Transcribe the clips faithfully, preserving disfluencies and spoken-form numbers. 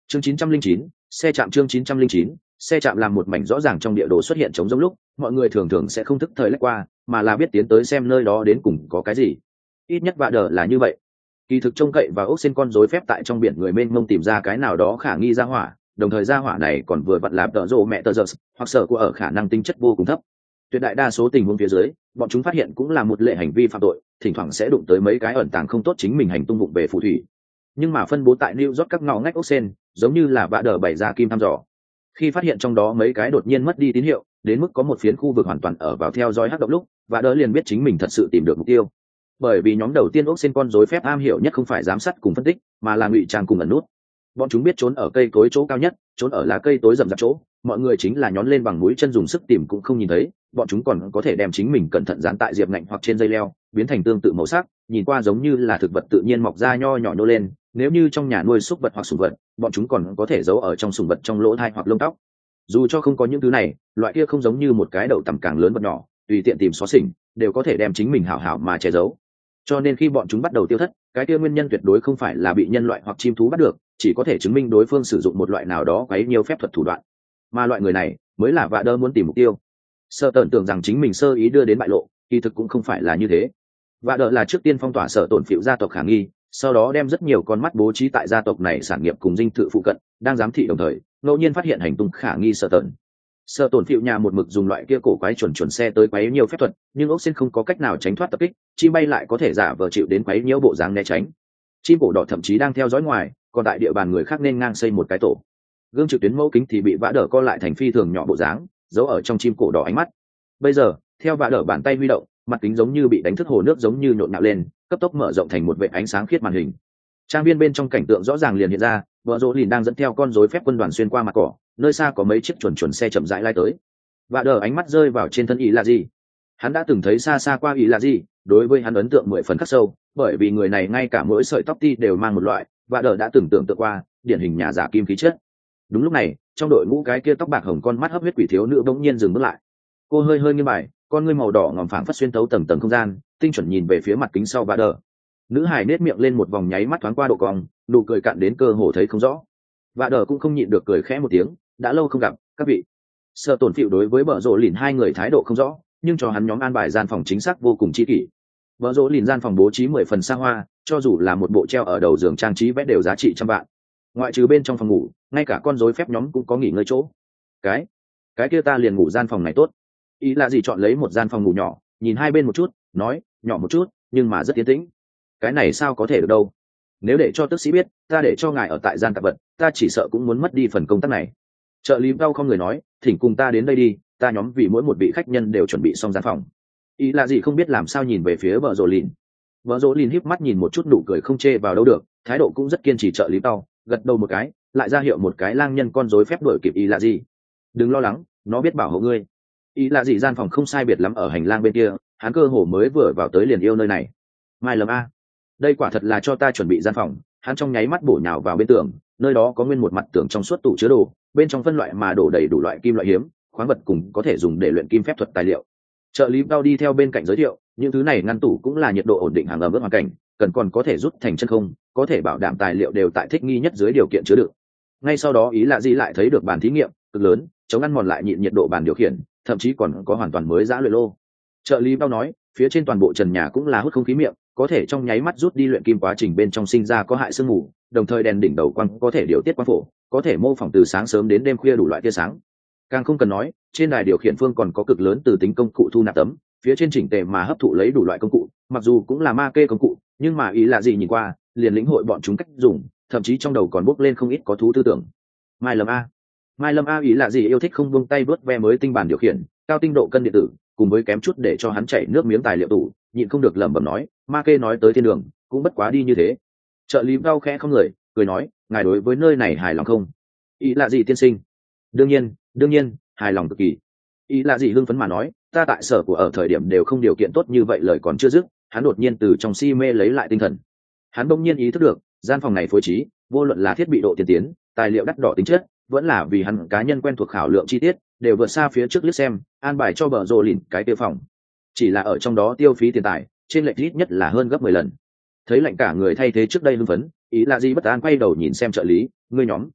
chương chín trăm linh chín, xe chạm chương chín trăm linh chín, xe chạm làm một mảnh rõ ràng trong địa đồ xuất hiện trống rỗng lúc, mọi người thường thường sẽ không thức thời lách qua, mà là biết tiến tới xem nơi đó đến cùng có cái gì. Ít nhất vạ đờ là như vậy. Kỳ thực trông cậy và ốc xin con rối phép tại trong biển người mênh mông tìm ra cái nào đó khả nghi ra hỏa, đồng thời ra hỏa này còn vừa vặn làm tợ rộ mẹ tờ giơ, hoặc sở của ở khả năng tinh chất vô cùng thấp. Tuyệt đại đa số tình huống phía dưới, bọn chúng phát hiện cũng là một lệ hành vi phạm tội, thỉnh thoảng sẽ đụng tới mấy cái ẩn tàng không tốt chính mình hành tung vụng về phù thủy. Nhưng mà phân bố tại New York các ngõ ngách ốc sen, giống như là vạ đờ bày ra kim thăm dò. Khi phát hiện trong đó mấy cái đột nhiên mất đi tín hiệu, đến mức có một phiến khu vực hoàn toàn ở vào theo dõi hắc động lúc, vạ đờ liền biết chính mình thật sự tìm được mục tiêu. Bởi vì nhóm đầu tiên ốc sen con rối phép am hiểu nhất không phải giám sát cùng phân tích, mà là ngụy trang cùng ẩn nút. Bọn chúng biết trốn ở cây cối chỗ cao nhất, trốn ở lá cây tối rậm rạp chỗ, mọi người chính là nhón lên bằng mũi chân dùng sức tìm cũng không nhìn thấy. Bọn chúng còn có thể đem chính mình cẩn thận dán tại diệp ngạnh hoặc trên dây leo, biến thành tương tự màu sắc, nhìn qua giống như là thực vật tự nhiên mọc ra nho nhỏ nhô lên. Nếu như trong nhà nuôi súc vật hoặc sủng vật, bọn chúng còn có thể giấu ở trong sủng vật trong lỗ tai hoặc lông tóc. Dù cho không có những thứ này, loại kia không giống như một cái đậu tằm càng lớn vật nhỏ, tùy tiện tìm xóa xỉnh, đều có thể đem chính mình hảo hảo mà che giấu. Cho nên khi bọn chúng bắt đầu tiêu thất, cái kia nguyên nhân tuyệt đối không phải là bị nhân loại hoặc chim thú bắt được, chỉ có thể chứng minh đối phương sử dụng một loại nào đó quấy nhiều phép thuật thủ đoạn, mà loại người này mới là vạ đơ muốn tìm mục tiêu. Sở tổn tưởng rằng chính mình sơ ý đưa đến bại lộ, kỳ thực cũng không phải là như thế. Vạ đơ là trước tiên phong tỏa sở tổn phiệu gia tộc khả nghi, sau đó đem rất nhiều con mắt bố trí tại gia tộc này sản nghiệp cùng dinh thự phụ cận, đang giám thị đồng thời ngẫu nhiên phát hiện hành tung khả nghi sở tổn. Sở tổn phiệu nhà một mực dùng loại kia cổ quái chuẩn chuẩn xe tới quấy nhiều phép thuật, nhưng ốc xin không có cách nào tránh thoát tập kích, chim bay lại có thể giả vờ chịu đến quấy nhiễu bộ dáng né tránh. Chim cổ đỏ thậm chí đang theo dõi ngoài, còn tại địa bàn người khác nên ngang xây một cái tổ. Gương trực tuyến mẫu kính thì bị vã đỡ co lại thành phi thường nhỏ bộ dáng, giấu ở trong chim cổ đỏ ánh mắt. Bây giờ theo vã đỡ bàn tay huy động, mặt kính giống như bị đánh thức hồ nước giống như nhộn nhạo lên, cấp tốc mở rộng thành một vệt ánh sáng khiết màn hình. Trang viên bên trong cảnh tượng rõ ràng liền hiện ra, vợ rỗ lìn đang dẫn theo con rối phép quân đoàn xuyên qua mặt cỏ, nơi xa có mấy chiếc chuẩn chuẩn xe chậm rãi lai tới. Vã đỡ ánh mắt rơi vào trên thân ý là gì? Hắn đã từng thấy xa xa qua ý là gì, đối với hắn ấn tượng mười phần khắc sâu, bởi vì người này ngay cả mỗi sợi tóc ti đều mang một loại, vã đỡ đã từng tưởng tượng qua, điển hình nhà giả kim khí chất. Đúng lúc này, trong đội ngũ cái kia tóc bạc hồng con mắt hấp huyết quỷ thiếu nữ bỗng nhiên dừng bước lại. Cô hơi hơi nghiêng bài, con ngươi màu đỏ ngòm phảng phất xuyên thấu tầng tầng không gian, tinh chuẩn nhìn về phía mặt kính sau vã đỡ. Nữ hài nết miệng lên một vòng nháy mắt thoáng qua độ cong, nụ cười cạn đến cơ hồ thấy không rõ. Vã đỡ cũng không nhịn được cười khẽ một tiếng, đã lâu không gặp các vị. Sở tổn phịu đối với bờ rỗ lìn hai người thái độ không rõ, nhưng cho hắn nhóm an bài gian phòng chính xác vô cùng chi kỷ. Bờ rỗ lìn gian phòng bố trí mười phần xa hoa, cho dù là một bộ treo ở đầu giường trang trí vẽ đều giá trị trăm vạn. Ngoại trừ bên trong phòng ngủ, ngay cả con rối phép nhóm cũng có nghỉ ngơi chỗ. Cái, cái kia ta liền ngủ gian phòng này tốt. Ý là gì chọn lấy một gian phòng ngủ nhỏ, nhìn hai bên một chút, nói, nhỏ một chút, nhưng mà rất yên tĩnh. Cái này sao có thể được đâu? Nếu để cho tước sĩ biết, ta để cho ngài ở tại gian tạp vật, ta chỉ sợ cũng muốn mất đi phần công tác này. Trợ lý đau không người nói, thỉnh cùng ta đến đây đi, ta nhóm vì mỗi một vị khách nhân đều chuẩn bị xong gian phòng. Ý là gì không biết làm sao nhìn về phía vợ rỗ lìn. Vợ rỗ lìn híp mắt nhìn một chút nụ cười không chê vào đâu được, thái độ cũng rất kiên trì. Trợ lý đau gật đầu một cái, lại ra hiệu một cái lang nhân con rối phép đuổi kịp ý là gì. Đừng lo lắng, nó biết bảo hộ ngươi. Ý là gì gian phòng không sai biệt lắm ở hành lang bên kia, hắn cơ hồ mới vừa vào tới liền yêu nơi này. Mai lầm a, đây quả thật là cho ta chuẩn bị gian phòng. Hắn trong nháy mắt bổ nhào vào bên tường, nơi đó có nguyên một mặt tường trong suốt tủ chứa đồ, bên trong phân loại mà đổ đầy đủ loại kim loại hiếm, khoáng vật cùng có thể dùng để luyện kim phép thuật tài liệu. Trợ lý bao đi theo bên cạnh giới thiệu, những thứ này ngăn tủ cũng là nhiệt độ ổn định hàng ẩm ướt hoàn cảnh, cần còn có thể rút thành chân không, có thể bảo đảm tài liệu đều tại thích nghi nhất dưới điều kiện chứa đựng. Ngay sau đó ý là gì lại thấy được bàn thí nghiệm cực lớn, chống ăn mòn lại nhịn nhiệt độ bàn điều khiển, thậm chí còn có hoàn toàn mới giã luyện lô. Trợ lý bao nói, phía trên toàn bộ trần nhà cũng là hút không khí miệng, có thể trong nháy mắt rút đi luyện kim quá trình bên trong sinh ra có hại sương mù, đồng thời đèn đỉnh đầu quang có thể điều tiết quang phổ, có thể mô phỏng từ sáng sớm đến đêm khuya đủ loại tia sáng. Càng không cần nói, trên đài điều khiển phương còn có cực lớn từ tính công cụ thu nạp tấm, phía trên chỉnh tề mà hấp thụ lấy đủ loại công cụ, mặc dù cũng là ma kê công cụ, nhưng mà ý là gì nhìn qua, liền lĩnh hội bọn chúng cách dùng, thậm chí trong đầu còn bốc lên không ít có thú tư tưởng. Mai Lâm a, Mai Lâm a ý là gì yêu thích không buông tay vớt ve mới tinh bản điều khiển, cao tinh độ cân điện tử, cùng với kém chút để cho hắn chảy nước miếng tài liệu tủ, nhịn không được lẩm bẩm nói, ma kê nói tới thiên đường, cũng bất quá đi như thế. Trợ lý đau khẽ không người, cười nói, ngài đối với nơi này hài lòng không? Ý là gì tiên sinh? Đương nhiên, đương nhiên, hài lòng cực kỳ. Ý là gì hưng phấn mà nói, ta tại sở của ở thời điểm đều không điều kiện tốt như vậy, lời còn chưa dứt, hắn đột nhiên từ trong si mê lấy lại tinh thần. Hắn bỗng nhiên ý thức được, gian phòng này phối trí, vô luận là thiết bị độ tiên tiến, tài liệu đắt đỏ tính chất, vẫn là vì hắn cá nhân quen thuộc khảo lượng chi tiết, đều vượt xa phía trước liếc xem, an bài cho bờ rồ lìn cái tiêu phòng. Chỉ là ở trong đó tiêu phí tiền tài, trên lệch ít nhất là hơn gấp mười lần. Thấy lạnh cả người thay thế trước đây hưng phấn, ý là gì bất an quay đầu nhìn xem trợ lý, ngươi nhóm,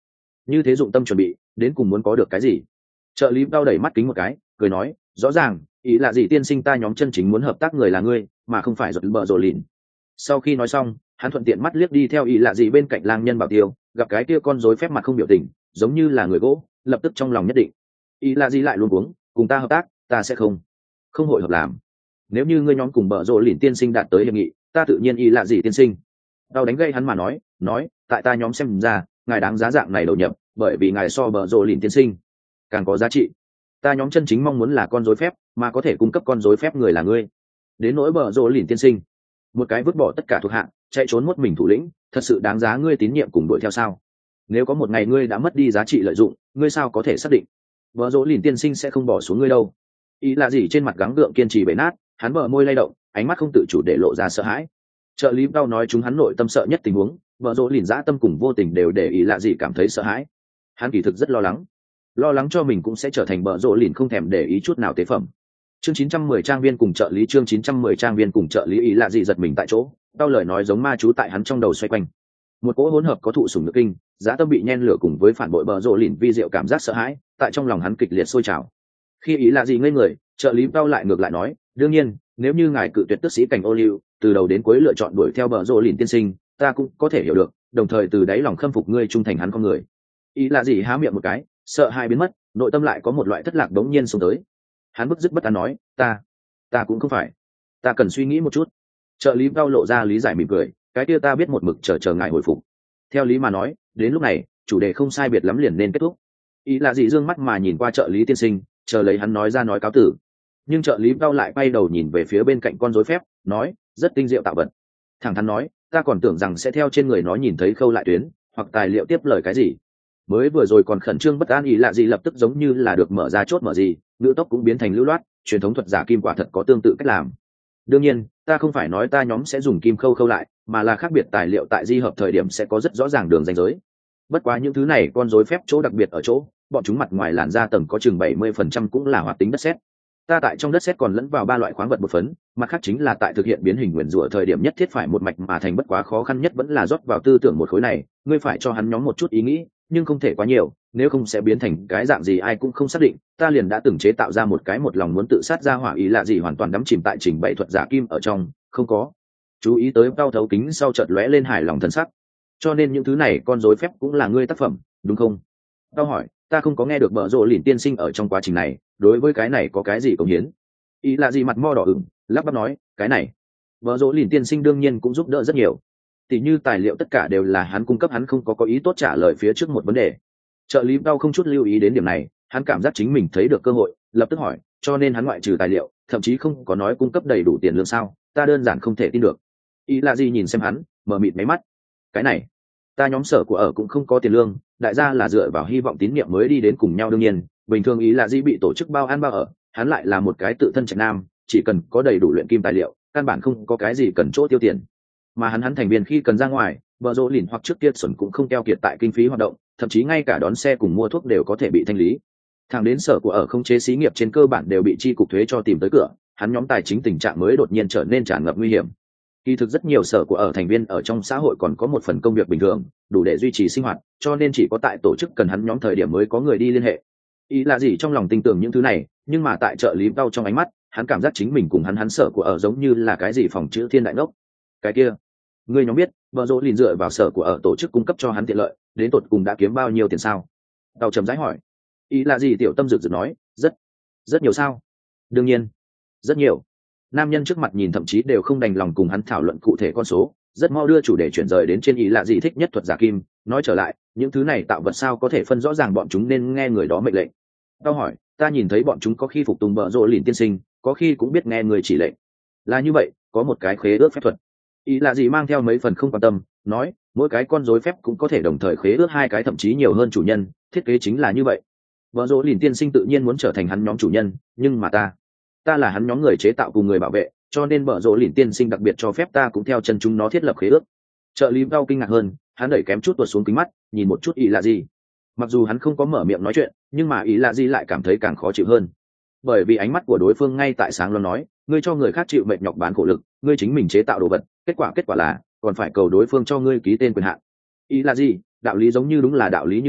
như thế dụng tâm chuẩn bị đến cùng muốn có được cái gì? Trợ lý đau đẩy mắt kính một cái cười nói, rõ ràng ý là gì tiên sinh, ta nhóm chân chính muốn hợp tác người là ngươi mà không phải giật bờ rồ lìn. Sau khi nói xong hắn thuận tiện mắt liếc đi theo ý là gì bên cạnh lang nhân bảo tiêu, gặp cái kia con rối phép mặt không biểu tình giống như là người gỗ, lập tức trong lòng nhất định. Ý là gì lại luôn cuống, cùng ta hợp tác ta sẽ không không hội hợp làm. Nếu như ngươi nhóm cùng bờ rồ lìn tiên sinh đạt tới hiệp nghị, ta tự nhiên ý là gì tiên sinh. Đau đánh gây hắn mà nói nói tại ta nhóm xem ra ngài đáng giá dạng này đầu nhập, bởi vì ngài so bờ rồ lìn tiên sinh càng có giá trị. Ta nhóm chân chính mong muốn là con rối phép, mà có thể cung cấp con rối phép người là ngươi. Đến nỗi bờ rồ lìn tiên sinh, một cái vứt bỏ tất cả thuộc hạ chạy trốn một mình thủ lĩnh, thật sự đáng giá ngươi tín nhiệm cùng đuổi theo sao? Nếu có một ngày ngươi đã mất đi giá trị lợi dụng, ngươi sao có thể xác định bờ rồ lìn tiên sinh sẽ không bỏ xuống ngươi đâu? Ý là gì trên mặt gắng gượng kiên trì bể nát, hắn bờ môi lay động, ánh mắt không tự chủ để lộ ra sợ hãi. Trợ lý đau nói chúng hắn nội tâm sợ nhất tình huống, bờ rồ lìn dã tâm cùng vô tình đều để ý là gì cảm thấy sợ hãi. Hắn kỳ thực rất lo lắng, lo lắng cho mình cũng sẽ trở thành bờ rồ lìn không thèm để ý chút nào tế phẩm. Chương chín trăm mười trang viên cùng trợ lý chương chín trăm mười trang viên cùng trợ lý ý là gì giật mình tại chỗ, đau lời nói giống ma chú tại hắn trong đầu xoay quanh. Một cỗ hỗn hợp có thụ sủng nhược kinh, dã tâm bị nhen lửa cùng với phản bội bờ rồ lìn vi diệu cảm giác sợ hãi, tại trong lòng hắn kịch liệt sôi trào. Khi ý là gì ngây người, trợ lý đau lại ngược lại nói, đương nhiên, nếu như ngài cự tuyệt tước sĩ cảnh ô liu, từ đầu đến cuối lựa chọn đuổi theo bờ rồ lìn tiên sinh, ta cũng có thể hiểu được, đồng thời từ đáy lòng khâm phục ngươi trung thành hắn con người. Ý là gì há miệng một cái, sợ hai biến mất, nội tâm lại có một loại thất lạc đống nhiên xuống tới. Hắn bứt rứt bất an nói, ta ta cũng không phải, ta cần suy nghĩ một chút. Trợ lý đau lộ ra lý giải mỉm cười, cái kia ta biết một mực chờ chờ ngài hồi phục. Theo lý mà nói, đến lúc này chủ đề không sai biệt lắm liền nên kết thúc. Ý là gì dương mắt mà nhìn qua trợ lý tiên sinh, chờ lấy hắn nói ra nói cáo tử. Nhưng trợ lý đau lại quay đầu nhìn về phía bên cạnh con rối phép, nói, rất tinh diệu tạo vật. Thẳng thắn nói, ta còn tưởng rằng sẽ theo trên người nó nhìn thấy khâu lại tuyến hoặc tài liệu tiếp lời cái gì. Mới vừa rồi còn khẩn trương bất an ý lạ gì lập tức giống như là được mở ra chốt mở gì, ngữ tốc cũng biến thành lưu loát, truyền thống thuật giả kim quả thật có tương tự cách làm. Đương nhiên, ta không phải nói ta nhóm sẽ dùng kim khâu khâu lại, mà là khác biệt tài liệu tại di hợp thời điểm sẽ có rất rõ ràng đường ranh giới. Bất quá những thứ này con rối phép chỗ đặc biệt ở chỗ, bọn chúng mặt ngoài làn da tầng có chừng bảy mươi phần trăm cũng là hoạt tính đất sét. Ta tại trong đất sét còn lẫn vào ba loại khoáng vật bột phấn, mặt khác chính là tại thực hiện biến hình nguyên rủa thời điểm nhất thiết phải một mạch mà thành, bất quá khó khăn nhất vẫn là rót vào tư tưởng một khối này, ngươi phải cho hắn nhóm một chút ý nghĩ, nhưng không thể quá nhiều, nếu không sẽ biến thành cái dạng gì ai cũng không xác định. Ta liền đã từng chế tạo ra một cái một lòng muốn tự sát ra hỏa ý là gì hoàn toàn đắm chìm tại trình bày thuật giả kim ở trong, không có chú ý tới đau thấu kính sau chợt lóe lên hài lòng thần sắc. Cho nên những thứ này con rối phép cũng là ngươi tác phẩm, đúng không? Tao hỏi, ta không có nghe được bợ rộ lìn tiên sinh ở trong quá trình này đối với cái này có cái gì cống hiến. Ý là gì mặt mo đỏ ửng, lắp bắp nói, cái này bợ rộ lìn tiên sinh đương nhiên cũng giúp đỡ rất nhiều, tỉ như tài liệu tất cả đều là hắn cung cấp, hắn không có có ý tốt trả lời phía trước một vấn đề. Trợ lý đau không chút lưu ý đến điểm này, hắn cảm giác chính mình thấy được cơ hội, lập tức hỏi, cho nên hắn ngoại trừ tài liệu thậm chí không có nói cung cấp đầy đủ tiền lương sao? Ta đơn giản không thể tin được. Ý là gì nhìn xem hắn, mở mịt mấy mắt, cái này ta nhóm sở của ở cũng không có tiền lương, đại gia là dựa vào hy vọng tín nhiệm mới đi đến cùng nhau. Đương nhiên bình thường ý là gì bị tổ chức bao ăn bao ở, hắn lại là một cái tự thân trạch nam, chỉ cần có đầy đủ luyện kim tài liệu căn bản không có cái gì cần chỗ tiêu tiền. Mà hắn hắn thành viên khi cần ra ngoài, bờ rộ lìn hoặc trước kia xuẩn cũng không keo kiệt tại kinh phí hoạt động, thậm chí ngay cả đón xe cùng mua thuốc đều có thể bị thanh lý. Thẳng đến sở của ở không chế xí nghiệp trên cơ bản đều bị chi cục thuế cho tìm tới cửa, hắn nhóm tài chính tình trạng mới đột nhiên trở nên tràn ngập nguy hiểm. Kỳ thực rất nhiều sở của ở thành viên ở trong xã hội còn có một phần công việc bình thường đủ để duy trì sinh hoạt, cho nên chỉ có tại tổ chức cần hắn nhóm thời điểm mới có người đi liên hệ. Ý là gì trong lòng tin tưởng những thứ này, nhưng mà tại trợ lý đau trong ánh mắt, hắn cảm giác chính mình cùng hắn hắn sở của ở giống như là cái gì phòng chữ thiên đại ngốc. Cái kia, ngươi nhóm biết bờ rộ lìn dựa vào sở của ở tổ chức cung cấp cho hắn tiện lợi, đến tột cùng đã kiếm bao nhiêu tiền sao? Tàu trầm rãi hỏi. Ý là gì tiểu tâm rực rực nói, rất rất nhiều sao? Đương nhiên rất nhiều. Nam nhân trước mặt nhìn thậm chí đều không đành lòng cùng hắn thảo luận cụ thể con số, rất mau đưa chủ đề chuyển rời đến trên ý là gì thích nhất thuật giả kim. Nói trở lại, những thứ này tạo vật sao có thể phân rõ ràng bọn chúng nên nghe người đó mệnh lệnh? Tao hỏi, ta nhìn thấy bọn chúng có khi phục tùng bợ rộ lìn tiên sinh, có khi cũng biết nghe người chỉ lệnh. Là như vậy, có một cái khế ước phép thuật. Ý là gì mang theo mấy phần không quan tâm, nói, mỗi cái con rối phép cũng có thể đồng thời khế ước hai cái thậm chí nhiều hơn chủ nhân, thiết kế chính là như vậy. Bợ rộ lìn tiên sinh tự nhiên muốn trở thành hắn nhóm chủ nhân, nhưng mà ta ta là hắn nhóm người chế tạo cùng người bảo vệ, cho nên bợ rộ lìn tiên sinh đặc biệt cho phép ta cũng theo chân chúng nó thiết lập khế ước. Trợ lý đau kinh ngạc hơn, hắn đẩy kém chút tuột xuống kính mắt, nhìn một chút ý là gì. Mặc dù hắn không có mở miệng nói chuyện, nhưng mà ý là gì lại cảm thấy càng khó chịu hơn, bởi vì ánh mắt của đối phương ngay tại sáng loáng nói, ngươi cho người khác chịu mệt nhọc bán khổ lực, ngươi chính mình chế tạo đồ vật, kết quả kết quả là còn phải cầu đối phương cho ngươi ký tên quyền hạn. Ý là gì? Đạo lý giống như đúng là đạo lý như vậy,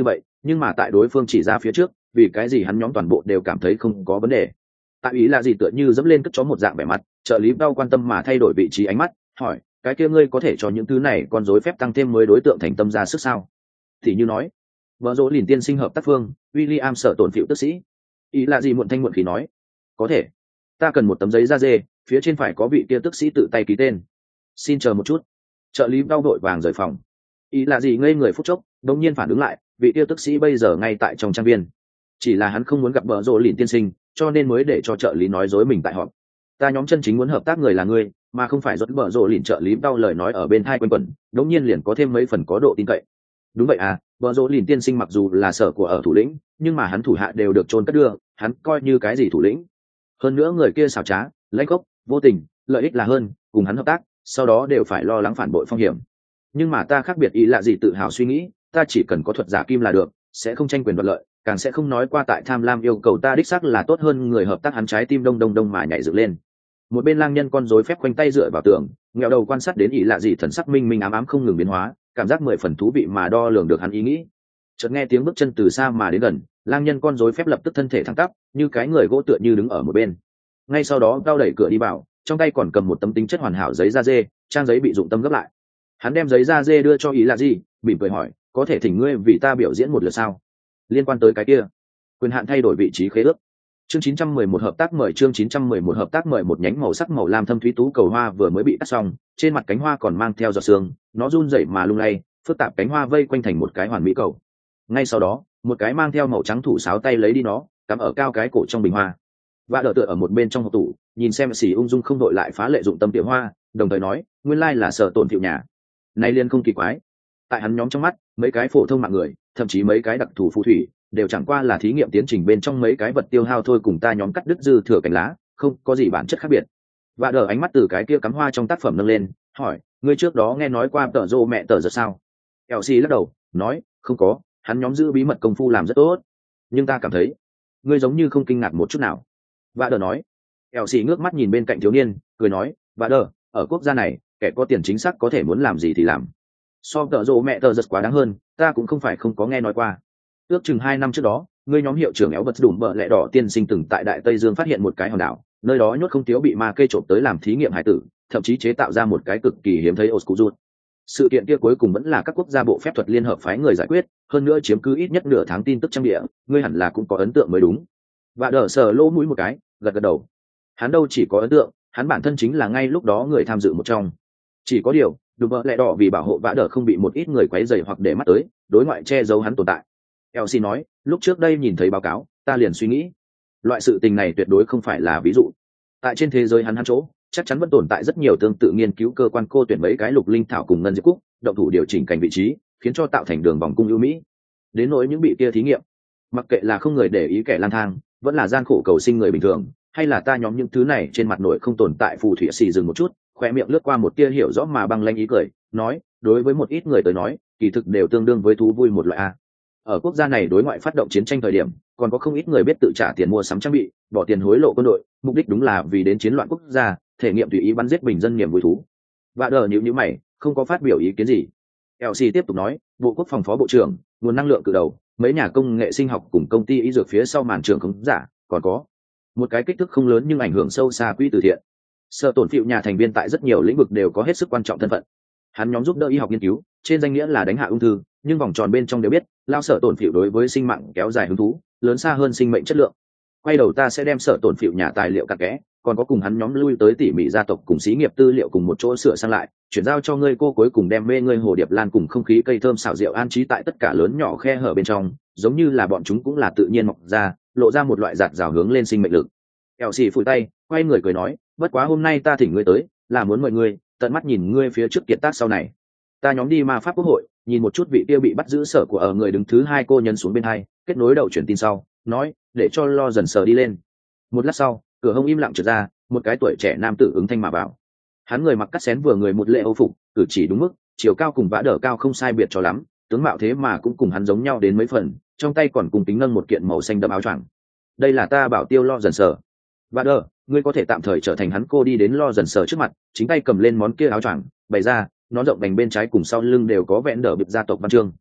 nhưng mà tại đối phương chỉ ra phía trước, vì cái gì hắn nhóm toàn bộ đều cảm thấy không có vấn đề. Tại ý là gì tựa như dẫm lên cất chó một dạng vẻ mặt, trợ lý đau quan tâm mà thay đổi vị trí ánh mắt, hỏi, cái kia ngươi có thể cho những thứ này con rối phép tăng thêm mới đối tượng thành tâm ra sức sao? Thì như nói, vợ dỗ lìn tiên sinh hợp tác phương, William sở tổn phiệu tức sĩ. Ý là gì muộn thanh muộn khí nói, có thể. Ta cần một tấm giấy da dê, phía trên phải có vị kia tức sĩ tự tay ký tên. Xin chờ một chút. Trợ lý đau đội vàng rời phòng. Ý là gì ngây người phút chốc, đột nhiên phản ứng lại, vị kia tức sĩ bây giờ ngay tại trong trang viên. Chỉ là hắn không muốn gặp vợ dỗ lìn tiên sinh, cho nên mới để cho trợ lý nói dối mình tại họp. Ta nhóm chân chính muốn hợp tác người là ngươi, mà không phải rốt vợ dỗ lìn. Trợ lý đau lời nói ở bên hai quanh quẩn, đột nhiên liền có thêm mấy phần có độ tin cậy. Đúng vậy à, vợ dỗ lìn tiên sinh mặc dù là sở của ở thủ lĩnh, nhưng mà hắn thủ hạ đều được chôn cất đưa, hắn coi như cái gì thủ lĩnh? Hơn nữa người kia xảo trá, lãnh khốc, vô tình, lợi ích là hơn, cùng hắn hợp tác, sau đó đều phải lo lắng phản bội phong hiểm. Nhưng mà ta khác biệt ý là gì tự hào suy nghĩ, ta chỉ cần có thuật giả kim là được, sẽ không tranh quyền đoạt lợi, càng sẽ không nói qua tại tham lam yêu cầu ta đích xác là tốt hơn người hợp tác. Hắn trái tim đông đông đông mà nhảy dựng lên. Một bên lang nhân con rối phép khoanh tay dựa vào tường, nghẹo đầu quan sát đến ý là gì thần sắc minh minh ám ám không ngừng biến hóa, cảm giác mười phần thú vị mà đo lường được hắn ý nghĩ. Chợt nghe tiếng bước chân từ xa mà đến gần, lang nhân con rối phép lập tức thân thể thẳng tắp, như cái người gỗ tựa như đứng ở một bên. Ngay sau đó cao đẩy cửa đi vào, trong tay còn cầm một tấm tính chất hoàn hảo giấy da dê, trang giấy bị dụng tâm gấp lại. Hắn đem giấy da dê đưa cho ý là gì, mỉm cười hỏi, có thể thỉnh ngươi vì ta biểu diễn một lượt sao? Liên quan tới cái kia, quyền hạn thay đổi vị trí khế ước. Chương chín trăm mười một hợp tác mời. Chương chín trăm mười một hợp tác mời. Một nhánh màu sắc màu lam thâm thúy tú cầu hoa vừa mới bị cắt xong, trên mặt cánh hoa còn mang theo giọt sương, nó run rẩy mà lung lay, phức tạp cánh hoa vây quanh thành một cái hoàn mỹ cầu. Ngay sau đó, một cái mang theo màu trắng thủ sáo tay lấy đi nó, cắm ở cao cái cổ trong bình hoa. Và đỡ tựa ở một bên trong hộp tủ, nhìn xem xì ung dung không đội lại phá lệ dụng tâm tiểu hoa, đồng thời nói, nguyên lai là sở tổn phiệu nhà. Này liên không kỳ quái. Tại hắn nhóm trong mắt, mấy cái phổ thông mạng người, thậm chí mấy cái đặc thù phù thủy, đều chẳng qua là thí nghiệm tiến trình bên trong mấy cái vật tiêu hao thôi, cùng ta nhóm cắt đứt dư thừa cành lá, không có gì bản chất khác biệt. Và đỡ ánh mắt từ cái kia cắm hoa trong tác phẩm nâng lên, hỏi, ngươi trước đó nghe nói qua tờ rô mẹ tờ giật sao? Elsie lắc đầu, nói, không có, hắn nhóm giữ bí mật công phu làm rất tốt. Nhưng ta cảm thấy, ngươi giống như không kinh ngạc một chút nào. Và đỡ nói. Elsie ngước mắt nhìn bên cạnh thiếu niên, cười nói, và đỡ, ở quốc gia này, kẻ có tiền chính xác có thể muốn làm gì thì làm. So tờ rô mẹ tờ giật quá đáng hơn, ta cũng không phải không có nghe nói qua. Ước chừng hai năm trước đó, ngươi nhóm hiệu trưởng éo bật đùm bợ lẹ đỏ tiên sinh từng tại Đại Tây Dương phát hiện một cái hòn đảo, nơi đó nhốt không thiếu bị ma cây trộm tới làm thí nghiệm hải tử, thậm chí chế tạo ra một cái cực kỳ hiếm thấy Oscujut. Sự kiện kia cuối cùng vẫn là các quốc gia bộ phép thuật liên hợp phái người giải quyết, hơn nữa chiếm cứ ít nhất nửa tháng tin tức trang địa, ngươi hẳn là cũng có ấn tượng mới đúng. Và đỡ sờ lỗ mũi một cái, gật gật đầu. Hắn đâu chỉ có ấn tượng, hắn bản thân chính là ngay lúc đó người tham dự một trong. Chỉ có điều, đùm bợ lẹ đỏ vì bảo hộ vã đỡ không bị một ít người quấy rầy hoặc để mắt tới, đối ngoại che giấu hắn tồn tại. Elsie nói, lúc trước đây nhìn thấy báo cáo, ta liền suy nghĩ, loại sự tình này tuyệt đối không phải là ví dụ. Tại trên thế giới hắn hắn chỗ, chắc chắn vẫn tồn tại rất nhiều tương tự nghiên cứu cơ quan cô tuyển mấy cái lục linh thảo cùng ngân diệp cúc, động thủ điều chỉnh cảnh vị trí, khiến cho tạo thành đường vòng cung ưu mỹ. Đến nỗi những bị kia thí nghiệm, mặc kệ là không người để ý kẻ lang thang, vẫn là gian khổ cầu sinh người bình thường, hay là ta nhóm những thứ này trên mặt nội không tồn tại phù thủy. Xì dừng một chút, khoe miệng lướt qua một tia hiểu rõ mà băng lanh ý cười, nói, đối với một ít người tới nói, kỳ thực đều tương đương với thú vui một loại a. Ở quốc gia này đối ngoại phát động chiến tranh thời điểm, còn có không ít người biết tự trả tiền mua sắm trang bị, bỏ tiền hối lộ quân đội, mục đích đúng là vì đến chiến loạn quốc gia, thể nghiệm tùy ý bắn giết bình dân niềm vui thú. Và đờ nhíu nhíu mày, không có phát biểu ý kiến gì. Elsie tiếp tục nói, bộ quốc phòng phó bộ trưởng, nguồn năng lượng cự đầu, mấy nhà công nghệ sinh học cùng công ty y dược phía sau màn trường khống giả, còn có một cái kích thước không lớn nhưng ảnh hưởng sâu xa quỹ từ thiện. Sở tổn phiệu nhà thành viên tại rất nhiều lĩnh vực đều có hết sức quan trọng thân phận. Hắn nhóm giúp đỡ y học nghiên cứu, trên danh nghĩa là đánh hạ ung thư, nhưng vòng tròn bên trong đều biết, lao sở tổn phiệu đối với sinh mạng kéo dài hứng thú, lớn xa hơn sinh mệnh chất lượng. Quay đầu ta sẽ đem sở tổn phiệu nhà tài liệu cặn kẽ, còn có cùng hắn nhóm lui tới tỉ mỉ gia tộc cùng xí nghiệp tư liệu cùng một chỗ sửa sang lại, chuyển giao cho ngươi. Cô cuối cùng đem mê ngươi hồ điệp lan cùng không khí cây thơm xảo diệu an trí tại tất cả lớn nhỏ khe hở bên trong, giống như là bọn chúng cũng là tự nhiên mọc ra, lộ ra một loại giạt rào hướng lên sinh mệnh lực. Elsie phủi tay, quay người cười nói, bất quá hôm nay ta thỉnh ngươi tới, là muốn mời ngươi tận mắt nhìn ngươi phía trước kiệt tác sau này. Ta nhóm đi ma pháp quốc hội, nhìn một chút vị kia bị bắt giữ sở của ở người đứng thứ hai. Cô nhân xuống bên hai, kết nối đầu chuyển tin sau, nói, để cho lo dần sờ đi lên. Một lát sau, cửa hông im lặng trượt ra, một cái tuổi trẻ nam tử ứng thanh mà bảo. Hắn người mặc cắt xén vừa người một lệ âu phục, cử chỉ đúng mức, chiều cao cùng vã đỡ cao không sai biệt cho lắm, tướng mạo thế mà cũng cùng hắn giống nhau đến mấy phần, trong tay còn cùng tính nâng một kiện màu xanh đậm áo choàng. Đây là ta bảo tiêu lo dần sờ. Vã đỡ, ngươi có thể tạm thời trở thành hắn. Cô đi đến lo dần sờ trước mặt, chính tay cầm lên món kia áo choàng, bày ra, nó rộng đành bên trái cùng sau lưng đều có vẹn đỡ bịp gia tộc văn chương.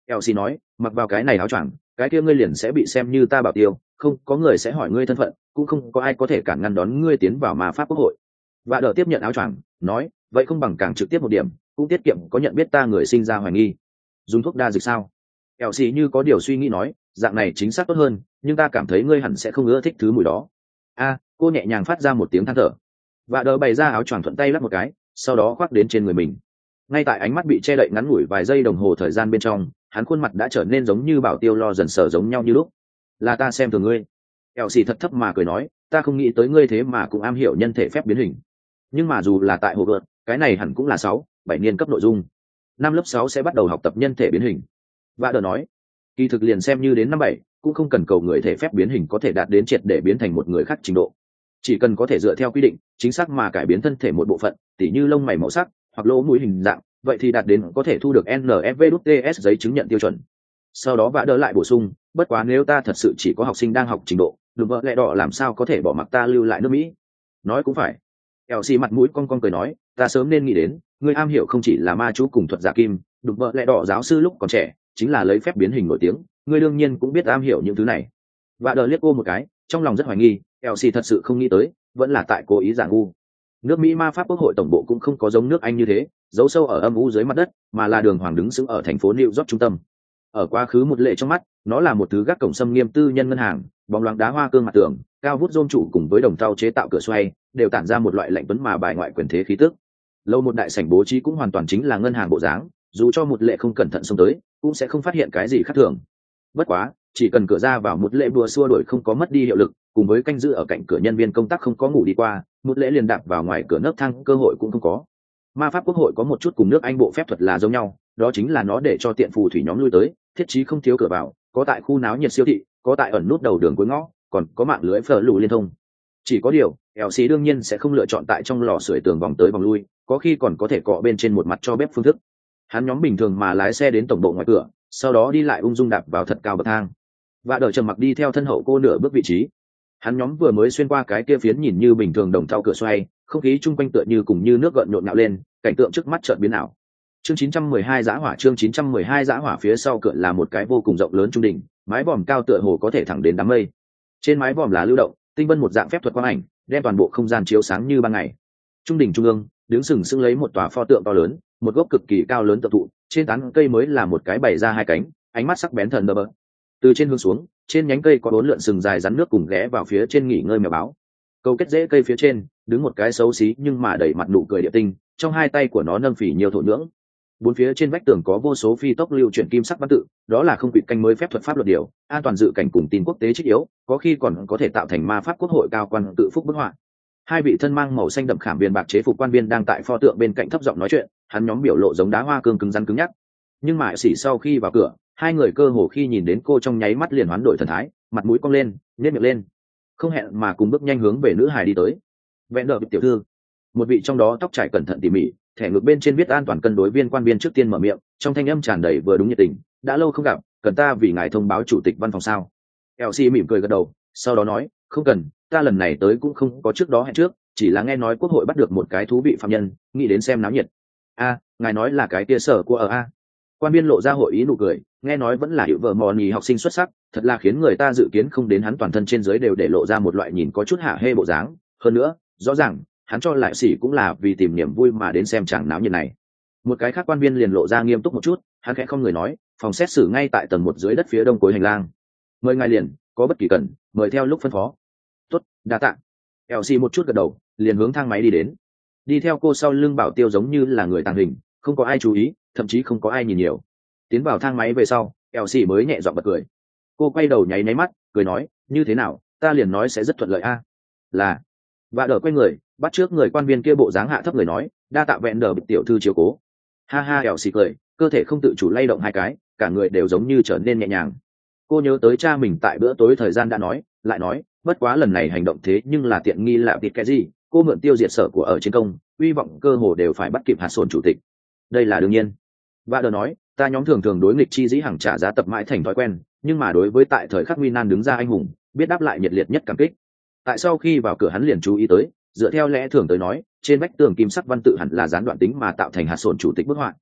Elsie nói, mặc vào cái này áo choàng, cái kia ngươi liền sẽ bị xem như ta bảo tiêu, không có người sẽ hỏi ngươi thân phận, cũng không có ai có thể cản ngăn đón ngươi tiến vào ma pháp quốc hội. Và đỡ tiếp nhận áo choàng, nói, vậy không bằng càng trực tiếp một điểm, cũng tiết kiệm có nhận biết ta người sinh ra hoài nghi. Dùng thuốc đa dịch sao? Elsie như có điều suy nghĩ nói, dạng này chính xác tốt hơn, nhưng ta cảm thấy ngươi hẳn sẽ không ưa thích thứ mùi đó. A, cô nhẹ nhàng phát ra một tiếng than thở. Và đỡ bày ra áo choàng thuận tay lắp một cái, sau đó khoác đến trên người mình. Ngay tại ánh mắt bị che đậy ngắn ngủi vài giây đồng hồ thời gian bên trong, hắn khuôn mặt đã trở nên giống như bảo tiêu lo dần sở giống nhau như lúc. Là ta xem thường ngươi. Elsie thật thấp mà cười nói, ta không nghĩ tới ngươi thế mà cũng am hiểu nhân thể phép biến hình. Nhưng mà dù là tại hồ gợt, cái này hẳn cũng là sáu, bảy niên cấp nội dung. Năm lớp sáu sẽ bắt đầu học tập nhân thể biến hình. Và đỡ nói, kỳ thực liền xem như đến năm bảy, cũng không cần cầu người thể phép biến hình có thể đạt đến triệt để biến thành một người khác trình độ. Chỉ cần có thể dựa theo quy định, chính xác mà cải biến thân thể một bộ phận, tỉ như lông mày màu sắc, hoặc lỗ mũi hình dạng, vậy thì đạt đến có thể thu được en ép vê đê ét giấy chứng nhận tiêu chuẩn. Sau đó Vã đỡ lại bổ sung, bất quá nếu ta thật sự chỉ có học sinh đang học trình độ, đùm bợ lẹ đỏ làm sao có thể bỏ mặc ta lưu lại nước Mỹ. Nói cũng phải. Elsie mặt mũi cong cong cười nói, ta sớm nên nghĩ đến, người am hiểu không chỉ là ma chú cùng thuật giả kim, đùm bợ lẹ đỏ giáo sư lúc còn trẻ chính là lấy phép biến hình nổi tiếng, ngươi đương nhiên cũng biết am hiểu những thứ này. Vã đỡ liếc cô một cái, trong lòng rất hoài nghi, Elsie thật sự không nghĩ tới, vẫn là tại cố ý giả ngu. Nước Mỹ ma pháp quốc hội tổng bộ cũng không có giống nước Anh như thế, giấu sâu ở âm u dưới mặt đất, mà là đường hoàng đứng sững ở thành phố New York trung tâm. Ở quá khứ một lệ trong mắt, nó là một thứ gác cổng xâm nghiêm tư nhân ngân hàng, bóng loáng đá hoa cương mặt tường, cao vút rôm trụ cùng với đồng tàu chế tạo cửa xoay, đều tản ra một loại lạnh tuấn mà bài ngoại quyền thế khí tức. Lâu một đại sảnh bố trí cũng hoàn toàn chính là ngân hàng bộ dáng, dù cho một lệ không cẩn thận xông tới, cũng sẽ không phát hiện cái gì khác thường. Bất quá, chỉ cần cửa ra vào một lệ bùa xua đuổi không có mất đi hiệu lực, cùng với canh giữ ở cạnh cửa nhân viên công tác không có ngủ đi qua, một lễ liền đạp vào ngoài cửa nấc thang cơ hội cũng không có. Ma pháp quốc hội có một chút cùng nước Anh bộ phép thuật là giống nhau, đó chính là nó để cho tiện phù thủy nhóm lui tới, thiết trí không thiếu cửa vào, có tại khu náo nhiệt siêu thị, có tại ẩn nút đầu đường cuối ngõ, còn có mạng lưới phở lù liên thông. Chỉ có điều, Elsie đương nhiên sẽ không lựa chọn tại trong lò sưởi tường vòng tới vòng lui, có khi còn có thể cọ bên trên một mặt cho bếp phương thức. Hắn nhóm bình thường mà lái xe đến tổng bộ ngoài cửa, sau đó đi lại ung dung đạp vào thật cao bậc thang. Và đợi trầm mặc đi theo thân hậu cô nửa bước vị trí. Hắn nhóm vừa mới xuyên qua cái kia phiến nhìn như bình thường đồng thau cửa xoay, không khí chung quanh tựa như cùng như nước gợn nhộn nhạo lên, cảnh tượng trước mắt chợt biến ảo. Chương chín trăm mười hai giã hỏa chương chín trăm mười hai giã hỏa phía sau cửa là một cái vô cùng rộng lớn trung đỉnh, mái vòm cao tựa hồ có thể thẳng đến đám mây. Trên mái vòm là lưu động, tinh vân một dạng phép thuật quang ảnh, đem toàn bộ không gian chiếu sáng như ban ngày. Trung đỉnh trung ương, đứng sừng sững lấy một tòa pho tượng to lớn, một gốc cực kỳ cao lớn tự thụ, trên tán cây mới là một cái bày ra hai cánh, ánh mắt sắc bén thần đờ bờ. Từ trên hướng xuống, trên nhánh cây có bốn lượn sừng dài rắn nước cùng ghé vào phía trên nghỉ ngơi mèo báo. Câu kết rễ cây phía trên, đứng một cái xấu xí nhưng mà đầy mặt nụ cười địa tinh, trong hai tay của nó nâng phỉ nhiều thổ nhưỡng. Bốn phía trên vách tường có vô số phi tốc lưu chuyển kim sắc văn tự, đó là không quỵt canh mới phép thuật pháp luật điều, an toàn dự cảnh cùng tin quốc tế trích yếu, có khi còn có thể tạo thành ma pháp quốc hội cao quan tự phúc bức họa. Hai vị thân mang màu xanh đậm khảm viền bạc chế phục quan viên đang tại pho tượng bên cạnh thấp giọng nói chuyện, hắn nhóm biểu lộ giống đá hoa cương cứng rắn cứng nhắc. Nhưng mà xỉ sau khi vào cửa, hai người cơ hồ khi nhìn đến cô trong nháy mắt liền hoán đổi thần thái, mặt mũi cong lên, nhếch miệng lên, không hẹn mà cùng bước nhanh hướng về nữ hài đi tới. Vẹn đỡ tiểu thư, một vị trong đó tóc trải cẩn thận tỉ mỉ, thẻ ngực bên trên viết an toàn cân đối viên quan viên trước tiên mở miệng, trong thanh âm tràn đầy vừa đúng nhiệt tình, đã lâu không gặp, cần ta vì ngài thông báo chủ tịch văn phòng sao? Elsie mỉm cười gật đầu, sau đó nói, không cần, ta lần này tới cũng không có trước đó hẹn trước, chỉ là nghe nói quốc hội bắt được một cái thú vị phạm nhân, nghĩ đến xem náo nhiệt. A, ngài nói là cái kia sở của ở a? Quan viên lộ ra hội ý nụ cười, nghe nói vẫn là hiệu vợ mò nhì học sinh xuất sắc, thật là khiến người ta dự kiến không đến hắn toàn thân trên dưới đều để lộ ra một loại nhìn có chút hạ hê bộ dáng. Hơn nữa, rõ ràng hắn cho lại xỉ cũng là vì tìm niềm vui mà đến xem chàng náo nhiệt này. Một cái khác quan viên liền lộ ra nghiêm túc một chút, hắn khẽ không người nói, phòng xét xử ngay tại tầng một dưới đất phía đông cuối hành lang. Mời ngài liền, có bất kỳ cần, mời theo lúc phân phó. Tốt, đa tạ. Elsie một chút gật đầu, liền hướng thang máy đi đến. Đi theo cô sau lưng bảo tiêu giống như là người tàng hình, không có ai chú ý, thậm chí không có ai nhìn nhiều. Tiến vào thang máy về sau, Elsie mới nhẹ giọng bật cười. Cô quay đầu nháy nháy mắt, cười nói, như thế nào, ta liền nói sẽ rất thuận lợi a. Là. Và đỡ quay người, bắt trước người quan viên kia bộ dáng hạ thấp người nói, đa tạ vẹn đờ tiểu thư chiếu cố. Ha ha, Elsie cười, cơ thể không tự chủ lay động hai cái, cả người đều giống như trở nên nhẹ nhàng. Cô nhớ tới cha mình tại bữa tối thời gian đã nói, lại nói, bất quá lần này hành động thế nhưng là tiện nghi lạ tịt cái gì, cô mượn tiêu diệt sở của ở trên công, hy vọng cơ hồ đều phải bắt kịp hạt sồn chủ tịch. Đây là đương nhiên. Và đờ nói, ta nhóm thường thường đối nghịch chi dĩ hàng trả giá tập mãi thành thói quen, nhưng mà đối với tại thời khắc nguy nan đứng ra anh hùng, biết đáp lại nhiệt liệt nhất cảm kích. Tại sau khi vào cửa hắn liền chú ý tới, dựa theo lẽ thường tới nói, trên vách tường kim sắc văn tự hẳn là gián đoạn tính mà tạo thành hạt sồn chủ tịch bức họa.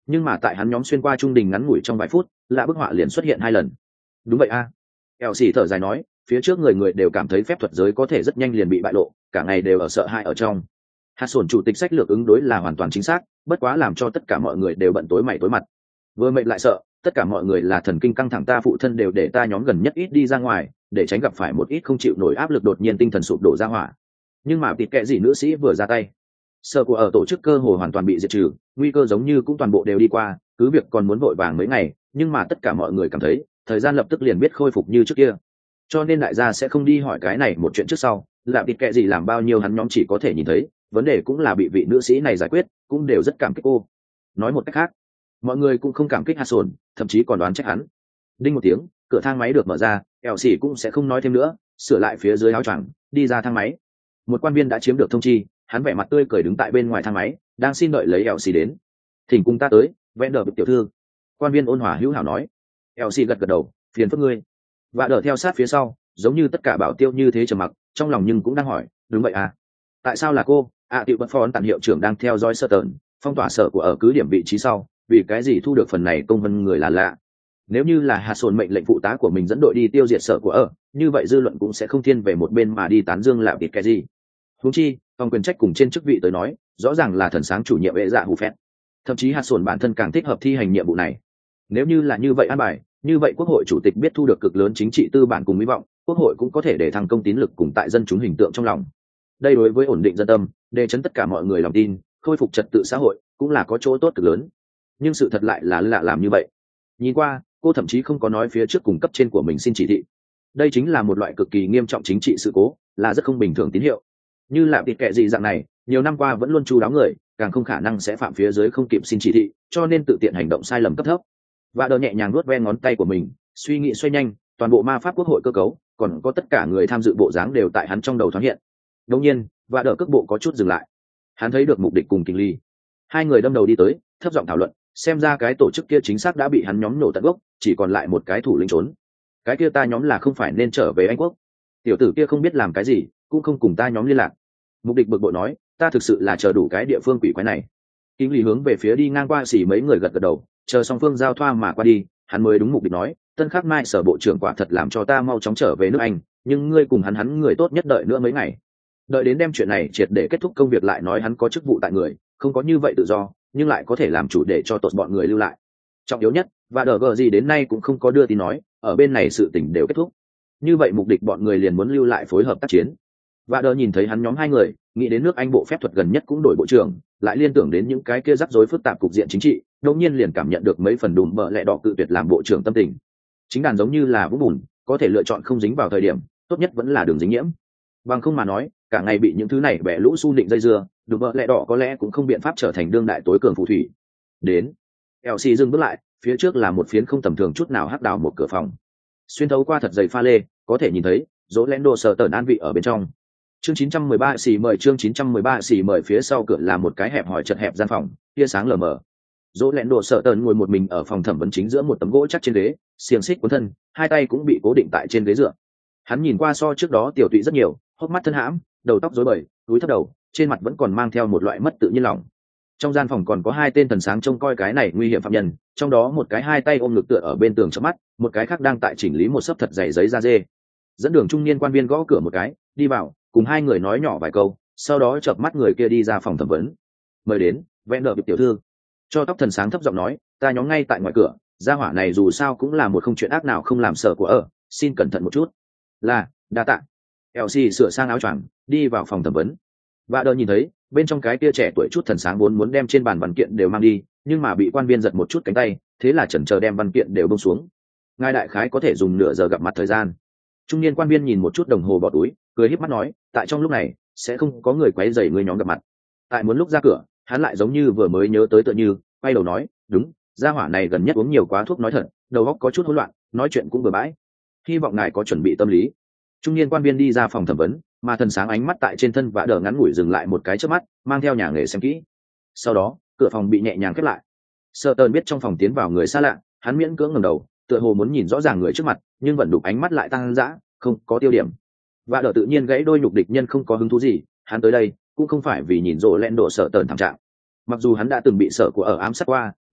nhưng mà tại hắn nhóm xuyên qua trung đình ngắn ngủi trong vài phút lạ bức họa liền xuất hiện hai lần. Đúng vậy a à. Eo xì thở dài nói, phía trước người người đều cảm thấy phép thuật giới có thể rất nhanh liền bị bại lộ, cả ngày đều ở sợ hãi ở trong. Hạt sổn chủ tịch sách lược ứng đối là hoàn toàn chính xác, bất quá làm cho tất cả mọi người đều bận tối mày tối mặt. Vừa mệnh lại sợ, tất cả mọi người là thần kinh căng thẳng, ta phụ thân đều để ta nhóm gần nhất ít đi ra ngoài, để tránh gặp phải một ít không chịu nổi áp lực đột nhiên tinh thần sụp đổ ra hỏa. Nhưng mà tịt kệ gì nữ sĩ vừa ra tay, sợ của ở tổ chức cơ hồ hoàn toàn bị diệt trừ, nguy cơ giống như cũng toàn bộ đều đi qua, cứ việc còn muốn vội vàng mấy ngày, nhưng mà tất cả mọi người cảm thấy thời gian lập tức liền biết khôi phục như trước kia, cho nên đại gia sẽ không đi hỏi cái này một chuyện trước sau, là tịt kệ gì làm bao nhiêu hắn nhóm chỉ có thể nhìn thấy, vấn đề cũng là bị vị nữ sĩ này giải quyết, cũng đều rất cảm kích cô. Nói một cách khác, mọi người cũng không cảm kích Hạt Sồn, thậm chí còn đoán trách hắn. Đinh một tiếng, cửa thang máy được mở ra, ẻo xỉ cũng sẽ không nói thêm nữa, sửa lại phía dưới áo choàng, đi ra thang máy. Một quan viên đã chiếm được thông chi, hắn vẻ mặt tươi cười đứng tại bên ngoài thang máy, đang xin đợi lấy ẻo xỉ đến. Thỉnh cùng ta tới, vẽ đờ tiểu thư. Quan viên ôn hòa hữu hảo nói. ẻo xỉ gật gật đầu, phiền phức ngươi. Và đờ theo sát phía sau, giống như tất cả bảo tiêu như thế trầm mặc, trong lòng nhưng cũng đang hỏi, đúng vậy à? Tại sao là cô? À, tiểu bất phó tặng hiệu trưởng đang theo dõi sơ tờn, phong tỏa sở của ở cứ điểm vị trí sau, vì cái gì thu được phần này công vân người là lạ. Nếu như là Hạt Sồn mệnh lệnh phụ tá của mình dẫn đội đi tiêu diệt sở của ở, như vậy dư luận cũng sẽ không thiên về một bên mà đi tán dương lạo thịt cái gì. Huống chi, phòng quyền trách cùng trên chức vị tới nói, rõ ràng là thần sáng chủ nhiệm vệ dạ hủ phét. Thậm chí Hạt Sồn bản thân càng thích hợp thi hành nhiệm vụ này. Nếu như là như vậy an bài, như vậy quốc hội chủ tịch biết thu được cực lớn chính trị tư bản cùng hy vọng, quốc hội cũng có thể để thăng công tín lực cùng tại dân chúng hình tượng trong lòng. Đây đối với ổn định dân tâm, để chấn tất cả mọi người lòng tin, khôi phục trật tự xã hội, cũng là có chỗ tốt cực lớn. Nhưng sự thật lại là lạ làm như vậy. Nhìn qua, cô thậm chí không có nói phía trước cùng cấp trên của mình xin chỉ thị. Đây chính là một loại cực kỳ nghiêm trọng chính trị sự cố, là rất không bình thường tín hiệu. Như là tịt kệ gì dạng này, nhiều năm qua vẫn luôn chu đáo người, càng không khả năng sẽ phạm phía dưới không kịp xin chỉ thị, cho nên tự tiện hành động sai lầm cấp thấp. Và đờ nhẹ nhàng nuốt ve ngón tay của mình, suy nghĩ xoay nhanh, toàn bộ ma pháp quốc hội cơ cấu, còn có tất cả người tham dự bộ dáng đều tại hắn trong đầu thoáng hiện. Đương nhiên, và đờ cước bộ có chút dừng lại. Hắn thấy được Mục Địch cùng Kình Ly, hai người đâm đầu đi tới, thấp giọng thảo luận, xem ra cái tổ chức kia chính xác đã bị hắn nhóm nổ tận gốc, chỉ còn lại một cái thủ lĩnh trốn. Cái kia ta nhóm là không phải nên trở về Anh quốc. Tiểu tử kia không biết làm cái gì, cũng không cùng ta nhóm liên lạc. Mục Địch bực bội nói, ta thực sự là chờ đủ cái địa phương quỷ quái này. Kình Ly hướng về phía đi ngang qua xỉ mấy người gật gật đầu, chờ song phương giao thoa mà qua đi, hắn mới đúng Mục Địch nói, Tân Khắc Mai sở bộ trưởng quả thật làm cho ta mau chóng trở về nước Anh, nhưng ngươi cùng hắn hắn người tốt nhất đợi nữa mấy ngày. Đợi đến đem chuyện này triệt để kết thúc công việc lại nói hắn có chức vụ tại người, không có như vậy tự do, nhưng lại có thể làm chủ để cho tột bọn người lưu lại. Trọng yếu nhất, và đờ gờ gì đến nay cũng không có đưa tin nói, ở bên này sự tình đều kết thúc. Như vậy Mục Địch bọn người liền muốn lưu lại phối hợp tác chiến. Và đờ nhìn thấy hắn nhóm hai người, nghĩ đến nước Anh bộ phép thuật gần nhất cũng đổi bộ trưởng, lại liên tưởng đến những cái kia rắc rối phức tạp cục diện chính trị, đột nhiên liền cảm nhận được mấy phần đùm bợ lẹ đỏ cự tuyệt làm bộ trưởng tâm tình. Chính đàn giống như là vũng bùn, có thể lựa chọn không dính vào thời điểm, tốt nhất vẫn là đường dính nhiễm. Bằng không mà nói, cả ngày bị những thứ này bẻ lũ su nịnh dây dưa, đùm bợ lẹ đỏ có lẽ cũng không biện pháp trở thành đương đại tối cường phù thủy. Đến, Elsie dừng bước lại, phía trước là một phiến không tầm thường chút nào hắc đào một cửa phòng. Xuyên thấu qua thật dày pha lê, có thể nhìn thấy dỗ lén đồ sở tởn an vị ở bên trong. Chương chín trăm mười ba xì mời chương chín trăm mười ba xì mời phía sau cửa là một cái hẹp hỏi chật hẹp gian phòng, tia sáng lờ mờ. Dỗ lén đồ sở tởn ngồi một mình ở phòng thẩm vấn chính giữa một tấm gỗ chắc trên ghế, xiềng xích cuốn thân, hai tay cũng bị cố định tại trên ghế dựa. Hắn nhìn qua so trước đó tiểu tụy rất nhiều, hốc mắt thân hãm, đầu tóc rối bời, túi thấp đầu, trên mặt vẫn còn mang theo một loại mất tự nhiên lòng. Trong gian phòng còn có hai tên thần sáng trông coi cái này nguy hiểm phạm nhân, trong đó một cái hai tay ôm ngực tựa ở bên tường chớp mắt, một cái khác đang tại chỉnh lý một sấp thật dày giấy da dê. Dẫn đường trung niên quan viên gõ cửa một cái, đi vào, cùng hai người nói nhỏ vài câu, sau đó chợp mắt người kia đi ra phòng thẩm vấn. Mời đến, vẽ nợ tiểu thư. Cho tóc thần sáng thấp giọng nói, ta nhóm ngay tại ngoài cửa, gia hỏa này dù sao cũng là một không chuyện ác nào không làm sợ của ở, xin cẩn thận một chút. Là, đa tạ. Elsie sửa sang áo choàng, đi vào phòng thẩm vấn. Và đờ nhìn thấy, bên trong cái kia trẻ tuổi chút thần sáng vốn muốn đem trên bàn văn kiện đều mang đi, nhưng mà bị quan viên giật một chút cánh tay, thế là chần chờ đem văn kiện đều buông xuống. Ngài đại khái có thể dùng nửa giờ gặp mặt thời gian. Trung niên quan viên nhìn một chút đồng hồ bỏ túi, cười híp mắt nói, tại trong lúc này sẽ không có người quấy rầy người nhóm gặp mặt. Tại muốn lúc ra cửa, hắn lại giống như vừa mới nhớ tới tựa như, quay đầu nói, đúng, gia hỏa này gần nhất uống nhiều quá thuốc nói thật, đầu óc có chút hỗn loạn, nói chuyện cũng bừa bãi. Hy vọng ngài có chuẩn bị tâm lý. Trung niên quan viên đi ra phòng thẩm vấn, mà thần sáng ánh mắt tại trên thân vã đờ ngắn ngủi dừng lại một cái trước mắt, mang theo nhà nghề xem kỹ. Sau đó, cửa phòng bị nhẹ nhàng khép lại. Sợ tơn biết trong phòng tiến vào người xa lạ, hắn miễn cưỡng ngẩng đầu, tựa hồ muốn nhìn rõ ràng người trước mặt, nhưng vẫn đục ánh mắt lại tăng dã, không có tiêu điểm. Vã đờ tự nhiên gãy đôi nhục địch nhân không có hứng thú gì, hắn tới đây cũng không phải vì nhìn rộ lẹn độ sợ tơn thảm trạng. Mặc dù hắn đã từng bị sợ của ở ám sát qua,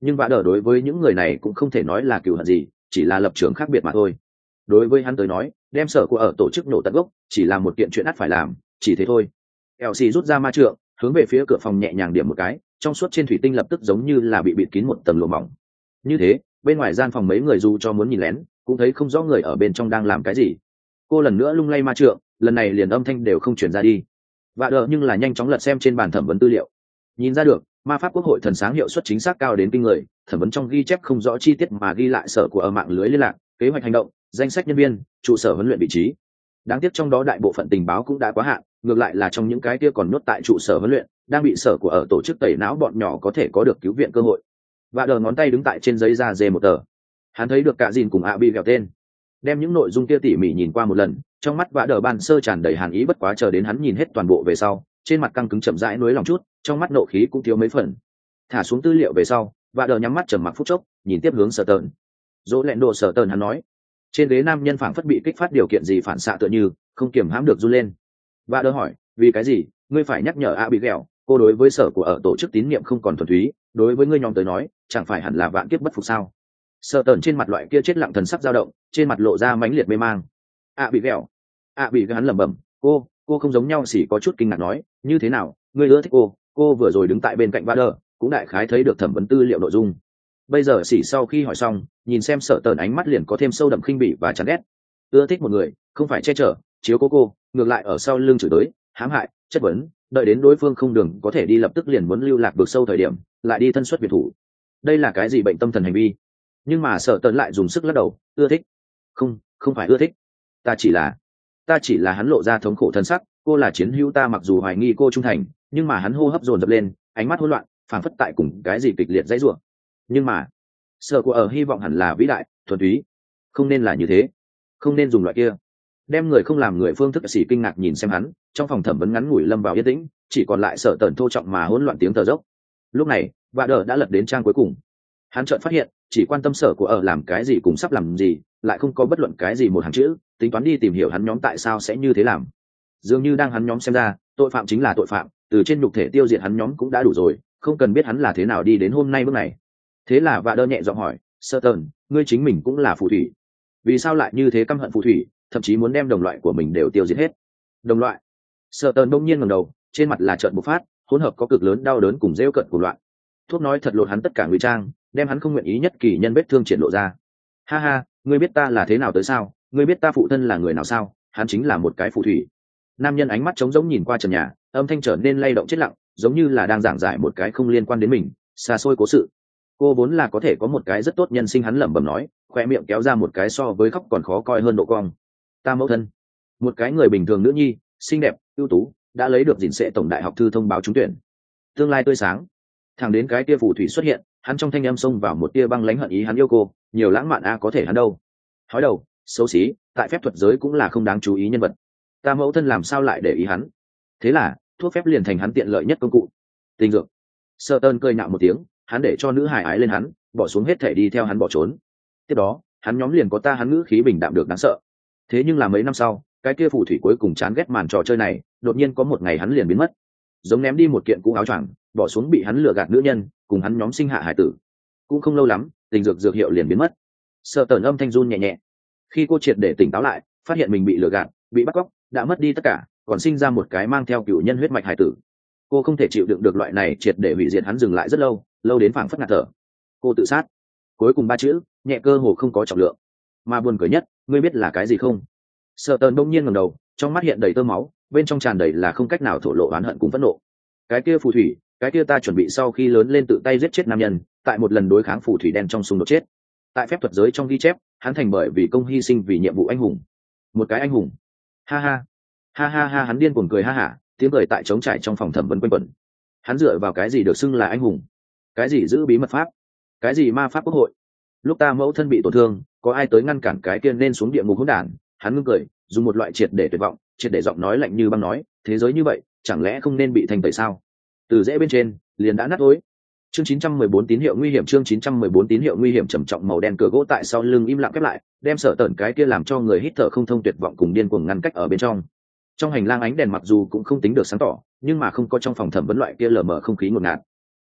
nhưng vã đờ đối với những người này cũng không thể nói là cựu hận gì, chỉ là lập trường khác biệt mà thôi. Đối với hắn tới nói, đem sở của ở tổ chức nổ tận gốc chỉ là một kiện chuyện ắt phải làm, chỉ thế thôi. Elsie rút ra ma trượng, hướng về phía cửa phòng nhẹ nhàng điểm một cái, trong suốt trên thủy tinh lập tức giống như là bị bịt kín một tầng lụa mỏng. Như thế, bên ngoài gian phòng mấy người dù cho muốn nhìn lén, cũng thấy không rõ người ở bên trong đang làm cái gì. Cô lần nữa lung lay ma trượng, lần này liền âm thanh đều không truyền ra đi. Vạ đờ nhưng là nhanh chóng lật xem trên bàn thẩm vấn tư liệu. Nhìn ra được, ma pháp quốc hội thần sáng hiệu suất chính xác cao đến kinh người, thẩm vấn trong ghi chép không rõ chi tiết mà ghi lại sở của ở mạng lưới liên lạc, kế hoạch hành động, danh sách nhân viên, trụ sở huấn luyện vị trí. Đáng tiếc trong đó đại bộ phận tình báo cũng đã quá hạn, ngược lại là trong những cái kia còn nhốt tại trụ sở huấn luyện, đang bị sở của ở tổ chức tẩy não bọn nhỏ có thể có được cứu viện cơ hội. Và đờ ngón tay đứng tại trên giấy da dê một tờ. Hắn thấy được cả Dìn cùng ạ bị gẹo tên, đem những nội dung kia tỉ mỉ nhìn qua một lần, trong mắt vã đờ ban sơ tràn đầy hàn ý, bất quá chờ đến hắn nhìn hết toàn bộ về sau, trên mặt căng cứng chậm rãi nuối lòng chút, trong mắt nộ khí cũng thiếu mấy phần. Thả xuống tư liệu về sau, vã đờ nhắm mắt trầm mặc phút chốc, nhìn tiếp hướng Sở Tợn. Dỗ lẹn đồ Sở Tợn hắn nói. Trên ghế nam nhân phảng phất bị kích phát điều kiện gì phản xạ tựa như không kiềm hãm được run lên. Vã đờ hỏi, vì cái gì ngươi phải nhắc nhở ạ bị ghẹo? Cô đối với sở của ở tổ chức tín nhiệm không còn thuần túy, đối với ngươi nhóm tới nói, chẳng phải hẳn là vạn kiếp bất phục sao? Sở Tợn trên mặt loại kia chết lặng thần sắc dao động, trên mặt lộ ra mãnh liệt mê mang. ạ bị ghẹo, ạ bị ghẹo hắn lẩm bẩm, cô cô không giống nhau, chỉ có chút kinh ngạc nói, như thế nào ngươi ưa thích cô? Cô vừa rồi đứng tại bên cạnh vã đờ, cũng đại khái thấy được thẩm vấn tư liệu nội dung. Bây giờ xỉ sau khi hỏi xong, nhìn xem Sở Tợn ánh mắt liền có thêm sâu đậm khinh bỉ và chán ghét. Ưa thích một người không phải che chở chiếu cố cô, ngược lại ở sau lưng chửi tới, hãm hại, chất vấn, đợi đến đối phương không đường có thể đi lập tức liền muốn lưu lạc vực sâu thời điểm lại đi thân xuất biệt thủ. Đây là cái gì bệnh tâm thần hành vi? Nhưng mà Sở Tợn lại dùng sức lắc đầu, ưa thích không không phải ưa thích, ta chỉ là ta chỉ là hắn lộ ra thống khổ thân sắc, cô là chiến hữu ta, mặc dù hoài nghi cô trung thành, nhưng mà hắn hô hấp dồn dập lên, ánh mắt hỗn loạn, phảng phất tại cùng cái gì kịch liệt dãy rủa. Nhưng mà sở của ở hy vọng hẳn là vĩ đại, thuần túy, không nên là như thế, không nên dùng loại kia đem người không làm người phương thức. Xỉ kinh ngạc nhìn xem hắn, trong phòng thẩm vấn ngắn ngủi lâm vào yên tĩnh, chỉ còn lại Sở Tợn thô trọng mà hỗn loạn tiếng thở dốc. Lúc này vạ đờ đã lật đến trang cuối cùng, hắn chợt phát hiện chỉ quan tâm sở của ở làm cái gì cùng sắp làm gì, lại không có bất luận cái gì một hàng chữ tính toán đi tìm hiểu hắn nhóm tại sao sẽ như thế làm. Dường như đang hắn nhóm xem ra, tội phạm chính là tội phạm, từ trên nhục thể tiêu diệt hắn nhóm cũng đã đủ rồi, không cần biết hắn là thế nào đi đến hôm nay bước này. Thế là vạ đờ nhẹ giọng hỏi, Sở Tợn, ngươi chính mình cũng là phù thủy, vì sao lại như thế căm hận phù thủy, thậm chí muốn đem đồng loại của mình đều tiêu diệt hết? Đồng loại? Sở Tợn đông nhiên ngẩng đầu, trên mặt là trợn bộc phát, hỗn hợp có cực lớn đau đớn cùng rêu cận của loạn. Thuốc nói thật lột hắn tất cả ngụy trang, đem hắn không nguyện ý nhất kỳ nhân vết thương triển lộ ra. Ha ha, ngươi biết ta là thế nào tới sao? Ngươi biết ta phụ thân là người nào sao? Hắn chính là một cái phù thủy. Nam nhân ánh mắt trống rỗng nhìn qua trần nhà, âm thanh trở nên lay động chết lặng, giống như là đang giảng giải một cái không liên quan đến mình, xa xôi cố sự. Cô vốn là có thể có một cái rất tốt nhân sinh, hắn lẩm bẩm nói, khoe miệng kéo ra một cái so với khóc còn khó coi hơn độ cong. Ta mẫu thân, một cái người bình thường nữ nhi, xinh đẹp, ưu tú, đã lấy được dình sệ tổng đại học thư thông báo trúng tuyển, tương lai tươi sáng. Thẳng đến cái kia phù thủy xuất hiện, hắn trong thanh âm xông vào một tia băng lãnh hận ý, hắn yêu cô, nhiều lãng mạn a có thể hắn đâu. Hói đầu, xấu xí, tại phép thuật giới cũng là không đáng chú ý nhân vật. Ta mẫu thân làm sao lại để ý hắn? Thế là thuốc phép liền thành hắn tiện lợi nhất công cụ. Tình dược. Sở Tợn cười nhạo một tiếng, hắn để cho nữ hài ái lên hắn, bỏ xuống hết thể đi theo hắn bỏ trốn. Tiếp đó hắn nhóm liền có ta, hắn ngữ khí bình đạm được đáng sợ. Thế nhưng là mấy năm sau, cái kia phù thủy cuối cùng chán ghét màn trò chơi này, đột nhiên có một ngày hắn liền biến mất, giống ném đi một kiện cũ áo choàng, bỏ xuống bị hắn lừa gạt nữ nhân, cùng hắn nhóm sinh hạ hải tử. Cũng không lâu lắm, tình dược dược hiệu liền biến mất. Sở Tợn âm thanh run nhẹ nhẹ. Khi cô triệt để tỉnh táo lại, phát hiện mình bị lừa gạt, bị bắt cóc, đã mất đi tất cả, còn sinh ra một cái mang theo cửu nhân huyết mạch hải tử. Cô không thể chịu đựng được loại này triệt để hủy diệt hắn, dừng lại rất lâu, lâu đến phảng phất ngạt thở. Cô tự sát. Cuối cùng ba chữ, nhẹ cơ hồ không có trọng lượng. Mà buồn cười nhất, ngươi biết là cái gì không? Sở Tợn bỗng nhiên ngẩng đầu, trong mắt hiện đầy tơ máu, bên trong tràn đầy là không cách nào thổ lộ oán hận cùng phẫn nộ. Cái kia phù thủy, cái kia ta chuẩn bị sau khi lớn lên tự tay giết chết nam nhân, tại một lần đối kháng phù thủy đen trong xung đột chết. Tại phép thuật giới trong ghi chép, hắn thành bởi vì công hy sinh vì nhiệm vụ anh hùng. Một cái anh hùng. Ha ha, ha ha ha, hắn điên cuồng cười ha hả, tiếng cười tại trống trải trong phòng thẩm vấn quanh quẩn. Hắn dựa vào cái gì được xưng là anh hùng? Cái gì giữ bí mật pháp? Cái gì ma pháp quốc hội? Lúc ta mẫu thân bị tổn thương, có ai tới ngăn cản cái kia nên xuống địa ngục hỗn đản? Hắn ngưng cười, dùng một loại triệt để tuyệt vọng, triệt để giọng nói lạnh như băng nói, thế giới như vậy, chẳng lẽ không nên bị thành tẩy sao? Từ rễ bên trên, liền đã nát ối. Chương chín trăm mười bốn tín hiệu nguy hiểm, chương chín trăm mười bốn tín hiệu nguy hiểm, trầm trọng màu đen cửa gỗ tại sau lưng im lặng khép lại, đem Sở Tợn cái kia làm cho người hít thở không thông tuyệt vọng cùng điên cuồng ngăn cách ở bên trong. Trong hành lang ánh đèn mặc dù cũng không tính được sáng tỏ, nhưng mà không có trong phòng thẩm vấn loại kia lờ mờ không khí ngột ngạt.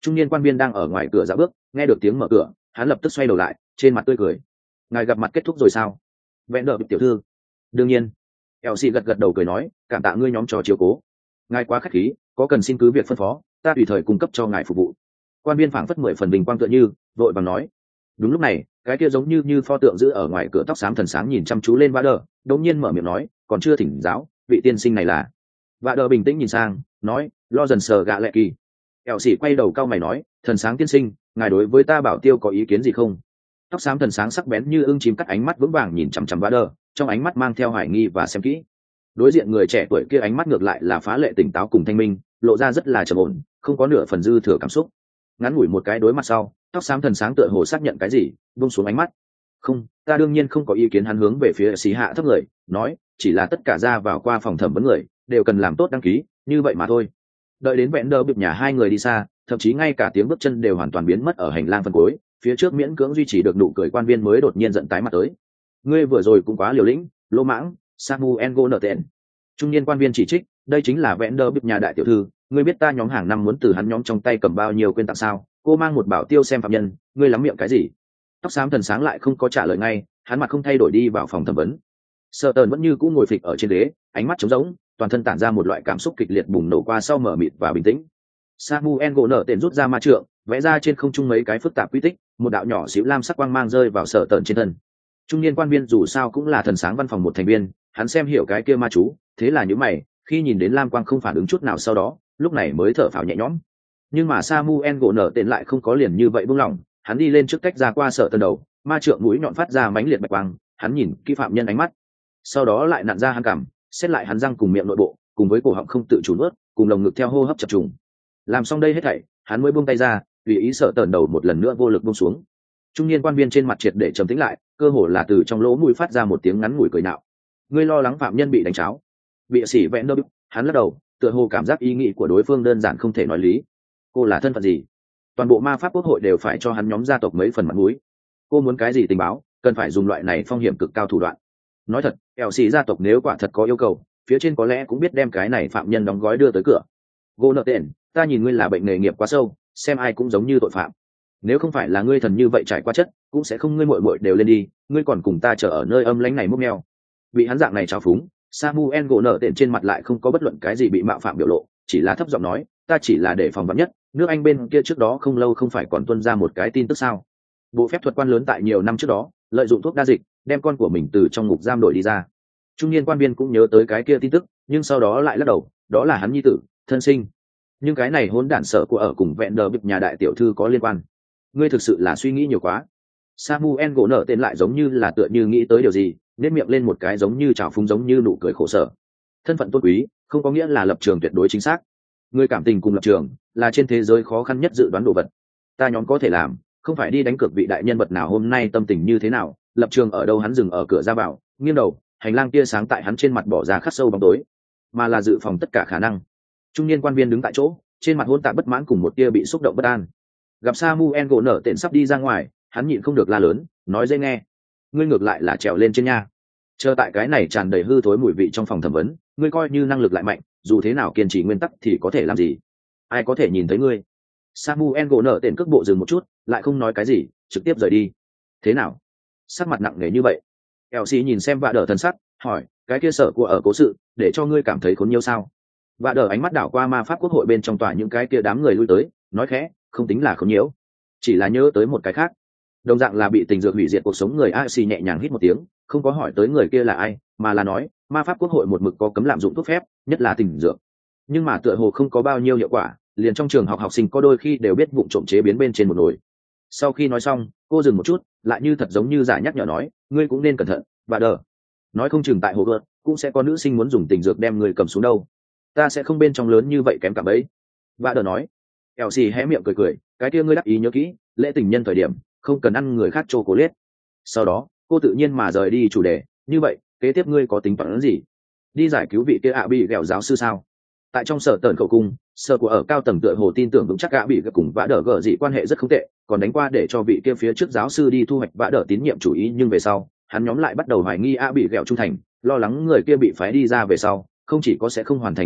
Trung niên quan viên đang ở ngoài cửa dạo bước, nghe được tiếng mở cửa, hắn lập tức xoay đầu lại, trên mặt tươi cười. Ngài gặp mặt kết thúc rồi sao? Vẹn đợi tiểu thư. Đương nhiên. Elsie gật gật đầu cười nói, cảm tạ ngươi nhóm trò chiếu cố. Ngài quá khách khí, có cần xin cứ việc phân phó, ta tùy thời cung cấp cho ngài phục vụ. Quan viên phảng phất mười phần bình quang tựa như, vội vàng nói. Đúng lúc này, cái kia giống như như pho tượng giữ ở ngoài cửa tóc xám thần sáng nhìn chăm chú lên Vader, đột nhiên mở miệng nói, còn chưa thỉnh giáo, vị tiên sinh này là. Vader bình tĩnh nhìn sang, nói, lo dần sờ gạ lệ kỳ. Elsie quay đầu cau mày nói, thần sáng tiên sinh, ngài đối với ta bảo tiêu có ý kiến gì không? Tóc xám thần sáng sắc bén như ưng chim cắt ánh mắt vững vàng nhìn chằm chằm Vader, trong ánh mắt mang theo hoài nghi và xem kỹ. Đối diện người trẻ tuổi kia ánh mắt ngược lại là phá lệ tỉnh táo cùng thanh minh, lộ ra rất là trầm ổn, không có nửa phần dư thừa cảm xúc. Ngắn ngủi một cái đối mặt sau, tóc xám thần sáng tựa hồ xác nhận cái gì, buông xuống ánh mắt. Không, ta đương nhiên không có ý kiến. Hắn hướng về phía xí hạ thấp người, nói, chỉ là tất cả ra vào qua phòng thẩm vấn người đều cần làm tốt đăng ký, như vậy mà thôi. Đợi đến vẹn đờ bịp nhà hai người đi xa, thậm chí ngay cả tiếng bước chân đều hoàn toàn biến mất ở hành lang phân cuối, phía trước miễn cưỡng duy trì được nụ cười quan viên mới đột nhiên giận tái mặt tới. Ngươi vừa rồi cũng quá liều lĩnh, lỗ mãng. Samuel Gonnerten. Trung niên quan viên chỉ trích, đây chính là vẹn đờ bịp nhà đại tiểu thư, ngươi biết ta nhóm hàng năm muốn từ hắn nhóm trong tay cầm bao nhiêu quyên tặng sao? Cô mang một bảo tiêu xem phạm nhân, ngươi lắm miệng cái gì? Tóc xám thần sáng lại không có trả lời ngay, hắn mặt không thay đổi đi vào phòng thẩm vấn. Sở Tần vẫn như cũ ngồi phịch ở trên ghế, ánh mắt trống rỗng, toàn thân tản ra một loại cảm xúc kịch liệt bùng nổ qua sau mở mịt và bình tĩnh. Samuel Gonnerten rút ra ma trượng, vẽ ra trên không trung mấy cái phức tạp quy tích, một đạo nhỏ xíu lam sắc quang mang rơi vào Sở Tần trên thân. Trung niên quan viên dù sao cũng là thần sáng văn phòng một thành viên, hắn xem hiểu cái kia ma chú, thế là những mày, khi nhìn đến lam quang không phản ứng chút nào sau đó, lúc này mới thở phào nhẹ nhõm. Nhưng mà Samuel Gonnerten lại không có liền như vậy buông lỏng, hắn đi lên trước cách ra qua Sở Tần đầu, ma trượng mũi nhọn phát ra mãnh liệt bạch quang, hắn nhìn kỹ phạm nhân ánh mắt, sau đó lại nặn ra hắn cằm, xét lại hắn răng cùng miệng nội bộ, cùng với cổ họng không tự chủ nuốt, cùng lồng ngực theo hô hấp chập trùng. Làm xong đây hết thảy, hắn mới buông tay ra, vì ý Sở Tần đầu một lần nữa vô lực buông xuống. Trung niên quan viên trên mặt triệt để trầm tĩnh lại, cơ hồ là từ trong lỗ mũi phát ra một tiếng ngắn ngủi cười nạo. Ngươi lo lắng phạm nhân bị đánh cháo, bị sỉ vẹn đâu? Hắn lắc đầu, tựa hồ cảm giác ý nghĩ của đối phương đơn giản không thể nói lý. Cô là thân phận gì? Toàn bộ ma pháp quốc hội đều phải cho hắn nhóm gia tộc mấy phần mặt mũi. Cô muốn cái gì tình báo, cần phải dùng loại này phong hiểm cực cao thủ đoạn. Nói thật, kẻo xỉ gia tộc nếu quả thật có yêu cầu, phía trên có lẽ cũng biết đem cái này phạm nhân đóng gói đưa tới cửa. Gonnerten, ta nhìn ngươi là bệnh nghề nghiệp quá sâu, xem ai cũng giống như tội phạm. Nếu không phải là ngươi thần như vậy trải qua chất, cũng sẽ không ngươi muội muội đều lên đi, ngươi còn cùng ta chờ ở nơi âm lãnh này múc mèo. Bị hắn dạng này trào phúng, Samuel Gonnerten trên mặt lại không có bất luận cái gì bị mạo phạm biểu lộ, chỉ là thấp giọng nói, ta chỉ là để phòng vắn nhất, nước Anh bên kia trước đó không lâu không phải còn tuân ra một cái tin tức sao? Bộ phép thuật quan lớn tại nhiều năm trước đó, lợi dụng thuốc đa dịch, đem con của mình từ trong ngục giam đổi đi ra. Trung niên quan viên cũng nhớ tới cái kia tin tức, nhưng sau đó lại lắc đầu, đó là hắn nhi tử, thân sinh. Nhưng cái này hỗn đản sợ của ở cùng vẹn đờ bịp nhà đại tiểu thư có liên quan. Ngươi thực sự là suy nghĩ nhiều quá. Samuel Gonnerten lại giống như là tựa như nghĩ tới điều gì, nét miệng lên một cái giống như trào phúng giống như nụ cười khổ sở. Thân phận tôn quý, không có nghĩa là lập trường tuyệt đối chính xác. Người cảm tình cùng lập trường là trên thế giới khó khăn nhất dự đoán đồ vật. Ta nhóm có thể làm, không phải đi đánh cược vị đại nhân vật nào hôm nay tâm tình như thế nào, lập trường ở đâu hắn dừng ở cửa ra vào, nghiêng đầu, hành lang tia sáng tại hắn trên mặt bỏ ra khắc sâu bóng tối, mà là dự phòng tất cả khả năng. Trung niên quan viên đứng tại chỗ, trên mặt hỗn tạp bất mãn cùng một tia bị xúc động bất an. Gặp Samuel Gonnerten sắp đi ra ngoài, hắn nhịn không được la lớn, nói dễ nghe, ngươi ngược lại là trèo lên trên nha. Chờ tại cái này tràn đầy hư thối mùi vị trong phòng thẩm vấn, ngươi coi như năng lực lại mạnh, dù thế nào kiên trì nguyên tắc thì có thể làm gì? Ai có thể nhìn thấy ngươi? Samuel Gonnerten cước bộ dừng một chút, lại không nói cái gì, trực tiếp rời đi. Thế nào? Sắc mặt nặng nề như vậy. Elsie nhìn xem vạ đỡ thần sắc, hỏi, cái kia sở của ở cố sự, để cho ngươi cảm thấy khốn nhiều sao? Vạ đỡ ánh mắt đảo qua ma pháp quốc hội bên trong tòa những cái kia đám người lui tới, nói khẽ, không tính là khốn nhiễu, chỉ là nhớ tới một cái khác. Đồng dạng là bị tình dược hủy diệt cuộc sống người Elsie nhẹ nhàng hít một tiếng, không có hỏi tới người kia là ai, mà là nói, ma pháp quốc hội một mực có cấm lạm dụng thuốc phép, nhất là tình dược. Nhưng mà tựa hồ không có bao nhiêu hiệu quả, liền trong trường học học sinh có đôi khi đều biết vụng trộm chế biến bên trên một nồi. Sau khi nói xong, cô dừng một chút, lại như thật giống như giả nhắc nhở nói, ngươi cũng nên cẩn thận, và đờ. Nói không chừng tại hồ gợt, cũng sẽ có nữ sinh muốn dùng tình dược đem người cầm xuống đâu. Ta sẽ không bên trong lớn như vậy kém cả bấy. Và đờ nói. Elsie hé miệng cười cười, cái kia ngươi đắc ý nhớ kỹ, lễ tình nhân thời điểm, không cần ăn người khác chocolate. Sau đó, cô tự nhiên mà rời đi chủ đề, như vậy, kế tiếp ngươi có tính toán gì? Đi giải cứu vị kia ạ bị ghẹo giáo sư sao? Tại trong sở tần khẩu cung, sở của ở cao tầng tựa hồ tin tưởng vững chắc gã bị gặp cùng vã đỡ gờ dị quan hệ rất không tệ, còn đánh qua để cho vị kia phía trước giáo sư đi thu hoạch vã đỡ tín nhiệm chủ ý, nhưng về sau hắn nhóm lại bắt đầu hoài nghi ạ bị ghẹo trung thành, lo lắng người kia bị phái đi ra về sau không chỉ có sẽ không hoàn thành nhiệm vụ,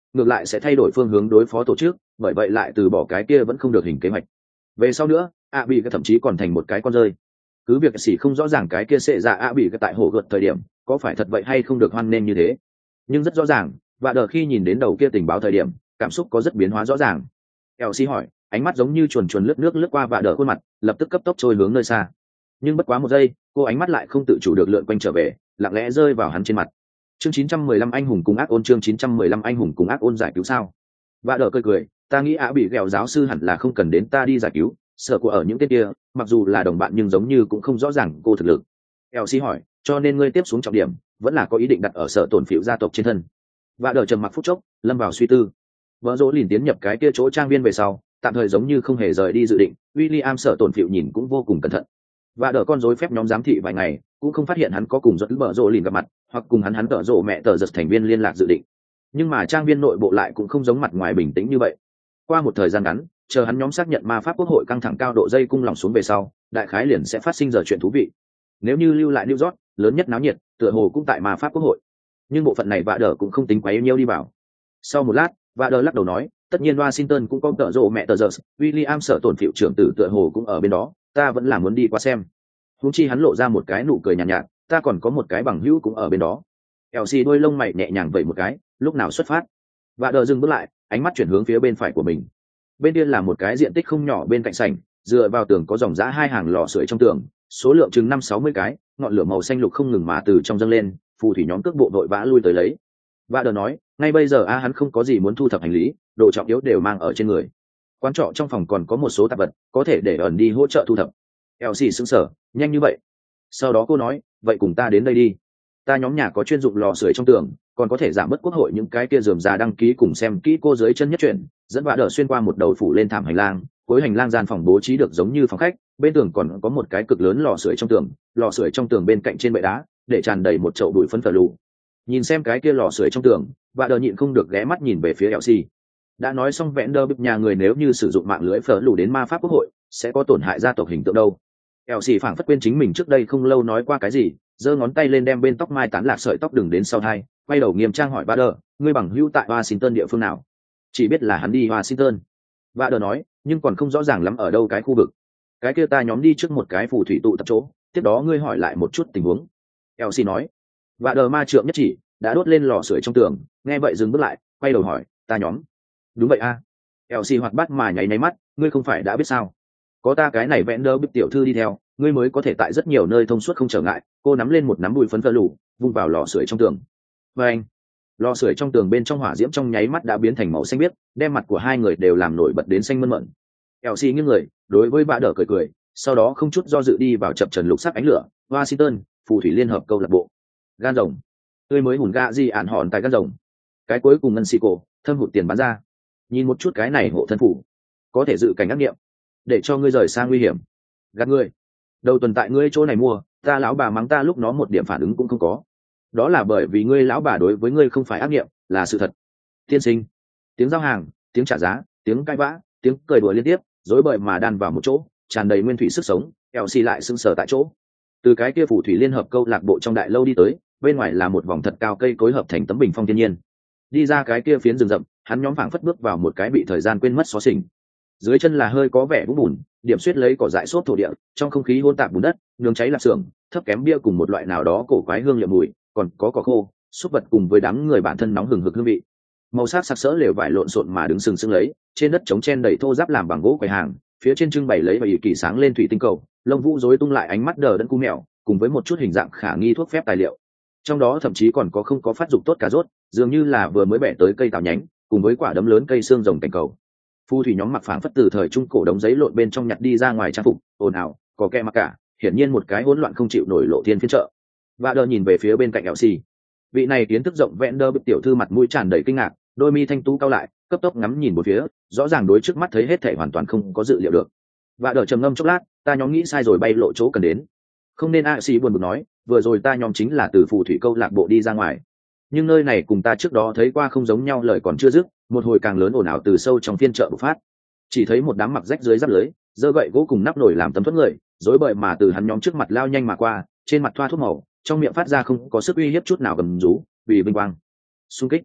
ngược lại sẽ thay đổi phương hướng đối phó tổ chức, bởi vậy lại từ bỏ cái kia vẫn không được hình kế hoạch. Về sau nữa ạ bị thậm chí còn thành một cái con rơi. Cứ việc xỉ không rõ ràng cái kia sẽ ra ạ bị tại hồ gợt thời điểm có phải thật vậy hay không được hoan nên như thế, nhưng rất rõ ràng và đờ khi nhìn đến đầu kia tình báo thời điểm cảm xúc có rất biến hóa rõ ràng. Elsie hỏi, ánh mắt giống như chuồn chuồn lướt nước lướt qua và đờ khuôn mặt, lập tức cấp tốc trôi hướng nơi xa. Nhưng bất quá một giây, cô ánh mắt lại không tự chủ được lượn quanh trở về, lặng lẽ rơi vào hắn trên mặt. Chương chín trăm mười lăm anh hùng cùng ác ôn, chương chín trăm mười lăm anh hùng cùng ác ôn giải cứu sao? Và đờ cười cười, ta nghĩ ạ bị ghẹo giáo sư hẳn là không cần đến ta đi giải cứu, sợ của ở những tên kia, mặc dù là đồng bạn nhưng giống như cũng không rõ ràng cô thực lực. Elsie hỏi, cho nên ngươi tiếp xuống trọng điểm vẫn là có ý định đặt ở sở tổn phiểu gia tộc trên thân. Và đờ trầm mặc phút chốc, lâm vào suy tư. Vợ dỗ liền tiến nhập cái kia chỗ trang viên về sau, tạm thời giống như không hề rời đi dự định. William sở tổn phiểu nhìn cũng vô cùng cẩn thận. Và đỡ con rối phép nhóm giám thị vài ngày, cũng không phát hiện hắn có cùng dẫn vợ dỗ liền gặp mặt, hoặc cùng hắn hắn tợ dỗ mẹ tờ giật thành viên liên lạc dự định. Nhưng mà trang viên nội bộ lại cũng không giống mặt ngoài bình tĩnh như vậy. Qua một thời gian ngắn, chờ hắn nhóm xác nhận ma pháp quốc hội căng thẳng cao độ dây cung lòng xuống về sau, đại khái liền sẽ phát sinh giờ chuyện thú vị. Nếu như lưu lại New York, lớn nhất náo nhiệt, tựa hồ cũng tại ma pháp quốc hội. Nhưng bộ phận này vạ đỡ cũng không tính quá yêu nhiêu đi vào. Sau một lát, vạ đỡ lắc đầu nói, tất nhiên Washington cũng có tợ rộ mẹ tờ giờ, William sở tổn phiểu trưởng tử tựa hồ cũng ở bên đó, ta vẫn là muốn đi qua xem. Huống chi hắn lộ ra một cái nụ cười nhàn nhạt, nhạt, ta còn có một cái bằng hữu cũng ở bên đó. Elsie đôi lông mày nhẹ nhàng vẩy một cái, lúc nào xuất phát? Vạ đỡ dừng bước lại, ánh mắt chuyển hướng phía bên phải của mình. Bên kia là một cái diện tích không nhỏ bên cạnh sảnh, dựa vào tường có dòng giá hai hàng lò sưởi trong tường, số lượng chừng năm sáu mươi cái, ngọn lửa màu xanh lục không ngừng mà từ trong dâng lên, phù thủy nhóm cước bộ đội vã lui tới lấy. Vạ đờ nói, ngay bây giờ a hắn không có gì muốn thu thập hành lý, đồ trọng yếu đều mang ở trên người. Quán trọ trong phòng còn có một số tạp vật, có thể để ẩn đi hỗ trợ thu thập. Elsie sững sờ, nhanh như vậy? Sau đó cô nói, vậy cùng ta đến đây đi. Ta nhóm nhà có chuyên dụng lò sưởi trong tường, còn có thể giảm bớt quốc hội những cái kia rườm rà đăng ký cùng xem kỹ cô dưới chân nhất chuyển, dẫn vạ đờ xuyên qua một đầu phủ lên thảm hành lang, cuối hành lang gian phòng bố trí được giống như phòng khách, bên tường còn có một cái cực lớn lò sưởi trong tường, lò sưởi trong tường bên cạnh trên bệ đá để tràn đầy một chậu bụi phấn phở lù. Nhìn xem cái kia lò sưởi trong tường, vạ đờ nhịn không được ghé mắt nhìn về phía Elsie. Đã nói xong vẽn đơ bức nhà người nếu như sử dụng mạng lưới phở lù đến ma pháp quốc hội sẽ có tổn hại gia tộc hình tượng đâu. Elsie phảng phất quên chính mình trước đây không lâu nói qua cái gì, giơ ngón tay lên đem bên tóc mai tán lạc sợi tóc đừng đến sau hai, quay đầu nghiêm trang hỏi vạ đờ, ngươi bằng hữu tại Washington địa phương nào? Chỉ biết là hắn đi Washington. Vạ đờ nói, nhưng còn không rõ ràng lắm ở đâu cái khu vực. Cái kia ta nhóm đi trước một cái phù thủy tụ tập chỗ, tiếp đó ngươi hỏi lại một chút tình huống. Elsie nói. Vạ đờ ma trượng nhất chỉ đã đốt lên lò sưởi trong tường, nghe vậy dừng bước lại, quay đầu hỏi, ta nhóm? Đúng vậy a. À. Elsie hoạt bát mà nháy nháy mắt, ngươi không phải đã biết sao? Có ta cái này vẽn đơ bức tiểu thư đi theo, ngươi mới có thể tại rất nhiều nơi thông suốt không trở ngại. Cô nắm lên một nắm bụi phấn phơ lù, vung vào lò sưởi trong tường. Và anh, lò sưởi trong tường bên trong hỏa diễm trong nháy mắt đã biến thành màu xanh biếc, đem mặt của hai người đều làm nổi bật đến xanh mơn mởn. Elsie nghiêng người, đối với vạ đỡ cười cười, sau đó không chút do dự đi vào chập trần lục sắc ánh lửa. Washington, phù thủy liên hợp câu lạc bộ. Gan rồng, tươi mới hùn gạ gì ản hòn tại gan rồng. Cái cuối cùng ngân xì cổ, thâm hụt tiền bán ra. Nhìn một chút cái này hộ thân phủ, có thể dự cảnh ác nghiệm, để cho ngươi rời xa nguy hiểm. Gạt ngươi, đầu tuần tại ngươi chỗ này mua, ta lão bà mắng ta lúc nó một điểm phản ứng cũng không có. Đó là bởi vì ngươi lão bà đối với ngươi không phải ác nghiệm, là sự thật. Tiên sinh, tiếng giao hàng, tiếng trả giá, tiếng cãi vã, tiếng cười đùa liên tiếp, rối bời mà đan vào một chỗ, tràn đầy nguyên thủy sức sống. Elsie lại sững sờ tại chỗ. Từ cái kia phù thủy liên hợp câu lạc bộ trong đại lâu đi tới, bên ngoài là một vòng thật cao cây cối hợp thành tấm bình phong thiên nhiên. Đi ra cái kia phiến rừng rậm, hắn nhóm phảng phất bước vào một cái bị thời gian quên mất xó xỉnh. Dưới chân là hơi có vẻ vũng bùn, điểm xuyết lấy cỏ dại xốp thổ địa, trong không khí hỗn tạp bùn đất, nướng cháy lạp xưởng, thấp kém bia cùng một loại nào đó cổ quái hương liệu mùi, còn có cỏ khô, súc vật cùng với đám người bản thân nóng hừng hực hương vị. Màu sắc sặc sỡ lều vải lộn xộn mà đứng sừng sững lấy, trên đất trống chen đầy thô ráp làm bằng gỗ quầy hàng, phía trên trưng bày lấy bảy kỳ sáng lên thủy tinh cầu, lông vũ rối tung lại ánh mắt đờ đẫn cu mèo, cùng với một chút hình dạng khả nghi thuốc phép tài liệu. Trong đó thậm chí còn có không có phát dục tốt cà rốt, dường như là vừa mới bẻ tới cây táo nhánh, cùng với quả đấm lớn cây xương rồng cành cầu. Phu thủy nhóm mặc phảng phất từ thời trung cổ đống giấy lộn bên trong nhặt đi ra ngoài trang phục, ồn ào, có kẻ mặc cả, hiển nhiên một cái hỗn loạn không chịu nổi lộ thiên phiên chợ. Và đờ nhìn về phía bên cạnh Elsie. Vị này kiến thức rộng vẹn đơ bực tiểu thư mặt mũi tràn đầy kinh ngạc, đôi mi thanh tú cao lại, cấp tốc ngắm nhìn một phía, rõ ràng đối trước mắt thấy hết thảy hoàn toàn không có dự liệu được. Và đờ trầm ngâm chốc lát, ta nhóm nghĩ sai rồi bay lộ chỗ cần đến. Không nên Elsie buồn bực nói, vừa rồi ta nhóm chính là từ phù thủy câu lạc bộ đi ra ngoài. Nhưng nơi này cùng ta trước đó thấy qua không giống nhau, lời còn chưa dứt, một hồi càng lớn ồn ào từ sâu trong phiên chợ bộc phát. Chỉ thấy một đám mặc rách dưới giáp lưới, giơ gậy gỗ cùng nắp nổi làm tấm thuẫn người, rối bời mà từ hắn nhóm trước mặt lao nhanh mà qua, trên mặt thoa thuốc màu, trong miệng phát ra không có sức uy hiếp chút nào gầm rú, vì vinh quang. Xung kích.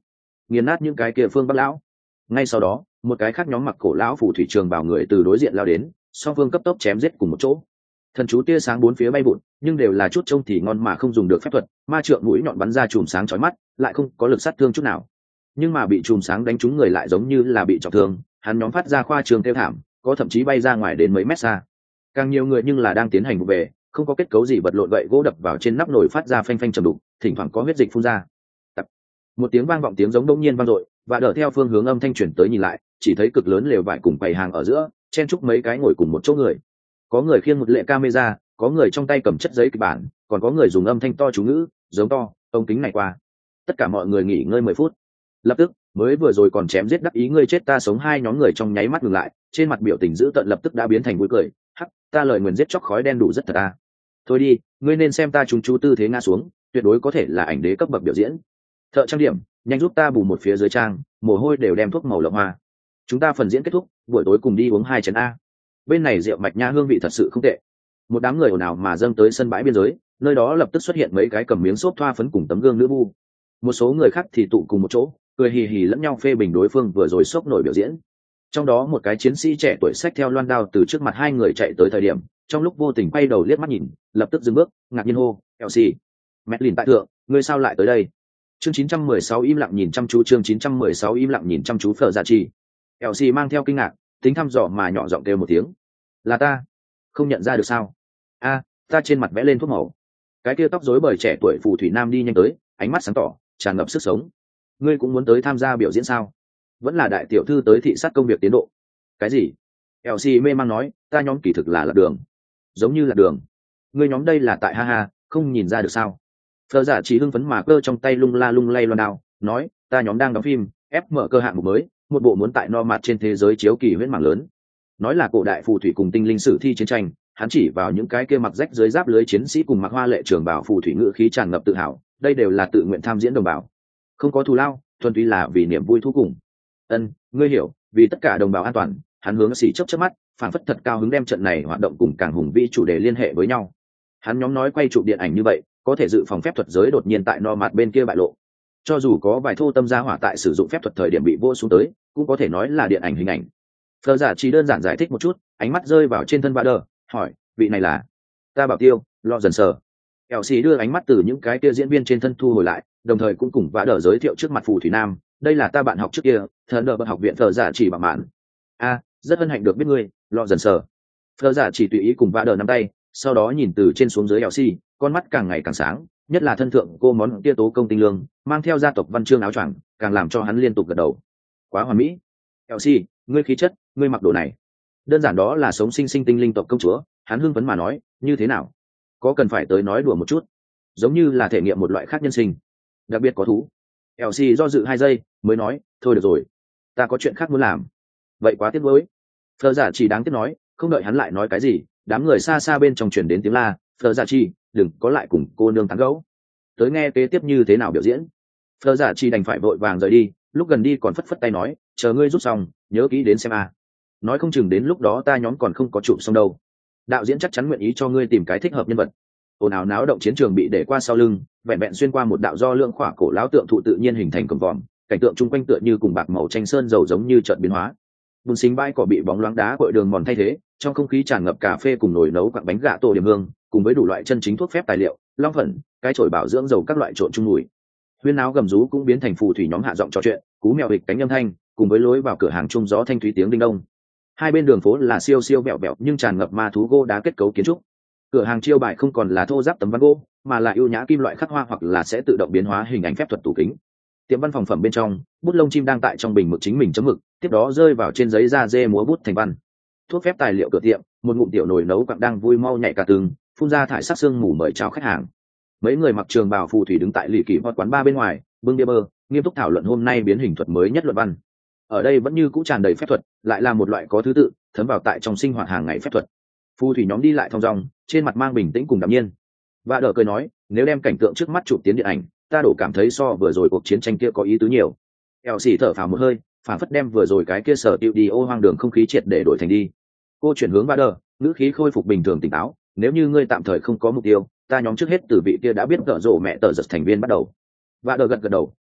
nghiền nát những cái kia phương bắc lão. Ngay sau đó một cái khác nhóm mặc cổ lão phù thủy trường bảo người từ đối diện lao đến, song phương cấp tốc chém giết cùng một chỗ. Thần chú tia sáng bốn phía bay vụn, nhưng đều là chút trông thì ngon mà không dùng được phép thuật, ma trượng mũi nhọn bắn ra chùm sáng chói mắt, lại không có lực sát thương chút nào. Nhưng mà bị chùm sáng đánh trúng người lại giống như là bị trọng thương, hắn nhóm phát ra khoa trường kêu thảm, có thậm chí bay ra ngoài đến mấy mét xa. Càng nhiều người nhưng là đang tiến hành vụ về, không có kết cấu gì vật lộn gậy gỗ đập vào trên nắp nồi phát ra phanh phanh trầm đục, thỉnh thoảng có huyết dịch phun ra. Tập. Một tiếng vang vọng tiếng giống đông nhiên vang dội, và đỡ theo phương hướng âm thanh chuyển tới nhìn lại, chỉ thấy cực lớn lều vải cùng bày hàng ở giữa, chen chúc mấy cái ngồi cùng một chỗ người. Có người khiêng một lệ camera, có người trong tay cầm chất giấy kịch bản, còn có người dùng âm thanh to chú ngữ, giống to, ông kính này qua. Tất cả mọi người nghỉ ngơi mười phút. Lập tức, mới vừa rồi còn chém giết đắc ý ngươi chết ta sống hai nhóm người trong nháy mắt ngừng lại, trên mặt biểu tình dữ tợn lập tức đã biến thành vui cười. Hắc, ta lời nguyền giết chóc khói đen đủ rất thật à. Thôi đi, ngươi nên xem ta trúng chú tư thế ngã xuống, tuyệt đối có thể là ảnh đế cấp bậc biểu diễn. Thợ trang điểm, nhanh giúp ta bù một phía dưới trang, mồ hôi đều đem thuốc màu lộng hoa. Chúng ta phần diễn kết thúc, buổi tối cùng đi uống hai chén a. Bên này rượu mạch nha hương vị thật sự không tệ. Một đám người ồn ào mà dâng tới sân bãi biên giới, nơi đó lập tức xuất hiện mấy cái cầm miếng xốp thoa phấn cùng tấm gương nữ bu. Một số người khác thì tụ cùng một chỗ, cười hì hì lẫn nhau phê bình đối phương vừa rồi sốc nổi biểu diễn. Trong đó một cái chiến sĩ trẻ tuổi xách theo loan đao từ trước mặt hai người chạy tới thời điểm, trong lúc vô tình quay đầu liếc mắt nhìn, lập tức dừng bước, ngạc nhiên hô, "Elsie, Madeline tại thượng, ngươi sao lại tới đây?" Chương chín trăm mười sáu im lặng nhìn chăm chú chương chín trăm mười sáu im lặng nhìn chăm chú Phở Dạ Chi. Elsie mang theo kinh ngạc, tính thăm dò mà nhỏ giọng kêu một tiếng. "Là ta." "Không nhận ra được sao?" "A, ta trên mặt vẽ lên thuốc màu." Cái kia tóc rối bời trẻ tuổi phù thủy nam đi nhanh tới, ánh mắt sáng tỏ, tràn ngập sức sống. "Ngươi cũng muốn tới tham gia biểu diễn sao? Vẫn là đại tiểu thư tới thị sát công việc tiến độ." "Cái gì?" Elsie mê mang nói, "Ta nhóm kỳ thực là lạc đường." "Giống như lạc đường? Ngươi nhóm đây là tại ha ha, không nhìn ra được sao?" Phở Dạ Chỉ hưng phấn mà cơ trong tay lung la lung lay loan đao, nói, "Ta nhóm đang đóng phim, ép mở cơ hạng mục mới, một bộ muốn tại no mặt trên thế giới chiếu kỳ huyễn mảng lớn." Nói là cổ đại phù thủy cùng tinh linh sử thi chiến tranh, hắn chỉ vào những cái kia mặc rách dưới giáp lưới chiến sĩ cùng mặc hoa lệ trường bảo phù thủy ngữ khí tràn ngập tự hào, đây đều là tự nguyện tham diễn đồng bào, không có thù lao, thuần túy là vì niềm vui thú cùng. "Ân, ngươi hiểu, vì tất cả đồng bào an toàn." Hắn hướng xì chớp chớp mắt, phảng phất thật cao hứng đem trận này hoạt động cùng càng hùng vĩ chủ đề liên hệ với nhau. Hắn nhóm nói quay chụp điện ảnh như vậy, có thể dự phòng phép thuật giới đột nhiên tại no mặt bên kia bại lộ. Cho dù có vài thô tâm gia hỏa tại sử dụng phép thuật thời điểm bị vô xuống tới, cũng có thể nói là điện ảnh hình ảnh. Phở Dạ chỉ đơn giản giải thích một chút, ánh mắt rơi vào trên thân Vader, hỏi, "Vị này là?" "Ta bảo tiêu, lo dần sờ." Elsie đưa ánh mắt từ những cái kia diễn viên trên thân thu hồi lại, đồng thời cũng cùng Vader giới thiệu trước mặt phù thủy nam, "Đây là ta bạn học trước kia, thần đờ bậc học viện Phở Dạ chỉ bảo mạn." "A, rất hân hạnh được biết ngươi, lo dần sờ." Phở Dạ chỉ tùy ý cùng Vader nắm tay, sau đó nhìn từ trên xuống dưới Elsie, con mắt càng ngày càng sáng, nhất là thân thượng cô món kia tố công tinh lương, mang theo gia tộc văn chương áo choàng, càng làm cho hắn liên tục gật đầu. "Quá hoàn mỹ. Elsie, ngươi khí chất, ngươi mặc đồ này, đơn giản đó là sống sinh sinh tinh linh tộc công chúa." Hắn hưng phấn mà nói, "Như thế nào? Có cần phải tới nói đùa một chút, giống như là thể nghiệm một loại khác nhân sinh, đặc biệt có thú." Elsie do dự hai giây, mới nói, "Thôi được rồi, ta có chuyện khác muốn làm." "Vậy quá tiếc nuối." Phở Dạ chỉ đáng tiếc nói, không đợi hắn lại nói cái gì, đám người xa xa bên trong truyền đến tiếng la, "Phở Dạ chỉ, đừng có lại cùng cô nương tán gẫu, tới nghe kế tiếp như thế nào biểu diễn." Phở Dạ chỉ đành phải vội vàng rời đi, lúc gần đi còn phất phất tay nói, "Chờ ngươi rút xong, nhớ kỹ đến xem a. Nói không chừng đến lúc đó ta nhóm còn không có chụp xong đâu. Đạo diễn chắc chắn nguyện ý cho ngươi tìm cái thích hợp nhân vật." Ồn ào náo động chiến trường bị để qua sau lưng, vẹn vẹn xuyên qua một đạo do lượng khỏa cổ lão tượng thụ tự nhiên hình thành cổng vòm, cảnh tượng chung quanh tựa như cùng bạc màu tranh sơn dầu giống như chợt biến hóa. Bùn xính bãi cỏ bị bóng loáng đá cội đường mòn thay thế, trong không khí tràn ngập cà phê cùng nồi nấu quặng bánh gà tổ điểm hương, cùng với đủ loại chân chính thuốc phép tài liệu, long phận, cái chổi bảo dưỡng dầu các loại trộn chung mùi. Huyên náo gầm rú cũng biến thành phù thủy nhóm hạ giọng trò chuyện, cú mèo hịch cánh âm thanh, cùng với lối vào cửa hàng trung gió thanh thúy tiếng đinh đông. Hai bên đường phố là siêu siêu vẹo vẹo nhưng tràn ngập ma thú gỗ đá kết cấu kiến trúc. Cửa hàng chiêu bài không còn là thô ráp tấm ván gỗ, mà là ưu nhã kim loại khắc hoa hoặc là sẽ tự động biến hóa hình ảnh phép thuật tủ kính. Tiệm văn phòng phẩm bên trong, bút lông chim đang tại trong bình mực chính mình chấm mực, tiếp đó rơi vào trên giấy da dê múa bút thành văn. Thuốc phép tài liệu cửa tiệm, một ngụm tiểu nồi nấu quặng đang vui mau nhảy cả từng, phun ra thải sắc sương mù mời chào khách hàng. Mấy người mặc trường bào phù thủy đứng tại lì kỳ hot quán ba bên ngoài, bưng bia bơ, nghiêm túc thảo luận hôm nay biến hình thuật mới nhất luận văn. Ở đây vẫn như cũ tràn đầy phép thuật, lại là một loại có thứ tự, thấm vào tại trong sinh hoạt hàng ngày phép thuật. Phù thủy nhóm đi lại thong dong, trên mặt mang bình tĩnh cùng đạm nhiên. Và đỡ cười nói, "Nếu đem cảnh tượng trước mắt chụp tiến điện ảnh, ta đổ cảm thấy so vừa rồi cuộc chiến tranh kia có ý tứ nhiều." Elsie thở phào một hơi, phản phất đem vừa rồi cái kia sở tiêu đi ô hoang đường không khí triệt để đổi thành đi. Cô chuyển hướng Va đỡ, ngữ khí khôi phục bình thường tỉnh táo, "Nếu như ngươi tạm thời không có mục tiêu, ta nhóm trước hết từ vị kia đã biết tợ rộ mẹ tợ giật thành viên bắt đầu." Va đỡ gật gật đầu,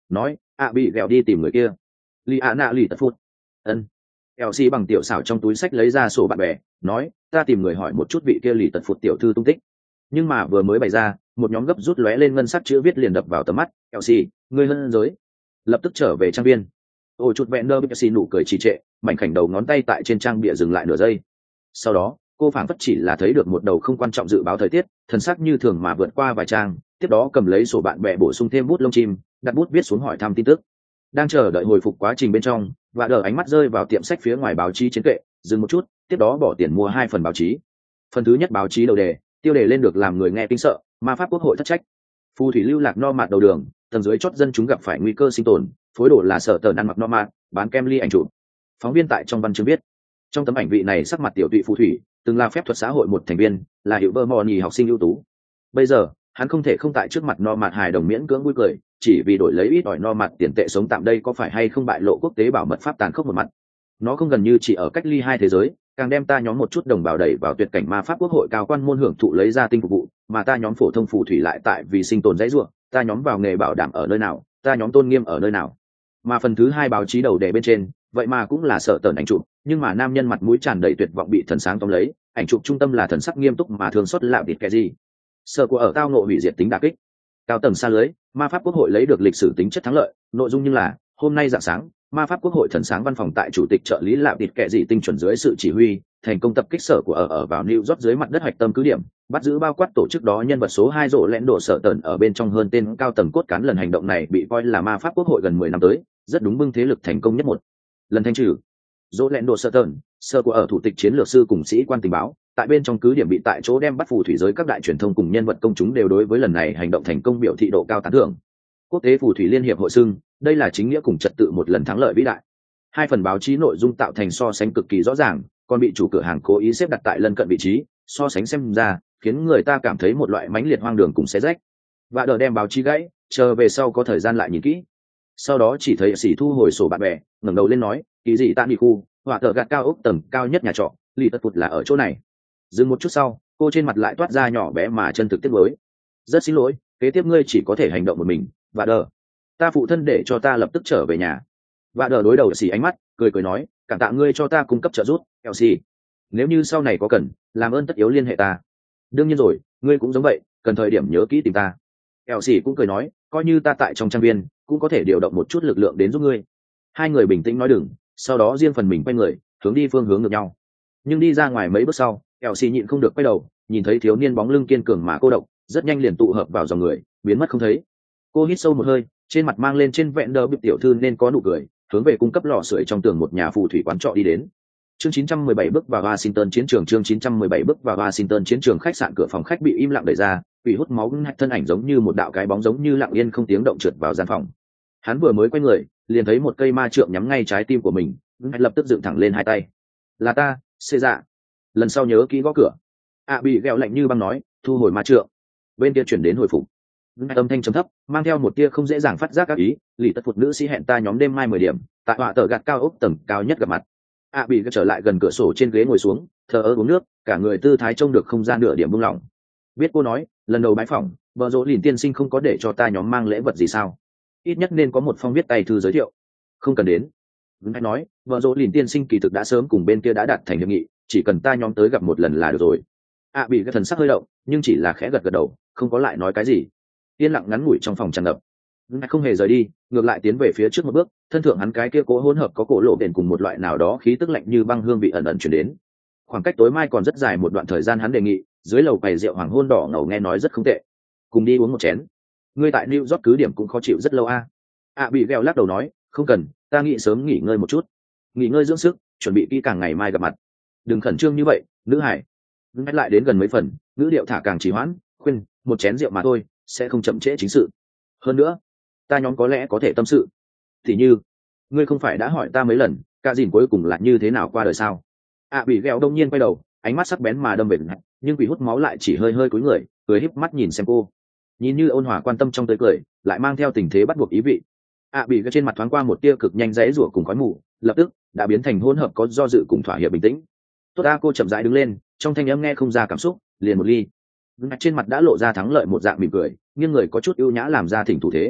nói ạ bị ghẹo đi tìm người kia. Li ạ nạ lì tật phút. Ân. Eo xì bằng tiểu xảo trong túi sách lấy ra sổ bạn bè, nói ta tìm người hỏi một chút vị kia lì tật phụt tiểu thư tung tích. Nhưng mà vừa mới bày ra, một nhóm gấp rút lóe lên ngân sắc chữ viết liền đập vào tầm mắt. Eo xì, người hơn giới, lập tức trở về trang viên. Ôi chút vẹn đơ, Eo xì nụ cười trì trệ, mảnh khảnh đầu ngón tay tại trên trang bìa dừng lại nửa giây. Sau đó cô phảng phất chỉ là thấy được một đầu không quan trọng dự báo thời tiết, thần sắc như thường mà vượt qua vài trang, tiếp đó cầm lấy sổ bạn bè bổ sung thêm bút lông chim, đặt bút viết xuống hỏi thăm tin tức. Đang chờ đợi hồi phục quá trình bên trong, và đờ ánh mắt rơi vào tiệm sách phía ngoài báo chí trên kệ, dừng một chút, tiếp đó bỏ tiền mua hai phần báo chí. Phần thứ nhất báo chí đầu đề, tiêu đề lên được làm người nghe kinh sợ, ma pháp quốc hội thất trách. Phù thủy lưu lạc no mạt đầu đường, tầng dưới chót dân chúng gặp phải nguy cơ sinh tồn, phối đồ là sở tờn ăn mặc no mạt, bán kem ly ảnh chụp. Phóng viên tại trong văn chương viết, trong tấm ảnh vị này sắc mặt tiểu tụy phù thủy, từng là phép thuật xã hội một thành viên, là hiệu bơ mò nhì học sinh ưu tú. Bây giờ hắn không thể không tại trước mặt no mạt hài đồng miễn cưỡng vui cười, chỉ vì đổi lấy ít ỏi no mạt tiền tệ sống tạm, đây có phải hay không bại lộ quốc tế bảo mật pháp tàn khốc một mặt. Nó không gần như chỉ ở cách ly hai thế giới, càng đem ta nhóm một chút đồng bào đẩy vào tuyệt cảnh ma pháp quốc hội cao quan môn hưởng thụ lấy ra tinh phục vụ, mà ta nhóm phổ thông phù thủy lại tại vì sinh tồn dãy ruộng, ta nhóm vào nghề bảo đảm ở nơi nào, ta nhóm tôn nghiêm ở nơi nào. Mà phần thứ hai báo chí đầu đề bên trên, vậy mà cũng là sợ tờn ảnh chụp, nhưng mà nam nhân mặt mũi tràn đầy tuyệt vọng bị thần sáng tóm lấy, ảnh chụp trung tâm là thần sắc nghiêm túc mà thường xót lạo thịt cái gì. Sợ của ở tao ngộ hủy diệt tính đả kích. Cao tầng xa lưới, ma pháp quốc hội lấy được lịch sử tính chất thắng lợi, nội dung như là hôm nay rạng sáng, ma pháp quốc hội thần sáng văn phòng tại chủ tịch trợ lý lạo thịt kệ gì tinh chuẩn dưới sự chỉ huy, thành công tập kích sở của ở ở vào New York dưới mặt đất hoạch tâm cứ điểm, bắt giữ bao quát tổ chức đó nhân vật số hai rộ lẽn độ sở tần ở bên trong hơn tên cao tầng cốt cán. Lần hành động này bị coi là ma pháp quốc hội gần mười năm tới rất đúng bưng thế lực thành công nhất một lần thanh trừ. Rộ lẽn độ sở tần, sở của ở thủ tịch chiến lược sư cùng sĩ quan tình báo, tại bên trong cứ điểm bị tại chỗ đem bắt phù thủy giới các đại truyền thông cùng nhân vật công chúng đều đối với lần này hành động thành công biểu thị độ cao tán thưởng. Quốc tế phù thủy liên hiệp hội xưng đây là chính nghĩa cùng trật tự một lần thắng lợi vĩ đại. Hai phần báo chí nội dung tạo thành so sánh cực kỳ rõ ràng, còn bị chủ cửa hàng cố ý xếp đặt tại lân cận vị trí, so sánh xem ra khiến người ta cảm thấy một loại mãnh liệt hoang đường cùng xé rách. Và đờ đem báo chí gãy, chờ về sau có thời gian lại nhìn kỹ. Sau đó chỉ thấy sĩ thu hồi sổ bạn bè, ngẩng đầu lên nói, ý gì ta đi khu họa tờ gạt cao ốc tầng cao nhất nhà trọ, lì tất phụt là ở chỗ này. Dừng một chút sau, cô trên mặt lại toát ra nhỏ bé mà chân thực tiếc nuối. Rất xin lỗi, kế tiếp ngươi chỉ có thể hành động một mình. Và đờ, ta phụ thân để cho ta lập tức trở về nhà. Và đờ đối đầu xì ánh mắt, cười cười nói, cảm tạ ngươi cho ta cung cấp trợ giúp, Elsie. Nếu như sau này có cần, làm ơn tất yếu liên hệ ta. Đương nhiên rồi, ngươi cũng giống vậy, cần thời điểm nhớ kỹ tìm ta. Elsie cũng cười nói, coi như ta tại trong trang viên, cũng có thể điều động một chút lực lượng đến giúp ngươi. Hai người bình tĩnh nói đừng, sau đó riêng phần mình quay người, hướng đi phương hướng ngược nhau. Nhưng đi ra ngoài mấy bước sau, Elsie nhịn không được quay đầu, nhìn thấy thiếu niên bóng lưng kiên cường mà cô độc, rất nhanh liền tụ hợp vào dòng người, biến mất không thấy. Cô hít sâu một hơi, trên mặt mang lên trên vẹn đờ bịp tiểu thư nên có nụ cười, hướng về cung cấp lò sưởi trong tường một nhà phù thủy quán trọ đi đến. Chương chín trăm mười bảy bước vào Washington chiến trường. Chương chín trăm mười bảy bước vào Washington chiến trường. Khách sạn cửa phòng khách bị im lặng đẩy ra, bị hút máu thân ảnh giống như một đạo cái bóng giống như lặng yên không tiếng động trượt vào gian phòng. Hắn vừa mới quay người, liền thấy một cây ma trượng nhắm ngay trái tim của mình, hắn lập tức dựng thẳng lên hai tay. Là ta, xê dạ. Lần sau nhớ kỹ gõ cửa. À bị ghẹo lạnh như băng nói, thu hồi ma trượng. Bên kia chuyển đến hồi phục. Âm thanh trầm thấp, mang theo một tia không dễ dàng phát giác các ý, lì tất phụt nữ sĩ hẹn ta nhóm đêm mai mười điểm, tại họa tờ gạt cao ốc tầng cao nhất gặp mặt. À bị trở lại gần cửa sổ trên ghế ngồi xuống, thờ ơ uống nước, cả người tư thái trông được không gian nửa điểm buông lỏng. Biết cô nói, lần đầu bái phỏng, vợ dỗ lìn tiên sinh không có để cho ta nhóm mang lễ vật gì sao? Ít nhất nên có một phong viết tay thư giới thiệu. Không cần đến. Anh nói, vợ dỗ lìn tiên sinh kỳ thực đã sớm cùng bên kia đã đạt thành hiệp nghị, chỉ cần ta nhóm tới gặp một lần là được rồi. À bị cái thần sắc hơi động, nhưng chỉ là khẽ gật gật đầu, không có lại nói cái gì. Yên lặng ngắn ngủi trong phòng tràn ngập. Hắn không hề rời đi, ngược lại tiến về phía trước một bước, thân thượng hắn cái kia cố hỗn hợp có cổ lộ đền cùng một loại nào đó khí tức lạnh như băng hương vị ẩn ẩn truyền đến. Khoảng cách tối mai còn rất dài một đoạn thời gian, hắn đề nghị, dưới lầu quầy rượu hoàng hôn đỏ ngầu nghe nói rất không tệ. Cùng đi uống một chén. Ngươi tại New York cứ điểm cũng khó chịu rất lâu a. À? À bị gheo lắc đầu nói, không cần, ta nghĩ sớm nghỉ ngơi một chút. Nghỉ ngơi dưỡng sức, chuẩn bị kỹ càng ngày mai gặp mặt. Đừng khẩn trương như vậy, nữ hải. Hắn lại đến gần mấy phần, ngữ điệu thả càng trì hoãn, khuyên, một chén rượu mà thôi, sẽ không chậm trễ chính sự. Hơn nữa, ta nhóm có lẽ có thể tâm sự. Thì như, ngươi không phải đã hỏi ta mấy lần, cả dìn cuối cùng là như thế nào qua đời sao? À bị ghẹo đông nhiên quay đầu, ánh mắt sắc bén mà đâm về mặt, nhưng quỷ hút máu lại chỉ hơi hơi cúi người, cười híp mắt nhìn xem cô. Nhìn như ôn hòa quan tâm trong tới cười, lại mang theo tình thế bắt buộc ý vị. À bị cái trên mặt thoáng qua một tia cực nhanh rẽ rủa cùng khói mù, lập tức đã biến thành hỗn hợp có do dự cùng thỏa hiệp bình tĩnh. Tốt a, cô chậm rãi đứng lên, trong thanh âm nghe không ra cảm xúc, liền một ly. Trên mặt đã lộ ra thắng lợi một dạng mỉm cười, nghiêng người có chút ưu nhã làm ra thỉnh thủ thế.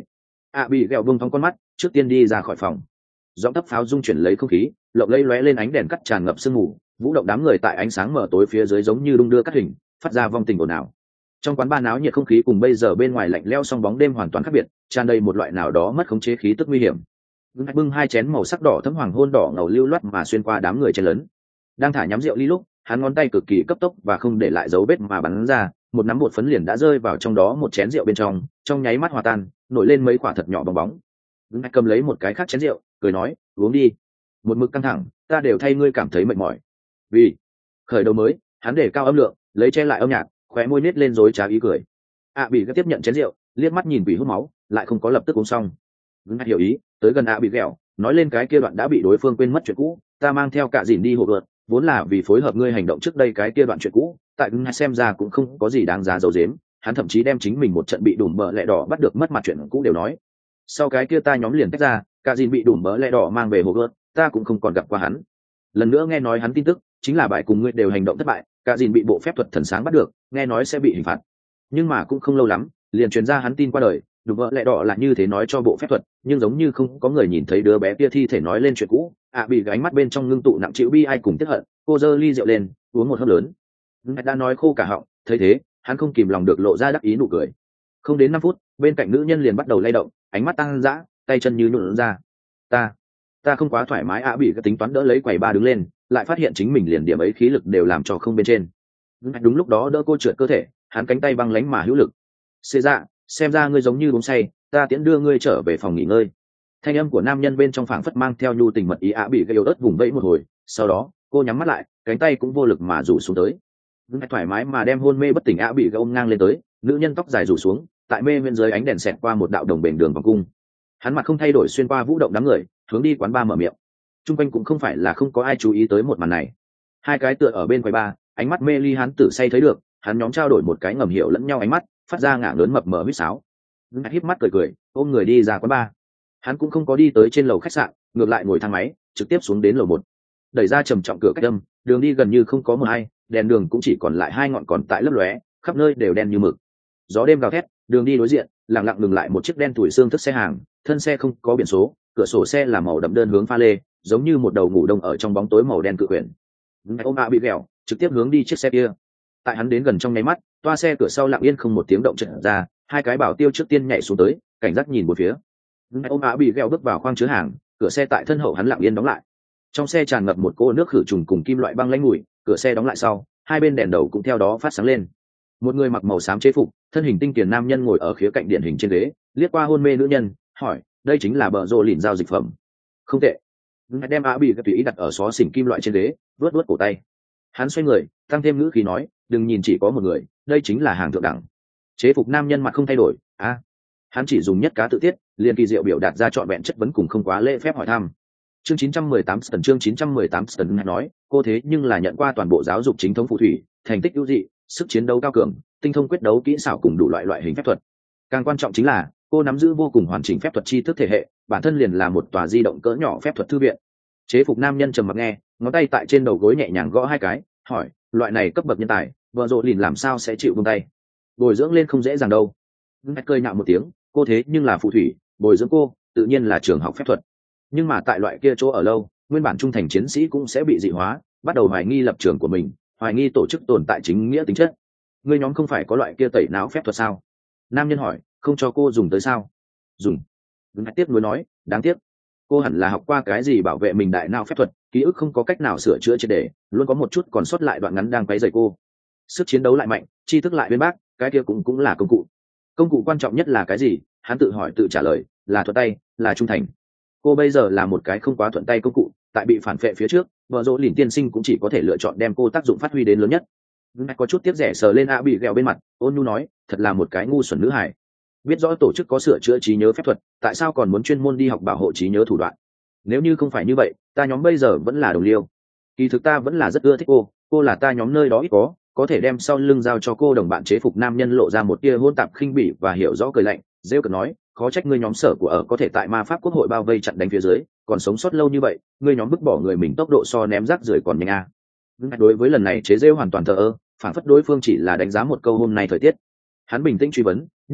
ạ bị ghẹo bông thong con mắt trước tiên đi ra khỏi phòng. Giọng thấp pháo dung chuyển lấy không khí, lộng lẫy lóe lên ánh đèn cắt tràn ngập sương mù, vũ động đám người tại ánh sáng mở tối phía dưới giống như đung đưa cắt hình, phát ra vong tình ồn ào. Trong quán bar náo nhiệt không khí cùng bây giờ bên ngoài lạnh lẽo song bóng đêm hoàn toàn khác biệt, tràn đầy một loại nào đó mất khống chế khí tức nguy hiểm. Bưng hai chén màu sắc đỏ thấm hoàng hôn đỏ ngầu lưu loát mà xuyên qua đám người chen lớn. Đang thả nhắm rượu ly lúc, hắn ngón tay cực kỳ cấp tốc và không để lại dấu vết mà bắn ra, một nắm bột phấn liền đã rơi vào trong đó một chén rượu bên trong, trong nháy mắt hòa tan, nổi lên mấy quả thật nhỏ bong bóng. Hắn cầm lấy một cái khác chén rượu, cười nói, uống đi. Một mực căng thẳng, ta đều thay ngươi cảm thấy mệt mỏi. Vì khởi đầu mới, hắn để cao âm lượng, lấy che lại âm nhạc, khóe môi nít lên rối trá ý cười. ạ bị gấp tiếp nhận chén rượu, liếc mắt nhìn quỷ hút máu, lại không có lập tức uống xong. Hắn hiểu ý, tới gần ạ bị ghẹo, nói lên cái kia đoạn đã bị đối phương quên mất chuyện cũ, ta mang theo cả dìn đi hộ luật, vốn là vì phối hợp ngươi hành động trước đây cái kia đoạn chuyện cũ, tại ngươi xem ra cũng không có gì đáng giá giấu giếm, hắn thậm chí đem chính mình một trận bị đùm bờ lẹ đỏ bắt được mất mặt chuyện cũ đều nói. Sau cái kia ta nhóm liền tách ra, cả dìn bị đùm bờ lẹ đỏ mang về hộ luật, ta cũng không còn gặp qua hắn. Lần nữa nghe nói hắn tin tức, chính là bại cùng ngươi đều hành động thất bại, cả dìn bị bộ phép thuật thần sáng bắt được, nghe nói sẽ bị hình phạt. Nhưng mà cũng không lâu lắm, liền truyền ra hắn tin qua đời, đùm bờ lẹ đỏ là như thế nói cho bộ phép thuật, nhưng giống như không có người nhìn thấy đứa bé kia thi thể nói lên chuyện cũ. ạ bị cái ánh mắt bên trong ngưng tụ nặng chịu bi ai cùng tiếc hận, cô giơ ly rượu lên, uống một hớp lớn. Ngài đã nói khô cả họng, thấy thế, hắn không kìm lòng được lộ ra đắc ý nụ cười. Không đến năm phút, bên cạnh nữ nhân liền bắt đầu lay động, ánh mắt tăng dã, tay chân như nhũn ra. Ta, ta không quá thoải mái. ạ bị cái tính toán đỡ lấy quầy ba đứng lên, lại phát hiện chính mình liền điểm ấy khí lực đều làm cho không bên trên. Đúng lúc đó đỡ cô trượt cơ thể, hắn cánh tay băng lánh mà hữu lực. Xê dạ, xem ra ngươi giống như uống say, ta tiễn đưa ngươi trở về phòng nghỉ ngơi. Thanh âm của nam nhân bên trong phảng phất mang theo nhu tình mật ý. ạ bị gây yếu ớt vùng vẫy một hồi, sau đó cô nhắm mắt lại, cánh tay cũng vô lực mà rủ xuống tới. Ngài thoải mái mà đem hôn mê bất tỉnh ạ bị gây ôm ngang lên tới, nữ nhân tóc dài rủ xuống, tại mê bên dưới ánh đèn xẹt qua một đạo đồng bền đường vòng cung. Hắn mặt không thay đổi xuyên qua vũ động đám người, hướng đi quán bar mở miệng. Trung quanh cũng không phải là không có ai chú ý tới một màn này. Hai cái tựa ở bên quầy bar, ánh mắt mê ly hắn tử say thấy được, hắn nhóm trao đổi một cái ngầm hiểu lẫn nhau ánh mắt, phát ra ngả lớn mập mờ huýt sáo. Ngài híp mắt cười cười, ôm người đi ra quán bar. Hắn cũng không có đi tới trên lầu khách sạn, ngược lại ngồi thang máy trực tiếp xuống đến lầu một, đẩy ra trầm trọng cửa cách âm, đường đi gần như không có mờ hay, đèn đường cũng chỉ còn lại hai ngọn còn tại lấp lóe, khắp nơi đều đen như mực. Gió đêm gào thét, đường đi đối diện lặng lặng ngừng lại một chiếc đen tuổi xương thức xe hàng, thân xe không có biển số, cửa sổ xe là màu đậm đơn hướng pha lê, giống như một đầu ngủ đông ở trong bóng tối màu đen cự quyển. Ôm ạ bị ghẹo trực tiếp hướng đi chiếc xe kia. Tại hắn đến gần trong nháy mắt, toa xe cửa sau lặng yên không một tiếng động trật ra, hai cái bảo tiêu trước tiên nhảy xuống tới, cảnh giác nhìn một phía. Ôm ạ bị ghẹo bước vào khoang chứa hàng, cửa xe tại thân hậu hắn lặng yên đóng lại. Trong xe tràn ngập một cỗ nước khử trùng cùng kim loại băng lãnh mùi, cửa xe đóng lại sau, hai bên đèn đầu cũng theo đó phát sáng lên. Một người mặc màu xám chế phục, thân hình tinh kiền nam nhân ngồi ở khía cạnh điển hình trên ghế, liếc qua hôn mê nữ nhân, hỏi, đây chính là bờ rồ lìn giao dịch phẩm. Không tệ. Đem ạ bị tùy ý đặt ở xó xỉnh kim loại trên ghế, vuốt vuốt cổ tay. Hắn xoay người, tăng thêm ngữ khí nói, đừng nhìn chỉ có một người, đây chính là hàng thượng đẳng. Chế phục nam nhân mặt không thay đổi, a, à, hắn chỉ dùng nhất cá tự tiết, liền kỳ diệu biểu đạt ra trọn vẹn chất vấn cùng không quá lễ phép hỏi thăm. Chương chín trăm mười tám Ston chương chín trăm mười tám Ston nói, cô thế nhưng là nhận qua toàn bộ giáo dục chính thống phù thủy, thành tích ưu dị, sức chiến đấu cao cường, tinh thông quyết đấu kỹ xảo cùng đủ loại loại hình phép thuật. Càng quan trọng chính là, cô nắm giữ vô cùng hoàn chỉnh phép thuật tri thức thể hệ, bản thân liền là một tòa di động cỡ nhỏ phép thuật thư viện. Chế phục nam nhân trầm mặc nghe, ngón tay tại trên đầu gối nhẹ nhàng gõ hai cái, hỏi, loại này cấp bậc nhân tài, vợ rộ lìn làm sao sẽ chịu buông tay? Bồi dưỡng lên không dễ dàng đâu. Ngắt cười nhạo một tiếng, cô thế nhưng là phù thủy, bồi dưỡng cô, tự nhiên là trường học phép thuật. Nhưng mà tại loại kia chỗ ở lâu, nguyên bản trung thành chiến sĩ cũng sẽ bị dị hóa, bắt đầu hoài nghi lập trường của mình, hoài nghi tổ chức tồn tại chính nghĩa tính chất. Ngươi nhóm không phải có loại kia tẩy não phép thuật sao? Nam nhân hỏi, không cho cô dùng tới sao? Dùng. Ngắt tiếp nối nói, đáng tiếc. Cô hẳn là học qua cái gì bảo vệ mình đại não phép thuật, ký ức không có cách nào sửa chữa triệt để, luôn có một chút còn sót lại đoạn ngắn đang quấy rầy cô. Sức chiến đấu lại mạnh, tri thức lại bên bác, cái kia cũng cũng là công cụ. Công cụ quan trọng nhất là cái gì? Hắn tự hỏi tự trả lời, là thuận tay, là trung thành. Cô bây giờ là một cái không quá thuận tay công cụ, tại bị phản phệ phía trước, vợ dỗ lìn tiên sinh cũng chỉ có thể lựa chọn đem cô tác dụng phát huy đến lớn nhất. Ngắt có chút tiếc rẻ sờ lên ạ bị ghẹo bên mặt, ôn nhu nói, thật là một cái ngu xuẩn nữ hài. Biết rõ tổ chức có sửa chữa trí nhớ phép thuật, tại sao còn muốn chuyên môn đi học bảo hộ trí nhớ thủ đoạn? Nếu như không phải như vậy, ta nhóm bây giờ vẫn là đồng liêu. Kỳ thực ta vẫn là rất ưa thích cô, cô là ta nhóm nơi đó ít có, có thể đem sau lưng giao cho cô đồng bạn. Chế phục nam nhân lộ ra một tia hôn tạp khinh bỉ và hiểu rõ cười lạnh, rêu cợt nói, khó trách ngươi nhóm sở của ở có thể tại ma pháp quốc hội bao vây chặn đánh phía dưới, còn sống sót lâu như vậy, ngươi nhóm bức bỏ người mình tốc độ so ném rác rưởi còn nhanh a. À. Đối với lần này chế rêu hoàn toàn thờ ơ, phản phất đối phương chỉ là đánh giá một câu hôm nay thời tiết. Hắn bình tĩnh truy vấn, như vậy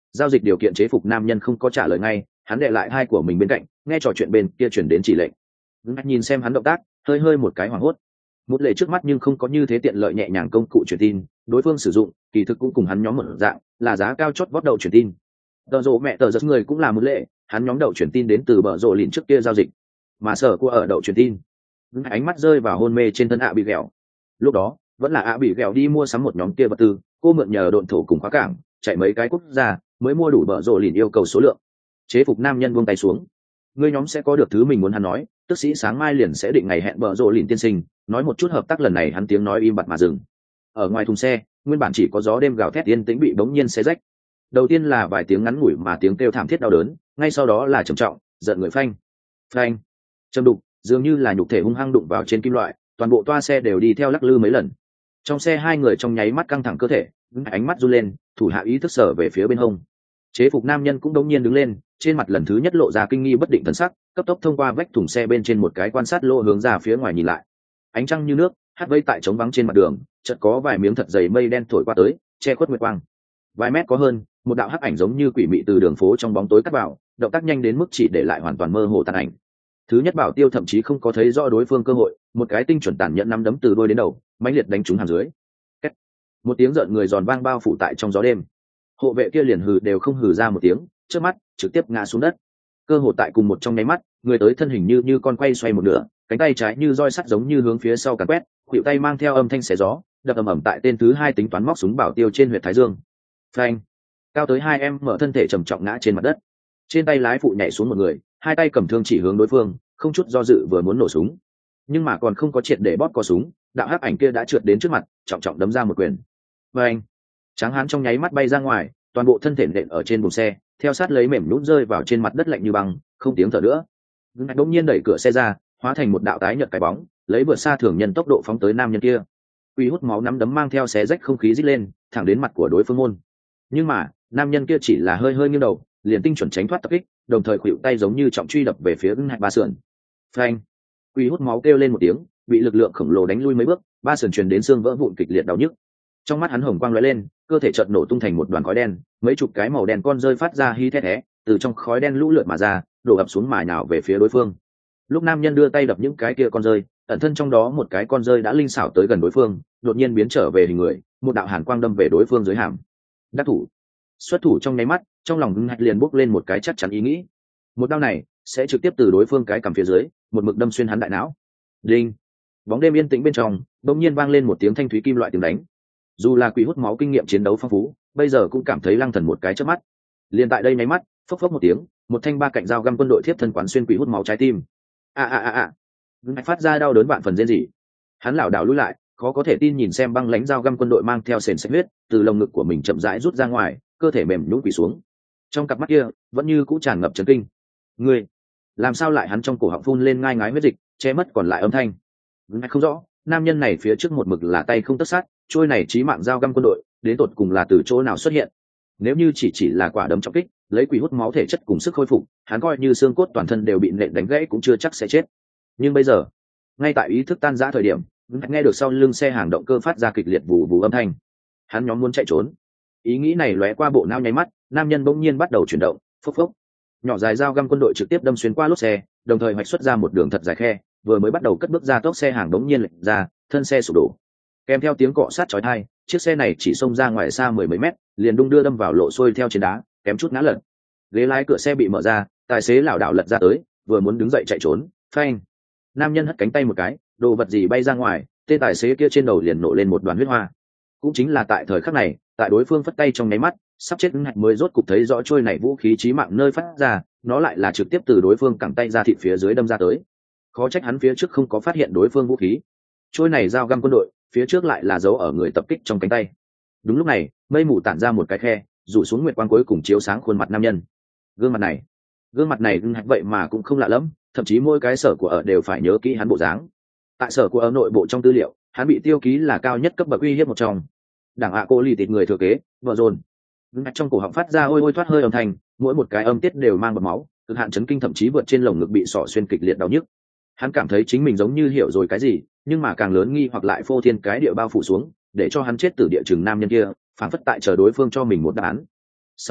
giao dịch điều kiện chế phục nam nhân không có trả lời ngay, hắn đệ lại hai của mình bên cạnh, nghe trò chuyện bên kia chuyển đến chỉ lệnh. Nhìn xem hắn động tác, hơi hơi một cái hoảng hốt. Một lệ trước mắt nhưng không có như thế tiện lợi nhẹ nhàng công cụ truyền tin, đối phương sử dụng kỳ thực cũng cùng hắn nhóm một dạng, là giá cao chót vót đậu truyền tin. Tờ rộ mẹ tờ giật người cũng là một lệ, hắn nhóm đậu truyền tin đến từ bờ rộ lìn trước kia giao dịch, mà sở của ở đậu truyền tin. Ánh mắt rơi vào hôn mê trên thân ạ bị ghẹo. Lúc đó vẫn là ạ bị ghẹo đi mua sắm một nhóm kia vật tư, cô mượn nhờ độn thổ cùng khóa cảng, chạy mấy cái quốc gia mới mua đủ bờ rộ lìn yêu cầu số lượng. Chế phục nam nhân buông tay xuống. Người nhóm sẽ có được thứ mình muốn, hắn nói, tức sĩ sáng mai liền sẽ định ngày hẹn bờ rộ lìn tiên sinh, nói một chút hợp tác. Lần này hắn tiếng nói im bặt mà dừng. Ở ngoài thùng xe, nguyên bản chỉ có gió đêm gào thét yên tĩnh bị bỗng nhiên xé rách. Đầu tiên là vài tiếng ngắn ngủi mà tiếng kêu thảm thiết đau đớn, ngay sau đó là trầm trọng giận người phanh phanh châm đục, dường như là nhục thể hung hăng đụng vào trên kim loại, toàn bộ toa xe đều đi theo lắc lư mấy lần. Trong xe hai người trong nháy mắt căng thẳng cơ thể, ánh mắt run lên, thủ hạ ý thức sở về phía bên hông. Chế phục nam nhân cũng đống nhiên đứng lên, trên mặt lần thứ nhất lộ ra kinh nghi bất định thần sắc, cấp tốc thông qua vách thùng xe bên trên một cái quan sát lỗ hướng ra phía ngoài nhìn lại. Ánh trăng như nước hắt vây tại trống vắng trên mặt đường, chợt có vài miếng thật dày mây đen thổi qua tới, che khuất nguyệt quang. Vài mét có hơn, một đạo hắc ảnh giống như quỷ mị từ đường phố trong bóng tối cắt vào, động tác nhanh đến mức chỉ để lại hoàn toàn mơ hồ tàn ảnh. Thứ nhất bảo tiêu thậm chí không có thấy rõ đối phương cơ hội, một cái tinh chuẩn tàn nhẫn nắm đấm từ đôi đến đầu, mãnh liệt đánh trúng hàm dưới. Kết. Một tiếng rợn người giòn vang bao phủ tại trong gió đêm. Hộ vệ kia liền hừ đều không hừ ra một tiếng, trước mắt trực tiếp ngã xuống đất. Cơ hội tại cùng một trong nháy mắt, người tới thân hình như như con quay xoay một nửa, cánh tay trái như roi sắt giống như hướng phía sau càn quét, khuỷu tay mang theo âm thanh xé gió, đập ầm ầm tại tên thứ hai tính toán móc súng bảo tiêu trên huyệt thái dương. Phanh. Cao tới hai em mở thân thể trầm trọng ngã trên mặt đất. Trên tay lái phụ nhảy xuống một người, hai tay cầm thương chỉ hướng đối phương, không chút do dự vừa muốn nổ súng, nhưng mà còn không có triệt để bóp cò súng, đạo hắc ảnh kia đã trượt đến trước mặt, trọng trọng đấm ra một quyền. Phanh. Tráng hán trong nháy mắt bay ra ngoài, toàn bộ thân thể nện ở trên bùng xe, theo sát lấy mềm nhũn rơi vào trên mặt đất lạnh như băng, không tiếng thở nữa. Đột nhiên đẩy cửa xe ra, hóa thành một đạo tái nhợt cái bóng, lấy vượt xa thường nhân tốc độ phóng tới nam nhân kia. Uy hút máu nắm đấm mang theo xé rách không khí rít lên, thẳng đến mặt của đối phương môn. Nhưng mà, nam nhân kia chỉ là hơi hơi nghiêng đầu, liền tinh chuẩn tránh thoát tập kích, đồng thời khuỵu tay giống như trọng truy đập về phía hạch ba sườn. Phanh. Uy hút máu kêu lên một tiếng, bị lực lượng khổng lồ đánh lui mấy bước, ba sườn truyền đến xương vỡ vụn kịch liệt đau nhức. Trong mắt hắn hồng quang lóe lên, cơ thể chợt nổ tung thành một đoàn khói đen, mấy chục cái màu đen con rơi phát ra hí thét thé, từ trong khói đen lũ lượt mà ra, đổ ập xuống mài nhào về phía đối phương. Lúc nam nhân đưa tay đập những cái kia con rơi, ẩn thân trong đó một cái con rơi đã linh xảo tới gần đối phương, đột nhiên biến trở về hình người, một đạo hàn quang đâm về đối phương dưới hàm. Đắc thủ. Xuất thủ trong nháy mắt, trong lòng Hưng Hạch liền bốc lên một cái chắc chắn ý nghĩ. Một đao này sẽ trực tiếp từ đối phương cái cằm phía dưới, một mực đâm xuyên hắn đại não. Đinh. Bóng đêm yên tĩnh bên trong, bỗng nhiên vang lên một tiếng thanh thúy kim loại tiếng đánh. Dù là quỷ hút máu kinh nghiệm chiến đấu phong phú, bây giờ cũng cảm thấy lăng thần một cái chớp mắt. Liền tại đây nháy mắt, phốc phốc một tiếng, một thanh ba cạnh dao găm quân đội thiếp thân quán xuyên quỷ hút máu trái tim. A a a a. Hưng phát ra đau đớn vạn phần rên rỉ. Hắn lảo đảo lùi lại, khó có thể tin nhìn xem băng lãnh dao găm quân đội mang theo sền sệt huyết từ lồng ngực của mình chậm rãi rút ra ngoài, cơ thể mềm nhũn quỳ xuống. Trong cặp mắt kia vẫn như cũ tràn ngập chấn kinh. Ngươi, làm sao lại? Hắn trong cổ họng phun lên ngai ngái huyết dịch, che mất còn lại âm thanh. Hưng không rõ, nam nhân này phía trước một mực là tay không tất sát, trôi này chí mạng dao găm quân đội đến tột cùng là từ chỗ nào xuất hiện. Nếu như chỉ chỉ là quả đấm trọng kích, lấy quỷ hút máu thể chất cùng sức khôi phục, hắn coi như xương cốt toàn thân đều bị nện đánh gãy cũng chưa chắc sẽ chết. Nhưng bây giờ, ngay tại ý thức tan rã thời điểm, nghe được sau lưng xe hàng động cơ phát ra kịch liệt vù vù âm thanh. Hắn nhóm muốn chạy trốn. Ý nghĩ này lóe qua bộ não nháy mắt, nam nhân bỗng nhiên bắt đầu chuyển động, phốc phốc. Nhỏ dài dao găm quân đội trực tiếp đâm xuyên qua lốp xe, đồng thời hoạch xuất ra một đường thật dài khe, vừa mới bắt đầu cất bước ra tốc xe hàng bỗng nhiên lệch ra, thân xe sụp đổ. Kèm theo tiếng cọ sát chói tai, chiếc xe này chỉ xông ra ngoài xa mười mấy mét, liền đung đưa đâm vào lộ xuôi theo trên đá, kém chút ngã lật. Ghế lái cửa xe bị mở ra, tài xế lảo đảo lật ra tới, vừa muốn đứng dậy chạy trốn, phanh. Nam nhân hất cánh tay một cái, đồ vật gì bay ra ngoài, tên tài xế kia trên đầu liền nổ lên một đoàn huyết hoa. Cũng chính là tại thời khắc này, tại đối phương phất tay trong nháy mắt, sắp chết Hạch mới rốt cục thấy rõ trôi này vũ khí chí mạng nơi phát ra, nó lại là trực tiếp từ đối phương cẳng tay ra thịt phía dưới đâm ra tới. Khó trách hắn phía trước không có phát hiện đối phương vũ khí. Trôi này dao găm quân đội, phía trước lại là dấu ở người tập kích trong cánh tay. Đúng lúc này, mây mù tản ra một cái khe, rủ xuống nguyệt quang cuối cùng chiếu sáng khuôn mặt nam nhân. Gương mặt này, gương mặt này Hạch vậy mà cũng không lạ lắm, thậm chí mỗi cái sở của ở đều phải nhớ kỹ hắn bộ dáng. Tại sở của ở nội bộ trong tư liệu, hắn bị tiêu ký là cao nhất cấp bậc uy hiếp một trong. Đảng ạ cô lì tịt người thừa kế, vợ dồn. Trong cổ họng phát ra ôi ôi thoát hơi âm thanh, mỗi một cái âm tiết đều mang bọt máu, cực hạn chấn kinh thậm chí vượt trên lồng ngực bị sỏ xuyên kịch liệt đau nhức. Hắn cảm thấy chính mình giống như hiểu rồi cái gì, nhưng mà càng lớn nghi hoặc lại phô thiên cái địa bao phủ xuống, để cho hắn chết từ địa chừng nam nhân kia, phản phất tại chờ đối phương cho mình một đáp án. Sau đó,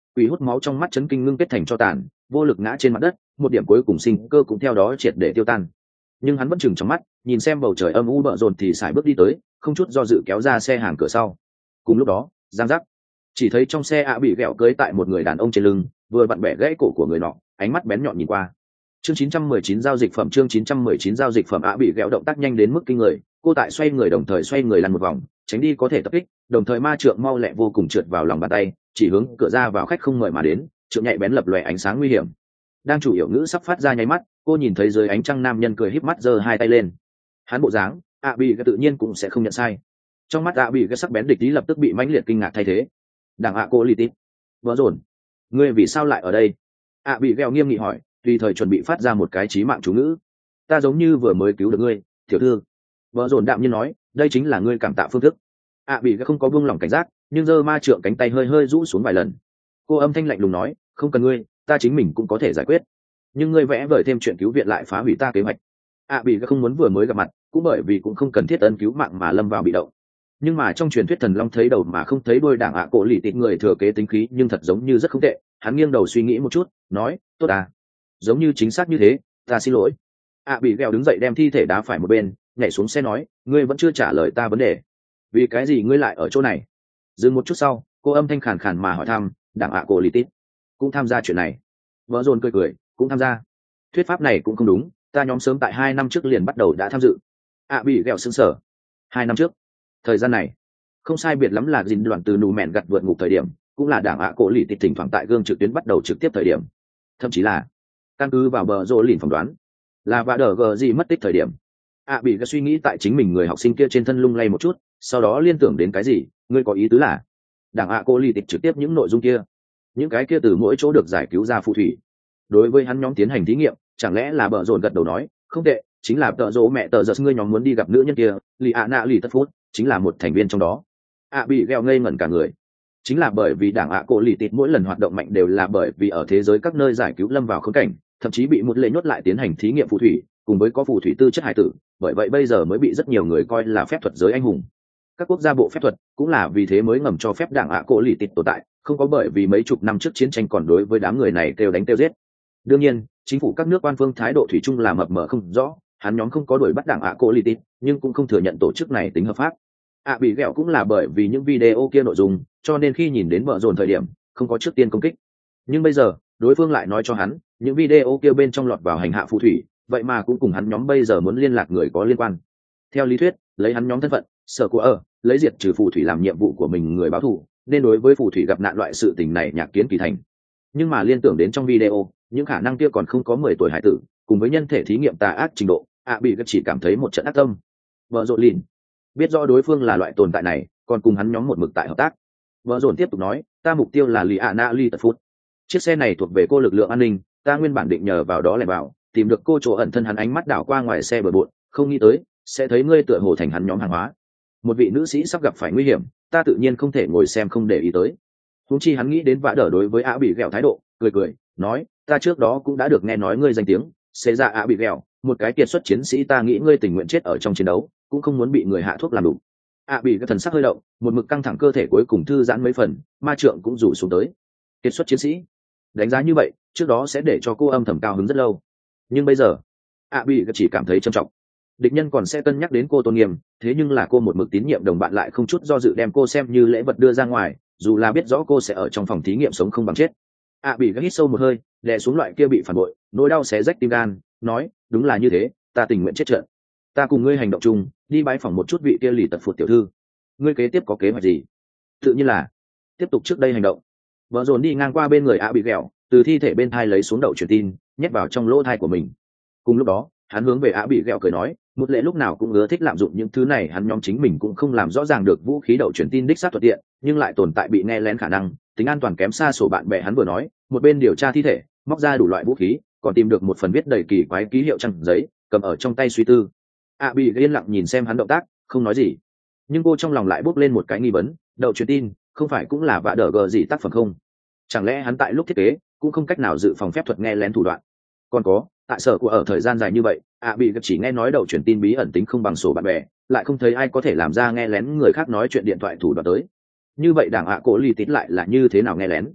quỷ hút máu trong mắt chấn kinh ngưng kết thành cho tàn, vô lực ngã trên mặt đất, một điểm cuối cùng sinh cơ cũng theo đó triệt để tiêu tan. Nhưng hắn vẫn chừng trong mắt, nhìn xem bầu trời âm u bợ rộn thì sải bước đi tới, không chút do dự kéo ra xe hàng cửa sau. Cùng lúc đó, giang giác, chỉ thấy trong xe ạ bị ghẹo cưới tại một người đàn ông trên lưng, vừa vặn bẻ gãy cổ của người nọ, ánh mắt bén nhọn nhìn qua. Chương chín trăm mười chín giao dịch phẩm chương chín trăm mười chín giao dịch phẩm ạ bị ghẹo động tác nhanh đến mức kinh người, cô tại xoay người đồng thời xoay người lăn một vòng, tránh đi có thể tập kích, đồng thời ma trượng mau lẹ vô cùng trượt vào lòng bàn tay, chỉ hướng cửa ra vào khách không mời mà đến, trượng nhạy bén lập lòe ánh sáng nguy hiểm. Đang chủ yếu ngữ sắp phát ra nháy mắt, cô nhìn thấy dưới ánh trăng nam nhân cười híp mắt giơ hai tay lên. Hắn bộ dáng, ạ bị ghẹo tự nhiên cũng sẽ không nhận sai. Trong mắt ạ bị ghẹo sắc bén địch ý lập tức bị mãnh liệt kinh ngạc thay thế. Đảng ạ cô lì tít, vỡ rồn, ngươi vì sao lại ở đây? ạ bị ghẹo nghiêm nghị hỏi, tùy thời chuẩn bị phát ra một cái chí mạng chú ngữ. Ta giống như vừa mới cứu được ngươi, tiểu thư. Vợ dồn đạm nhiên nói, đây chính là ngươi cảm tạ phương thức. ạ bị không có buông lỏng cảnh giác, nhưng giơ ma trượng cánh tay hơi hơi rũ xuống vài lần. Cô âm thanh lạnh lùng nói, không cần ngươi, ta chính mình cũng có thể giải quyết. Nhưng ngươi vẽ vời thêm chuyện cứu viện lại phá hủy ta kế hoạch. ạ bị không muốn vừa mới gặp mặt, cũng bởi vì cũng không cần thiết ân cứu mạng mà lâm vào bị động. Nhưng mà trong truyền thuyết thần long thấy đầu mà không thấy đuôi, đảng ạ cổ lì tịt người thừa kế tính khí nhưng thật giống như rất không tệ. Hắn nghiêng đầu suy nghĩ một chút, nói, tốt à, giống như chính xác như thế, ta xin lỗi. ạ bị ghẹo đứng dậy đem thi thể đá phải một bên, nhảy xuống xe nói, ngươi vẫn chưa trả lời ta vấn đề, vì cái gì ngươi lại ở chỗ này? Dừng một chút sau, cô âm thanh khàn khàn mà hỏi thăm, đảng ạ cổ lì tít cũng tham gia chuyện này? Vợ dồn cười cười, cũng tham gia. Thuyết pháp này cũng không đúng, ta nhóm sớm tại hai năm trước liền bắt đầu đã tham dự. ạ bị ghẹo sững sờ. Hai năm trước? Thời gian này không sai biệt lắm là dình đoạn từ nụ mẹn gặt vượt ngục thời điểm, cũng là đảng ạ cổ lì tít thỉnh thoảng tại gương trực tuyến bắt đầu trực tiếp thời điểm, thậm chí là căn cứ vào bờ rô lìn phỏng đoán là vạ đờ gờ gì mất tích thời điểm. ạ bị cái suy nghĩ tại chính mình người học sinh kia trên thân lung lay một chút, sau đó liên tưởng đến cái gì, ngươi có ý tứ là đảng ạ cô lì tịch trực tiếp những nội dung kia, những cái kia từ mỗi chỗ được giải cứu ra phù thủy, đối với hắn nhóm tiến hành thí nghiệm, chẳng lẽ là bợ rộn gật đầu nói, không tệ, chính là tợ rỗ mẹ tợ giật ngươi nhóm muốn đi gặp nữ nhân kia, lì ạ nạ lì tất phút chính là một thành viên trong đó. ạ bị gheo ngây ngẩn cả người, chính là bởi vì đảng ạ cô lì tịch mỗi lần hoạt động mạnh đều là bởi vì ở thế giới các nơi giải cứu lâm vào khốn cảnh, thậm chí bị một lệ nhốt lại tiến hành thí nghiệm phù thủy, cùng với có phù thủy tư chất hải tử, bởi vậy bây giờ mới bị rất nhiều người coi là phép thuật giới anh hùng. Các quốc gia bộ phép thuật cũng là vì thế mới ngầm cho phép đảng ạ cổ lì tịt tồn tại, không có bởi vì mấy chục năm trước chiến tranh còn đối với đám người này kêu đánh kêu giết. Đương nhiên, chính phủ các nước quan phương thái độ thủy chung là mập mờ không rõ, hắn nhóm không có đuổi bắt đảng ạ cổ lì tịt, nhưng cũng không thừa nhận tổ chức này tính hợp pháp. ạ bị ghẹo cũng là bởi vì những video kia nội dung, cho nên khi nhìn đến bờ rồn thời điểm không có trước tiên công kích. Nhưng bây giờ đối phương lại nói cho hắn, những video kia bên trong lọt vào hành hạ phù thủy, vậy mà cũng cùng hắn nhóm bây giờ muốn liên lạc người có liên quan. Theo lý thuyết, lấy hắn nhóm thân phận sở của ở lấy diệt trừ phù thủy làm nhiệm vụ của mình người báo thù, nên đối với phù thủy gặp nạn loại sự tình này nhạc kiến kỳ thành. Nhưng mà liên tưởng đến trong video những khả năng kia còn không có mười tuổi hải tử, cùng với nhân thể thí nghiệm tà ác trình độ, ạ bị chỉ cảm thấy một trận ác tâm. Vợ rộn lìn biết rõ đối phương là loại tồn tại này, còn cùng hắn nhóm một mực tại hợp tác. Vợ rộn tiếp tục nói, ta mục tiêu là lì ạ na li tật phút, chiếc xe này thuộc về cô lực lượng an ninh, ta nguyên bản định nhờ vào đó lẻn vào tìm được cô chỗ ẩn thân. Hắn ánh mắt đảo qua ngoài xe bừa bộn, không nghĩ tới sẽ thấy ngươi tựa hồ thành hắn nhóm hàng hóa. Một vị nữ sĩ sắp gặp phải nguy hiểm, ta tự nhiên không thể ngồi xem không để ý tới. Huống chi hắn nghĩ đến vã đỡ đối với ạ bị ghẹo thái độ, cười cười nói, ta trước đó cũng đã được nghe nói ngươi danh tiếng, xế ra ạ bị ghẹo, một cái kiệt xuất chiến sĩ, ta nghĩ ngươi tình nguyện chết ở trong chiến đấu, cũng không muốn bị người hạ thuốc làm đủ. ạ bị cái thần sắc hơi động, một mực căng thẳng cơ thể cuối cùng thư giãn mấy phần, ma trượng cũng rủ xuống tới. Kiệt xuất chiến sĩ, đánh giá như vậy trước đó sẽ để cho cô âm thầm cao hứng rất lâu, nhưng bây giờ ạ bị chỉ cảm thấy trầm trọng. Địch nhân còn sẽ cân nhắc đến cô tôn nghiêm, thế nhưng là cô một mực tín nhiệm đồng bạn lại không chút do dự đem cô xem như lễ vật đưa ra ngoài, dù là biết rõ cô sẽ ở trong phòng thí nghiệm sống không bằng chết. ạ bị hít sâu một hơi, đè xuống loại kia bị phản bội nỗi đau xé rách tim gan, nói, đúng là như thế, ta tình nguyện chết trận. Ta cùng ngươi hành động chung, đi bái phỏng một chút vị kia lì tật phụt tiểu thư. Ngươi kế tiếp có kế hoạch gì? Tự nhiên là tiếp tục trước đây hành động. Vợ dồn đi ngang qua bên người ạ bị ghẹo, từ thi thể bên thai lấy xuống đậu truyền tin, nhét vào trong lỗ thai của mình. Cùng lúc đó hắn hướng về ạ bị ghẹo cười nói, một lệ lúc nào cũng ưa thích lạm dụng những thứ này, hắn nhóm chính mình cũng không làm rõ ràng được vũ khí đậu truyền tin đích xác thuận tiện, nhưng lại tồn tại bị nghe lén khả năng, tính an toàn kém xa sổ bạn bè. Hắn vừa nói, một bên điều tra thi thể, móc ra đủ loại vũ khí, còn tìm được một phần viết đầy kỳ quái ký hiệu trang giấy, cầm ở trong tay suy tư. ạ bị yên lặng nhìn xem hắn động tác, không nói gì, nhưng cô trong lòng lại bốc lên một cái nghi vấn, đậu truyền tin không phải cũng là vạ đỡ gờ gì tác phẩm không? Chẳng lẽ hắn tại lúc thiết kế cũng không cách nào dự phòng phép thuật nghe lén thủ đoạn? Còn có, tại sở của ở thời gian dài như vậy, ạ bị chỉ nghe nói đậu truyền tin bí ẩn tính không bằng sổ bạn bè, lại không thấy ai có thể làm ra nghe lén người khác nói chuyện điện thoại thủ đoạn tới. Như vậy đảng ạ cổ lì tín lại là như thế nào nghe lén?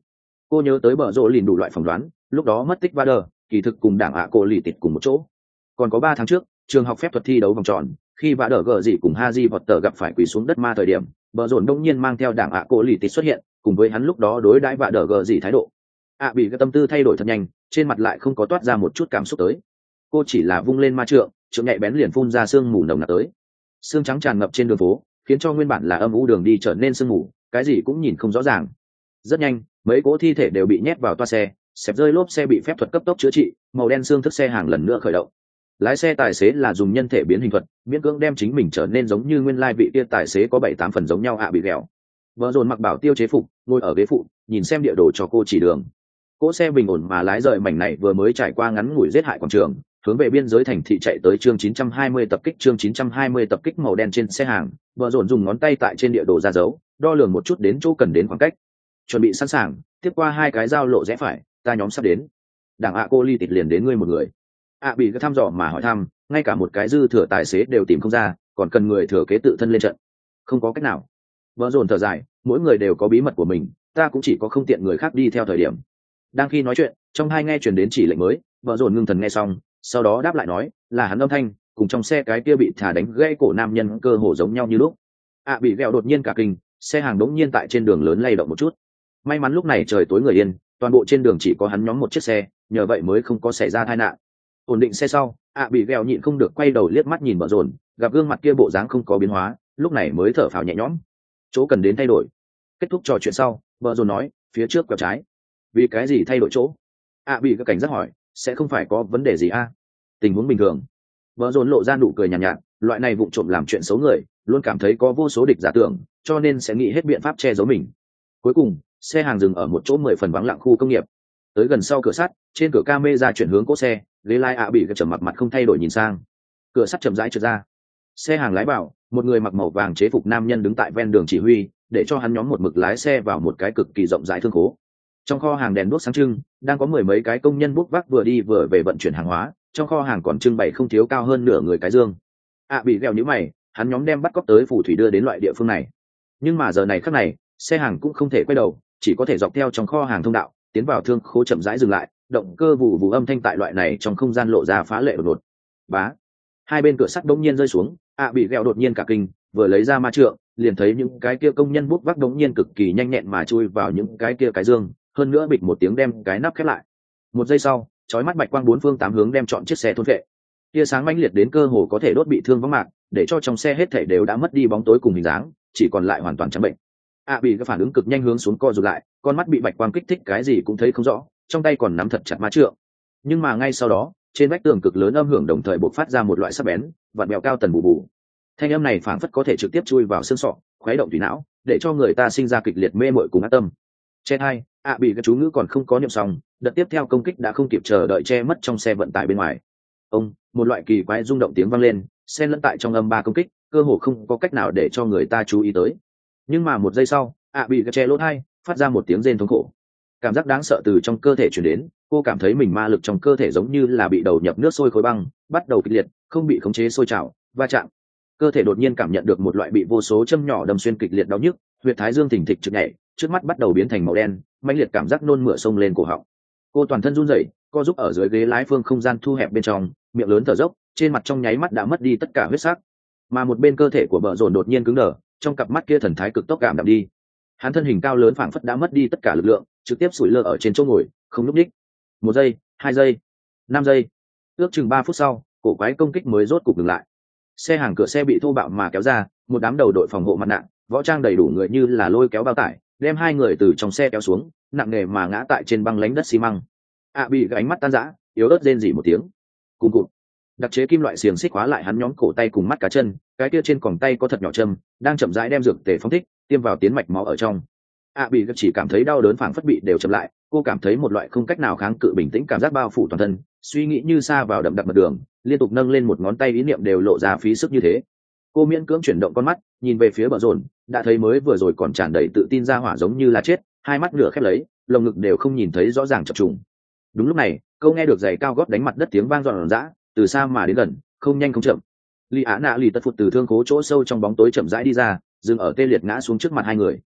Cô nhớ tới bờ rộ lìn đủ loại phỏng đoán, lúc đó mất tích Vader kỳ thực cùng đảng ạ cô lì tịt cùng một chỗ. Còn có ba tháng trước trường học phép thuật thi đấu vòng tròn, khi Vader gờ dị cùng Harry Potter gặp phải quỳ xuống đất ma thời điểm, bờ rộn đông nhiên mang theo đảng ạ cô lì tịt xuất hiện, cùng với hắn lúc đó đối đãi Vader gờ dị thái độ. ạ bị cái tâm tư thay đổi thật nhanh, trên mặt lại không có toát ra một chút cảm xúc tới. Cô chỉ là vung lên ma trượng, trượng nhạy bén liền phun ra sương mù nồng nặc tới. Sương trắng tràn ngập trên đường phố, khiến cho nguyên bản là âm u đường đi trở nên sương mù, cái gì cũng nhìn không rõ ràng. Rất nhanh, mấy cỗ thi thể đều bị nhét vào toa xe, xẹp rơi lốp xe bị phép thuật cấp tốc chữa trị, màu đen xương thức xe hàng lần nữa khởi động. Lái xe tài xế là dùng nhân thể biến hình thuật, miễn cưỡng đem chính mình trở nên giống như nguyên lai vị kia tài xế có bảy tám phần giống nhau ạ bị ghẹo. Vợ dồn mặc bảo tiêu chế phục, ngồi ở ghế phụ, nhìn xem địa đồ cho cô chỉ đường. Cỗ xe bình ổn mà lái rời mảnh này vừa mới trải qua ngắn ngủi giết hại quảng trường, hướng về biên giới thành thị chạy tới chương chín trăm hai mươi tập kích chương chín trăm hai mươi tập kích màu đen trên xe hàng. Vợ dồn dùng ngón tay tại trên địa đồ ra dấu, đo lường một chút đến chỗ cần đến khoảng cách. Chuẩn bị sẵn sàng, tiếp qua hai cái giao lộ rẽ phải, ta nhóm sắp đến. Đảng ạ cô ly tịt liền đến ngươi một người. ạ bị cái thăm dò mà hỏi thăm, ngay cả một cái dư thừa tài xế đều tìm không ra, còn cần người thừa kế tự thân lên trận. Không có cách nào. Vợ dồn thở dài, mỗi người đều có bí mật của mình, ta cũng chỉ có không tiện người khác đi theo thời điểm. Đang khi nói chuyện, trong hai nghe truyền đến chỉ lệnh mới, vợ dồn ngưng thần nghe xong, sau đó đáp lại nói, là hắn âm thanh, cùng trong xe cái kia bị thả đánh gãy cổ nam nhân cơ hồ giống nhau như lúc. ạ bị ghẹo đột nhiên cả kinh, xe hàng đống nhiên tại trên đường lớn lay động một chút. May mắn lúc này trời tối người yên, toàn bộ trên đường chỉ có hắn nhóm một chiếc xe, nhờ vậy mới không có xảy ra tai nạn. Ổn định xe sau, ạ bị ghẹo nhịn không được quay đầu liếc mắt nhìn vợ dồn, gặp gương mặt kia bộ dáng không có biến hóa, lúc này mới thở phào nhẹ nhõm. Chỗ cần đến thay đổi. Kết thúc trò chuyện sau, vợ dồn nói, phía trước quẹo trái. Vì cái gì thay đổi chỗ? ạ bị các cảnh giác hỏi, sẽ không phải có vấn đề gì a? Tình huống bình thường. Vợ dồn lộ ra nụ cười nhàn nhạt, nhạt, loại này vụng trộm làm chuyện xấu người, luôn cảm thấy có vô số địch giả tưởng, cho nên sẽ nghĩ hết biện pháp che giấu mình. Cuối cùng, xe hàng dừng ở một chỗ mười phần vắng lặng khu công nghiệp. Tới gần sau cửa sắt, trên cửa camera chuyển hướng cỗ xe, ghế lái ạ bị trầm mặt mặt không thay đổi nhìn sang. Cửa sắt chậm rãi trượt ra. Xe hàng lái vào, một người mặc màu vàng chế phục nam nhân đứng tại ven đường chỉ huy, để cho hắn nhóm một mực lái xe vào một cái cực kỳ rộng rãi thương khố. Trong kho hàng đèn đuốc sáng trưng, đang có mười mấy cái công nhân bốc vác vừa đi vừa về vận chuyển hàng hóa, trong kho hàng còn trưng bày không thiếu cao hơn nửa người cái dương. ạ bị gheo nhíu mày, hắn nhóm đem bắt cóc tới phù thủy đưa đến loại địa phương này. Nhưng mà giờ này khắc này, xe hàng cũng không thể quay đầu, chỉ có thể dọc theo trong kho hàng thông đạo tiến vào thương khố, chậm rãi dừng lại, động cơ vụ vụ âm thanh tại loại này trong không gian lộ ra phá lệ đột ngột. Bá, hai bên cửa sắt đống nhiên rơi xuống, ạ bị ghẹo đột nhiên cả kinh, vừa lấy ra ma trượng, liền thấy những cái kia công nhân bút vác đống nhiên cực kỳ nhanh nhẹn mà chui vào những cái kia cái dương, hơn nữa bịch một tiếng đem cái nắp khép lại. Một giây sau, chói mắt bạch quang bốn phương tám hướng đem chọn chiếc xe thôn vệ. Tia sáng mãnh liệt đến cơ hồ có thể đốt bị thương vắng mạc, để cho trong xe hết thảy đều đã mất đi bóng tối cùng hình dáng, chỉ còn lại hoàn toàn trắng bệnh. ạ bị cái phản ứng cực nhanh hướng xuống co rụt lại, con mắt bị bạch quang kích thích cái gì cũng thấy không rõ, trong tay còn nắm thật chặt ma trượng. Nhưng mà ngay sau đó, trên vách tường cực lớn âm hưởng đồng thời bộc phát ra một loại sắc bén, vặn bèo cao tần bù bù. Thanh âm này phảng phất có thể trực tiếp chui vào xương sọ, khuấy động tủy não, để cho người ta sinh ra kịch liệt mê mội cùng ác tâm. Che hai, ạ bị cái chú ngữ còn không có niệm xong, đợt tiếp theo công kích đã không kịp chờ đợi che mất trong xe vận tải bên ngoài. Ông, một loại kỳ quái rung động tiếng vang lên, xen lẫn tại trong âm ba công kích, cơ hồ không có cách nào để cho người ta chú ý tới. Nhưng mà một giây sau, ạ bị cái che lỗ hai, phát ra một tiếng rên thống khổ. Cảm giác đáng sợ từ trong cơ thể truyền đến, cô cảm thấy mình ma lực trong cơ thể giống như là bị đầu nhập nước sôi khối băng, bắt đầu kịch liệt, không bị khống chế sôi trào, va chạm. Cơ thể đột nhiên cảm nhận được một loại bị vô số châm nhỏ đâm xuyên kịch liệt đau nhức, huyệt thái dương thình thịch trực nhảy, trước mắt bắt đầu biến thành màu đen, mãnh liệt cảm giác nôn mửa xông lên cổ họng. Cô toàn thân run rẩy, co giúp ở dưới ghế lái phương không gian thu hẹp bên trong, miệng lớn thở dốc, trên mặt trong nháy mắt đã mất đi tất cả huyết sắc. Mà một bên cơ thể của bờ rồn đột nhiên cứng đờ, trong cặp mắt kia thần thái cực tốc cảm đạm đi. Hắn thân hình cao lớn phảng phất đã mất đi tất cả lực lượng, trực tiếp sủi lơ ở trên chỗ ngồi, không lúc đích. Một giây, hai giây, năm giây, ước chừng ba phút sau, cổ quái công kích mới rốt cục dừng lại. Xe hàng cửa xe bị thô bạo mà kéo ra, một đám đầu đội phòng hộ mặt nạ, võ trang đầy đủ người như là lôi kéo bao tải, đem hai người từ trong xe kéo xuống, nặng nề mà ngã tại trên băng lánh đất xi măng. ạ bị cái ánh mắt tan rã, yếu ớt rên rỉ một tiếng. Cùng cụt. Đặc chế kim loại xiềng xích khóa lại hắn nhóm cổ tay cùng mắt cá chân, cái kia trên còng tay có thật nhỏ châm, đang chậm rãi đem dược tề phóng thích, tiêm vào tiến mạch máu ở trong. ạ bị chỉ cảm thấy đau đớn phảng phất bị đều chậm lại, cô cảm thấy một loại không cách nào kháng cự bình tĩnh cảm giác bao phủ toàn thân, suy nghĩ như sa vào đậm đặc mật đường, liên tục nâng lên một ngón tay ý niệm đều lộ ra phí sức như thế. Cô miễn cưỡng chuyển động con mắt, nhìn về phía bờ rồn, đã thấy mới vừa rồi còn tràn đầy tự tin ra hỏa giống như là chết, hai mắt nửa khép lấy, lồng ngực đều không nhìn thấy rõ ràng chập trùng. Đúng lúc này, câu nghe được giày cao gót đánh mặt đất tiếng vang giòn giã, từ xa mà đến gần, không nhanh không chậm. Lý Á Nạ lì tật phụt từ thương khố chỗ sâu trong bóng tối chậm rãi đi ra, dừng ở tê liệt ngã xuống trước mặt hai người.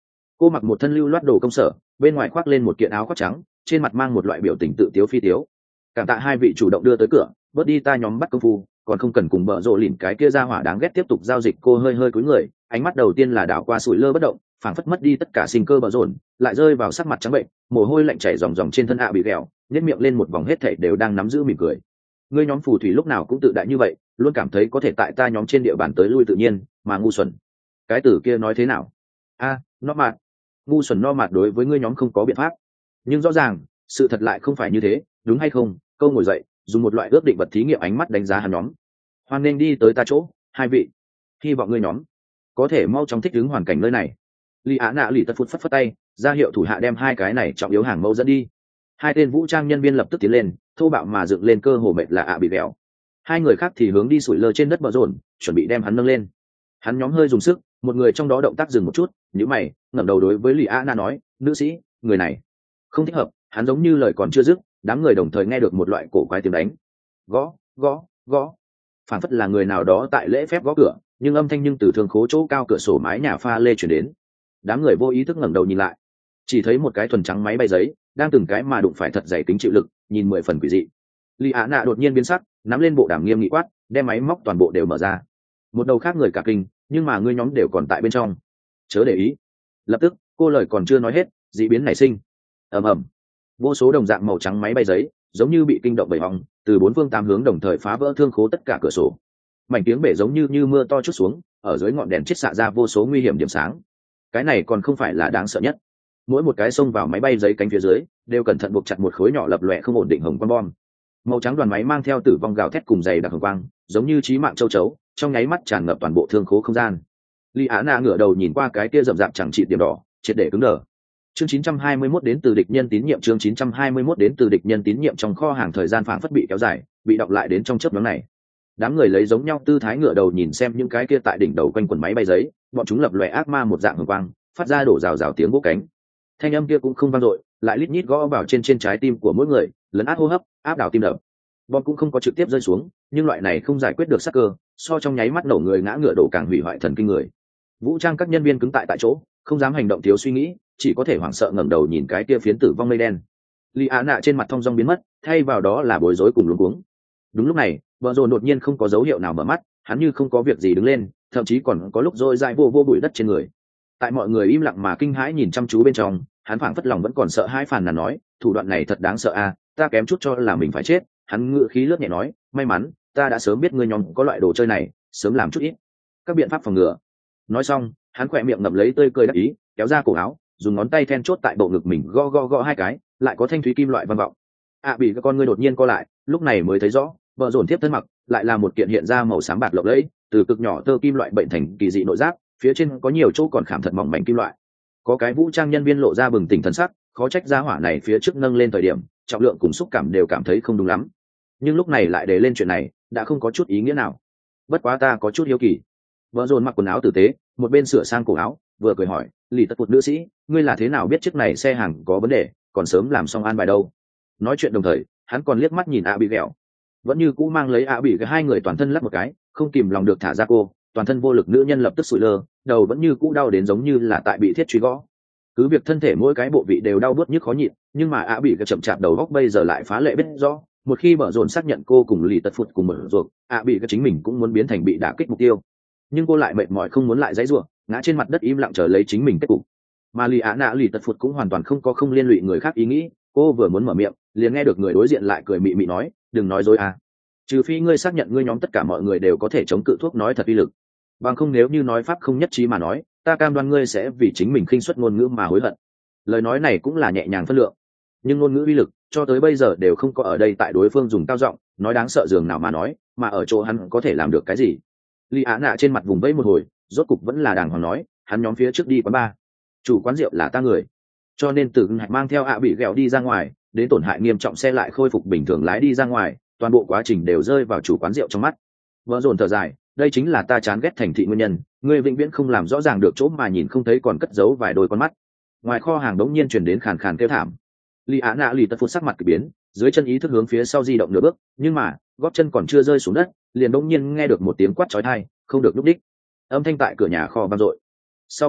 Cô mặc một thân lưu loát đồ công sở, bên ngoài khoác lên một kiện áo khoác trắng, trên mặt mang một loại biểu tình tự tiếu phi tiếu. Cảm tạ hai vị chủ động đưa tới cửa, bớt đi ta nhóm bắt công phu, còn không cần cùng bợ rộ lỉnh cái kia ra hỏa đáng ghét tiếp tục giao dịch. Cô hơi hơi cúi người, ánh mắt đầu tiên là đảo qua sủi lơ bất động, phảng phất mất đi tất cả sinh cơ bợ rộn, lại rơi vào sắc mặt trắng bệnh, mồ hôi lạnh chảy ròng ròng trên thân ạ bị ghẹo, nhếch miệng lên một vòng hết thảy đều đang nắm giữ mỉm cười. Ngươi nhóm phù thủy lúc nào cũng tự đại như vậy, luôn cảm thấy có thể tại ta nhóm trên địa bàn tới lui tự nhiên, mà ngu xuẩn. Cái tử kia nói thế nào? A, nó mạt. Ngu xuẩn no mạt đối với ngươi nhóm không có biện pháp. Nhưng rõ ràng, sự thật lại không phải như thế, đúng hay không? Câu ngồi dậy, dùng một loại ước định vật thí nghiệm ánh mắt đánh giá hắn nhóm. Hoan nên đi tới ta chỗ, hai vị. Hy vọng ngươi nhóm có thể mau chóng thích ứng hoàn cảnh nơi này. Lý Á Nạ lì tật phút phất phất tay, ra hiệu thủ hạ đem hai cái này trọng yếu hàng mẫu dẫn đi. Hai tên vũ trang nhân viên lập tức tiến lên, thô bạo mà dựng lên cơ hồ mệt là ạ bị bèo. Hai người khác thì hướng đi sủi lơ trên đất bờ rồn, chuẩn bị đem hắn nâng lên. Hắn nhóm hơi dùng sức, một người trong đó động tác dừng một chút, nhíu mày, ngẩng đầu đối với Lý Á Nạ nói, nữ sĩ, người này không thích hợp. Hắn giống như lời còn chưa dứt, đám người đồng thời nghe được một loại cổ quái tiếng đánh, gõ gõ gõ, phản phất là người nào đó tại lễ phép gõ cửa, nhưng âm thanh nhưng từ thường khố chỗ cao cửa sổ mái nhà pha lê chuyển đến. Đám người vô ý thức ngẩng đầu nhìn lại, chỉ thấy một cái thuần trắng máy bay giấy đang từng cái mà đụng phải thật dày kính chịu lực, nhìn mười phần quỷ dị. Lý Á Nạ đột nhiên biến sắc, nắm lên bộ đàm nghiêm nghị quát, đem máy móc toàn bộ đều mở ra. Một đầu khác người cả kinh, nhưng mà ngươi nhóm đều còn tại bên trong, chớ để ý. Lập tức, cô lời còn chưa nói hết, dị biến nảy sinh. Ầm ầm, vô số đồng dạng màu trắng máy bay giấy giống như bị kinh động bởi hòng, từ bốn phương tám hướng đồng thời phá vỡ thương khố tất cả cửa sổ. Mảnh tiếng bể giống như như mưa to chút xuống, ở dưới ngọn đèn chiết xạ ra vô số nguy hiểm điểm sáng. Cái này còn không phải là đáng sợ nhất, mỗi một cái xông vào máy bay giấy cánh phía dưới đều cẩn thận buộc chặt một khối nhỏ lập lòe không ổn định hồng quang bom. Màu trắng đoàn máy mang theo tử vong gào thét cùng dày đặc hồng quang, giống như chí mạng châu chấu, trong nháy mắt tràn ngập toàn bộ thương khố không gian. Lý Á Nạ ngửa đầu nhìn qua cái kia rậm rạp chẳng trị điểm đỏ, triệt để cứng đờ. Chương chín trăm hai mươi mốt đến từ địch nhân tín nhiệm, chương chín trăm hai mươi mốt đến từ địch nhân tín nhiệm. Trong kho hàng thời gian phảng phất bị kéo dài, bị đọc lại đến trong chớp nhoáng này. Đám người lấy giống nhau tư thái ngửa đầu nhìn xem những cái kia tại đỉnh đầu quanh quần máy bay giấy, bọn chúng lập lòe ác ma một dạng hồng quang, phát ra đổ rào rào tiếng vỗ cánh. Thanh âm kia cũng không vang dội, lại lít nhít gõ vào trên trên trái tim của mỗi người, lấn át hô hấp, áp đảo tim đập. Bom cũng không có trực tiếp rơi xuống, nhưng loại này không giải quyết được sắc cơ, so trong nháy mắt nổ người ngã ngựa đổ càng hủy hoại thần kinh người. Vũ trang các nhân viên cứng tại tại chỗ, không dám hành động thiếu suy nghĩ, chỉ có thể hoảng sợ ngẩng đầu nhìn cái kia phiến tử vong mây đen. Lý Á Nạ trên mặt thong dong biến mất, thay vào đó là bối rối cùng luống cuống. Đúng lúc này, Bờ Rồ đột nhiên không có dấu hiệu nào mở mắt, hắn như không có việc gì đứng lên, thậm chí còn có lúc rôi dại vô vô bụi đất trên người. Tại mọi người im lặng mà kinh hãi nhìn chăm chú bên trong, hắn phảng phất lòng vẫn còn sợ hãi, phàn nàn nói, thủ đoạn này thật đáng sợ a, ta kém chút cho là mình phải chết. Hắn ngựa khí lướt nhẹ nói, may mắn ta đã sớm biết ngươi nhóm có loại đồ chơi này, sớm làm chút ít các biện pháp phòng ngừa. Nói xong, hắn khỏe miệng ngậm lấy tươi cười đắc ý, kéo ra cổ áo, dùng ngón tay then chốt tại bộ ngực mình gõ gõ gõ hai cái, lại có thanh thúy kim loại vang vọng. À, bị các con ngươi đột nhiên co lại, lúc này mới thấy rõ, vợ dồn tiếp thân mặc lại là một kiện hiện ra màu xám bạc lộng lẫy, từ cực nhỏ tơ kim loại bệnh thành kỳ dị nội giáp, phía trên có nhiều chỗ còn khảm thật mỏng mảnh kim loại. Có cái vũ trang nhân viên lộ ra bừng tỉnh thần sắc, khó trách giá hỏa này phía trước nâng lên thời điểm, trọng lượng cùng xúc cảm đều cảm thấy không đúng lắm. Nhưng lúc này lại để lên chuyện này, đã không có chút ý nghĩa nào. Bất quá ta có chút hiếu kỳ. Vợ dồn mặc quần áo tử tế, một bên sửa sang cổ áo, vừa cười hỏi, lì tật cụt nữ sĩ, ngươi là thế nào biết chiếc này xe hàng có vấn đề, còn sớm làm xong an bài đâu? Nói chuyện đồng thời, hắn còn liếc mắt nhìn ạ bị ghẹo, vẫn như cũ mang lấy ạ bị cái hai người toàn thân lắp một cái, không kìm lòng được thả ra cô, toàn thân vô lực nữ nhân lập tức sụi lơ, đầu vẫn như cũ đau đến giống như là tại bị thiết truy gõ. Cứ việc thân thể mỗi cái bộ vị đều đau buốt nhức khó nhịn, nhưng mà ạ bị cái chậm chạp đầu góc bây giờ lại phá lệ biết rõ, một khi Bờ Rồn xác nhận cô cùng lì tật phụt cùng mở ruột, ạ bị cái chính mình cũng muốn biến thành bị đả kích mục tiêu. Nhưng cô lại mệt mỏi không muốn lại dãy ruộng, ngã trên mặt đất im lặng chờ lấy chính mình kết cục. Mà lì ạ nạ lì tật phụt cũng hoàn toàn không có không liên lụy người khác ý nghĩ, cô vừa muốn mở miệng liền nghe được người đối diện lại cười mị mị nói, đừng nói dối à, trừ phi ngươi xác nhận ngươi nhóm tất cả mọi người đều có thể chống cự thuốc nói thật uy lực, bằng không nếu như nói pháp không nhất trí mà nói, ta cam đoan ngươi sẽ vì chính mình khinh suất ngôn ngữ mà hối hận. Lời nói này cũng là nhẹ nhàng phân lượng, nhưng ngôn ngữ uy lực cho tới bây giờ đều không có ở đây tại đối phương dùng cao giọng nói đáng sợ dường nào mà nói, mà ở chỗ hắn có thể làm được cái gì. Lý Á Nạ trên mặt vùng vẫy một hồi, rốt cục vẫn là đàng hoàng nói, hắn nhóm phía trước đi quán bar, chủ quán rượu là ta người, cho nên từ hạch mang theo ạ bị ghẹo đi ra ngoài, đến tổn hại nghiêm trọng xe lại khôi phục bình thường lái đi ra ngoài, toàn bộ quá trình đều rơi vào chủ quán rượu trong mắt. Vợ dồn thở dài, đây chính là ta chán ghét thành thị nguyên nhân, người vĩnh viễn không làm rõ ràng được chỗ mà nhìn không thấy còn cất giấu vài đôi con mắt. Ngoài kho hàng đống nhiên truyền đến khàn khàn kêu thảm. Lý Á Nạ lì tật phút sắc mặt kỳ biến, dưới chân ý thức hướng phía sau di động nửa bước, nhưng mà gót chân còn chưa rơi xuống đất, liền đống nhiên nghe được một tiếng quát chói tai, không được lúc đích. Âm thanh tại cửa nhà kho vang dội. Sau một khắc,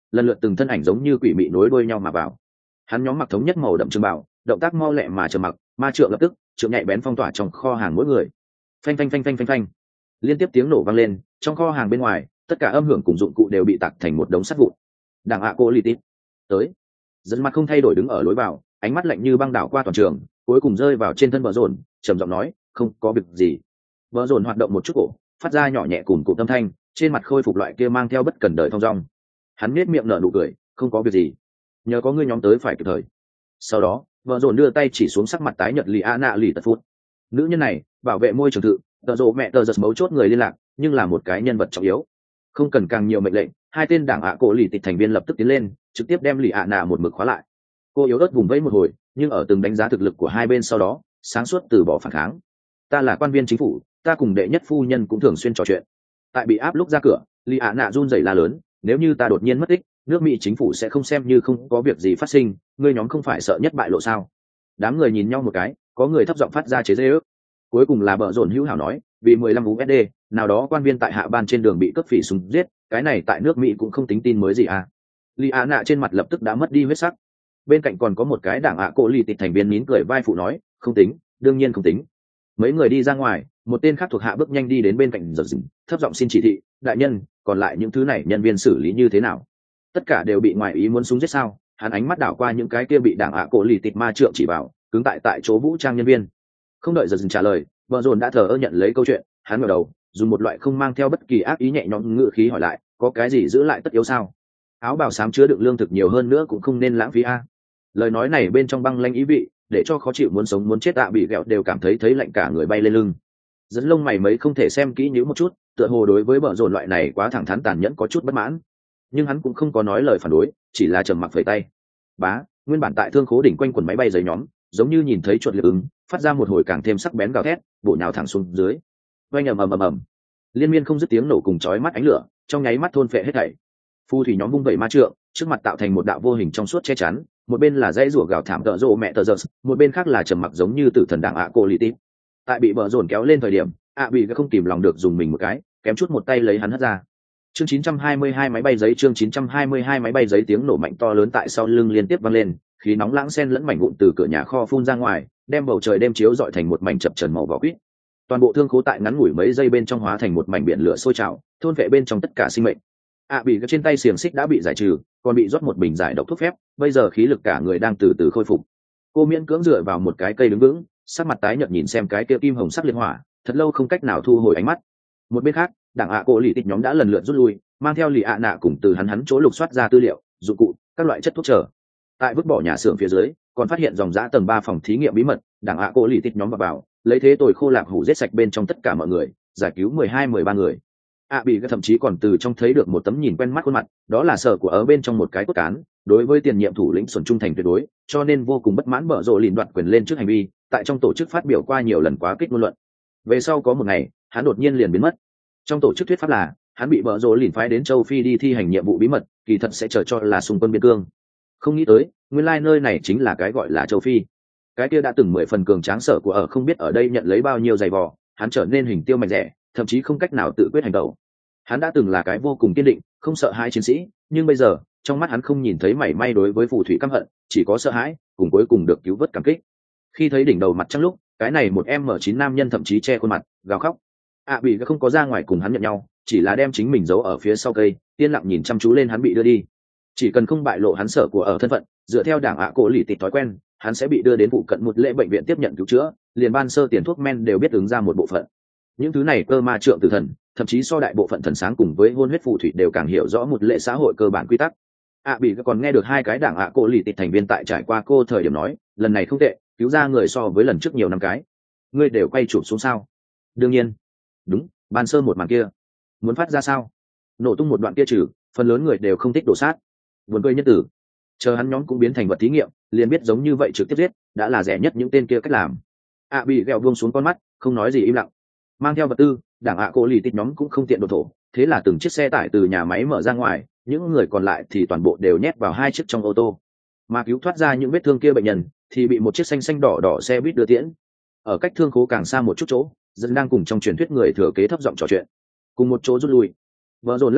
lần lượt từng thân ảnh giống như quỷ mị nối đuôi nhau mà vào. Hắn nhóm mặc thống nhất màu đậm trường bảo, động tác mau lẹ mà trầm mặc, ma trượng lập tức trượng nhạy bén phong tỏa trong kho hàng mỗi người. Phanh phanh phanh phanh phanh phanh, liên tiếp tiếng nổ vang lên, trong kho hàng bên ngoài tất cả âm hưởng cùng dụng cụ đều bị tạc thành một đống sắt vụn. Đảng ạ cô lì tít tới, dẫn mặt không thay đổi đứng ở lối vào, ánh mắt lạnh như băng đảo qua toàn trường, cuối cùng rơi vào trên thân bờ rồn, trầm giọng nói, không có việc gì. Bờ rồn hoạt động một chút cổ, phát ra nhỏ nhẹ cùng cụ tâm thanh, trên mặt khôi phục loại kia mang theo bất cần đời thong dong. Hắn nhếch miệng nở nụ cười, không có việc gì, nhờ có ngươi nhóm tới phải kịp thời. Sau đó bờ rồn đưa tay chỉ xuống sắc mặt tái nhợt lì a nạ lì tật phút. Nữ nhân này bảo vệ môi trường tự, tờ rộ mẹ tờ giật mấu chốt người liên lạc, nhưng là một cái nhân vật trọng yếu, không cần càng nhiều mệnh lệnh. Hai tên đảng ạ cổ lì tịch thành viên lập tức tiến lên, trực tiếp đem lì ạ nạ một mực khóa lại. Cô yếu ớt vùng vẫy một hồi, nhưng ở từng đánh giá thực lực của hai bên sau đó sáng suốt từ bỏ phản kháng. Ta là quan viên chính phủ, ta cùng đệ nhất phu nhân cũng thường xuyên trò chuyện. Tại bị áp lúc ra cửa, lì ạ nạ run rẩy la lớn, nếu như ta đột nhiên mất tích, nước Mỹ chính phủ sẽ không xem như không có việc gì phát sinh, ngươi nhóm không phải sợ nhất bại lộ sao? Đám người nhìn nhau một cái, có người thấp giọng phát ra chế giễu. Cuối cùng là bợ rộn hữu hảo nói, vì mười lăm u ét đê, nào đó quan viên tại hạ ban trên đường bị cướp phỉ súng giết, cái này tại nước Mỹ cũng không tính tin mới gì à? Lý Á Nạ trên mặt lập tức đã mất đi huyết sắc. Bên cạnh còn có một cái đảng ạ cổ lì tịch thành viên nín cười vai phụ nói, không tính, đương nhiên không tính. Mấy người đi ra ngoài, một tên khác thuộc hạ bước nhanh đi đến bên cạnh giật dừng, thấp giọng xin chỉ thị, đại nhân, còn lại những thứ này nhân viên xử lý như thế nào? Tất cả đều bị ngoại ý muốn súng giết sao? Hắn ánh mắt đảo qua những cái kia bị đảng ạ cổ lì tịch ma trượng chỉ bảo, cứng tại tại chỗ vũ trang nhân viên. Không đợi giật dừng trả lời, vợ dồn đã thờ ơ nhận lấy câu chuyện. Hắn ngẩng đầu, dùng một loại không mang theo bất kỳ ác ý nhẹ nhõm ngữ khí hỏi lại, có cái gì giữ lại tất yếu sao? Áo bào xám chứa đựng lương thực nhiều hơn nữa cũng không nên lãng phí a. Lời nói này bên trong băng lanh ý vị, để cho khó chịu muốn sống muốn chết tạ bị ghẹo đều cảm thấy thấy lạnh cả người bay lên lưng. Dẫn lông mày mấy không thể xem kỹ nhíu một chút, tựa hồ đối với bợ rộn loại này quá thẳng thắn tàn nhẫn có chút bất mãn, nhưng hắn cũng không có nói lời phản đối, chỉ là trầm mặc phẩy tay. Bá, nguyên bản tại thương khố đỉnh quanh quần máy bay giấy nhóm, giống như nhìn thấy chuột liệp ứng, phát ra một hồi càng thêm sắc bén gào thét, bổ nhào thẳng xuống dưới. Oanh ầm ầm ầm ầm, liên miên không dứt tiếng nổ cùng chói mắt ánh lửa, trong nháy mắt thôn phệ hết thảy. Phu thủy nhóm vung vẩy ma trượng, trước mặt tạo thành một đạo vô hình trong suốt che chắn, một bên là dãy rủa gào thảm tợ rộ mẹ tờ giật, một bên khác là trầm mặc giống như tử thần đảng ạ cô lì tít. Tại bị bờ rồn kéo lên thời điểm, ạ bị không kìm lòng được dùng mình một cái, kém chút một tay lấy hắn hất ra. Chương chín trăm hai mươi hai máy bay giấy chương chín trăm hai mươi hai máy bay giấy tiếng nổ mạnh to lớn tại sau lưng liên tiếp vang lên, khí nóng lãng xen lẫn mảnh vụn từ cửa nhà kho phun ra ngoài, đem bầu trời đêm chiếu rọi thành một mảnh chập chờn màu vỏ quýt. Toàn bộ thương khố tại ngắn ngủi mấy giây bên trong hóa thành một mảnh biển lửa sôi trào, thôn vệ bên trong tất cả sinh mệnh. ạ bị trên tay xiềng xích đã bị giải trừ, còn bị rót một bình giải độc thuốc phép, bây giờ khí lực cả người đang từ từ khôi phục. Cô miễn cưỡng dựa vào một cái cây đứng vững, sắc mặt tái nhợt nhìn xem cái kia kim hồng sắc liệt hỏa, thật lâu không cách nào thu hồi ánh mắt. Một bên khác, đảng ạ cổ lì tịch nhóm đã lần lượt rút lui, mang theo lì ạ nạ cùng từ hắn hắn chỗ lục soát ra tư liệu, dụng cụ, các loại chất thuốc chờ. Tại vứt bỏ nhà xưởng phía dưới, còn phát hiện dòng dã tầng ba phòng thí nghiệm bí mật, đảng ạ cổ lì tịch nhóm vào vào, lấy thế tồi khô lạc hủ giết sạch bên trong tất cả mọi người, giải cứu mười hai mười ba người. ạ bị thậm chí còn từ trong thấy được một tấm nhìn quen mắt khuôn mặt, đó là sở của ở bên trong một cái cốt cán, đối với tiền nhiệm thủ lĩnh xuẩn trung thành tuyệt đối, cho nên vô cùng bất mãn bở rộ lìn đoạt quyền lên trước hành vi, tại trong tổ chức phát biểu qua nhiều lần quá kích ngôn luận. Về sau có một ngày, hắn đột nhiên liền biến mất. Trong tổ chức thuyết pháp là hắn bị bở rộ lìn phái đến châu Phi đi thi hành nhiệm vụ bí mật, kỳ thật sẽ chờ cho là xung quân biên cương. Không nghĩ tới, nguyên lai nơi này chính là cái gọi là châu Phi. Cái kia đã từng mười phần cường tráng sở của ở không biết ở đây nhận lấy bao nhiêu giày vò, hắn trở nên hình tiêu mạnh rẻ, thậm chí không cách nào tự quyết hành động. Hắn đã từng là cái vô cùng kiên định, không sợ hãi chiến sĩ, nhưng bây giờ, trong mắt hắn không nhìn thấy mảy may đối với phù thủy căm hận, chỉ có sợ hãi, cùng cuối cùng được cứu vớt cảm kích. Khi thấy đỉnh đầu mặt trăng lúc, cái này một em mở chín nam nhân thậm chí che khuôn mặt, gào khóc. ạ bị không có ra ngoài cùng hắn nhận nhau, chỉ là đem chính mình giấu ở phía sau cây, yên lặng nhìn chăm chú lên hắn bị đưa đi. Chỉ cần không bại lộ hắn sở của ở thân phận, dựa theo đảng ạ cổ lì tịch thói quen, hắn sẽ bị đưa đến phụ cận một lễ bệnh viện tiếp nhận cứu chữa, liền ban sơ tiền thuốc men đều biết ứng ra một bộ phận. Những thứ này cơ ma trượng tử thần, thậm chí so đại bộ phận thần sáng cùng với hôn huyết phù thủy đều càng hiểu rõ một lệ xã hội cơ bản quy tắc. ạ bị còn nghe được hai cái đảng ạ cổ lì tịch thành viên tại trải qua cô thời điểm nói, lần này không tệ, cứu ra người so với lần trước nhiều năm cái. Ngươi đều quay chụp xuống sao? Đương nhiên. Đúng, ban sơ một màn kia muốn phát ra sao? Nổ tung một đoạn kia trừ, phần lớn người đều không thích đổ sát. Buồn cười nhất tử, chờ hắn nhóm cũng biến thành vật thí nghiệm, liền biết giống như vậy trực tiếp giết đã là rẻ nhất những tên kia cách làm. ạ bị ghẹo buông xuống con mắt, không nói gì im lặng. Mang theo vật tư, đảng ạ cổ lì tịch nhóm cũng không tiện đổ thổ, thế là từng chiếc xe tải từ nhà máy mở ra ngoài, những người còn lại thì toàn bộ đều nhét vào hai chiếc trong ô tô, mà cứu thoát ra những vết thương kia bệnh nhân thì bị một chiếc xanh xanh đỏ đỏ xe buýt đưa tiễn. Ở cách thương khố càng xa một chút chỗ, dân đang cùng trong truyền thuyết người thừa kế thấp giọng trò chuyện, cùng một chỗ rút lui. Vợ dồn lắc đầu,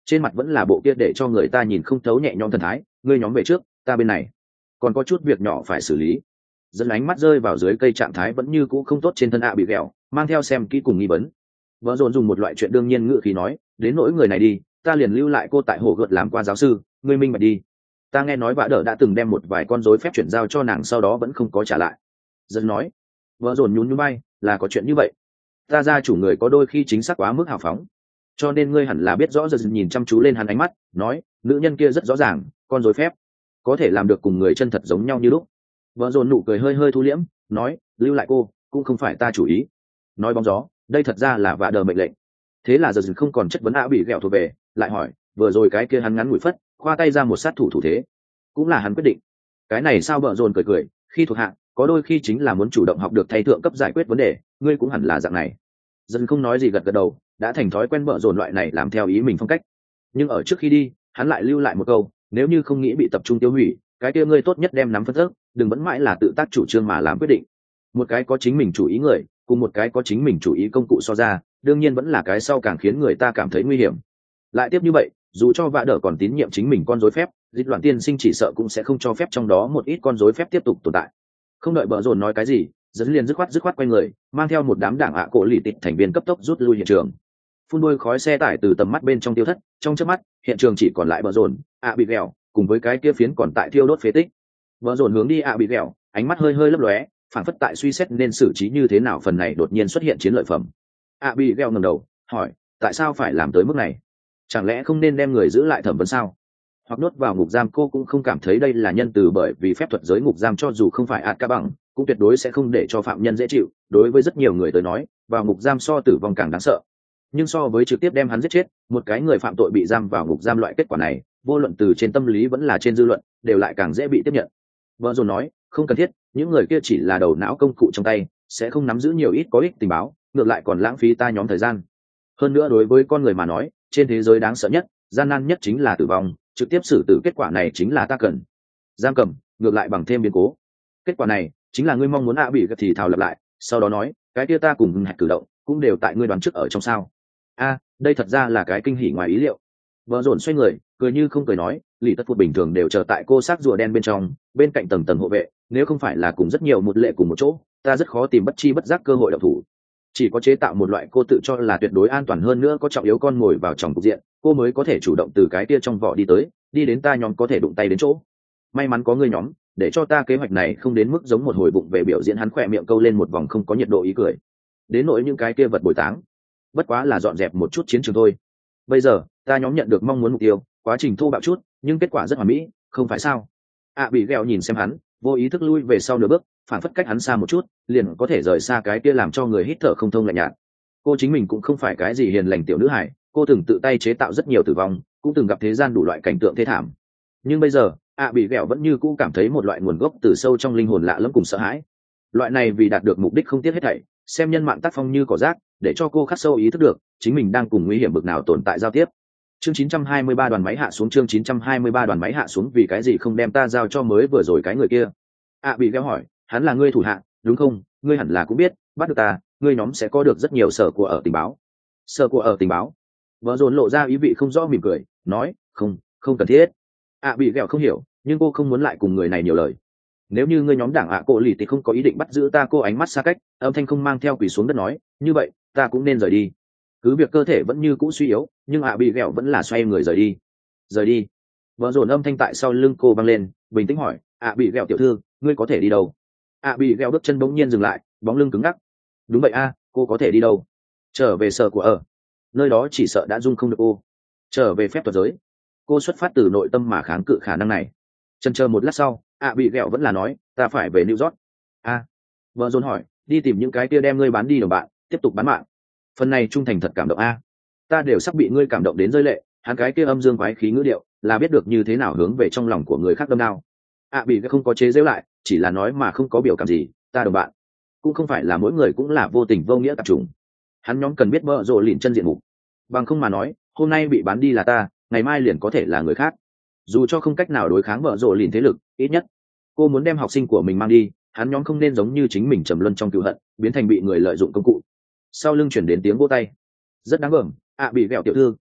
trên mặt vẫn là bộ kia để cho người ta nhìn không thấu nhẹ nhõm thần thái. Ngươi nhóm về trước, ta bên này còn có chút việc nhỏ phải xử lý. Dẫn ánh mắt rơi vào dưới cây, trạng thái vẫn như cũ không tốt trên thân ạ bị ghẹo, mang theo xem kỹ cùng nghi vấn. Vợ dồn dùng một loại chuyện đương nhiên ngữ khí nói, đến nỗi người này đi, ta liền lưu lại cô tại hồ gợt làm qua giáo sư, ngươi minh bạch đi. Ta nghe nói vợ đỡ đã từng đem một vài con rối phép chuyển giao cho nàng, sau đó vẫn không có trả lại. Dẫn nói. Vợ dồn nhún nhún bay, là có chuyện như vậy. Ta gia chủ người có đôi khi chính xác quá mức hào phóng, cho nên ngươi hẳn là biết rõ. Giờ nhìn chăm chú lên hắn ánh mắt, nói, nữ nhân kia rất rõ ràng, con rối phép có thể làm được cùng người chân thật giống nhau như lúc. Vợ dồn nụ cười hơi hơi thu liễm, nói, lưu lại cô cũng không phải ta chủ ý. Nói bóng gió, đây thật ra là vạ đờ mệnh lệnh. Thế là giờ dừng không còn chất vấn ạ bị ghẹo thuộc về, lại hỏi, vừa rồi cái kia hắn ngắn ngủi phất khoa tay ra một sát thủ thủ thế, cũng là hắn quyết định. Cái này sao? Vợ dồn cười cười, khi thuộc hạ có đôi khi chính là muốn chủ động học được thay thượng cấp giải quyết vấn đề, ngươi cũng hẳn là dạng này. Dần không nói gì, gật gật đầu, đã thành thói quen vợ dồn loại này làm theo ý mình phong cách. Nhưng ở trước khi đi, hắn lại lưu lại một câu, nếu như không nghĩ bị tập trung tiêu hủy, cái kia ngươi tốt nhất đem nắm phân thức, đừng vẫn mãi là tự tác chủ trương mà làm quyết định. Một cái có chính mình chủ ý người, cùng một cái có chính mình chủ ý công cụ so ra, đương nhiên vẫn là cái sau càng khiến người ta cảm thấy nguy hiểm. Lại tiếp như vậy, dù cho vạ đỡ còn tín nhiệm chính mình con rối phép, dịch loạn tiên sinh chỉ sợ cũng sẽ không cho phép trong đó một ít con rối phép tiếp tục tồn tại. Không đợi bờ dồn nói cái gì, dẫn liền dứt khoát dứt khoát quay người, mang theo một đám đảng ạ cổ lì tịch thành viên cấp tốc rút lui hiện trường. Phun đuôi khói xe tải từ tầm mắt bên trong tiêu thất, trong chớp mắt hiện trường chỉ còn lại bờ dồn, ạ bị ghẹo, cùng với cái kia phiến còn tại thiêu đốt phế tích. Bờ dồn hướng đi ạ bị ghẹo, ánh mắt hơi hơi lấp lóe, phản phất tại suy xét nên xử trí như thế nào phần này đột nhiên xuất hiện chiến lợi phẩm. ạ bị ghẹo ngẩng đầu, hỏi, tại sao phải làm tới mức này? Chẳng lẽ không nên đem người giữ lại thẩm vấn sao? Hoặc đốt vào ngục giam? Cô cũng không cảm thấy đây là nhân từ, bởi vì phép thuật giới ngục giam cho dù không phải ạt ca bằng, cũng tuyệt đối sẽ không để cho phạm nhân dễ chịu. Đối với rất nhiều người tới nói, vào ngục giam so tử vong càng đáng sợ. Nhưng so với trực tiếp đem hắn giết chết, một cái người phạm tội bị giam vào ngục giam, loại kết quả này, vô luận từ trên tâm lý vẫn là trên dư luận, đều lại càng dễ bị tiếp nhận. Vợ dồn nói, không cần thiết, những người kia chỉ là đầu não công cụ trong tay, sẽ không nắm giữ nhiều ít có ích tình báo, ngược lại còn lãng phí ta nhóm thời gian. Hơn nữa đối với con người mà nói, trên thế giới đáng sợ nhất, gian nan nhất chính là tử vong, trực tiếp xử tử kết quả này chính là ta cần. Giam cầm, ngược lại bằng thêm biến cố. Kết quả này chính là ngươi mong muốn. ạ bị gật thì thào lặp lại, sau đó nói, cái kia ta cùng hạch cử động cũng đều tại ngươi đoán trước ở trong sao. A, đây thật ra là cái kinh hỉ ngoài ý liệu. Vợ dồn xoay người, cười như không cười nói, lì tất phụt bình thường đều chờ tại cô xác rùa đen bên trong, bên cạnh tầng tầng hộ vệ, nếu không phải là cùng rất nhiều một lệ cùng một chỗ, ta rất khó tìm bất chi bất giác cơ hội động thủ. Chỉ có chế tạo một loại cô tự cho là tuyệt đối an toàn hơn nữa có trọng yếu con mồi vào trong cục diện, cô mới có thể chủ động từ cái kia trong vỏ đi tới, đi đến ta nhóm có thể đụng tay đến chỗ. May mắn có ngươi nhóm, để cho ta kế hoạch này không đến mức giống một hồi bụng về biểu diễn. Hắn khỏe miệng câu lên một vòng không có nhiệt độ ý cười. Đến nỗi những cái kia vật bồi táng, bất quá là dọn dẹp một chút chiến trường thôi. Bây giờ ta nhóm nhận được mong muốn mục tiêu, quá trình thô bạo chút nhưng kết quả rất hoàn mỹ, không phải sao? ạ bị ghẹo nhìn xem hắn, vô ý thức lui về sau nửa bước, phản phất cách hắn xa một chút, liền có thể rời xa cái kia làm cho người hít thở không thông lạnh nhạt. Cô chính mình cũng không phải cái gì hiền lành tiểu nữ hài, cô từng tự tay chế tạo rất nhiều tử vong, cũng từng gặp thế gian đủ loại cảnh tượng thê thảm. Nhưng bây giờ ạ bị ghẹo vẫn như cũ cảm thấy một loại nguồn gốc từ sâu trong linh hồn lạ lẫm cùng sợ hãi. Loại này vì đạt được mục đích không tiếc hết thảy, xem nhân mạng tác phong như cỏ rác, để cho cô khắc sâu ý thức được chính mình đang cùng nguy hiểm bực nào tồn tại giao tiếp. Chương chín trăm hai mươi ba đoàn máy hạ xuống. Chương chín trăm hai mươi ba đoàn máy hạ xuống. Vì cái gì không đem ta giao cho mới vừa rồi cái người kia? ạ bị ghẹo hỏi, hắn là ngươi thủ hạ đúng không? Ngươi hẳn là cũng biết, bắt được ta, ngươi nhóm sẽ có được rất nhiều sở của ở tình báo. Sở của ở tình báo? Vợ dồn lộ ra ý vị không rõ mỉm cười, nói, không, không cần thiết. ạ bị ghẹo không hiểu, nhưng cô không muốn lại cùng người này nhiều lời. Nếu như ngươi nhóm đảng ạ cô lì thì không có ý định bắt giữ ta. Cô ánh mắt xa cách, âm thanh không mang theo quỳ xuống đất nói, như vậy ta cũng nên rời đi. Cứ việc cơ thể vẫn như cũ suy yếu, nhưng ạ bị ghẹo vẫn là xoay người rời đi. Rời đi? Vợ dồn âm thanh tại sau lưng cô vang lên, bình tĩnh hỏi, ạ bị ghẹo tiểu thư, ngươi có thể đi đâu? ạ bị ghẹo bước chân bỗng nhiên dừng lại, bóng lưng cứng ngắc. Đúng vậy a, cô có thể đi đâu? Trở về sở của ở, nơi đó chỉ sợ đã dung không được cô. Trở về phép thuật giới. Cô xuất phát từ nội tâm mà kháng cự khả năng này. Chần chờ một lát sau, ạ bị ghẹo vẫn là nói, ta phải về New York. A. Vợ dồn hỏi, đi tìm những cái kia đem ngươi bán đi đồng bạn, tiếp tục bán mạng. Phần này trung thành thật cảm động a. Ta đều sắp bị ngươi cảm động đến rơi lệ. Hắn cái kia âm dương quái khí ngữ điệu, là biết được như thế nào hướng về trong lòng của người khác đâm đao. ạ bị không có chế giễu lại, chỉ là nói mà không có biểu cảm gì, ta đồng bạn cũng không phải là mỗi người cũng là vô tình vô nghĩa tạp trùng. Hắn nhóm cần biết bợ rộ lìn chân diện mục, bằng không mà nói, hôm nay bị bán đi là ta, ngày mai liền có thể là người khác. Dù cho không cách nào đối kháng bợ rộ lìn thế lực, ít nhất cô muốn đem học sinh của mình mang đi, hắn nhóm không nên giống như chính mình trầm luân trong cựu hận, biến thành bị người lợi dụng công cụ. Sau lưng chuyển đến tiếng vỗ tay. Rất đáng gờm, ạ bị ghẹo tiểu thư,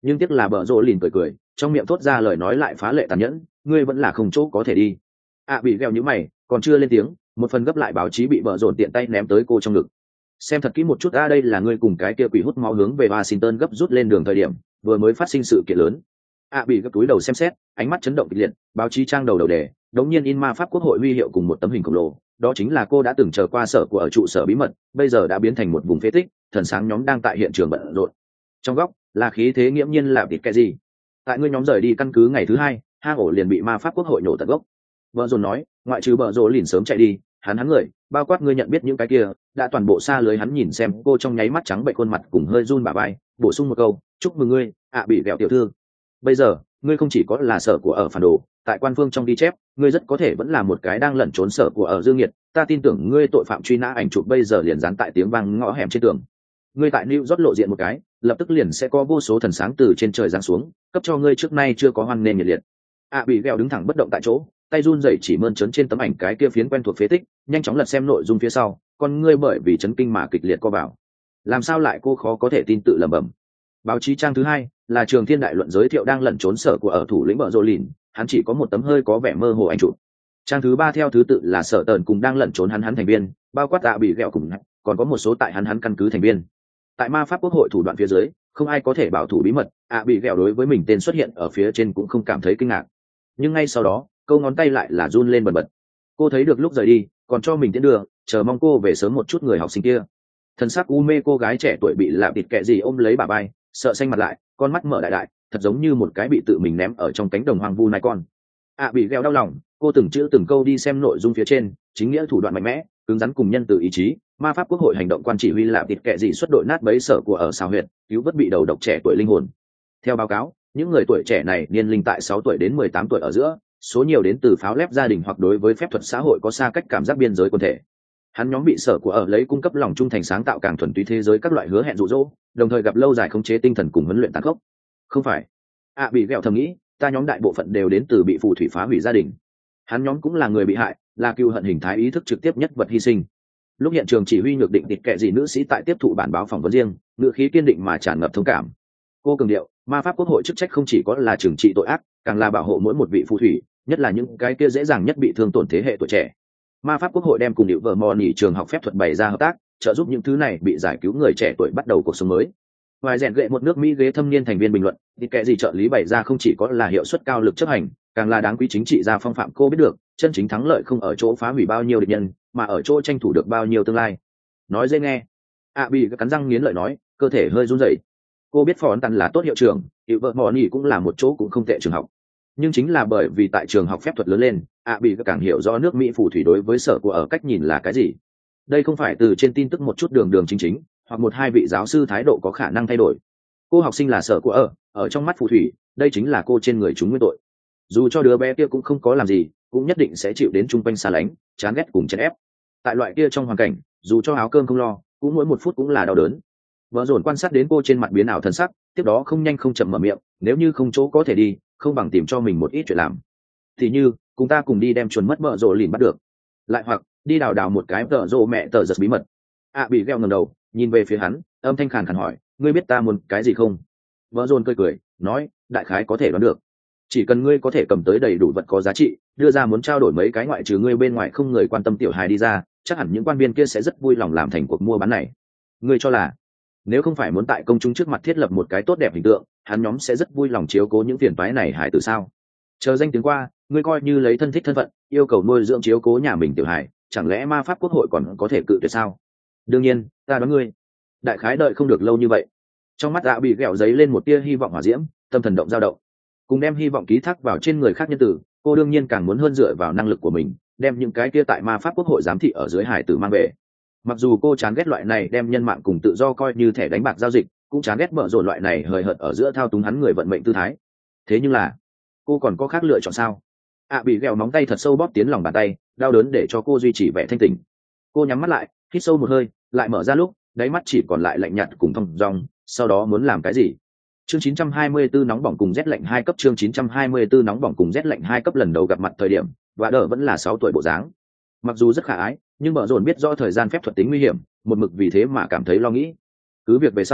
nhưng tiếc là bợ rộ lìn cười cười, trong miệng thốt ra lời nói lại phá lệ tàn nhẫn, ngươi vẫn là không chỗ có thể đi. ạ bị ghẹo như mày, còn chưa lên tiếng, một phần gấp lại báo chí bị bợ rộn tiện tay ném tới cô trong ngực. Xem thật kỹ một chút, a đây là ngươi cùng cái kia quỷ hút máu hướng về Washington gấp rút lên đường thời điểm vừa mới phát sinh sự kiện lớn. ạ bị gấp túi đầu xem xét, ánh mắt chấn động kịch liệt, báo chí trang đầu đầu đề, đống nhiên in ma pháp quốc hội huy hiệu cùng một tấm hình khổng lồ, đó chính là cô đã từng chờ qua sở của ở trụ sở bí mật, bây giờ đã biến thành một vùng phế tích, thần sáng nhóm đang tại hiện trường bận rộn. Trong góc là khí thế nghiễm nhiên là vịt cái gì. Tại ngươi nhóm rời đi căn cứ ngày thứ hai, hang ổ liền bị ma pháp quốc hội nổ tận gốc. Bờ rồn nói, ngoại trừ bờ rồ lìn sớm chạy đi, hắn hắn người, bao quát ngươi nhận biết những cái kia, đã toàn bộ xa lưới. Hắn nhìn xem cô trong nháy mắt trắng bệch khuôn mặt cùng hơi run bả vai, bổ sung một câu, chúc mừng ngươi, ạ bị ghẹo tiểu thư. Bây giờ ngươi không chỉ có là sở của ở phản đồ, tại quan phương trong ghi chép ngươi rất có thể vẫn là một cái đang lẩn trốn sở của ở dương nhiệt. Ta tin tưởng ngươi tội phạm truy nã ảnh chụp bây giờ liền dán tại tiếng vang ngõ hẻm trên tường. Ngươi tại New York lộ diện một cái, lập tức liền sẽ có vô số thần sáng từ trên trời giáng xuống, cấp cho ngươi trước nay chưa có hoan nghênh nhiệt liệt. ạ bị ghẹo đứng thẳng bất động tại chỗ, tay run rẩy chỉ mơn trớn trên tấm ảnh cái kia phiến quen thuộc phế tích, nhanh chóng lật xem nội dung phía sau, con ngươi bởi vì chấn kinh mà kịch liệt co vào. Làm sao lại cô khó có thể tin tự lẩm bẩm. Báo chí trang thứ hai là Trường Thiên Đại Luận giới thiệu đang lẩn trốn sở của ở thủ lĩnh bợ rồ lìn, hắn chỉ có một tấm hơi có vẻ mơ hồ ảnh chụp. Trang thứ ba theo thứ tự là sở tần cùng đang lẩn trốn hắn hắn thành viên, bao quát tạ bị ghẹo cùng, còn có một số tại hắn hắn căn cứ thành viên. Tại ma pháp quốc hội thủ đoạn phía dưới, không ai có thể bảo thủ bí mật, ạ bị ghẹo đối với mình tên xuất hiện ở phía trên cũng không cảm thấy kinh ngạc. Nhưng ngay sau đó, câu ngón tay lại là run lên bần bật. Cô thấy được lúc rời đi, còn cho mình tiến đường, chờ mong cô về sớm một chút người học sinh kia. Thân xác u mê cô gái trẻ tuổi bị lạ thịt kẹ gì ôm lấy bà bay, sợ xanh mặt lại, con mắt mở đại đại, thật giống như một cái bị tự mình ném ở trong cánh đồng hoang vu này con. ạ bị ghẹo đau lòng, cô từng chữ từng câu đi xem nội dung phía trên, chính nghĩa thủ đoạn mạnh mẽ, cứng rắn cùng nhân từ ý chí, ma pháp quốc hội hành động quan chỉ huy lạ thịt kẹ gì xuất đội nát bấy sở của ở sao huyện, cứu vớt bị đầu độc trẻ tuổi linh hồn. Theo báo cáo, những người tuổi trẻ này niên linh tại sáu tuổi đến mười tám tuổi ở giữa, số nhiều đến từ pháo lép gia đình hoặc đối với phép thuật xã hội có xa cách cảm giác biên giới quân thể. Hắn nhóm bị sở của ở lấy cung cấp lòng trung thành sáng tạo càng thuần túy thế giới các loại hứa hẹn dụ dỗ, đồng thời gặp lâu dài khống chế tinh thần cùng huấn luyện tàn khốc. Không phải, ạ à, bị ghẹo thầm nghĩ, ta nhóm đại bộ phận đều đến từ bị phù thủy phá hủy gia đình. Hắn nhóm cũng là người bị hại, là cừu hận hình thái ý thức trực tiếp nhất vật hy sinh. Lúc hiện trường chỉ huy nhược định địch kệ gì nữ sĩ tại tiếp thụ bản báo phỏng vấn riêng, ngữ khí kiên định mà tràn ngập thông cảm. Cô cường điệu, ma pháp quốc hội chức trách không chỉ có là trừng trị tội ác, càng là bảo hộ mỗi một vị phù thủy, nhất là những cái kia dễ dàng nhất bị thương tổn thế hệ tuổi trẻ. Ma pháp quốc hội đem cùng điệu vợ mò nỉ trường học phép thuật bày ra hợp tác, trợ giúp những thứ này bị giải cứu người trẻ tuổi bắt đầu cuộc sống mới. Vài rèn gệ một nước Mỹ ghế thâm niên thành viên bình luận, thì kệ gì trợ lý bày ra không chỉ có là hiệu suất cao lực chấp hành, càng là đáng quý chính trị gia phong phạm. Cô biết được, chân chính thắng lợi không ở chỗ phá hủy bao nhiêu địch nhân, mà ở chỗ tranh thủ được bao nhiêu tương lai. Nói dễ nghe, ạ bị cắn răng nghiến lợi nói, cơ thể hơi run rẩy. Cô biết phó ấn tần là tốt hiệu trưởng, hiệu vợ mò nỉ cũng là một chỗ cũng không tệ trường học. Nhưng chính là bởi vì tại trường học phép thuật lớn lên, ạ bị càng hiểu rõ nước Mỹ phù thủy đối với sở của ở cách nhìn là cái gì. Đây không phải từ trên tin tức một chút đường đường chính chính, hoặc một hai vị giáo sư thái độ có khả năng thay đổi. Cô học sinh là sở của ở, ở trong mắt phù thủy, đây chính là cô trên người chúng nguyên tội. Dù cho đứa bé kia cũng không có làm gì, cũng nhất định sẽ chịu đến chung quanh xa lánh, chán ghét cùng chèn ép. Tại loại kia trong hoàn cảnh, dù cho áo cơm không lo, cũng mỗi một phút cũng là đau đớn. Vợ dồn quan sát đến cô trên mặt biến ảo thần sắc, tiếp đó không nhanh không chậm mở miệng, nếu như không chỗ có thể đi, không bằng tìm cho mình một ít chuyện làm. Thì như, cùng ta cùng đi đem chuồn mất vợ rồ lìn bắt được, lại hoặc đi đào đào một cái tờ rồ mẹ tờ giật bí mật. À bị gheo ngầm đầu, nhìn về phía hắn, âm thanh khàn khàn hỏi, ngươi biết ta muốn cái gì không? Vợ dồn cười cười, nói, đại khái có thể đoán được. Chỉ cần ngươi có thể cầm tới đầy đủ vật có giá trị, đưa ra muốn trao đổi mấy cái ngoại trừ ngươi bên ngoài không người quan tâm tiểu hài đi ra, chắc hẳn những quan viên kia sẽ rất vui lòng làm thành cuộc mua bán này. Ngươi cho là, nếu không phải muốn tại công chúng trước mặt thiết lập một cái tốt đẹp hình tượng, hắn nhóm sẽ rất vui lòng chiếu cố những phiền toái này hài từ sao? Chờ danh tiếng qua, ngươi coi như lấy thân thích thân phận, yêu cầu nuôi dưỡng chiếu cố nhà mình tiểu hài, chẳng lẽ ma pháp quốc hội còn có thể cự tuyệt sao? Đương nhiên, ta đoán ngươi, đại khái đợi không được lâu như vậy. Trong mắt dạ bị ghẹo giấy lên một tia hy vọng hỏa diễm, tâm thần động dao động. Cùng đem hy vọng ký thác vào trên người khác nhân tử, cô đương nhiên càng muốn hơn dựa vào năng lực của mình, đem những cái kia tại ma pháp quốc hội giám thị ở dưới hải tử mang về. Mặc dù cô chán ghét loại này đem nhân mạng cùng tự do coi như thẻ đánh bạc giao dịch, cũng chán ghét mở rộn loại này hời hợt ở giữa thao túng hắn người vận mệnh tư thái. Thế nhưng là, cô còn có khác lựa chọn sao? ạ bị ghẹo móng tay thật sâu bóp tiến lòng bàn tay, đau đớn để cho cô duy trì vẻ thanh tỉnh. Cô nhắm mắt lại, hít sâu một hơi, lại mở ra lúc, đáy mắt chỉ còn lại lạnh nhạt cùng thong dong. Sau đó muốn làm cái gì? Chương chín trăm hai mươi tư nóng bỏng cùng rét lạnh hai cấp. Chương chín trăm hai mươi tư nóng bỏng cùng rét lạnh hai cấp. Lần đầu gặp mặt thời điểm, và đỡ vẫn là sáu tuổi bộ dáng. Mặc dù rất khả ái, nhưng mở rộn biết rõ thời gian phép thuật tính nguy hiểm, một mực vì thế mà cảm thấy lo nghĩ. Cứ việc về sau,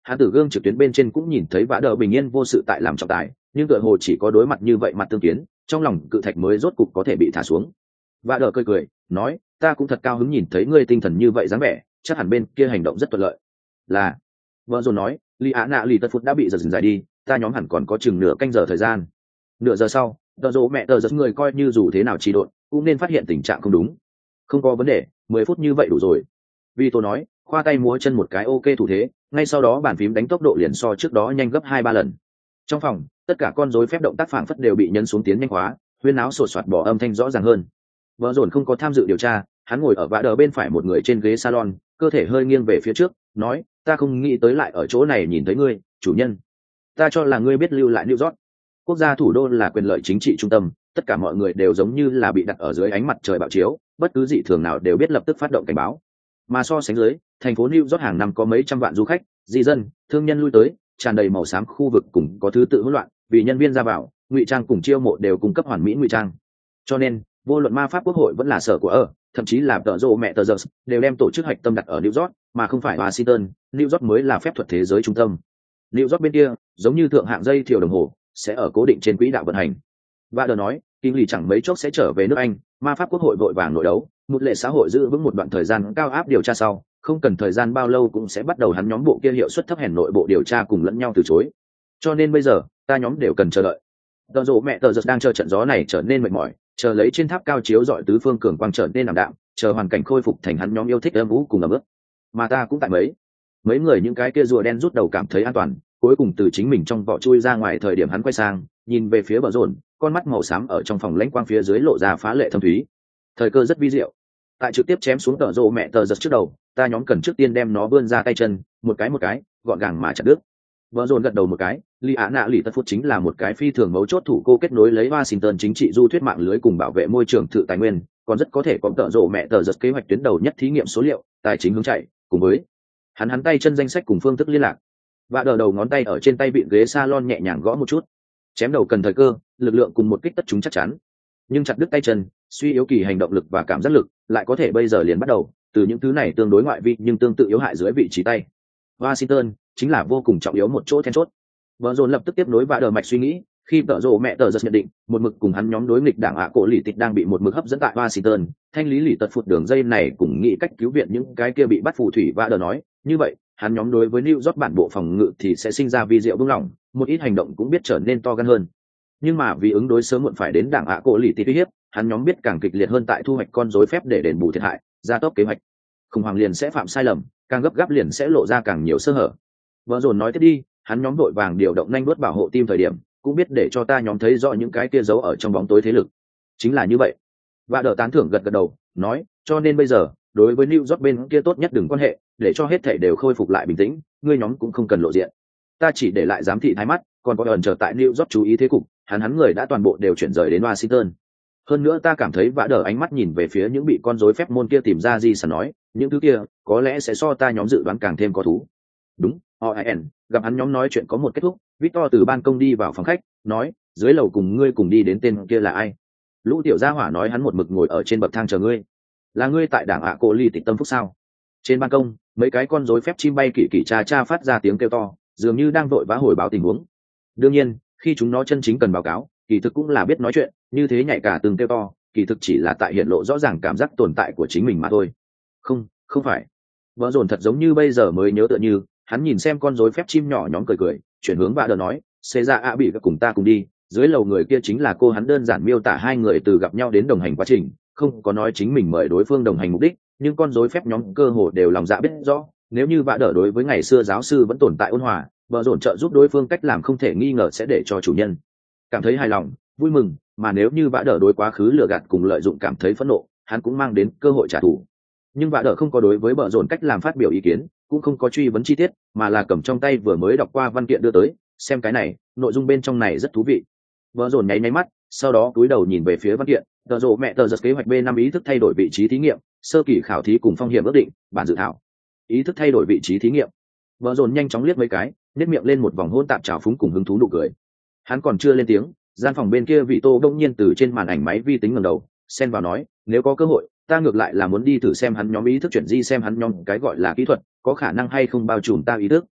hắn từ gương trực tuyến bên trên cũng nhìn thấy vã đờ bình yên vô sự tại làm trọng tài, nhưng tựa hồ chỉ có đối mặt như vậy mặt tương kiến, trong lòng cự thạch mới rốt cục có thể bị thả xuống. Vã đờ cười cười nói, ta cũng thật cao hứng nhìn thấy ngươi tinh thần như vậy dáng vẻ, chắc hẳn bên kia hành động rất thuận lợi. Là, vợ dồn nói, Lý Á Nạ Lý Tất Phút đã bị giật dừng dài đi, ta nhóm hẳn còn có chừng nửa canh giờ thời gian. Nửa giờ sau, tờ rỗ mẹ tờ giật người coi như dù thế nào trì độn cũng nên phát hiện tình trạng không đúng. Không có vấn đề, mười phút như vậy đủ rồi. Vì tôi nói, khoa tay múa chân một cái ok thủ thế, ngay sau đó bàn phím đánh tốc độ liền so trước đó nhanh gấp hai ba lần. Trong phòng, tất cả con rối phép động tác phản phất đều bị nhấn xuống tiến nhanh hóa, huyên áo sột soạt bỏ âm thanh rõ ràng hơn. Vợ dồn không có tham dự điều tra, hắn ngồi ở vã đờ bên phải một người trên ghế salon, cơ thể hơi nghiêng về phía trước, nói, ta không nghĩ tới lại ở chỗ này nhìn thấy ngươi, chủ nhân. Ta cho là ngươi biết lưu lại New York. Quốc gia thủ đô là quyền lợi chính trị trung tâm, tất cả mọi người đều giống như là bị đặt ở dưới ánh mặt trời bạo chiếu, bất cứ dị thường nào đều biết lập tức phát động cảnh báo. Mà so sánh dưới, thành phố New York hàng năm có mấy trăm vạn du khách, di dân, thương nhân lui tới, tràn đầy màu xám khu vực cùng có thứ tự hỗn loạn, vì nhân viên ra vào, ngụy trang cùng chiêu mộ đều cung cấp hoàn mỹ ngụy trang. Cho nên, vô luận ma pháp quốc hội vẫn là sở của ở, thậm chí là tờ rô mẹ tờ giờ đều đem tổ chức hạch tâm đặt ở New York, mà không phải Washington. New York mới là phép thuật thế giới trung tâm. New York bên kia, giống như thượng hạng dây thiều đồng hồ, sẽ ở cố định trên quỹ đạo vận hành. Và đờ nói, kinh lì chẳng mấy chốc sẽ trở về nước Anh, ma pháp quốc hội vội vàng nội đấu, một lệ xã hội giữ vững một đoạn thời gian cao áp điều tra sau, không cần thời gian bao lâu cũng sẽ bắt đầu hắn nhóm bộ kia hiệu suất thấp hèn nội bộ điều tra cùng lẫn nhau từ chối. Cho nên bây giờ, ta nhóm đều cần chờ đợi. Tờ rộ mẹ tờ giật đang chờ trận gió này trở nên mệt mỏi, chờ lấy trên tháp cao chiếu dọi tứ phương cường quang trở nên ảm đạm, chờ hoàn cảnh khôi phục thành hắn nhóm yêu thích âm vũ cùng ấm ức. Mà ta cũng tại mấy mấy người những cái kia rùa đen rút đầu cảm thấy an toàn, cuối cùng từ chính mình trong vỏ chui ra ngoài thời điểm hắn quay sang, nhìn về phía bờ rồn, con mắt màu xám ở trong phòng lãnh quang phía dưới lộ ra phá lệ thâm thúy. Thời cơ rất vi diệu. Tại trực tiếp chém xuống tờ rộ mẹ tờ giật trước đầu, ta nhóm cần trước tiên đem nó vươn ra tay chân, một cái một cái, gọn gàng mà chặt đứt. Bờ rồn gật đầu một cái, Lý Á Nạ Lý Tất Phút chính là một cái phi thường mấu chốt thủ cô kết nối lấy Washington chính trị du thuyết mạng lưới cùng bảo vệ môi trường tự tài nguyên, còn rất có thể có tợ rộ mẹ tờ giật kế hoạch tuyến đầu nhất thí nghiệm số liệu, tài chính hướng chạy, cùng với hắn hắn tay chân danh sách cùng phương thức liên lạc. Và đờ đầu ngón tay ở trên tay vịn ghế salon nhẹ nhàng gõ một chút. Chém đầu cần thời cơ, lực lượng cùng một kích tất chúng chắc chắn. Nhưng chặt đứt tay chân, suy yếu kỳ hành động lực và cảm giác lực, lại có thể bây giờ liền bắt đầu, từ những thứ này tương đối ngoại vi nhưng tương tự yếu hại dưới vị trí tay. Washington chính là vô cùng trọng yếu một chỗ then chốt. Vợ dồn lập tức tiếp nối và đờ mạch suy nghĩ, khi tợ rộ mẹ tờ giật nhận định, một mực cùng hắn nhóm đối nghịch đảng ạ cổ lì tịch đang bị một mực hấp dẫn tại Washington, thanh lý lì tật phụt đường dây này cùng nghĩ cách cứu viện những cái kia bị bắt phù thủy và đờ nói, như vậy, hắn nhóm đối với New York bản bộ phòng ngự thì sẽ sinh ra vi diệu buông lỏng, một ít hành động cũng biết trở nên to gan hơn. Nhưng mà vì ứng đối sớm muộn phải đến đảng ạ cổ lì tịch uy hiếp, hắn nhóm biết càng kịch liệt hơn tại thu hoạch con rối phép để đền bù thiệt hại, gia tốc kế hoạch. Khủng hoảng liền sẽ phạm sai lầm, càng gấp gáp liền sẽ lộ ra càng nhiều sơ hở. Vợ dồn nói tiếp đi, hắn nhóm đội vàng điều động nhanh đuốt bảo hộ team thời điểm, cũng biết để cho ta nhóm thấy rõ những cái kia giấu ở trong bóng tối thế lực. Chính là như vậy. Và đỡ tán thưởng gật gật đầu, nói, cho nên bây giờ, đối với New York bên kia tốt nhất đừng quan hệ, để cho hết thảy đều khôi phục lại bình tĩnh, ngươi nhóm cũng không cần lộ diện. Ta chỉ để lại giám thị thái mắt, còn có ẩn chờ tại New York chú ý thế cục, hắn hắn người đã toàn bộ đều chuyển rời đến Washington. Hơn nữa ta cảm thấy vã đỡ ánh mắt nhìn về phía những bị con rối phép môn kia tìm ra gì sẵn nói, những thứ kia có lẽ sẽ so ta nhóm dự đoán càng thêm có thú. Đúng, o en gặp hắn nhóm nói chuyện có một kết thúc, Victor từ ban công đi vào phòng khách, nói, dưới lầu cùng ngươi cùng đi đến tên kia là ai? Lũ tiểu gia hỏa nói hắn một mực ngồi ở trên bậc thang chờ ngươi. Là ngươi tại đảng ạ cổ ly tịch tâm phúc sao? Trên ban công, mấy cái con rối phép chim bay kỳ kỳ cha cha phát ra tiếng kêu to, dường như đang vội vã hồi báo tình huống. Đương nhiên, khi chúng nó chân chính cần báo cáo, kỳ thực cũng là biết nói chuyện, như thế nhảy cả từng kêu to, kỳ thực chỉ là tại hiện lộ rõ ràng cảm giác tồn tại của chính mình mà thôi. Không, không phải. Vợ dồn thật giống như bây giờ mới nhớ tựa như, hắn nhìn xem con rối phép chim nhỏ nhóm cười cười, chuyển hướng và đờ nói, xê ra ạ bị cùng ta cùng đi, dưới lầu người kia chính là cô, hắn đơn giản miêu tả hai người từ gặp nhau đến đồng hành quá trình, không có nói chính mình mời đối phương đồng hành mục đích, nhưng con rối phép nhóm cơ hồ đều lòng dạ biết rõ, nếu như vạ đỡ đối với ngày xưa giáo sư vẫn tồn tại ôn hòa, vợ dồn trợ giúp đối phương cách làm không thể nghi ngờ sẽ để cho chủ nhân cảm thấy hài lòng, vui mừng, mà nếu như vạ đỡ đối quá khứ lừa gạt cùng lợi dụng cảm thấy phẫn nộ, hắn cũng mang đến cơ hội trả thù. Nhưng vạ đỡ không có đối với vợ dồn cách làm phát biểu ý kiến, cũng không có truy vấn chi tiết, mà là cầm trong tay vừa mới đọc qua văn kiện đưa tới, xem cái này, nội dung bên trong này rất thú vị. Vợ dồn nháy nháy mắt, sau đó cúi đầu nhìn về phía văn kiện, tờ rộ mẹ tờ giật kế hoạch B năm ý thức thay đổi vị trí thí nghiệm, sơ kỳ khảo thí cùng phong hiểm ước định, bản dự thảo. Ý thức thay đổi vị trí thí nghiệm. Vợ dồn nhanh chóng liếc mấy cái, nếp miệng lên một vòng hôn tạp trào phúng cùng hứng thú nụ cười. Hắn còn chưa lên tiếng, gian phòng bên kia vị tô đông nhiên từ trên màn ảnh máy vi tính ngẩng đầu, xen vào nói, nếu có cơ hội, ta ngược lại là muốn đi thử xem hắn nhóm ý thức chuyển di, xem hắn nhóm cái gọi là kỹ thuật có khả năng hay không bao trùm ta ý thức.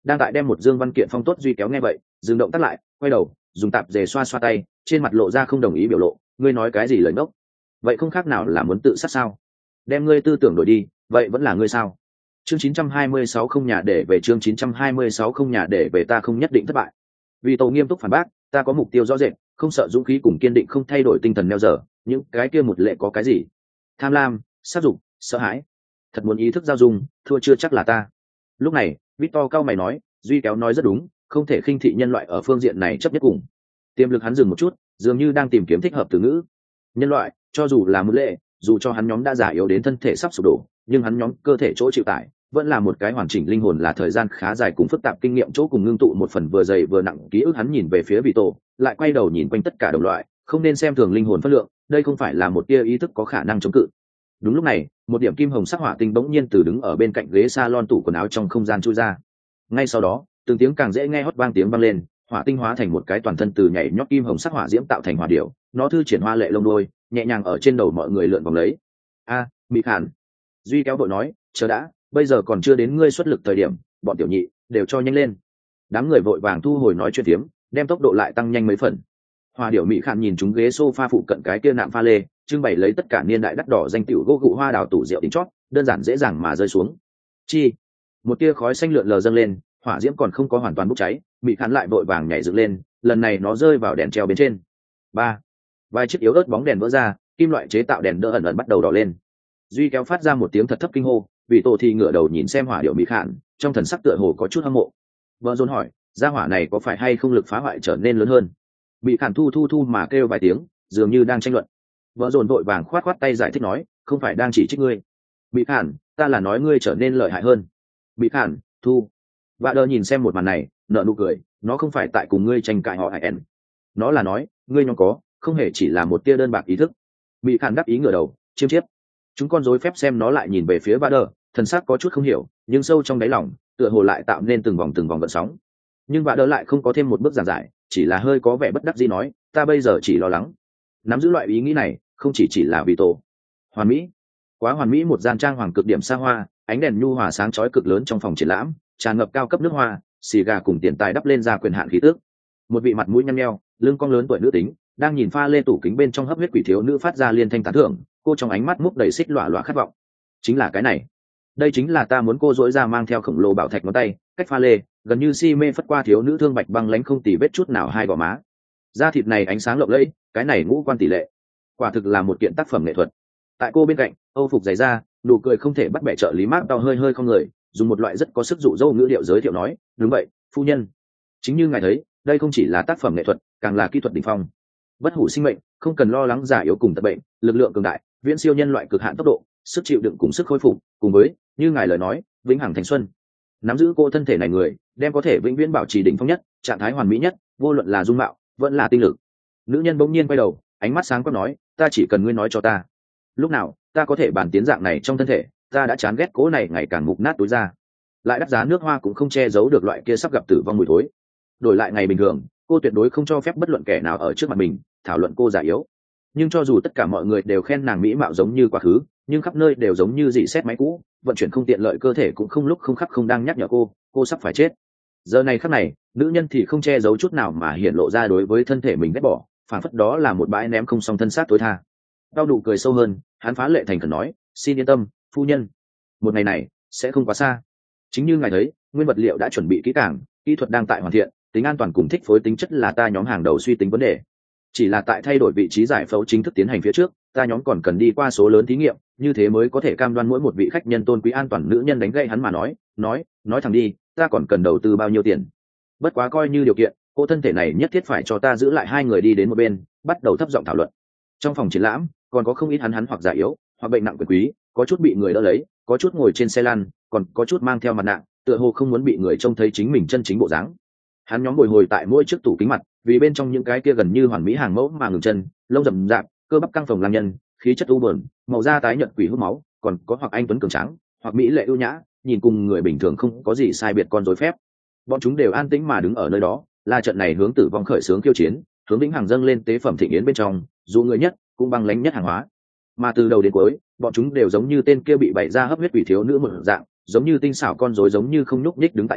đang tại đem một dương văn kiện phong tốt duy kéo nghe vậy dừng động tắt lại, quay đầu dùng tạp dề xoa xoa tay, trên mặt lộ ra không đồng ý biểu lộ. Ngươi nói cái gì lời ngốc? Vậy không khác nào là muốn tự sát sao? Đem ngươi tư tưởng đổi đi, vậy vẫn là ngươi sao? Chương chín trăm hai mươi sáu không nhà để về, chương chín trăm hai mươi sáu không nhà để về, ta không nhất định thất bại. Vì tổ nghiêm túc phản bác, ta có mục tiêu rõ rệt, không sợ dũng khí cùng kiên định không thay đổi tinh thần neo giờ, những cái kia một lệ có cái gì? Tham lam, sát dục, sợ hãi. Thật muốn ý thức giao dung, thua chưa chắc là ta. Lúc này, Victor cao mày nói, duy kéo nói rất đúng, không thể khinh thị nhân loại ở phương diện này chấp nhất cùng. Tiềm lực hắn dừng một chút, dường như đang tìm kiếm thích hợp từ ngữ. Nhân loại, cho dù là một lệ, dù cho hắn nhóm đã già yếu đến thân thể sắp sụp đổ, nhưng hắn nhóm cơ thể chỗ chịu tải vẫn là một cái hoàn chỉnh linh hồn, là thời gian khá dài cùng phức tạp kinh nghiệm chỗ cùng ngưng tụ một phần vừa dày vừa nặng ký ức. Hắn nhìn về phía vị tổ, lại quay đầu nhìn quanh tất cả đồng loại, không nên xem thường linh hồn phất lượng, đây không phải là một tia ý thức có khả năng chống cự. Đúng lúc này, một điểm kim hồng sắc hỏa tinh bỗng nhiên từ đứng ở bên cạnh ghế salon tủ quần áo trong không gian chui ra. Ngay sau đó, từng tiếng càng dễ nghe hót vang tiếng vang lên, hỏa tinh hóa thành một cái toàn thân từ nhảy nhót kim hồng sắc hỏa diễm tạo thành hỏa điểu, nó thư triển hoa lệ lông đuôi, nhẹ nhàng ở trên đầu mọi người lượn vòng lấy. A, Mị Khản. Duy kéo bộ nói, chờ đã, bây giờ còn chưa đến ngươi xuất lực thời điểm, bọn tiểu nhị đều cho nhanh lên. Đám người vội vàng thu hồi nói chuyện tiếm, đem tốc độ lại tăng nhanh mấy phần. Hoa điểu Mị Khản nhìn chúng ghế sofa phụ cận cái kia nạm pha lê, trưng bày lấy tất cả niên đại đắt đỏ danh tiểu gỗ gụ hoa đào tủ rượu đỉnh chót, đơn giản dễ dàng mà rơi xuống. Chi, một tia khói xanh lượn lờ dâng lên, hỏa diễm còn không có hoàn toàn bốc cháy, Mị Khản lại vội vàng nhảy dựng lên, lần này nó rơi vào đèn treo bên trên. Ba, vài chiếc yếu ớt bóng đèn vỡ ra, kim loại chế tạo đèn đỡ ẩn ẩn bắt đầu đỏ lên. Duy kéo phát ra một tiếng thật thấp kinh hô, vì tổ thì ngửa đầu nhìn xem hỏa điệu Mị Khản, trong thần sắc tựa hồ có chút hâm mộ. Vợ Dôn hỏi, gia hỏa này có phải hay không lực phá hoại trở nên lớn hơn? Mị Khản thu thu thu mà kêu vài tiếng, dường như đang tranh luận. Vợ Dôn vội vàng khoát khoát tay giải thích nói, không phải đang chỉ trích ngươi. Mị Khản, ta là nói ngươi trở nên lợi hại hơn. Mị Khản, thu. Vạ đờ nhìn xem một màn này, nở nụ cười, nó không phải tại cùng ngươi tranh cãi họ hẹn, nó là nói, ngươi nhóm có, không hề chỉ là một tia đơn bạc ý thức. Mị Khản đáp ý ngửa đầu, chiêm chiếp. Chúng con rối phép xem nó lại nhìn về phía Vạ đờ, thần sắc có chút không hiểu, nhưng sâu trong đáy lòng, tựa hồ lại tạo nên từng vòng từng vòng gợn sóng. Nhưng Vạ đờ lại không có thêm một bước giảng giải, chỉ là hơi có vẻ bất đắc dĩ nói, ta bây giờ chỉ lo lắng. Nắm giữ loại ý nghĩ này, không chỉ chỉ là vì tổ hoàn mỹ, quá hoàn mỹ. Một gian trang hoàng cực điểm xa hoa, ánh đèn nhu hòa sáng chói cực lớn trong phòng triển lãm, tràn ngập cao cấp nước hoa, xì gà cùng tiền tài đắp lên ra quyền hạn khí tước. Một vị mặt mũi nhăn nheo, lưng cong lớn tuổi nữ tính, đang nhìn pha lê tủ kính bên trong hấp huyết quỷ thiếu nữ phát ra liên thanh tán thưởng, cô trong ánh mắt múc đầy xích lọa lọa khát vọng. Chính là cái này, đây chính là ta muốn. Cô dỗi ra mang theo khổng lồ bảo thạch ngón tay, cách pha lê gần như si mê phất qua thiếu nữ thương bạch băng lãnh không tì vết chút nào hai gò má. Da thịt này ánh sáng lộng lẫy, cái này ngũ quan tỷ lệ, quả thực là một kiện tác phẩm nghệ thuật. Tại cô bên cạnh, âu phục dày da, nụ cười không thể bắt bẻ trợ lý mác đau hơi hơi không người, dùng một loại rất có sức dụ dỗ ngữ điệu giới thiệu nói, đúng vậy, phu nhân, chính như ngài thấy, đây không chỉ là tác phẩm nghệ thuật, càng là kỹ thuật đỉnh phong. Bất hủ sinh mệnh, không cần lo lắng già yếu cùng tật bệnh, lực lượng cường đại, viễn siêu nhân loại cực hạn tốc độ, sức chịu đựng cùng sức khôi phục, cùng với, như ngài lời nói, vĩnh hằng thanh xuân. Nắm giữ cô thân thể này người, đem có thể vĩnh viễn bảo trì đỉnh phong nhất, trạng thái hoàn mỹ nhất, vô luận là dung mạo, vẫn là tinh lực. Nữ nhân bỗng nhiên quay đầu, ánh mắt sáng quắc nói, ta chỉ cần ngươi nói cho ta, lúc nào ta có thể bàn tiến dạng này trong thân thể, ta đã chán ghét cố này ngày càng mục nát tối ra, lại đắt giá nước hoa cũng không che giấu được loại kia sắp gặp tử vong mùi thối. Đổi lại ngày bình thường, cô tuyệt đối không cho phép bất luận kẻ nào ở trước mặt mình thảo luận cô già yếu. Nhưng cho dù tất cả mọi người đều khen nàng mỹ mạo giống như quá khứ, nhưng khắp nơi đều giống như dị xét máy cũ, vận chuyển không tiện lợi, cơ thể cũng không lúc không khắc không đang nhắc nhở cô cô sắp phải chết. Giờ này khắc này, nữ nhân thì không che giấu chút nào mà hiện lộ ra đối với thân thể mình ghét bỏ, phản phất đó là một bãi ném không xong thân xác tối tha. Đau nụ cười sâu hơn, hắn phá lệ thành khẩn nói, xin yên tâm phu nhân, một ngày này sẽ không quá xa. Chính như ngài thấy, nguyên vật liệu đã chuẩn bị kỹ càng, kỹ thuật đang tại hoàn thiện, tính an toàn cùng thích phối tính chất là ta nhóm hàng đầu suy tính vấn đề. Chỉ là tại thay đổi vị trí giải phẫu chính thức tiến hành phía trước, ta nhóm còn cần đi qua số lớn thí nghiệm, như thế mới có thể cam đoan mỗi một vị khách nhân tôn quý an toàn. Nữ nhân đánh gậy hắn mà nói, nói, nói thẳng đi, ta còn cần đầu tư bao nhiêu tiền? Bất quá coi như điều kiện, cô thân thể này nhất thiết phải cho ta giữ lại. Hai người đi đến một bên, bắt đầu thấp giọng thảo luận. Trong phòng triển lãm, còn có không ít hắn hắn hoặc già yếu, hoặc bệnh nặng quyền quý, có chút bị người đỡ lấy, có chút ngồi trên xe lăn, còn có chút mang theo mặt nạ, tựa hồ không muốn bị người trông thấy chính mình chân chính bộ dáng. Hắn nhóm bồi hồi tại mỗi chiếc tủ kính mặt, vì bên trong những cái kia gần như hoàn mỹ hàng mẫu mà ngừng chân, lông rậm rạp, cơ bắp căng phồng làm nhân, khí chất u buồn, màu da tái nhợt quỷ hút máu, còn có hoặc anh tuấn cường tráng, hoặc mỹ lệ ưu nhã, nhìn cùng người bình thường không có gì sai biệt con rối phép. Bọn chúng đều an tĩnh mà đứng ở nơi đó, là trận này hướng tử vong khởi xướng khiêu chiến, hướng vĩnh hằng dâng lên tế phẩm thịnh yến bên trong, dù người nhất cũng băng lãnh nhất hàng hóa. Mà từ đầu đến cuối, bọn chúng đều giống như tên kia bị bày ra hấp huyết quỷ thiếu nữ một dạng, giống như tinh xảo con rối giống như không nhúc nhích đứng tại chỗ,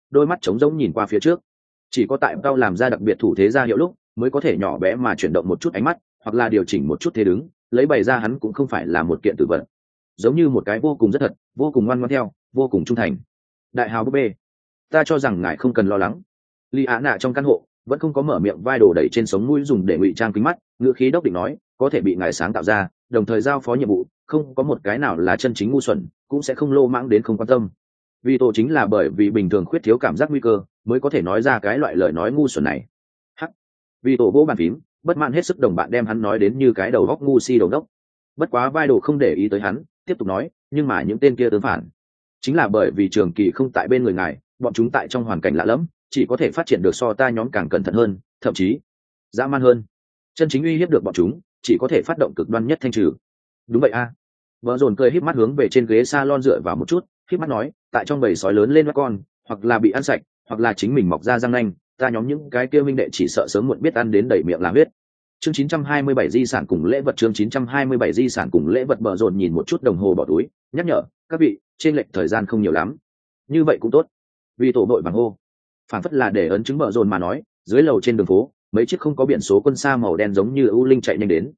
đôi mắt trống rỗng nhìn qua phía trước. Chỉ có tại cao làm ra đặc biệt thủ thế ra hiệu lúc mới có thể nhỏ bé mà chuyển động một chút ánh mắt, hoặc là điều chỉnh một chút thế đứng, lấy bày ra hắn cũng không phải là một kiện tử vật, giống như một cái vô cùng rất thật, vô cùng ngoan ngoãn theo, vô cùng trung thành. Đại hào búp bê, ta cho rằng ngài không cần lo lắng. Lý Á Nạ trong căn hộ vẫn không có mở miệng, vai đồ đẩy trên sống mũi dùng để ngụy trang kính mắt, ngữ khí đốc định nói, có thể bị ngài sáng tạo ra, đồng thời giao phó nhiệm vụ, không có một cái nào là chân chính ngu xuẩn, cũng sẽ không lô mãng đến không quan tâm. Vì tổ chính là bởi vì bình thường khuyết thiếu cảm giác nguy cơ, mới có thể nói ra cái loại lời nói ngu xuẩn này. Hắc. Vì tổ vỗ bàn phím, bất mãn hết sức đồng bạn đem hắn nói đến như cái đầu góc ngu si đầu đốc. Bất quá vai đồ không để ý tới hắn, tiếp tục nói, nhưng mà những tên kia tương phản, chính là bởi vì trường kỳ không tại bên người ngài, bọn chúng tại trong hoàn cảnh lạ lẫm, chỉ có thể phát triển được so ta nhóm càng cẩn thận hơn, thậm chí dã man hơn. Chân chính uy hiếp được bọn chúng, chỉ có thể phát động cực đoan nhất thanh trừ. Đúng vậy a. À. Vợ dồn cười híp mắt hướng về trên ghế salon dựa vào một chút, híp mắt nói, tại trong bầy sói lớn lên các con, hoặc là bị ăn sạch, hoặc là chính mình mọc ra răng nanh, ta nhóm những cái kia minh đệ chỉ sợ sớm muộn biết ăn đến đầy miệng làm huyết. Chương chín trăm hai mươi bảy di sản cùng lễ vật. Chương chín trăm hai mươi bảy di sản cùng lễ vật. Bờ rồn nhìn một chút đồng hồ bỏ túi, nhắc nhở các vị, trên lệch thời gian không nhiều lắm, như vậy cũng tốt. Vì tổ đội bằng hô, phản phất là để ấn chứng bờ rồn mà nói, dưới lầu trên đường phố mấy chiếc không có biển số quân xa màu đen giống như ưu linh chạy nhanh đến.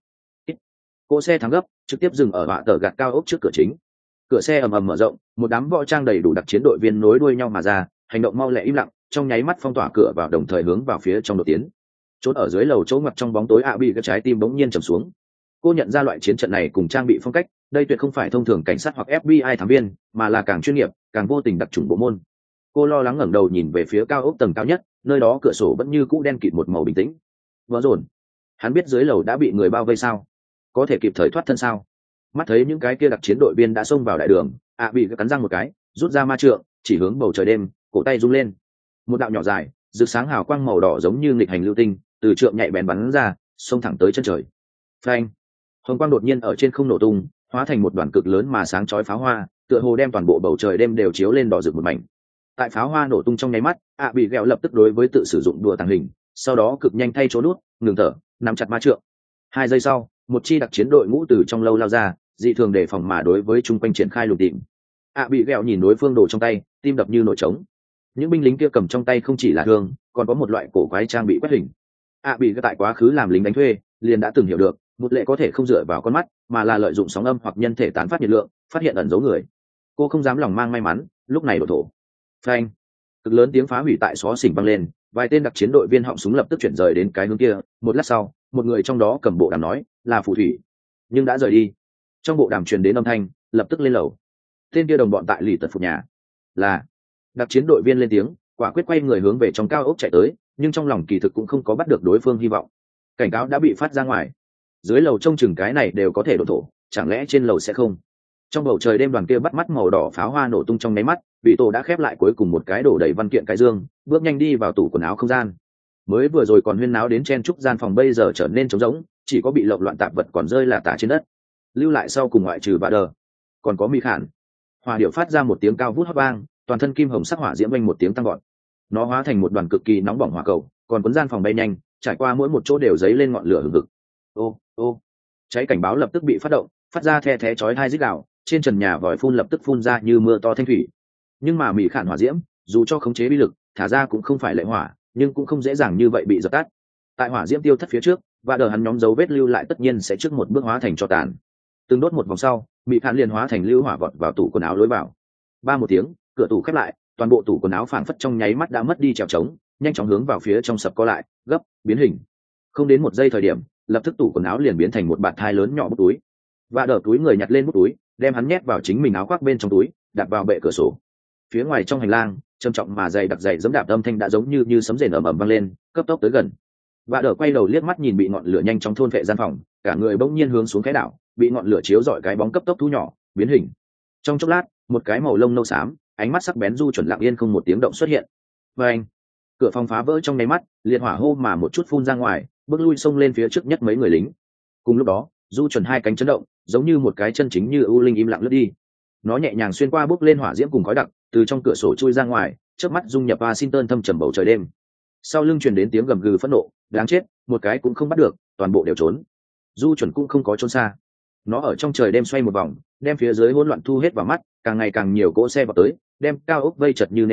Cỗ xe thắng gấp trực tiếp dừng ở họa tờ gạt cao ốc trước cửa chính. Cửa xe ầm ầm mở rộng, một đám võ trang đầy đủ đặc chiến đội viên nối đuôi nhau mà ra, hành động mau lẹ im lặng, trong nháy mắt phong tỏa cửa vào, đồng thời hướng vào phía trong đột tiến. Chốt ở dưới lầu chỗ ngoặt trong bóng tối, ạ bị cái trái tim bỗng nhiên trầm xuống. Cô nhận ra loại chiến trận này cùng trang bị phong cách, đây tuyệt không phải thông thường cảnh sát hoặc ép bê i thám viên, mà là càng chuyên nghiệp, càng vô tình đặc trùng bộ môn. Cô lo lắng ngẩng đầu nhìn về phía cao ốc tầng cao nhất, nơi đó cửa sổ vẫn như cũ đen kịt một màu bình tĩnh. Vỡ rồn, hắn biết dưới lầu đã bị người bao vây sao? Có thể kịp thời thoát thân sao? Mắt thấy những cái kia đặc chiến đội viên đã xông vào đại đường, ạ bị cắn răng một cái, rút ra ma trượng, chỉ hướng bầu trời đêm, cổ tay rung lên, một đạo nhỏ dài, rực sáng hào quang màu đỏ giống như nghịch hành lưu tinh, từ trượng nhạy bén bắn ra, xông thẳng tới chân trời. Phanh! Hồng quang đột nhiên ở trên không nổ tung, hóa thành một đoàn cực lớn mà sáng chói pháo hoa, tựa hồ đem toàn bộ bầu trời đêm đều chiếu lên đỏ rực một mảnh. Tại pháo hoa nổ tung trong nháy mắt, ạ bị ghẹo lập tức đối với tự sử dụng đùa tàng hình, sau đó cực nhanh thay chỗ nút, ngừng thở, nắm chặt ma trượng. Hai giây sau, một chi đặc chiến đội ngũ từ trong lâu lao ra, dị thường đề phòng mà đối với chung quanh triển khai lùng tìm. ạ bị ghẹo nhìn đối phương đồ trong tay, tim đập như nổi trống. Những binh lính kia cầm trong tay không chỉ là thương, còn có một loại cổ quái trang bị quét hình. ạ bị tại quá khứ làm lính đánh thuê, liền đã từng hiểu được, một lệ có thể không dựa vào con mắt, mà là lợi dụng sóng âm hoặc nhân thể tán phát nhiệt lượng, phát hiện ẩn dấu người. Cô không dám lòng mang may mắn, lúc này đổ thổ. Phanh! Cực lớn tiếng phá hủy tại xó xỉnh vang lên, vài tên đặc chiến đội viên họng súng lập tức chuyển rời đến cái hướng kia. Một lát sau, một người trong đó cầm bộ đàm nói, là phù thủy, nhưng đã rời đi. Trong bộ đàm truyền đến âm thanh, lập tức lên lầu. Tên kia đồng bọn tại lì tật phục nhà. Là đặc chiến đội viên lên tiếng, quả quyết quay người hướng về trong cao ốc chạy tới, nhưng trong lòng kỳ thực cũng không có bắt được đối phương hy vọng. Cảnh cáo đã bị phát ra ngoài. Dưới lầu trông chừng cái này đều có thể đổ thổ, chẳng lẽ trên lầu sẽ không? Trong bầu trời đêm đoàn kia bắt mắt màu đỏ pháo hoa nổ tung trong nháy mắt, vị tổ đã khép lại cuối cùng một cái đổ đầy văn kiện cái dương, bước nhanh đi vào tủ quần áo không gian. Mới vừa rồi còn huyên náo đến chen trúc gian phòng bây giờ trở nên trống rỗng, chỉ có bị lộn loạn tạp vật còn rơi là tả trên đất. Lưu lại sau cùng ngoại trừ bà đờ, còn có mi khản. Hỏa điệu phát ra một tiếng cao vút hót vang, toàn thân kim hồng sắc hỏa diễm vang một tiếng tăng gọn. Nó hóa thành một đoàn cực kỳ nóng bỏng hỏa cầu, còn cuốn gian phòng bay nhanh, trải qua mỗi một chỗ đều dấy lên ngọn lửa hừng hực. Ô, ô. Cháy cảnh báo lập tức bị phát động, phát ra the thé chói tai rít gào, trên trần nhà vòi phun lập tức phun ra như mưa to thanh thủy. Nhưng mà mỹ khản hỏa diễm, dù cho khống chế uy lực, thả ra cũng không phải lệ hỏa, nhưng cũng không dễ dàng như vậy bị dập tắt. Tại hỏa diễm tiêu thất phía trước, và đờ hắn nhóm dấu vết lưu lại tất nhiên sẽ trước một bước hóa thành tro tàn. Từng đốt một vòng sau, mỹ khản liền hóa thành lưu hỏa vọt vào tủ quần áo lối vào. Ba một tiếng, cửa tủ khép lại, toàn bộ tủ quần áo phảng phất trong nháy mắt đã mất đi trèo trống, nhanh chóng hướng vào phía trong sập co lại, gấp, biến hình. Không đến một giây thời điểm, lập tức tủ quần áo liền biến thành một bạt thai lớn nhỏ bút túi. Và đờ túi người nhặt lên bút túi, đem hắn nhét vào chính mình áo khoác bên trong túi, đặt vào bệ cửa sổ. Phía ngoài trong hành lang, trầm trọng mà dày đặc dày giẫm đạp âm thanh đã giống như như sấm rền ầm ầm vang lên, cấp tốc tới gần. Và đờ quay đầu liếc mắt nhìn bị ngọn lửa nhanh chóng thôn phệ gian phòng, cả người bỗng nhiên hướng xuống cái đảo, bị ngọn lửa chiếu rọi cái bóng cấp tốc thu nhỏ, biến hình. Trong chốc lát, một cái màu lông nâu xám, ánh mắt sắc bén du chuẩn lặng yên không một tiếng động xuất hiện. Và anh, cửa phòng phá vỡ trong nháy mắt, liệt hỏa hô mà một chút phun ra ngoài, bước lui xông lên phía trước nhất mấy người lính. Cùng lúc đó, du chuẩn hai cánh chấn động, giống như một cái chân chính như ưu linh im lặng lướt đi. Nó nhẹ nhàng xuyên qua bước lên hỏa diễm cùng khói đặc, từ trong cửa sổ chui ra ngoài, trước mắt dung nhập Washington thâm trầm bầu trời đêm. Sau lưng truyền đến tiếng gầm gừ phẫn nộ, đáng chết, một cái cũng không bắt được, toàn bộ đều trốn. Du chuẩn cũng không có trốn xa. Nó ở trong trời đêm xoay một vòng, đem phía dưới hỗn loạn thu hết vào mắt, càng ngày càng nhiều cỗ xe vào tới, đem cao ốc vây chật như nêm tối,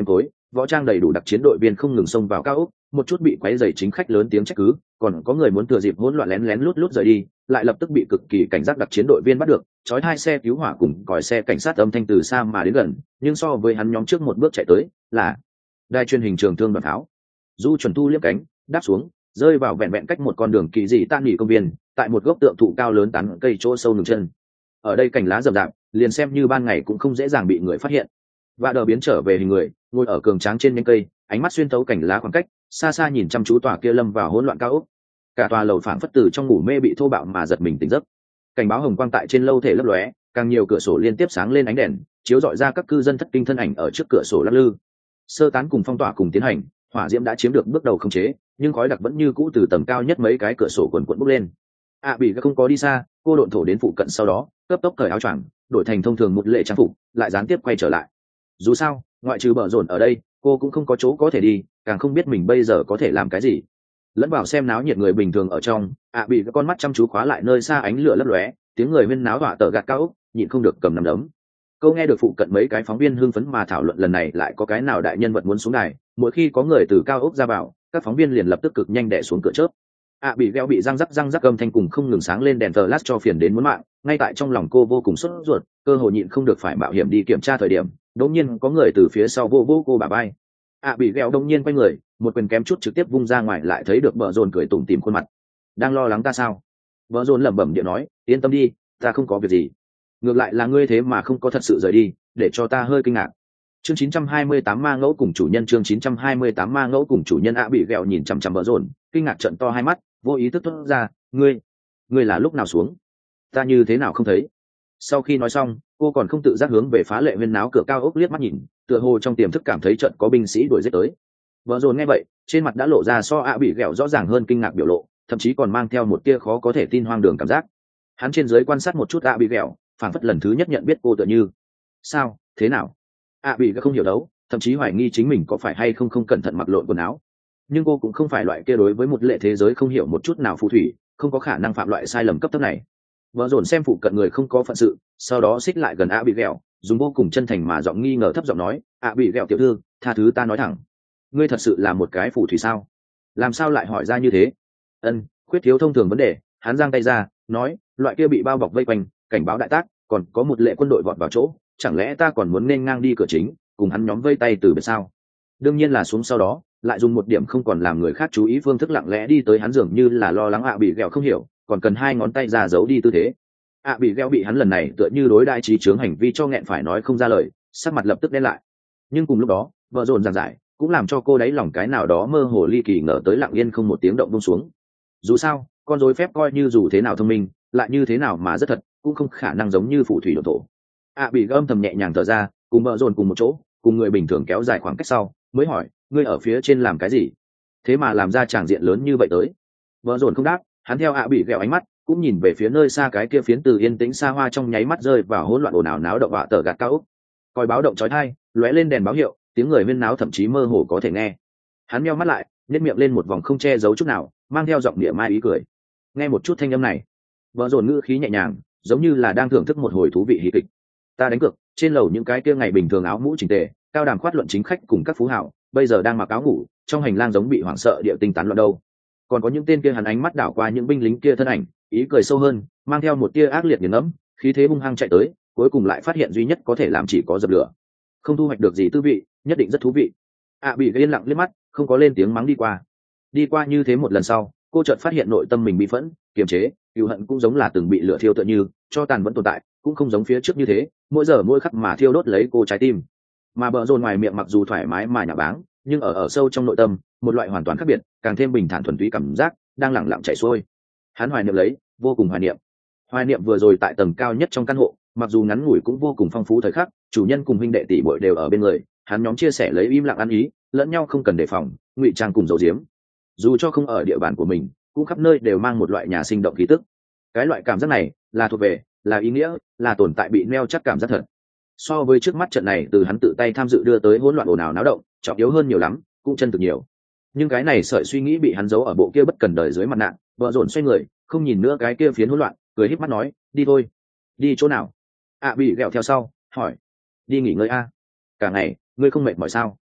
võ trang đầy đủ đặc chiến đội viên không ngừng xông vào cao ốc, một chút bị quấy rầy chính khách lớn tiếng trách cứ, còn có người muốn thừa dịp hỗn loạn lén lén lút lút rời đi, lại lập tức bị cực kỳ cảnh giác đặc chiến đội viên bắt được, chói hai xe cứu hỏa cùng còi xe cảnh sát âm thanh từ xa mà đến gần, nhưng so với hắn nhóm trước một bước chạy tới, là đài truyền hình trường thương đoàn tháo. Du chuẩn thu liếc cánh, đáp xuống, rơi vào vẹn vẹn cách một con đường kỳ dị tan nghỉ công viên, tại một gốc tượng thụ cao lớn tán cây chỗ sâu ngừng chân. Ở đây cành lá rậm rạp, liền xem như ban ngày cũng không dễ dàng bị người phát hiện. Và đờ biến trở về hình người, ngồi ở cường tráng trên nhánh cây, ánh mắt xuyên thấu cành lá khoảng cách, xa xa nhìn chăm chú tòa kia lâm vào hỗn loạn cao ốc. Cả tòa lầu phảng phất từ trong ngủ mê bị thô bạo mà giật mình tỉnh giấc. Cảnh báo hồng quang tại trên lâu thể lấp lóe, càng nhiều cửa sổ liên tiếp sáng lên ánh đèn, chiếu rọi ra các cư dân thất kinh thân ảnh ở trước cửa sổ lắc lư. Sơ tán cùng phong tỏa cùng tiến hành, hỏa diễm đã chiếm được bước đầu khống chế, nhưng khói đặc vẫn như cũ từ tầng cao nhất mấy cái cửa sổ quần quần bốc lên. À bị không có đi xa, cô độn thổ đến phụ cận sau đó, cấp tốc cởi áo choàng, đổi thành thông thường một lệ trang phục, lại gián tiếp quay trở lại. Dù sao, ngoại trừ bờ rộn ở đây, cô cũng không có chỗ có thể đi, càng không biết mình bây giờ có thể làm cái gì. Lẫn vào xem náo nhiệt người bình thường ở trong, ạ bị các con mắt chăm chú khóa lại nơi xa ánh lửa lấp lóe, tiếng người huyên náo hỏa tở gạt cao ốc, nhịn không được cầm nắm đấm. Câu nghe được phụ cận mấy cái phóng viên hưng phấn mà thảo luận lần này lại có cái nào đại nhân vật muốn xuống đài, mỗi khi có người từ cao ốc ra vào, các phóng viên liền lập tức cực nhanh đè xuống cửa chớp. ạ bị gheo bị răng rắc răng rắc âm thanh cùng không ngừng sáng lên đèn flash cho phiền đến muốn mạng, ngay tại trong lòng cô vô cùng sốt ruột, cơ hội nhịn không được phải mạo hiểm đi kiểm tra thời điểm, đột nhiên có người từ phía sau vô vô cô bà bay. ạ bị gheo đông nhiên quay người, một quyền kém chút trực tiếp vung ra ngoài, lại thấy được bờ rồn cười tủm tỉm khuôn mặt. Đang lo lắng ta sao? Bờ rồn lẩm bẩm điện nói, yên tâm đi, ta không có việc gì. Ngược lại là ngươi thế mà không có thật sự rời đi, để cho ta hơi kinh ngạc. Chương chín trăm hai mươi tám ma ngẫu cùng chủ nhân chương chín trăm hai mươi tám ma ngẫu cùng chủ nhân ạ bị ghẹo nhìn chằm chằm bờ rồn, kinh ngạc trợn to hai mắt, vô ý thức thốt ra, ngươi, ngươi là lúc nào xuống? Ta như thế nào không thấy? Sau khi nói xong, cô còn không tự giác hướng về phá lệ huyên náo cửa cao ốc liếc mắt nhìn, tựa hồ trong tiềm thức cảm thấy trận có binh sĩ đuổi giết tới. Bờ rồn nghe vậy, trên mặt đã lộ ra so ạ bị ghẹo rõ ràng hơn kinh ngạc biểu lộ, thậm chí còn mang theo một tia khó có thể tin hoang đường cảm giác. Hắn trên dưới quan sát một chút ạ bị ghẹo, phảng phất lần thứ nhất nhận biết cô tựa như. Sao? Thế nào? ạ bị ghẹo không hiểu đấu, thậm chí hoài nghi chính mình có phải hay không không cẩn thận mặc lộn quần áo. Nhưng cô cũng không phải loại kia đối với một lệ thế giới không hiểu một chút nào phù thủy, không có khả năng phạm loại sai lầm cấp thấp này. Bờ rồn xem phụ cận người không có phận sự, sau đó xích lại gần ạ bị ghẹo, dùng vô cùng chân thành mà giọng nghi ngờ thấp giọng nói, ạ bị ghẹo tiểu thư, tha thứ ta nói thẳng, ngươi thật sự là một cái phù thủy sao? Làm sao lại hỏi ra như thế? Ân, khuyết thiếu thông thường vấn đề. Hắn giang tay ra, nói, loại kia bị bao bọc vây quanh, cảnh báo đại tác, còn có một lệ quân đội vọt vào chỗ, chẳng lẽ ta còn muốn nên ngang đi cửa chính, cùng hắn nhóm vây tay từ biệt sao? Đương nhiên là xuống sau đó, lại dùng một điểm không còn làm người khác chú ý phương thức lặng lẽ đi tới hắn, dường như là lo lắng ạ bị ghẹo không hiểu, còn cần hai ngón tay ra giấu đi tư thế. ạ bị ghẹo bị hắn lần này tựa như đối đại trí chướng hành vi cho nghẹn phải nói không ra lời, sắc mặt lập tức đen lại. Nhưng cùng lúc đó, vợ dồn giảng giải cũng làm cho cô đáy lòng cái nào đó mơ hồ ly kỳ ngờ tới lặng yên không một tiếng động buông xuống. Dù sao, con rối phép coi như dù thế nào thông minh, lại như thế nào mà rất thật, cũng không khả năng giống như phù thủy độ thổ. ạ bị gâm thầm nhẹ nhàng thở ra, cùng vợ dồn cùng một chỗ, cùng người bình thường kéo dài khoảng cách sau, mới hỏi, ngươi ở phía trên làm cái gì? Thế mà làm ra tràng diện lớn như vậy tới. Vợ dồn không đáp, hắn theo ạ bị ghẹo ánh mắt, cũng nhìn về phía nơi xa cái kia phiến từ yên tĩnh xa hoa trong nháy mắt rơi vào hỗn loạn ồn ào náo động vạ tờ gạt cao ốc. Còi báo động chói tai, lóe lên đèn báo hiệu, tiếng người huyên náo thậm chí mơ hồ có thể nghe. Hắn meo mắt lại, nhếch miệng lên một vòng không che giấu chút nào, mang theo giọng địa mai ý cười. Nghe một chút thanh âm này, vợ dồn ngữ khí nhẹ nhàng, giống như là đang thưởng thức một hồi thú vị hí kịch. Ta đánh cược, trên lầu những cái kia ngày bình thường áo mũ chỉnh tề, cao đàm khoát luận chính khách cùng các phú hào, bây giờ đang mặc áo ngủ, trong hành lang giống bị hoảng sợ địa tinh tán loạn đâu. Còn có những tên kia, hắn ánh mắt đảo qua những binh lính kia thân ảnh, ý cười sâu hơn, mang theo một tia ác liệt nghiền ngẫm, khí thế hung hăng chạy tới, cuối cùng lại phát hiện duy nhất có thể làm chỉ có dập lửa. Không thu hoạch được gì tư vị, nhất định rất thú vị. ạ bị yên lặng liếc mắt, không có lên tiếng mắng đi qua. Đi qua như thế một lần sau, cô chợt phát hiện nội tâm mình bị phẫn, kiềm chế, cừu hận cũng giống là từng bị lửa thiêu tựa như, cho tàn vẫn tồn tại, cũng không giống phía trước như thế, mỗi giờ mỗi khắc mà thiêu đốt lấy cô trái tim. Mà bờ rồn ngoài miệng mặc dù thoải mái mà nhả báng, nhưng ở ở sâu trong nội tâm, một loại hoàn toàn khác biệt, càng thêm bình thản thuần túy cảm giác đang lặng lặng chảy xuôi. Hắn hoài niệm lấy, vô cùng hoài niệm. Hoài niệm vừa rồi tại tầng cao nhất trong căn hộ, mặc dù ngắn ngủi cũng vô cùng phong phú thời khắc, chủ nhân cùng huynh đệ tỷ muội đều ở bên người, hắn nhóm chia sẻ lấy im lặng ăn ý, lẫn nhau không cần đề phòng, ngụy trang cùng giấu giếm. Dù cho không ở địa bàn của mình, cũng khắp nơi đều mang một loại nhà sinh động khí tức. Cái loại cảm giác này là thuộc về, là ý nghĩa, là tồn tại bị neo chắc cảm giác thật. So với trước mắt trận này từ hắn tự tay tham dự đưa tới hỗn loạn ồn ào náo động, trọng yếu hơn nhiều lắm, cũng chân thực nhiều. Nhưng cái này sợi suy nghĩ bị hắn giấu ở bộ kia bất cần đời dưới mặt nạ, vợ dồn xoay người, không nhìn nữa cái kia phiến hỗn loạn, cười híp mắt nói, đi thôi. Đi chỗ nào? ạ bị ghẹo theo sau, hỏi. Đi nghỉ ngơi a. Cả ngày, ngươi không mệt mỏi sao?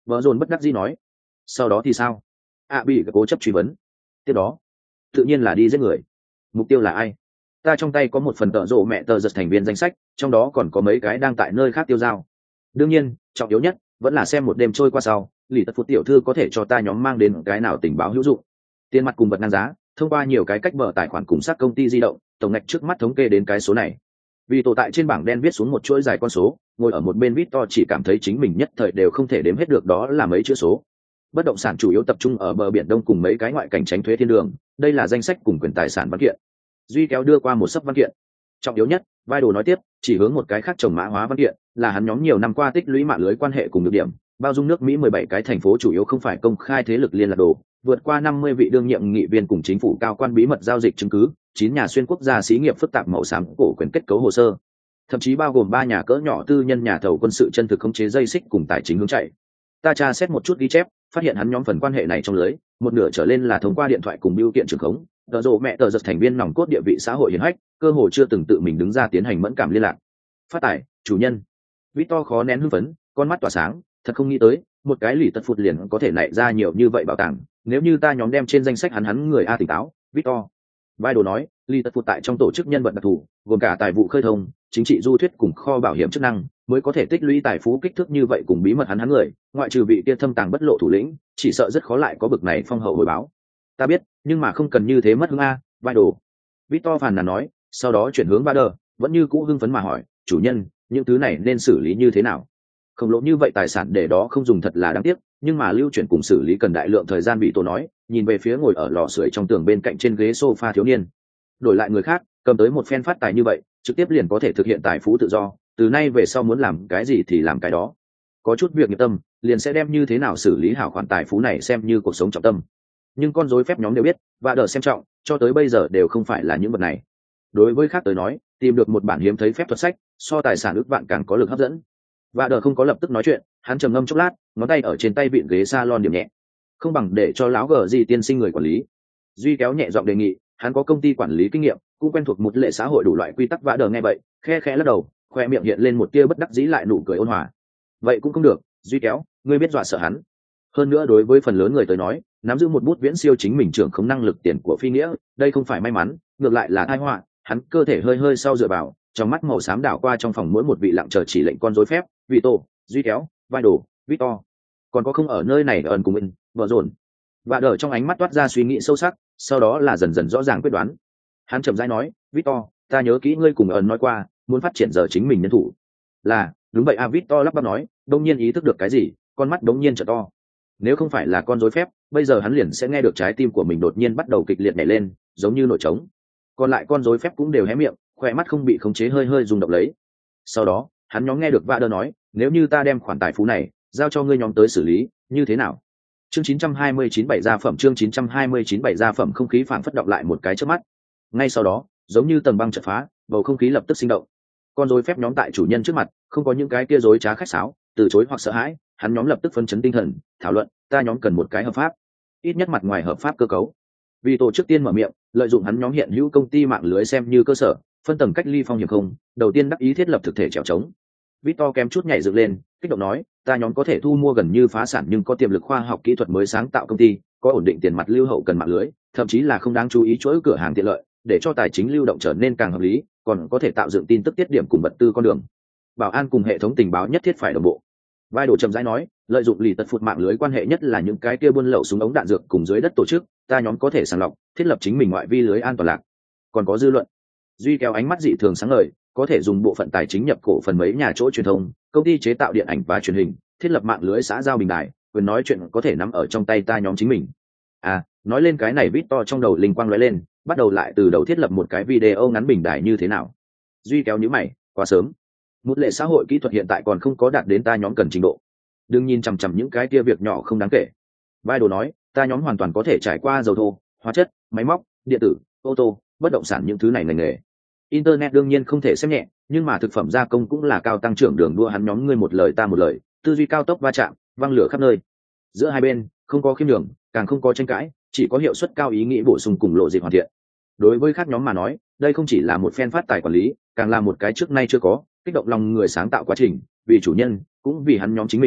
Vợ dồn bất đắc dĩ nói. Sau đó thì sao? ạ bị cố chấp truy vấn. Tiếp đó tự nhiên là đi giết người. Mục tiêu là ai? Ta trong tay có một phần tợ rộ mẹ tờ giật thành viên danh sách, trong đó còn có mấy cái đang tại nơi khác tiêu dao. Đương nhiên trọng yếu nhất vẫn là xem một đêm trôi qua sau lì tật phút tiểu thư có thể cho ta nhóm mang đến cái nào tình báo hữu dụng. Tiền mặt cùng vật ngang giá, thông qua nhiều cái cách mở tài khoản cùng sát công ty di động, tổng ngạch trước mắt thống kê đến cái số này. Vì tổ tại trên bảng đen viết xuống một chuỗi dài con số, ngồi ở một bên Victor chỉ cảm thấy chính mình nhất thời đều không thể đếm hết được đó là mấy chữ số. Bất động sản chủ yếu tập trung ở bờ biển đông cùng mấy cái ngoại cảnh tránh thuế thiên đường, đây là danh sách cùng quyền tài sản văn kiện. Duy kéo đưa qua một sấp văn kiện. Trọng yếu nhất, vai đồ nói tiếp, chỉ hướng một cái khác trồng mã hóa văn kiện, là hắn nhóm nhiều năm qua tích lũy mạng lưới quan hệ cùng được điểm, bao dung nước Mỹ mười bảy cái thành phố chủ yếu không phải công khai thế lực liên lạc đồ, vượt qua năm mươi vị đương nhiệm nghị viên cùng chính phủ cao quan bí mật giao dịch chứng cứ, chín nhà xuyên quốc gia xí nghiệp phức tạp màu xám cổ quyền kết cấu hồ sơ, thậm chí bao gồm ba nhà cỡ nhỏ tư nhân nhà thầu quân sự chân thực khống chế dây xích cùng tài chính hướng chạy. Ta tra xét một chút ghi chép, phát hiện hắn nhóm phần quan hệ này trong lưới, một nửa trở lên là thông qua điện thoại cùng bưu kiện trường khống, tờ rộ mẹ tờ giật thành viên nòng cốt địa vị xã hội hiển hách, cơ hồ chưa từng tự mình đứng ra tiến hành mẫn cảm liên lạc. Phát tải, chủ nhân. Victor khó nén hưng phấn, con mắt tỏa sáng, thật không nghĩ tới, một cái lì tật phụt liền có thể nảy ra nhiều như vậy bảo tàng, nếu như ta nhóm đem trên danh sách hắn hắn người a tỉnh táo. Victor vai đồ nói, lì tật phụt tại trong tổ chức nhân vật đặc thù, gồm cả tài vụ khơi thông, chính trị du thuyết cùng kho bảo hiểm chức năng, mới có thể tích lũy tài phú kích thước như vậy cùng bí mật hắn hắn người, ngoại trừ vị kia thâm tàng bất lộ thủ lĩnh, chỉ sợ rất khó lại có bực này phong hậu hồi báo. Ta biết, nhưng mà không cần như thế mất hứng a. Vai đồ Victor phàn nàn nói, sau đó chuyển hướng Bader, vẫn như cũ hưng phấn mà hỏi, chủ nhân, những thứ này nên xử lý như thế nào? Khổng lồ như vậy tài sản để đó không dùng thật là đáng tiếc, nhưng mà lưu chuyển cùng xử lý cần đại lượng thời gian. Bị tổ nói, nhìn về phía ngồi ở lò sưởi trong tường bên cạnh trên ghế sofa thiếu niên. Đổi lại người khác, cầm tới một phen phát tài như vậy, trực tiếp liền có thể thực hiện tài phú tự do, từ nay về sau muốn làm cái gì thì làm cái đó. Có chút việc nghiệp tâm, liền sẽ đem như thế nào xử lý hảo khoản tài phú này xem như cuộc sống trọng tâm. Nhưng con rối phép nhóm đều biết, và đỡ xem trọng, cho tới bây giờ đều không phải là những vật này. Đối với khác tới nói, tìm được một bản hiếm thấy phép thuật sách, so tài sản ước vạn càng có lực hấp dẫn. Và đỡ không có lập tức nói chuyện, hắn trầm ngâm chốc lát, ngón tay ở trên tay vịn ghế salon điểm nhẹ. Không bằng để cho lão gờ gì tiên sinh người quản lý. Duy kéo nhẹ giọng đề nghị, hắn có công ty quản lý kinh nghiệm, cũng quen thuộc một lệ xã hội đủ loại quy tắc. Và đỡ nghe vậy, khe khẽ lắc đầu, khoe miệng hiện lên một tia bất đắc dĩ lại nụ cười ôn hòa. Vậy cũng không được, Duy kéo, ngươi biết dọa sợ hắn. Hơn nữa đối với phần lớn người tới nói, nắm giữ một bút viễn siêu chính mình trưởng không năng lực tiền của phi nghĩa, đây không phải may mắn, ngược lại là tai họa. Hắn cơ thể hơi hơi sau dựa vào, trong mắt màu xám đảo qua trong phòng mỗi một vị lặng chờ chỉ lệnh con rối phép, vị tổ, Duy kéo, vai đồ, Victor. Còn có không ở nơi này ẩn cùng mình, vợ dồn. Và đỡ trong ánh mắt toát ra suy nghĩ sâu sắc, sau đó là dần dần rõ ràng quyết đoán. Hắn chậm rãi nói, Victor, ta nhớ kỹ ngươi cùng ẩn nói qua, muốn phát triển giờ chính mình nhân thủ. Là, đúng vậy a. Victor lắp bắp nói, đông nhiên ý thức được cái gì, con mắt đống nhiên trở to. Nếu không phải là con rối phép, bây giờ hắn liền sẽ nghe được trái tim của mình đột nhiên bắt đầu kịch liệt nhảy lên, giống như nổi trống. Còn lại con rối phép cũng đều hé miệng, khỏe mắt không bị khống chế hơi hơi rung động lấy. Sau đó, hắn nhóm nghe được Vạ Đơ nói, nếu như ta đem khoản tài phú này giao cho ngươi nhóm tới xử lý, như thế nào? Chương chín trăm hai mươi chín bảy gia phẩm chương chín trăm hai mươi chín bảy gia phẩm không khí phảng phất động lại một cái chớp mắt. Ngay sau đó, giống như tầng băng chợt phá, bầu không khí lập tức sinh động. Con rối phép nhóm tại chủ nhân trước mặt, không có những cái kia rối trá khách sáo, từ chối hoặc sợ hãi, hắn nhóm lập tức phấn chấn tinh thần, thảo luận, ta nhóm cần một cái hợp pháp, ít nhất mặt ngoài hợp pháp cơ cấu. Vì tổ chức tiên mở miệng, lợi dụng hắn nhóm hiện hữu công ty mạng lưới xem như cơ sở, phân tầng cách ly phong hiểm không, đầu tiên đắc ý thiết lập thực thể trèo trống. Victor kém chút nhảy dựng lên, kích động nói, ta nhóm có thể thu mua gần như phá sản nhưng có tiềm lực khoa học kỹ thuật mới sáng tạo công ty, có ổn định tiền mặt lưu hậu cần mạng lưới, thậm chí là không đáng chú ý chuỗi cửa hàng tiện lợi, để cho tài chính lưu động trở nên càng hợp lý, còn có thể tạo dựng tin tức tiết điểm cùng vật tư con đường. Bảo an cùng hệ thống tình báo nhất thiết phải đồng bộ. Vai đồ chậm rãi nói, lợi dụng lì tật phụt mạng lưới quan hệ nhất là những cái kia buôn lậu súng ống đạn dược cùng dưới đất tổ chức, ta nhóm có thể sàng lọc, thiết lập chính mình ngoại vi lưới an toàn lạc. Còn có dư luận. Duy kéo ánh mắt dị thường sáng ngời, có thể dùng bộ phận tài chính nhập cổ phần mấy nhà chỗ truyền thông, công ty chế tạo điện ảnh và truyền hình, thiết lập mạng lưới xã giao bình đại, quyền nói chuyện có thể nắm ở trong tay ta nhóm chính mình. À, nói lên cái này Victor trong đầu linh quang lóe lên, bắt đầu lại từ đầu thiết lập một cái video ngắn bình đại như thế nào. Duy kéo nhíu mày, quá sớm. Một lệ xã hội kỹ thuật hiện tại còn không có đạt đến ta nhóm cần trình độ. Đừng nhìn chằm chằm những cái kia việc nhỏ không đáng kể. Vai đồ nói, ta nhóm hoàn toàn có thể trải qua dầu thô, hóa chất, máy móc, điện tử, ô tô, bất động sản những thứ này ngành nghề. Internet đương nhiên không thể xem nhẹ, nhưng mà thực phẩm gia công cũng là cao tăng trưởng đường đua, hắn nhóm ngươi một lời ta một lời, tư duy cao tốc va chạm, văng lửa khắp nơi. Giữa hai bên không có khiêm nhường, càng không có tranh cãi, chỉ có hiệu suất cao ý nghĩ bổ sung cùng lộ dịch hoàn thiện. Đối với các nhóm mà nói, đây không chỉ là một phen phát tài quản lý, càng là một cái trước nay chưa có kích động lòng người sáng tạo quá trình, vì chủ nhân cũng vì hắn nhóm chính mình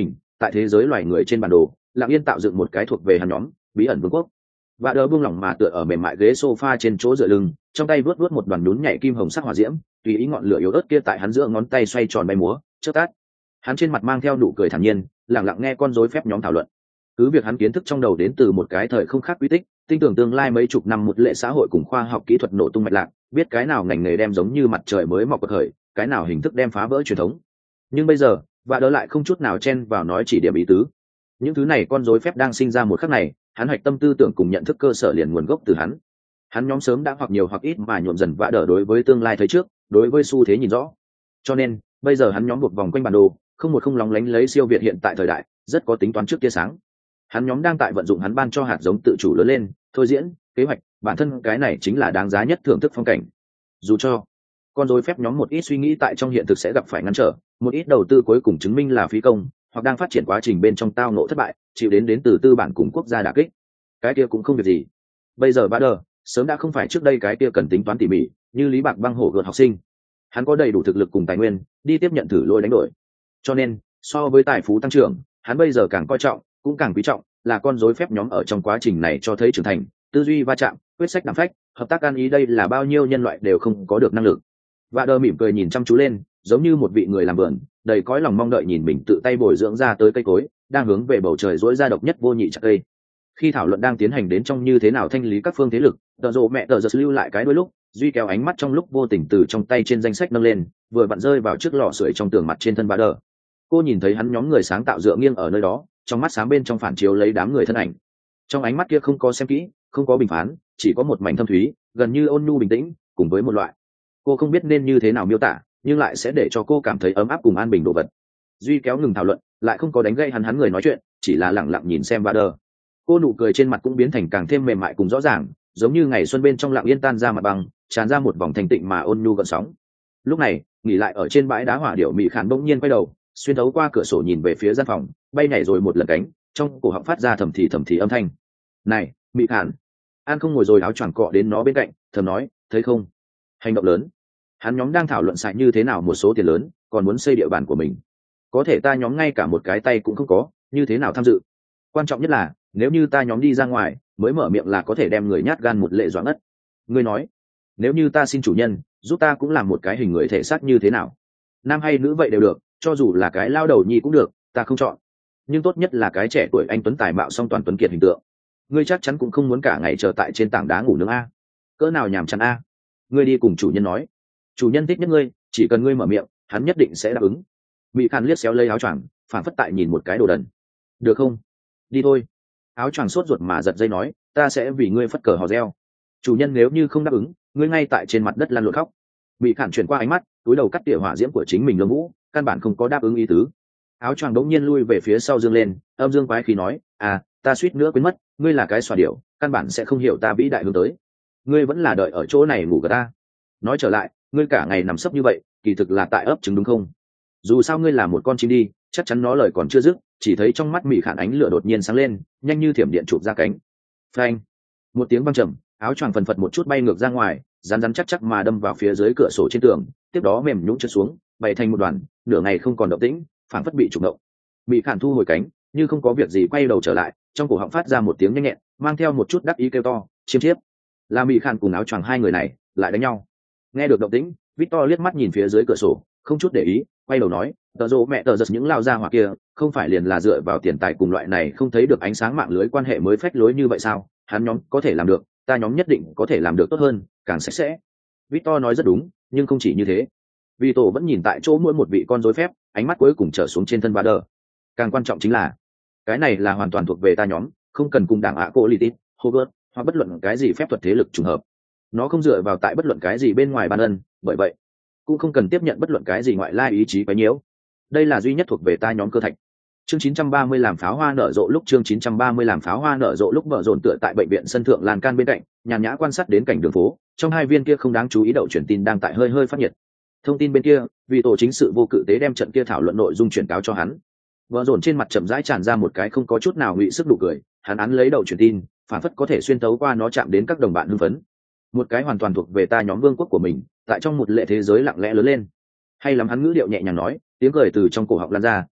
tại thế giới loài người trên bản đồ lặng yên tạo dựng một cái thuộc về hắn nhóm bí ẩn vương quốc. Và đỡ buông lỏng mà tựa ở mềm mại ghế sofa trên chỗ dựa lưng, trong tay vớt vớt một đoàn nhún nhảy kim hồng sắc hỏa diễm, tùy ý ngọn lửa yếu ớt kia tại hắn giữa ngón tay xoay tròn bay múa chớp tắt. Hắn trên mặt mang theo nụ cười thản nhiên, lặng lặng nghe con rối phép nhóm thảo luận. Cứ việc hắn kiến thức trong đầu đến từ một cái thời không khác quy tích, tin tưởng tương lai mấy chục năm một lệ xã hội cùng khoa học kỹ thuật nổ tung mạch lạc, biết cái nào ngành nghề đem giống như mặt trời mới mọc bậc khởi, cái nào hình thức đem phá vỡ truyền thống. Nhưng bây giờ, và đỡ lại không chút nào chen vào nói chỉ điểm ý tứ. Những thứ này con rối phép đang sinh ra một khắc này, hắn hoạch tâm tư tưởng cùng nhận thức cơ sở liền nguồn gốc từ hắn. Hắn nhóm sớm đã hoặc nhiều hoặc ít mà nhuộm dần vạ đỡ đối với tương lai thấy trước, đối với xu thế nhìn rõ. Cho nên, bây giờ hắn nhóm buộc vòng quanh bản đồ, không một không lóng lánh lấy siêu việt hiện tại thời đại, rất có tính toán trước tia sáng. Hắn nhóm đang tại vận dụng hắn ban cho hạt giống tự chủ lớn lên, thôi diễn, kế hoạch, bản thân cái này chính là đáng giá nhất thưởng thức phong cảnh. Dù cho con rối phép nhóm một ít suy nghĩ tại trong hiện thực sẽ gặp phải ngăn trở, một ít đầu tư cuối cùng chứng minh là phí công, hoặc đang phát triển quá trình bên trong tao ngộ thất bại, chịu đến đến từ tư bản cùng quốc gia đả kích, cái kia cũng không việc gì. Bây giờ Bader sớm đã không phải trước đây cái kia cần tính toán tỉ mỉ như lý bạc băng hổ gợt học sinh, hắn có đầy đủ thực lực cùng tài nguyên đi tiếp nhận thử lôi đánh đổi. Cho nên so với tài phú tăng trưởng, hắn bây giờ càng coi trọng cũng càng quý trọng là con rối phép nhóm ở trong quá trình này cho thấy trưởng thành, tư duy va chạm, quyết sách đảm phách, hợp tác ăn ý, đây là bao nhiêu nhân loại đều không có được năng lực. Bader mỉm cười nhìn chăm chú lên, giống như một vị người làm vườn đầy cõi lòng mong đợi nhìn mình tự tay bồi dưỡng ra tới cây cối đang hướng về bầu trời dỗi ra độc nhất vô nhị chặt cây. Khi thảo luận đang tiến hành đến trong như thế nào thanh lý các phương thế lực, tờ rộ mẹ tờ giật lưu lại cái đôi lúc duy kéo ánh mắt trong lúc vô tình từ trong tay trên danh sách nâng lên, vừa vặn rơi vào trước lò sưởi trong tường mặt trên thân Bader. Cô nhìn thấy hắn nhóm người sáng tạo dựa nghiêng ở nơi đó, trong mắt sáng bên trong phản chiếu lấy đám người thân ảnh. Trong ánh mắt kia không có xem kỹ, không có bình phán, chỉ có một mảnh thâm thúy, gần như ôn nhu bình tĩnh, cùng với một loại cô không biết nên như thế nào miêu tả, nhưng lại sẽ để cho cô cảm thấy ấm áp cùng an bình đồ vật. Duy kéo ngừng thảo luận, lại không có đánh gây hắn hắn người nói chuyện, chỉ là lặng lặng nhìn xem Bader. Cô nụ cười trên mặt cũng biến thành càng thêm mềm mại cùng rõ ràng, giống như ngày xuân bên trong lặng yên tan ra mặt bằng, tràn ra một vòng thành tịnh mà ôn nhu gợn sóng. Lúc này, nghỉ lại ở trên bãi đá hỏa điệu Mị Khản bỗng nhiên quay đầu, xuyên thấu qua cửa sổ nhìn về phía gian phòng, bay nhảy rồi một lần cánh, trong cổ họng phát ra thầm thì thầm thì âm thanh. "Này, Mị Khản." An không ngồi rồi áo choàng cọ đến nó bên cạnh, thầm nói, "Thấy không? Hành động lớn." Hắn nhóm đang thảo luận xài như thế nào một số tiền lớn, còn muốn xây địa bàn của mình. Có thể ta nhóm ngay cả một cái tay cũng không có, như thế nào tham dự? Quan trọng nhất là, nếu như ta nhóm đi ra ngoài, mới mở miệng là có thể đem người nhát gan một lệ doãn ất. Ngươi nói, nếu như ta xin chủ nhân, giúp ta cũng làm một cái hình người thể xác như thế nào? Nam hay nữ vậy đều được, cho dù là cái lao đầu nhi cũng được, ta không chọn. Nhưng tốt nhất là cái trẻ tuổi anh tuấn tài mạo song toàn tuấn kiệt hình tượng. Ngươi chắc chắn cũng không muốn cả ngày chờ tại trên tảng đá ngủ nướng a. Cỡ nào nhàm chán a. Ngươi đi cùng chủ nhân nói, chủ nhân thích nhất ngươi, chỉ cần ngươi mở miệng, hắn nhất định sẽ đáp ứng. Mị Khản liếc xéo lấy áo choàng, phản phất tại nhìn một cái đồ đần. Được không? Đi thôi. Áo choàng sốt ruột mà giật dây nói, ta sẽ vì ngươi phất cờ hò reo. Chủ nhân nếu như không đáp ứng, ngươi ngay tại trên mặt đất lăn lộn khóc. Mị Khản chuyển qua ánh mắt, túi đầu cắt tỉa hỏa diễm của chính mình lông vũ, căn bản không có đáp ứng ý tứ. Áo choàng đống nhiên lui về phía sau dương lên, âm dương quái khí nói, à, ta suýt nữa quên mất, ngươi là cái xòa điểu, căn bản sẽ không hiểu ta vĩ đại hướng tới. Ngươi vẫn là đợi ở chỗ này ngủ gật ta. Nói trở lại, ngươi cả ngày nằm sấp như vậy, kỳ thực là tại ấp trứng đúng không? Dù sao ngươi là một con chim đi, chắc chắn nó lời còn chưa dứt, chỉ thấy trong mắt Mị Khản ánh lửa đột nhiên sáng lên, nhanh như thiểm điện chụp ra cánh. Phanh! Một tiếng vang trầm, áo choàng phần phật một chút bay ngược ra ngoài, rắn rắn chắc chắc mà đâm vào phía dưới cửa sổ trên tường, tiếp đó mềm nhũn trượt xuống, bày thành một đoàn, nửa ngày không còn động tĩnh, phảng phất bị trục động. Mị Khản thu hồi cánh, như không có việc gì quay đầu trở lại, trong cổ họng phát ra một tiếng nhanh nhẹn, mang theo một chút đắc ý kêu to, chiêm chiếp. Là Mị Khản cùng áo choàng hai người này lại đánh nhau. Nghe được động tĩnh, Victor liếc mắt nhìn phía dưới cửa sổ, không chút để ý, quay đầu nói, tờ rồ mẹ tờ giật những lao ra hỏa kia, không phải liền là dựa vào tiền tài cùng loại này không thấy được ánh sáng mạng lưới quan hệ mới phách lối như vậy sao? Hắn nhóm có thể làm được, ta nhóm nhất định có thể làm được tốt hơn, càng sạch sẽ. Victor nói rất đúng, nhưng không chỉ như thế. Vito vẫn nhìn tại chỗ mỗi một vị con rối phép, ánh mắt cuối cùng trở xuống trên thân Bader. Càng quan trọng chính là, cái này là hoàn toàn thuộc về ta nhóm, không cần cùng đảng ạ cô Litit, Hogwarts, hoặc bất luận cái gì phép thuật thế lực trùng hợp. Nó không dựa vào tại bất luận cái gì bên ngoài ban ân, bởi vậy cũng không cần tiếp nhận bất luận cái gì ngoại lai ý chí quấy nhiễu. Đây là duy nhất thuộc về ta nhóm cơ thạch. Chương chín trăm ba mươi làm pháo hoa nở rộ lúc chương chín trăm ba mươi làm pháo hoa nở rộ lúc vợ dồn tựa tại bệnh viện sân thượng lan can bên cạnh, nhàn nhã quan sát đến cảnh đường phố, trong hai viên kia không đáng chú ý đậu truyền tin đang tại hơi hơi phát nhiệt. Thông tin bên kia, vì tổ chính sự vô cự tế đem trận kia thảo luận nội dung truyền cáo cho hắn. Vợ dồn trên mặt chậm rãi tràn ra một cái không có chút nào ngụy sức nụ cười, hắn án lấy đậu truyền tin, phản phất có thể xuyên tấu qua nó chạm đến các đồng bạn hưng phấn. Một cái hoàn toàn thuộc về ta nhóm vương quốc của mình, tại trong một lệ thế giới lặng lẽ lớn lên. Hay lắm, hắn ngữ điệu nhẹ nhàng nói, tiếng cười từ trong cổ họng lan ra,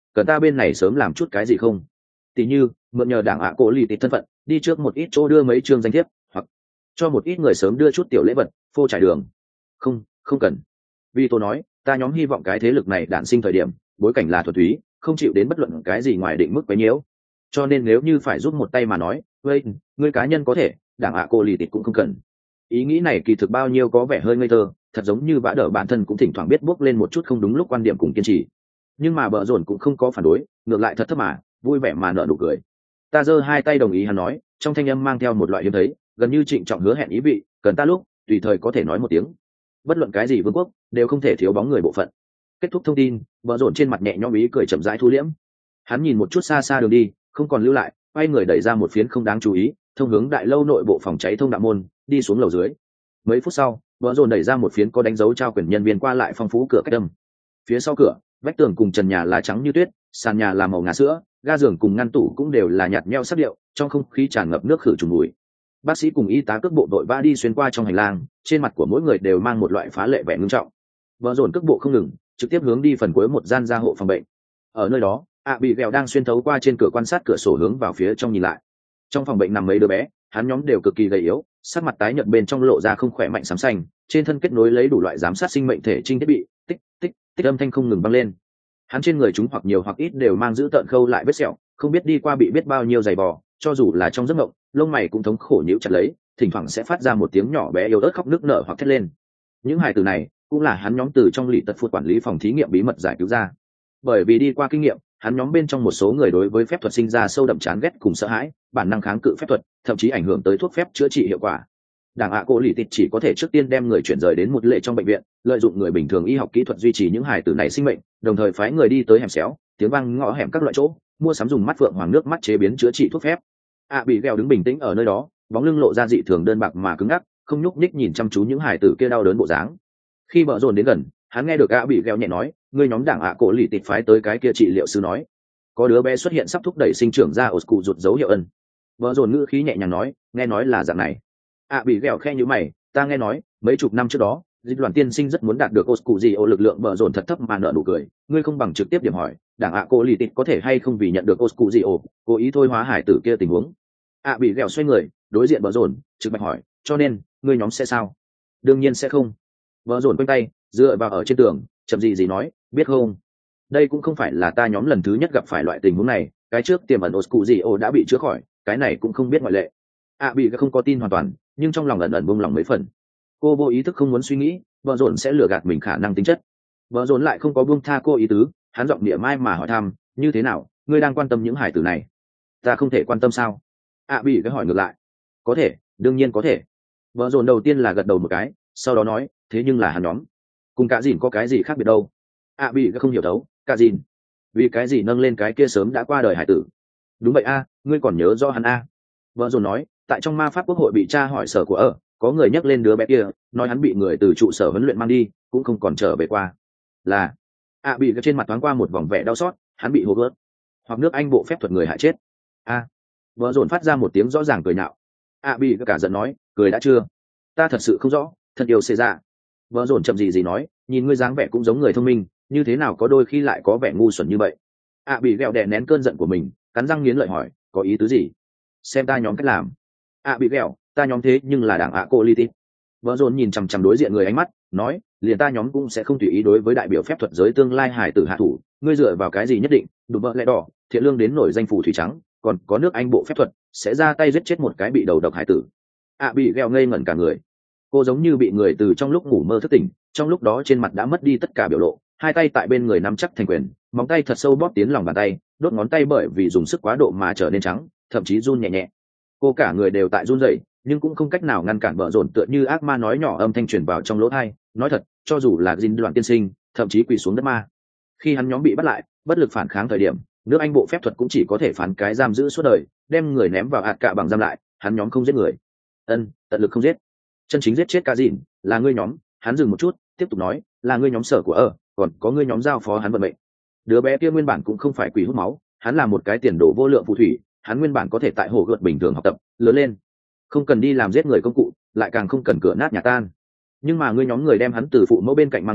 cần ta bên này sớm làm chút cái gì không? Tỷ như mượn nhờ đảng ạ cổ lì tịt thân phận đi trước một ít chỗ đưa mấy chương danh thiếp, hoặc cho một ít người sớm đưa chút tiểu lễ vật phô trải đường. Không, không cần. Vì tôi nói ta nhóm hy vọng cái thế lực này đản sinh thời điểm bối cảnh là thuần túy, không chịu đến bất luận cái gì ngoài định mức quấy nhiễu. Cho nên nếu như phải giúp một tay mà nói, vậy ngươi cá nhân có thể, đảng ạ cô lì tịt cũng không cần. Ý nghĩ này kỳ thực bao nhiêu có vẻ hơi ngây thơ, thật giống như vã đỡ bản thân cũng thỉnh thoảng biết bước lên một chút không đúng lúc quan điểm cùng kiên trì. Nhưng mà bợ rộn cũng không có phản đối, ngược lại thật thấp mà vui vẻ mà nở nụ cười. Ta giơ hai tay đồng ý hắn nói, trong thanh âm mang theo một loại hiếm thấy, gần như trịnh trọng hứa hẹn ý vị, cần ta lúc tùy thời có thể nói một tiếng. Bất luận cái gì vương quốc đều không thể thiếu bóng người bộ phận. Kết thúc thông tin, bợ rộn trên mặt nhẹ nhõm ý cười chậm rãi thu liễm. Hắn nhìn một chút xa xa đường đi, không còn lưu lại, quay người đẩy ra một phiến không đáng chú ý thông hướng đại lâu nội bộ phòng cháy thông đạo môn, đi xuống lầu dưới. Mấy phút sau, bợ rộn đẩy ra một phiến có đánh dấu trao quyền nhân viên qua lại phong phú cửa cách âm. Phía sau cửa, vách tường cùng trần nhà là trắng như tuyết, sàn nhà là màu ngà sữa, ga giường cùng ngăn tủ cũng đều là nhạt nhẽo sắc điệu, trong không khí tràn ngập nước khử trùng mùi. Bác sĩ cùng y tá cước bộ đội vã đi xuyên qua trong hành lang, trên mặt của mỗi người đều mang một loại phá lệ vẻ ngưng trọng. Bợ rộn cước bộ không ngừng, trực tiếp hướng đi phần cuối một gian gia hộ phòng bệnh. Ở nơi đó, ạ bị ghẹo đang xuyên thấu qua trên cửa quan sát cửa sổ hướng vào phía trong nhìn lại. Trong phòng bệnh nằm mấy đứa bé, hắn nhóm đều cực kỳ gầy yếu, sắc mặt tái nhợt bên trong lộ ra không khỏe mạnh xám xanh, trên thân kết nối lấy đủ loại giám sát sinh mệnh thể trinh thiết bị, tích tích tích âm thanh không ngừng vang lên. Hắn trên người chúng hoặc nhiều hoặc ít đều mang giữ tợn khâu lại vết sẹo, không biết đi qua bị biết bao nhiêu giày vò, cho dù là trong giấc mộng, lông mày cũng thống khổ nhíu chặt lấy, thỉnh thoảng sẽ phát ra một tiếng nhỏ bé yếu ớt khóc nức nở hoặc thét lên. Những hài tử này cũng là hắn nhóm từ trong lì tật phụt quản lý phòng thí nghiệm bí mật giải cứu ra. Bởi vì đi qua kinh nghiệm, hắn nhóm bên trong một số người đối với phép thuật sinh ra sâu đậm chán ghét cùng sợ hãi, bản năng kháng cự phép thuật, thậm chí ảnh hưởng tới thuốc phép chữa trị hiệu quả. Đảng ạ cổ lì tịt chỉ có thể trước tiên đem người chuyển rời đến một lệ trong bệnh viện, lợi dụng người bình thường y học kỹ thuật duy trì những hài tử này sinh mệnh, đồng thời phái người đi tới hẻm xéo, tiếng vang ngõ hẻm các loại chỗ, mua sắm dùng mắt phượng hoàng nước mắt chế biến chữa trị thuốc phép. ạ bị gheo đứng bình tĩnh ở nơi đó, bóng lưng lộ ra dị thường đơn bạc mà cứng ngắc, không nhúc nhích nhìn chăm chú những hài tử kia đau đớn bộ dáng. Khi bợ rộn đến gần, hắn nghe được ạ bị gheo nhẹ nói, người nhóm đảng ạ cổ lì tịt phái tới cái kia trị liệu sư nói, có đứa bé xuất hiện sắp thúc đẩy sinh trưởng ra ổ cụ rụt dấu hiệu ân. Bợ rộn ngữ khí nhẹ nhàng nói, nghe nói là dạng này. ạ bị gheo khe như mày, ta nghe nói mấy chục năm trước đó dịch đoàn tiên sinh rất muốn đạt được oscu gì ô lực lượng. Bợ rộn thật thấp mà nở nụ cười, ngươi không bằng trực tiếp điểm hỏi đảng ạ cô lì tịt có thể hay không vì nhận được oscu gì ô cố ý thôi hóa hải tử kia tình huống. ạ bị ghẹo xoay người đối diện bợ rộn trực bạch hỏi, cho nên ngươi nhóm sẽ sao? Đương nhiên sẽ không. Bợ rộn quanh tay dựa vào ở trên tường chậm gì gì nói, biết không, đây cũng không phải là ta nhóm lần thứ nhất gặp phải loại tình huống này, cái trước tiềm ẩn oscu gì ô đã bị chữa khỏi, cái này cũng không biết ngoại lệ. ạ bị không có tin hoàn toàn, nhưng trong lòng ẩn ẩn buông lòng mấy phần. Cô vô ý thức không muốn suy nghĩ vợ dồn sẽ lừa gạt mình khả năng tính chất. Vợ dồn lại không có buông tha cô ý tứ, hắn giọng địa mai mà hỏi thăm, như thế nào, ngươi đang quan tâm những hải tử này? Ta không thể quan tâm sao? ạ à, bị cái hỏi ngược lại. Có thể, đương nhiên có thể. Vợ dồn đầu tiên là gật đầu một cái, sau đó nói, thế nhưng là hắn nhóm cùng cả dìn có cái gì khác biệt đâu? ạ à, bị cái không hiểu thấu, cả dìn vì cái gì nâng lên cái kia sớm đã qua đời hải tử? Đúng vậy a, ngươi còn nhớ rõ hắn a? Vợ dồn nói, tại trong ma pháp quốc hội bị tra hỏi sở của ở, có người nhắc lên đứa bé kia, nói hắn bị người từ trụ sở huấn luyện mang đi, cũng không còn trở về qua. Là ạ à, bị cái trên mặt thoáng qua một vòng vẻ đau xót, hắn bị hô gớt hoặc nước Anh bộ phép thuật người hại chết. A à, vợ dồn phát ra một tiếng rõ ràng cười nhạo. ạ à, bị cả giận nói, cười đã chưa? Ta thật sự không rõ, thật yêu xê ra. Vợ dồn chậm gì gì nói, nhìn ngươi dáng vẻ cũng giống người thông minh, như thế nào có đôi khi lại có vẻ ngu xuẩn như vậy? ạ à, bị ghẹo đè nén cơn giận của mình, cắn răng nghiến lợi hỏi, có ý tứ gì? Xem ta nhóm cách làm. ạ à, bị ghẹo, ta nhóm thế nhưng là đảng ạ cô li tít. Vợ dồn nhìn chằm chằm đối diện người ánh mắt, nói, liền ta nhóm cũng sẽ không tùy ý đối với đại biểu phép thuật giới tương lai hải tử hạ thủ, ngươi dựa vào cái gì nhất định đủ vợ lẽ đỏ thiện lương đến nổi danh phù thủy trắng, còn có nước Anh bộ phép thuật sẽ ra tay giết chết một cái bị đầu độc hải tử? ạ à, bị ghẹo ngây ngẩn cả người. Cô giống như bị người từ trong lúc ngủ mơ thức tỉnh, trong lúc đó trên mặt đã mất đi tất cả biểu lộ, hai tay tại bên người nắm chắc thành quyền, móng tay thật sâu bóp tiến lòng bàn tay, đốt ngón tay bởi vì dùng sức quá độ mà trở nên trắng, thậm chí run nhẹ nhẹ. Cô cả người đều tại run rẩy, nhưng cũng không cách nào ngăn cản bợ rộn tựa như ác ma nói nhỏ âm thanh truyền vào trong lỗ tai, nói thật, cho dù là dinh đoạn tiên sinh, thậm chí quỳ xuống đất ma. Khi hắn nhóm bị bắt lại, bất lực phản kháng thời điểm, nước Anh bộ phép thuật cũng chỉ có thể phán cái giam giữ suốt đời, đem người ném vào hạt cạ bằng giam lại, hắn nhóm không giết người. Ân, tận lực không giết. Chân chính giết chết cả dìn, là ngươi nhóm, hắn dừng một chút, tiếp tục nói, là ngươi nhóm sở của ở, còn có ngươi nhóm giao phó hắn vận mệnh. Đứa bé kia nguyên bản cũng không phải quỷ hút máu, hắn là một cái tiền đồ vô lượng phù thủy, hắn nguyên bản có thể tại hồ gợt bình thường học tập, lớn lên, không cần đi làm giết người công cụ, lại càng không cần cửa nát nhà tan. Nhưng mà ngươi nhóm người đem hắn từ phụ mẫu bên cạnh mang đi,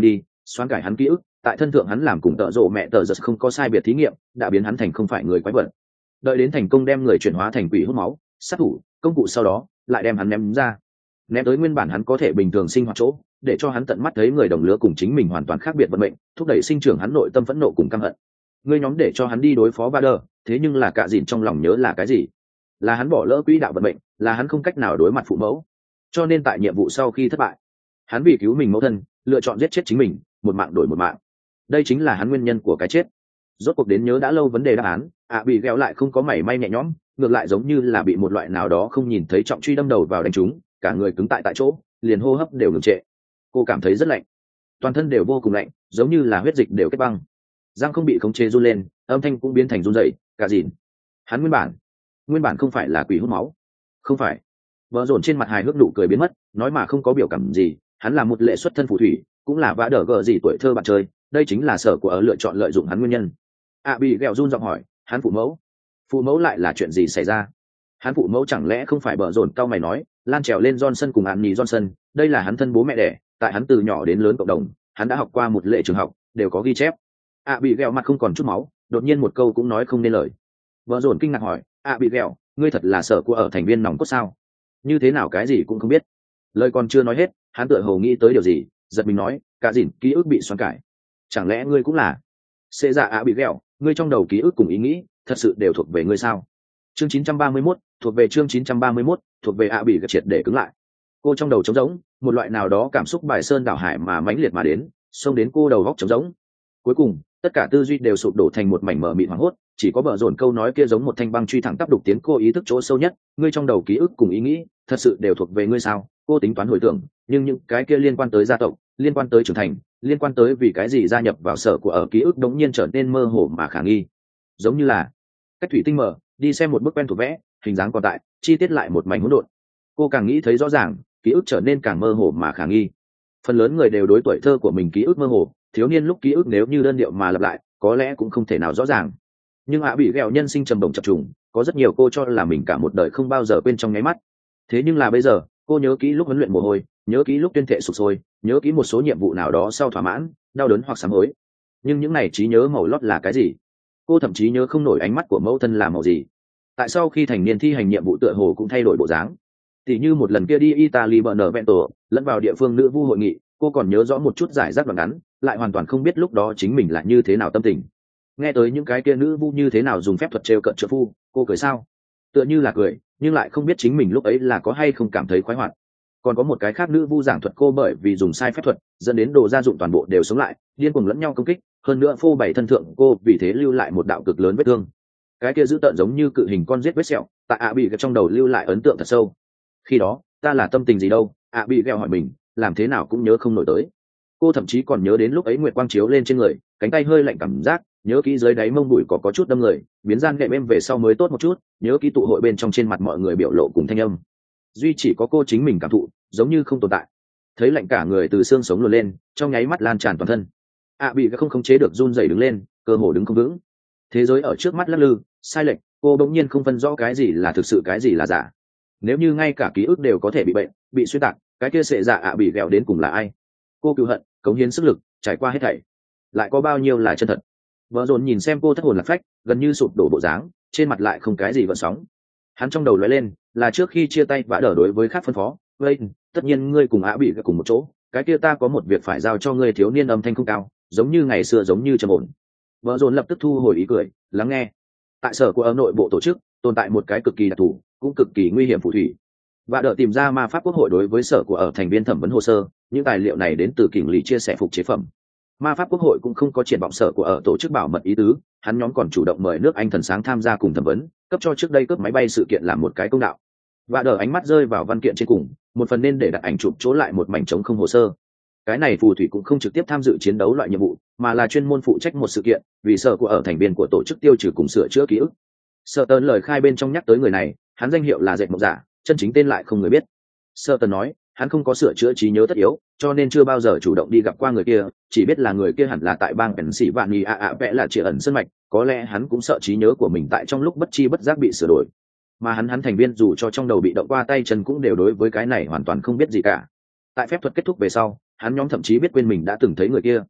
xoắn cải hắn ký ức, tại thân thượng hắn làm cùng tợ rộ mẹ tờ giật không có sai biệt thí nghiệm, đã biến hắn thành không phải người quái vật. Đợi đến thành công đem người chuyển hóa thành quỷ hút máu sát thủ công cụ sau đó, lại đem hắn ném ra, ném tới nguyên bản hắn có thể bình thường sinh hoạt chỗ, để cho hắn tận mắt thấy người đồng lứa cùng chính mình hoàn toàn khác biệt vận mệnh, thúc đẩy sinh trưởng hắn nội tâm phẫn nộ cùng căm hận. Ngươi nhóm để cho hắn đi đối phó Vader, thế nhưng là cạ dìn trong lòng nhớ là cái gì? Là hắn bỏ lỡ quỹ đạo vận mệnh, là hắn không cách nào đối mặt phụ mẫu. Cho nên tại nhiệm vụ sau khi thất bại, hắn vì cứu mình mẫu thân, lựa chọn giết chết chính mình, một mạng đổi một mạng. Đây chính là hắn nguyên nhân của cái chết. Rốt cuộc đến nhớ đã lâu vấn đề đáp án, ạ bị ghẹo lại không có mảy may nhẹ nhõm, ngược lại giống như là bị một loại nào đó không nhìn thấy trọng truy đâm đầu vào đánh trúng, cả người cứng tại tại chỗ, liền hô hấp đều ngừng trệ. Cô cảm thấy rất lạnh, toàn thân đều vô cùng lạnh, giống như là huyết dịch đều kết băng, răng không bị khống chế run lên, âm thanh cũng biến thành run rẩy. Cả dìn, hắn nguyên bản nguyên bản không phải là quỷ hút máu, không phải. Vợ dồn trên mặt hài hước nụ cười biến mất, nói mà không có biểu cảm gì, hắn là một lệ xuất thân phù thủy, cũng là vã đỡ gờ gì tuổi thơ bạn chơi, đây chính là sở của ở lựa chọn lợi dụng hắn nguyên nhân. À bị ghẹo run giọng hỏi, hắn phụ mẫu phụ mẫu lại là chuyện gì xảy ra? Hắn phụ mẫu chẳng lẽ không phải bợ dồn cao mày nói, lan trèo lên Johnson cùng Annie Johnson, đây là hắn thân bố mẹ đẻ, tại hắn từ nhỏ đến lớn cộng đồng, hắn đã học qua một lệ trường học, đều có ghi chép. À bị ghẹo mặt không còn chút máu, đột nhiên một câu cũng nói không nên lời. Vợ dồn kinh ngạc hỏi, à bị ghẹo, ngươi thật là sở của ở thành viên nòng cốt sao? Như thế nào cái gì cũng không biết. Lời còn chưa nói hết, hắn tựa hồ nghĩ tới điều gì, giật mình nói, cả dìn ký ức bị xoắn cải. Chẳng lẽ ngươi cũng là? Xê dạ ạ bị ghẹo, ngươi trong đầu ký ức cùng ý nghĩ, thật sự đều thuộc về ngươi sao? Chương chín trăm ba mươi mốt, thuộc về chương chín trăm ba mươi mốt, thuộc về ạ bị gật triệt để cứng lại. Cô trong đầu trống rỗng, một loại nào đó cảm xúc bài sơn đảo hải mà mãnh liệt mà đến, xông đến cô đầu góc trống rỗng. Cuối cùng, tất cả tư duy đều sụp đổ thành một mảnh mờ mịt hoảng hốt, chỉ có bờ rồn câu nói kia giống một thanh băng truy thẳng tắp đục tiến cô ý thức chỗ sâu nhất, ngươi trong đầu ký ức cùng ý nghĩ, thật sự đều thuộc về ngươi sao? Cô tính toán hồi tưởng, nhưng những cái kia liên quan tới gia tộc, liên quan tới trưởng thành, liên quan tới vì cái gì gia nhập vào sở của ở ký ức đống nhiên trở nên mơ hồ mà khả nghi, giống như là cách thủy tinh mở, đi xem một bức quen thuộc vẽ, hình dáng còn tại, chi tiết lại một mảnh hỗn độn. Cô càng nghĩ thấy rõ ràng, ký ức trở nên càng mơ hồ mà khả nghi. Phần lớn người đều đối tuổi thơ của mình ký ức mơ hồ, thiếu niên lúc ký ức nếu như đơn điệu mà lặp lại, có lẽ cũng không thể nào rõ ràng. Nhưng ạ bị ghẹo nhân sinh trầm đồng chập trùng, có rất nhiều cô cho là mình cả một đời không bao giờ quên trong nháy mắt. Thế nhưng là bây giờ, cô nhớ kỹ lúc huấn luyện mồ hôi, nhớ kỹ lúc tuyên thệ sụp sôi, nhớ kỹ một số nhiệm vụ nào đó sau thỏa mãn, đau đớn hoặc sám hối. Nhưng những này trí nhớ màu lót là cái gì? Cô thậm chí nhớ không nổi ánh mắt của mẫu thân là màu gì. Tại sao khi thành niên thi hành nhiệm vụ tựa hồ cũng thay đổi bộ dáng? Tỷ như một lần kia đi Italy bờ nở vẹn tổ, lẫn vào địa phương nữ vu hội nghị, cô còn nhớ rõ một chút giải rác đoạn ngắn, lại hoàn toàn không biết lúc đó chính mình là như thế nào tâm tình. Nghe tới những cái kia nữ vu như thế nào dùng phép thuật trêu cợt trợ phu, cô cười sao? Tựa như là cười, nhưng lại không biết chính mình lúc ấy là có hay không cảm thấy khoái hoạt. Còn có một cái khác nữ vu giảng thuật cô bởi vì dùng sai phép thuật, dẫn đến đồ gia dụng toàn bộ đều sống lại, điên cuồng lẫn nhau công kích, hơn nữa phô bày thân thượng cô vì thế lưu lại một đạo cực lớn vết thương. Cái kia dữ tợn giống như cự hình con giết vết sẹo, tại ạ bị trong đầu lưu lại ấn tượng thật sâu. Khi đó, ta là tâm tình gì đâu? ạ bị ghẹo hỏi mình, làm thế nào cũng nhớ không nổi tới. Cô thậm chí còn nhớ đến lúc ấy nguyệt quang chiếu lên trên người, cánh tay hơi lạnh cảm giác, nhớ kỹ dưới đáy mông bụi có có chút đâm người, biến gian đệm êm về sau mới tốt một chút, nhớ kỹ tụ hội bên trong trên mặt mọi người biểu lộ cùng thanh âm. Duy chỉ có cô chính mình cảm thụ, giống như không tồn tại. Thấy lạnh cả người từ xương sống luồn lên, trong nháy mắt lan tràn toàn thân. ạ bị không khống chế được run rẩy đứng lên, cơ hồ đứng không vững. Thế giới ở trước mắt lắc lư, sai lệch, cô bỗng nhiên không phân rõ cái gì là thực sự cái gì là giả. Nếu như ngay cả ký ức đều có thể bị bệnh, bị xuyên tạc, cái kia sẽ giả ạ bị ghẹo đến cùng là ai? Cô cựu hận, cống hiến sức lực, trải qua hết thảy, lại có bao nhiêu là chân thật? Vợ dồn nhìn xem cô thất hồn lạc phách, gần như sụp đổ bộ dáng, trên mặt lại không cái gì gợn sóng. Hắn trong đầu lóe lên, là trước khi chia tay vã đỡ đối với khác phân phó, vậy tất nhiên ngươi cùng ạ bị gặp cùng một chỗ, cái kia ta có một việc phải giao cho ngươi. Thiếu niên âm thanh không cao, giống như ngày xưa giống như trầm ổn. Vợ dồn lập tức thu hồi ý cười, lắng nghe. Tại sở của ở nội bộ tổ chức tồn tại một cái cực kỳ đặc thù, cũng cực kỳ nguy hiểm phù thủy. Vã đỡ tìm ra ma pháp quốc hội đối với sở của ở thành viên thẩm vấn hồ sơ, những tài liệu này đến từ kình lì chia sẻ phục chế phẩm. Ma pháp quốc hội cũng không có triển vọng sở của ở tổ chức bảo mật ý tứ, hắn nhóm còn chủ động mời nước Anh thần sáng tham gia cùng thẩm vấn, cấp cho trước đây cướp máy bay sự kiện làm một cái công đạo. Và đỡ ánh mắt rơi vào văn kiện trên cùng, một phần nên để đặt ảnh chụp chỗ lại một mảnh trống không hồ sơ. Cái này phù thủy cũng không trực tiếp tham dự chiến đấu loại nhiệm vụ, mà là chuyên môn phụ trách một sự kiện, vì sở của ở thành viên của tổ chức tiêu trừ cùng sửa chữa ký ức. Sở Tơn lời khai bên trong nhắc tới người này, hắn danh hiệu là dệt mộng giả, chân chính tên lại không người biết. Sở Tơn nói, hắn không có sửa chữa trí nhớ tất yếu, cho nên chưa bao giờ chủ động đi gặp qua người kia, chỉ biết là người kia hẳn là tại bang Pennsylvania ạ ạ vẽ là chỉ ẩn sân mạch, có lẽ hắn cũng sợ trí nhớ của mình tại trong lúc bất chi bất giác bị sửa đổi. Mà hắn hắn thành viên dù cho trong đầu bị động qua tay chân cũng đều đối với cái này hoàn toàn không biết gì cả. Tại phép thuật kết thúc về sau, hắn nhóm thậm chí biết quên mình đã từng thấy người kia.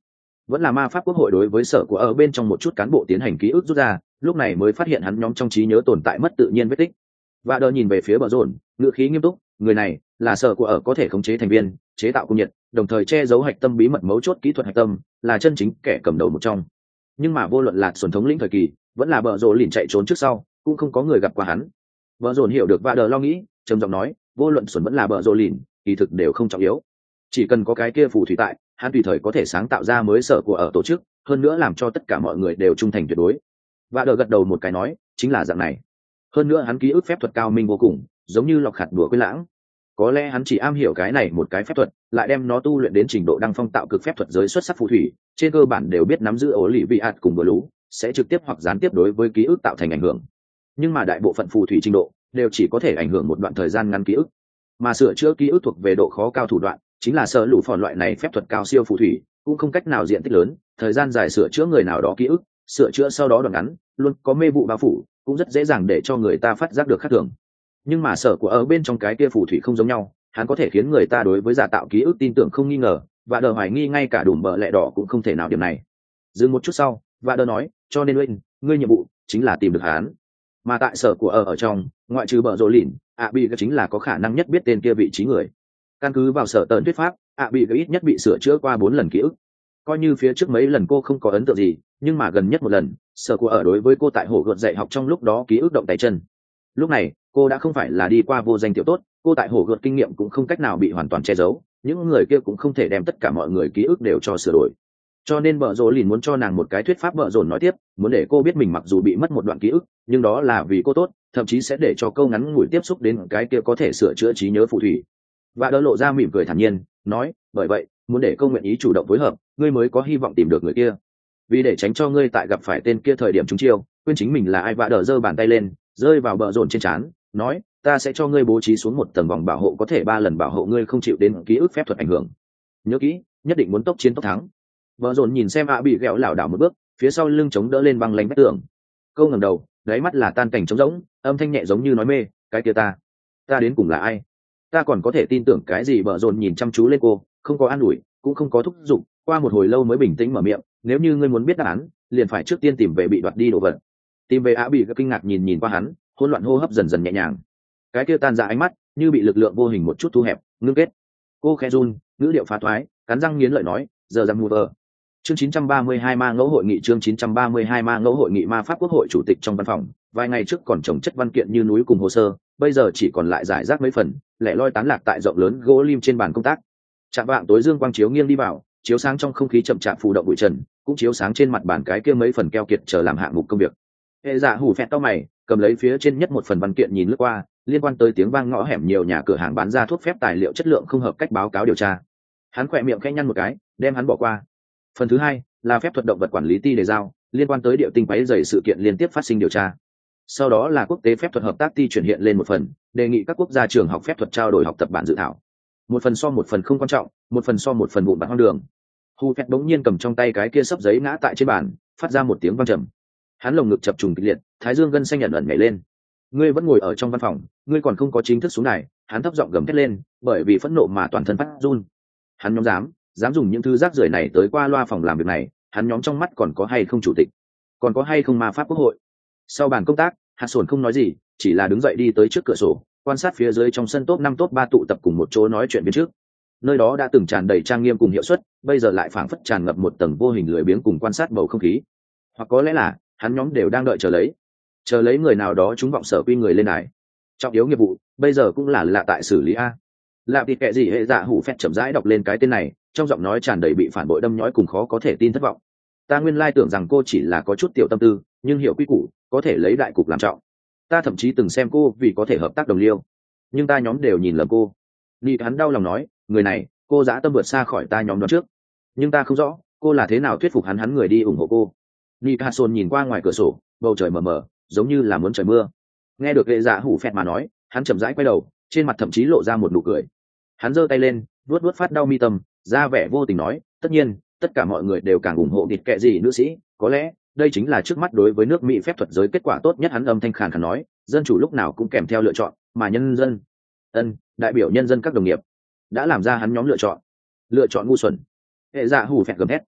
vẫn là ma pháp quốc hội đối với sở của ở bên trong một chút cán bộ tiến hành ký ức rút ra, lúc này mới phát hiện hắn nhóm trong trí nhớ tồn tại mất tự nhiên vết tích. Và đờ nhìn về phía bờ rồn, ngữ khí nghiêm túc, người này là sở của ở có thể khống chế thành viên, chế tạo cung nhiệt, đồng thời che giấu hạch tâm bí mật mấu chốt kỹ thuật hạch tâm, là chân chính kẻ cầm đầu một trong. Nhưng mà vô luận là xuân thống lĩnh thời kỳ, vẫn là bờ rồn lìn chạy trốn trước sau, cũng không có người gặp qua hắn. Bờ rồn hiểu được và đờ lo nghĩ, trầm giọng nói, vô luận xuân vẫn là bờ rồn lìn, kỳ thực đều không trọng yếu. Chỉ cần có cái kia phù thủy tại, hắn tùy thời có thể sáng tạo ra mới sở của ở tổ chức, hơn nữa làm cho tất cả mọi người đều trung thành tuyệt đối. Và đờ gật đầu một cái nói, chính là dạng này. Hơn nữa hắn ký ức phép thuật cao minh vô cùng, giống như lọc hạt đùa quên lãng. Có lẽ hắn chỉ am hiểu cái này một cái phép thuật, lại đem nó tu luyện đến trình độ đăng phong tạo cực phép thuật giới xuất sắc phù thủy, trên cơ bản đều biết nắm giữ ổ lì vị ạt cùng bờ lũ, sẽ trực tiếp hoặc gián tiếp đối với ký ức tạo thành ảnh hưởng. Nhưng mà đại bộ phận phù thủy trình độ đều chỉ có thể ảnh hưởng một đoạn thời gian ngắn ký ức, mà sửa chữa ký ức thuộc về độ khó cao thủ đoạn, chính là sở lũ phòn loại này phép thuật cao siêu phù thủy, cũng không cách nào diện tích lớn, thời gian dài sửa chữa người nào đó ký ức, sửa chữa sau đó đoạn ngắn, luôn có mê vụ bao phủ, cũng rất dễ dàng để cho người ta phát giác được khác thường. Nhưng mà sở của ở bên trong cái kia phù thủy không giống nhau, hắn có thể khiến người ta đối với giả tạo ký ức tin tưởng không nghi ngờ, và đờ hoài nghi ngay cả đùm bờ lẹ đỏ cũng không thể nào điểm này. Dừng một chút sau, và đờ nói, cho nên Wayne, ngươi nhiệm vụ chính là tìm được hắn. Mà tại sở của ở ở trong, ngoại trừ bờ rồ lìn, ạ bị cái chính là có khả năng nhất biết tên kia vị trí người. Căn cứ vào sở tờn thuyết pháp, ạ bị cái ít nhất bị sửa chữa qua bốn lần ký ức. Coi như phía trước mấy lần cô không có ấn tượng gì, nhưng mà gần nhất một lần, sở của ở đối với cô tại hồ gợt dạy học trong lúc đó ký ức động tay chân. Lúc này cô đã không phải là đi qua vô danh tiểu tốt, cô tại hồ gợt kinh nghiệm cũng không cách nào bị hoàn toàn che giấu, những người kia cũng không thể đem tất cả mọi người ký ức đều cho sửa đổi. Cho nên bợ rồ lìn muốn cho nàng một cái thuyết pháp bợ rồn nói tiếp, muốn để cô biết mình mặc dù bị mất một đoạn ký ức, nhưng đó là vì cô tốt, thậm chí sẽ để cho câu ngắn ngủi tiếp xúc đến cái kia có thể sửa chữa trí nhớ phù thủy. Và đỡ lộ ra mỉm cười thản nhiên, nói, bởi vậy muốn để câu nguyện ý chủ động phối hợp, ngươi mới có hy vọng tìm được người kia. Vì để tránh cho ngươi tại gặp phải tên kia thời điểm trúng chiêu, quên chính mình là ai. Và đỡ giơ bàn tay lên, rơi vào bợ rồn trên trán, nói, ta sẽ cho ngươi bố trí xuống một tầng vòng bảo hộ có thể ba lần bảo hộ ngươi không chịu đến ký ức phép thuật ảnh hưởng. Nhớ kỹ, nhất định muốn tốc chiến tốc thắng. Bợ rồn nhìn xem ạ bị ghẹo lảo đảo một bước, phía sau lưng chống đỡ lên băng lánh vách tường. Câu ngẩng đầu, đáy mắt là tan cảnh trống rỗng, âm thanh nhẹ giống như nói mê, cái kia ta, ta đến cùng là ai? Ta còn có thể tin tưởng cái gì? Bợ rồn nhìn chăm chú lên cô, không có an ủi, cũng không có thúc giục, qua một hồi lâu mới bình tĩnh mở miệng, nếu như ngươi muốn biết đáp án, liền phải trước tiên tìm về bị đoạt đi đồ vật. Tìm về ạ bị kinh ngạc nhìn nhìn qua hắn, hỗn loạn hô hấp dần dần nhẹ nhàng. Cái kia tan ra ánh mắt, như bị lực lượng vô hình một chút thu hẹp, ngưng kết. Cô khẽ run, ngữ điệu phá thoái, cắn răng nghiến lợi nói, giờ rằng mù vờ. Chương chín trăm ba mươi hai ma ngẫu hội nghị chương chín trăm ba mươi hai ma ngẫu hội nghị ma pháp quốc hội chủ tịch trong văn phòng, vài ngày trước còn chồng chất văn kiện như núi cùng hồ sơ, bây giờ chỉ còn lại giải rác mấy phần, lẻ loi tán lạc tại rộng lớn gỗ lim trên bàn công tác. Trạm vạng tối dương quang chiếu nghiêng đi vào, chiếu sáng trong không khí chậm chạp phù động bụi trần, cũng chiếu sáng trên mặt bàn cái kia mấy phần keo kiệt chờ làm hạng mục công việc. Hệ Dạ hủ phẹt to mày, cầm lấy phía trên nhất một phần văn kiện nhìn lướt qua, liên quan tới tiếng vang ngõ hẻm nhiều nhà cửa hàng bán ra thuốc phép tài liệu chất lượng không hợp cách báo cáo điều tra. Hắn khỏe miệng khẽ nhăn một cái, đem hắn bỏ qua. Phần thứ hai là phép thuật động vật quản lý ti đề giao, liên quan tới địa tinh quấy rầy sự kiện liên tiếp phát sinh điều tra. Sau đó là quốc tế phép thuật hợp tác ti chuyển hiện lên một phần, đề nghị các quốc gia trường học phép thuật trao đổi học tập bản dự thảo. Một phần so một phần không quan trọng, một phần so một phần vụn bạc hoang đường. Hu phép bỗng nhiên cầm trong tay cái kia sấp giấy ngã tại trên bàn, phát ra một tiếng vang trầm. Hắn lồng ngực chập trùng kịch liệt, thái dương gân xanh nhận ẩn nhảy lên. Ngươi vẫn ngồi ở trong văn phòng, ngươi còn không có chính thức xuống này. Hắn thấp giọng gầm thét lên, bởi vì phẫn nộ mà toàn thân phát run. Hắn nhóm dám dám dùng những thứ rác rưởi này tới qua loa phòng làm việc này, hắn nhóm trong mắt còn có hay không chủ tịch, còn có hay không ma pháp quốc hội. Sau bàn công tác, hạt sồn không nói gì, chỉ là đứng dậy đi tới trước cửa sổ, quan sát phía dưới trong sân top năm top ba tụ tập cùng một chỗ nói chuyện bên trước. Nơi đó đã từng tràn đầy trang nghiêm cùng hiệu suất, bây giờ lại phảng phất tràn ngập một tầng vô hình lười biếng cùng quan sát bầu không khí. Hoặc có lẽ là hắn nhóm đều đang đợi chờ lấy chờ lấy người nào đó chúng vọng sở quy người lên này. Trọng yếu nghiệp vụ bây giờ cũng là lạ tại xử lý a. Lạ thì kệ gì? Hệ Dạ hủ phét chậm rãi đọc lên cái tên này, trong giọng nói tràn đầy bị phản bội đâm nhói cùng khó có thể tin thất vọng. Ta nguyên lai tưởng rằng cô chỉ là có chút tiểu tâm tư, nhưng hiểu quy củ, có thể lấy đại cục làm trọng. Ta thậm chí từng xem cô vì có thể hợp tác đồng liêu, nhưng ta nhóm đều nhìn lầm cô. Nị hắn đau lòng nói, người này, cô dã tâm vượt xa khỏi ta nhóm đó trước, nhưng ta không rõ cô là thế nào thuyết phục hắn hắn người đi ủng hộ cô. Nị Hasson nhìn qua ngoài cửa sổ, bầu trời mờ mờ, giống như là muốn trời mưa. Nghe được Hệ Dạ hủ phét mà nói, hắn chậm rãi quay đầu, trên mặt thậm chí lộ ra một nụ cười. Hắn giơ tay lên, vuốt vuốt phát đau mi tâm, ra vẻ vô tình nói, tất nhiên tất cả mọi người đều càng ủng hộ địt kệ gì nữ sĩ, có lẽ đây chính là trước mắt đối với nước Mỹ phép thuật giới kết quả tốt nhất. Hắn âm thanh khàn khàn nói, dân chủ lúc nào cũng kèm theo lựa chọn, mà nhân dân, ân đại biểu nhân dân các đồng nghiệp đã làm ra hắn nhóm lựa chọn lựa chọn ngu xuẩn. Hệ Dạ hủ phét gầm thét.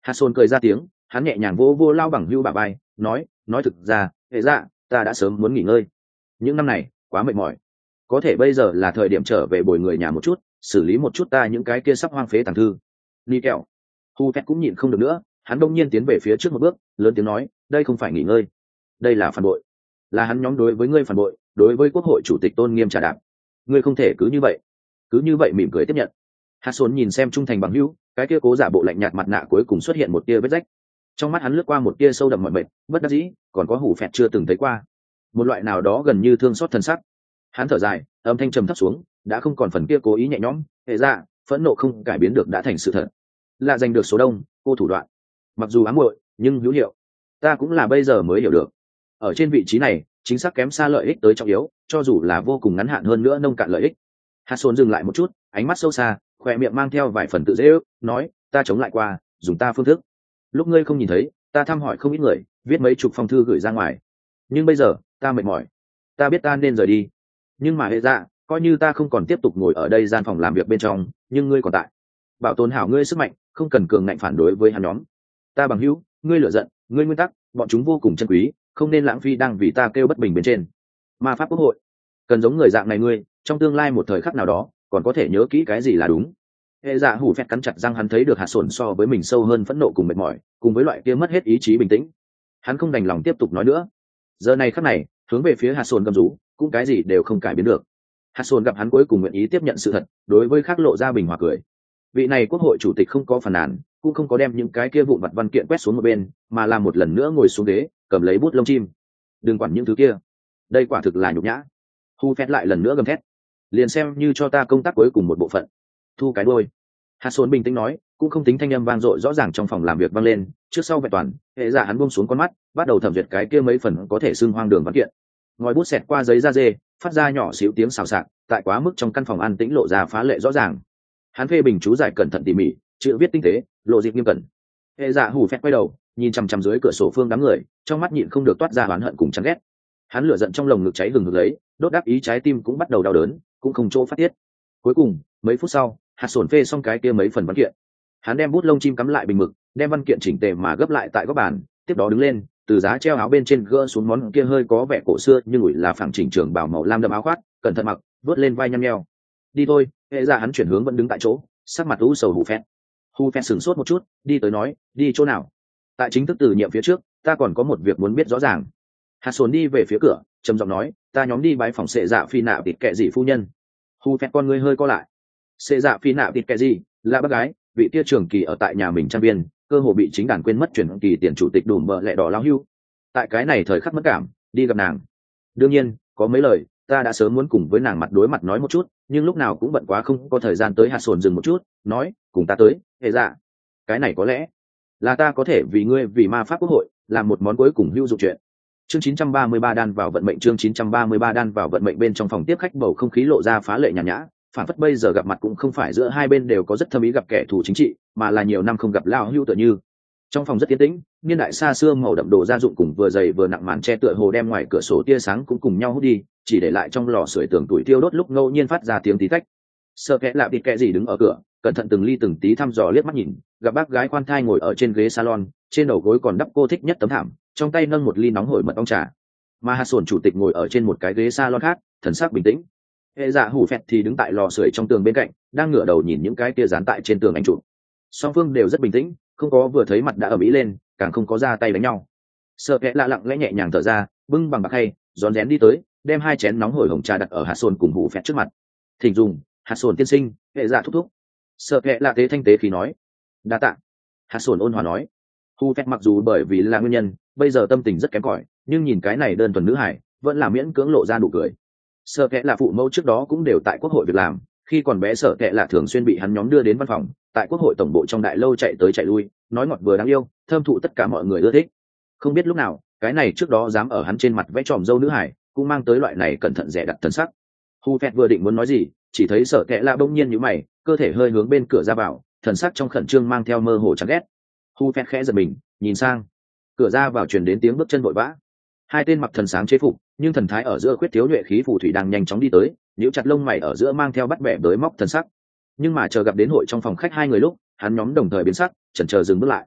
Hạt Sồn cười ra tiếng, hắn nhẹ nhàng vô vô lao bằng hưu bà bay, nói nói thực ra hệ dạ ta đã sớm muốn nghỉ ngơi, những năm này quá mệt mỏi, có thể bây giờ là thời điểm trở về bồi người nhà một chút, xử lý một chút ta những cái kia sắp hoang phế tàng thư. Ni kẹo hu phét cũng nhịn không được nữa, hắn đông nhiên tiến về phía trước một bước, lớn tiếng nói đây không phải nghỉ ngơi, đây là phản bội, là hắn nhóm đối với ngươi phản bội, đối với quốc hội chủ tịch tôn nghiêm trả đạp. Ngươi không thể cứ như vậy cứ như vậy mỉm cười tiếp nhận. Hạt Sồn nhìn xem trung thành bằng hữu, cái kia cố giả bộ lạnh nhạt mặt nạ cuối cùng xuất hiện một tia vết rách, trong mắt hắn lướt qua một tia sâu đậm mọi mệt, bất đắc dĩ, còn có hủ phẹt chưa từng thấy qua một loại nào đó gần như thương xót thân sắc. Hắn thở dài, âm thanh trầm thấp xuống, đã không còn phần kia cố ý nhẹ nhõm, hệ dạ phẫn nộ không cải biến được đã thành sự thật, là giành được số đông, cô thủ đoạn mặc dù ám muội nhưng hữu hiệu, ta cũng là bây giờ mới hiểu được. Ở trên vị trí này chính xác kém xa lợi ích tới trọng yếu, cho dù là vô cùng ngắn hạn hơn nữa nông cạn lợi ích. Hạt Sồn dừng lại một chút, ánh mắt sâu xa, khoe miệng mang theo vài phần tự dễ ước, nói ta chống lại qua, dùng ta phương thức, lúc ngươi không nhìn thấy, ta thăm hỏi không ít người, viết mấy chục phong thư gửi ra ngoài, nhưng bây giờ ta mệt mỏi, ta biết ta nên rời đi, nhưng mà hệ dạ coi như ta không còn tiếp tục ngồi ở đây gian phòng làm việc bên trong, nhưng ngươi còn tại, bảo tồn hảo ngươi sức mạnh, không cần cường ngạnh phản đối với hắn nhóm. Ta bằng hữu, ngươi lựa giận, ngươi nguyên tắc, bọn chúng vô cùng chân quý, không nên lãng phí đang vì ta kêu bất bình bên trên. Ma pháp quốc hội cần giống người dạng này ngươi, trong tương lai một thời khắc nào đó còn có thể nhớ kỹ cái gì là đúng. Hệ dạ hủ phét cắn chặt răng, hắn thấy được Hạt Sồn so với mình sâu hơn phẫn nộ cùng mệt mỏi, cùng với loại kia mất hết ý chí bình tĩnh. Hắn không đành lòng tiếp tục nói nữa, giờ này khắc này hướng về phía Hạt Sồn gầm rú, cũng cái gì đều không cải biến được. Hạt Sồn gặp hắn cuối cùng nguyện ý tiếp nhận sự thật, đối với khác lộ ra bình hòa cười. Vị này quốc hội chủ tịch không có phàn nàn, cũng không có đem những cái kia vụn vặt văn kiện quét xuống một bên, mà làm một lần nữa ngồi xuống ghế, cầm lấy bút lông chim. Đừng quản những thứ kia, đây quả thực là nhục nhã. Hu phét lại lần nữa gầm thét, liền xem như cho ta công tác cuối cùng một bộ phận, thu cái đôi. Hạt Sồn bình tĩnh nói, cũng không tính thanh âm vang dội rõ ràng trong phòng làm việc vang lên, trước sau vẹn toàn. Hệ dạ hắn buông xuống con mắt, bắt đầu thẩm duyệt cái kia mấy phần có thể xưng hoang đường văn kiện. Ngòi bút xẹt qua giấy da dê, phát ra nhỏ xíu tiếng xào xạc, tại quá mức trong căn phòng an tĩnh lộ ra phá lệ rõ ràng. Hắn phê bình chú giải cẩn thận tỉ mỉ, chữ viết tinh tế, lộ dịp nghiêm cẩn. Hệ dạ hủ phét quay đầu, nhìn chằm chằm dưới cửa sổ phương đám người, trong mắt nhịn không được toát ra oán hận cùng chán ghét. Hắn lửa giận trong lồng ngực cháy hừng hực lấy, đốt đáp ý trái tim cũng bắt đầu đau đớn, cũng không chỗ phát tiết. Cuối cùng mấy phút sau, Hạt Sồn phê xong cái kia mấy phần văn kiện, hắn đem bút lông chim cắm lại bình mực, đem văn kiện chỉnh tề mà gấp lại tại góc bàn, tiếp đó đứng lên, từ giá treo áo bên trên gỡ xuống món kia hơi có vẻ cổ xưa nhưng ủi là phẳng chỉnh trường bảo màu lam đậm áo khoác, cẩn thận mặc, vớt lên vai nhăn nheo. Đi thôi. Hệ dạ hắn chuyển hướng vẫn đứng tại chỗ, sắc mặt u sầu hù phét. Hù phét sửng sốt một chút, đi tới nói, đi chỗ nào? Tại chính thức từ nhiệm phía trước, ta còn có một việc muốn biết rõ ràng. Hạt Sồn đi về phía cửa, trầm giọng nói, ta nhóm đi bái phòng sệ dạ phi nạ tịt kệ gì phu nhân. Hù phét con ngươi hơi co lại. Sệ dạ phi nạ tịt kệ gì là bác gái, vị tia trường kỳ ở tại nhà mình trang viên, cơ hồ bị chính đàn quên mất chuyển kỳ tiền chủ tịch đùm bợ lẹ đỏ lao hưu. Tại cái này thời khắc mất cảm, đi gặp nàng. Đương nhiên có mấy lời ta đã sớm muốn cùng với nàng mặt đối mặt nói một chút, nhưng lúc nào cũng bận quá không có thời gian tới. Hạt Sồn dừng một chút, nói, cùng ta tới. Hệ dạ, cái này có lẽ là ta có thể vì ngươi, vì ma pháp quốc hội làm một món cuối cùng hữu dụng chuyện. Chương chín trăm ba mươi ba đan vào vận mệnh. Chương chín trăm ba mươi ba đan vào vận mệnh. Bên trong phòng tiếp khách bầu không khí lộ ra phá lệ nhàn nhã, phản phất bây giờ gặp mặt cũng không phải giữa hai bên đều có rất thâm ý gặp kẻ thù chính trị, mà là nhiều năm không gặp lao hưu tựa như. Trong phòng rất yên tĩnh, niên đại xa xưa màu đậm đồ gia dụng cùng vừa dày vừa nặng màn che tựa hồ đem ngoài cửa sổ tia sáng cũng cùng nhau hút đi, chỉ để lại trong lò sưởi tường tuổi tiêu đốt lúc ngẫu nhiên phát ra tiếng tí tách. Sợ kẽ lạ thịt kẽ gì đứng ở cửa, cẩn thận từng ly từng tí thăm dò liếc mắt nhìn, gặp bác gái khoan thai ngồi ở trên ghế salon, trên đầu gối còn đắp cô thích nhất tấm thảm, trong tay nâng một ly nóng hổi mật ong trà. Mà Hạt Sồn chủ tịch ngồi ở trên một cái ghế salon khác, thần sắc bình tĩnh. Hệ dạ hủ phẹt thì đứng tại lò sưởi trong tường bên cạnh, đang ngửa đầu nhìn những cái tia dán tại trên tường ảnh chụp. Song phương đều rất bình tĩnh, không có vừa thấy mặt đã ầm ĩ lên, càng không có ra tay đánh nhau. Sợ kẽ lạ lặng lẽ nhẹ nhàng thở ra, bưng bằng bạc hay rón rén đi tới, đem hai chén nóng hổi hồng trà đặt ở Hạt Sồn cùng hủ phẹt trước mặt. Thỉnh dùng. Hạt Sồn tiên sinh. Hệ dạ thúc thúc. Sợ kẽ lạ tế thanh tế khí nói. Đa tạ. Hạt Sồn ôn hòa nói. Hủ phẹt mặc dù bởi vì là nguyên nhân bây giờ tâm tình rất kém cỏi, nhưng nhìn cái này đơn thuần nữ hải vẫn là miễn cưỡng lộ ra nụ cười. Sợ kẽ là phụ mẫu trước đó cũng đều tại quốc hội việc làm, khi còn bé Sợ kẽ là thường xuyên bị hắn nhóm đưa đến văn phòng, tại quốc hội tổng bộ trong đại lâu chạy tới chạy lui, nói ngọt vừa đáng yêu, thơm thụ tất cả mọi người ưa thích. Không biết lúc nào cái này trước đó dám ở hắn trên mặt vẽ tròm dâu nữ hải cũng mang tới loại này cẩn thận dè đặt thân sắc. Hu phẹt vừa định muốn nói gì, chỉ thấy Sợ kẽ là bỗng nhiên nhíu mày, cơ thể hơi hướng bên cửa ra vào, thần sắc trong khẩn trương mang theo mơ hồ chán ghét. Hu phẹt khẽ giật mình, nhìn sang cửa ra vào truyền đến tiếng bước chân vội vã. Hai tên mặc thần sáng chế phục nhưng thần thái ở giữa khuyết thiếu nhuệ khí phù thủy đang nhanh chóng đi tới, nhíu chặt lông mày ở giữa mang theo bắt bẻ đới móc thần sắc. Nhưng mà chờ gặp đến hội trong phòng khách hai người lúc, hắn nhóm đồng thời biến sắc, chần chờ dừng bước lại.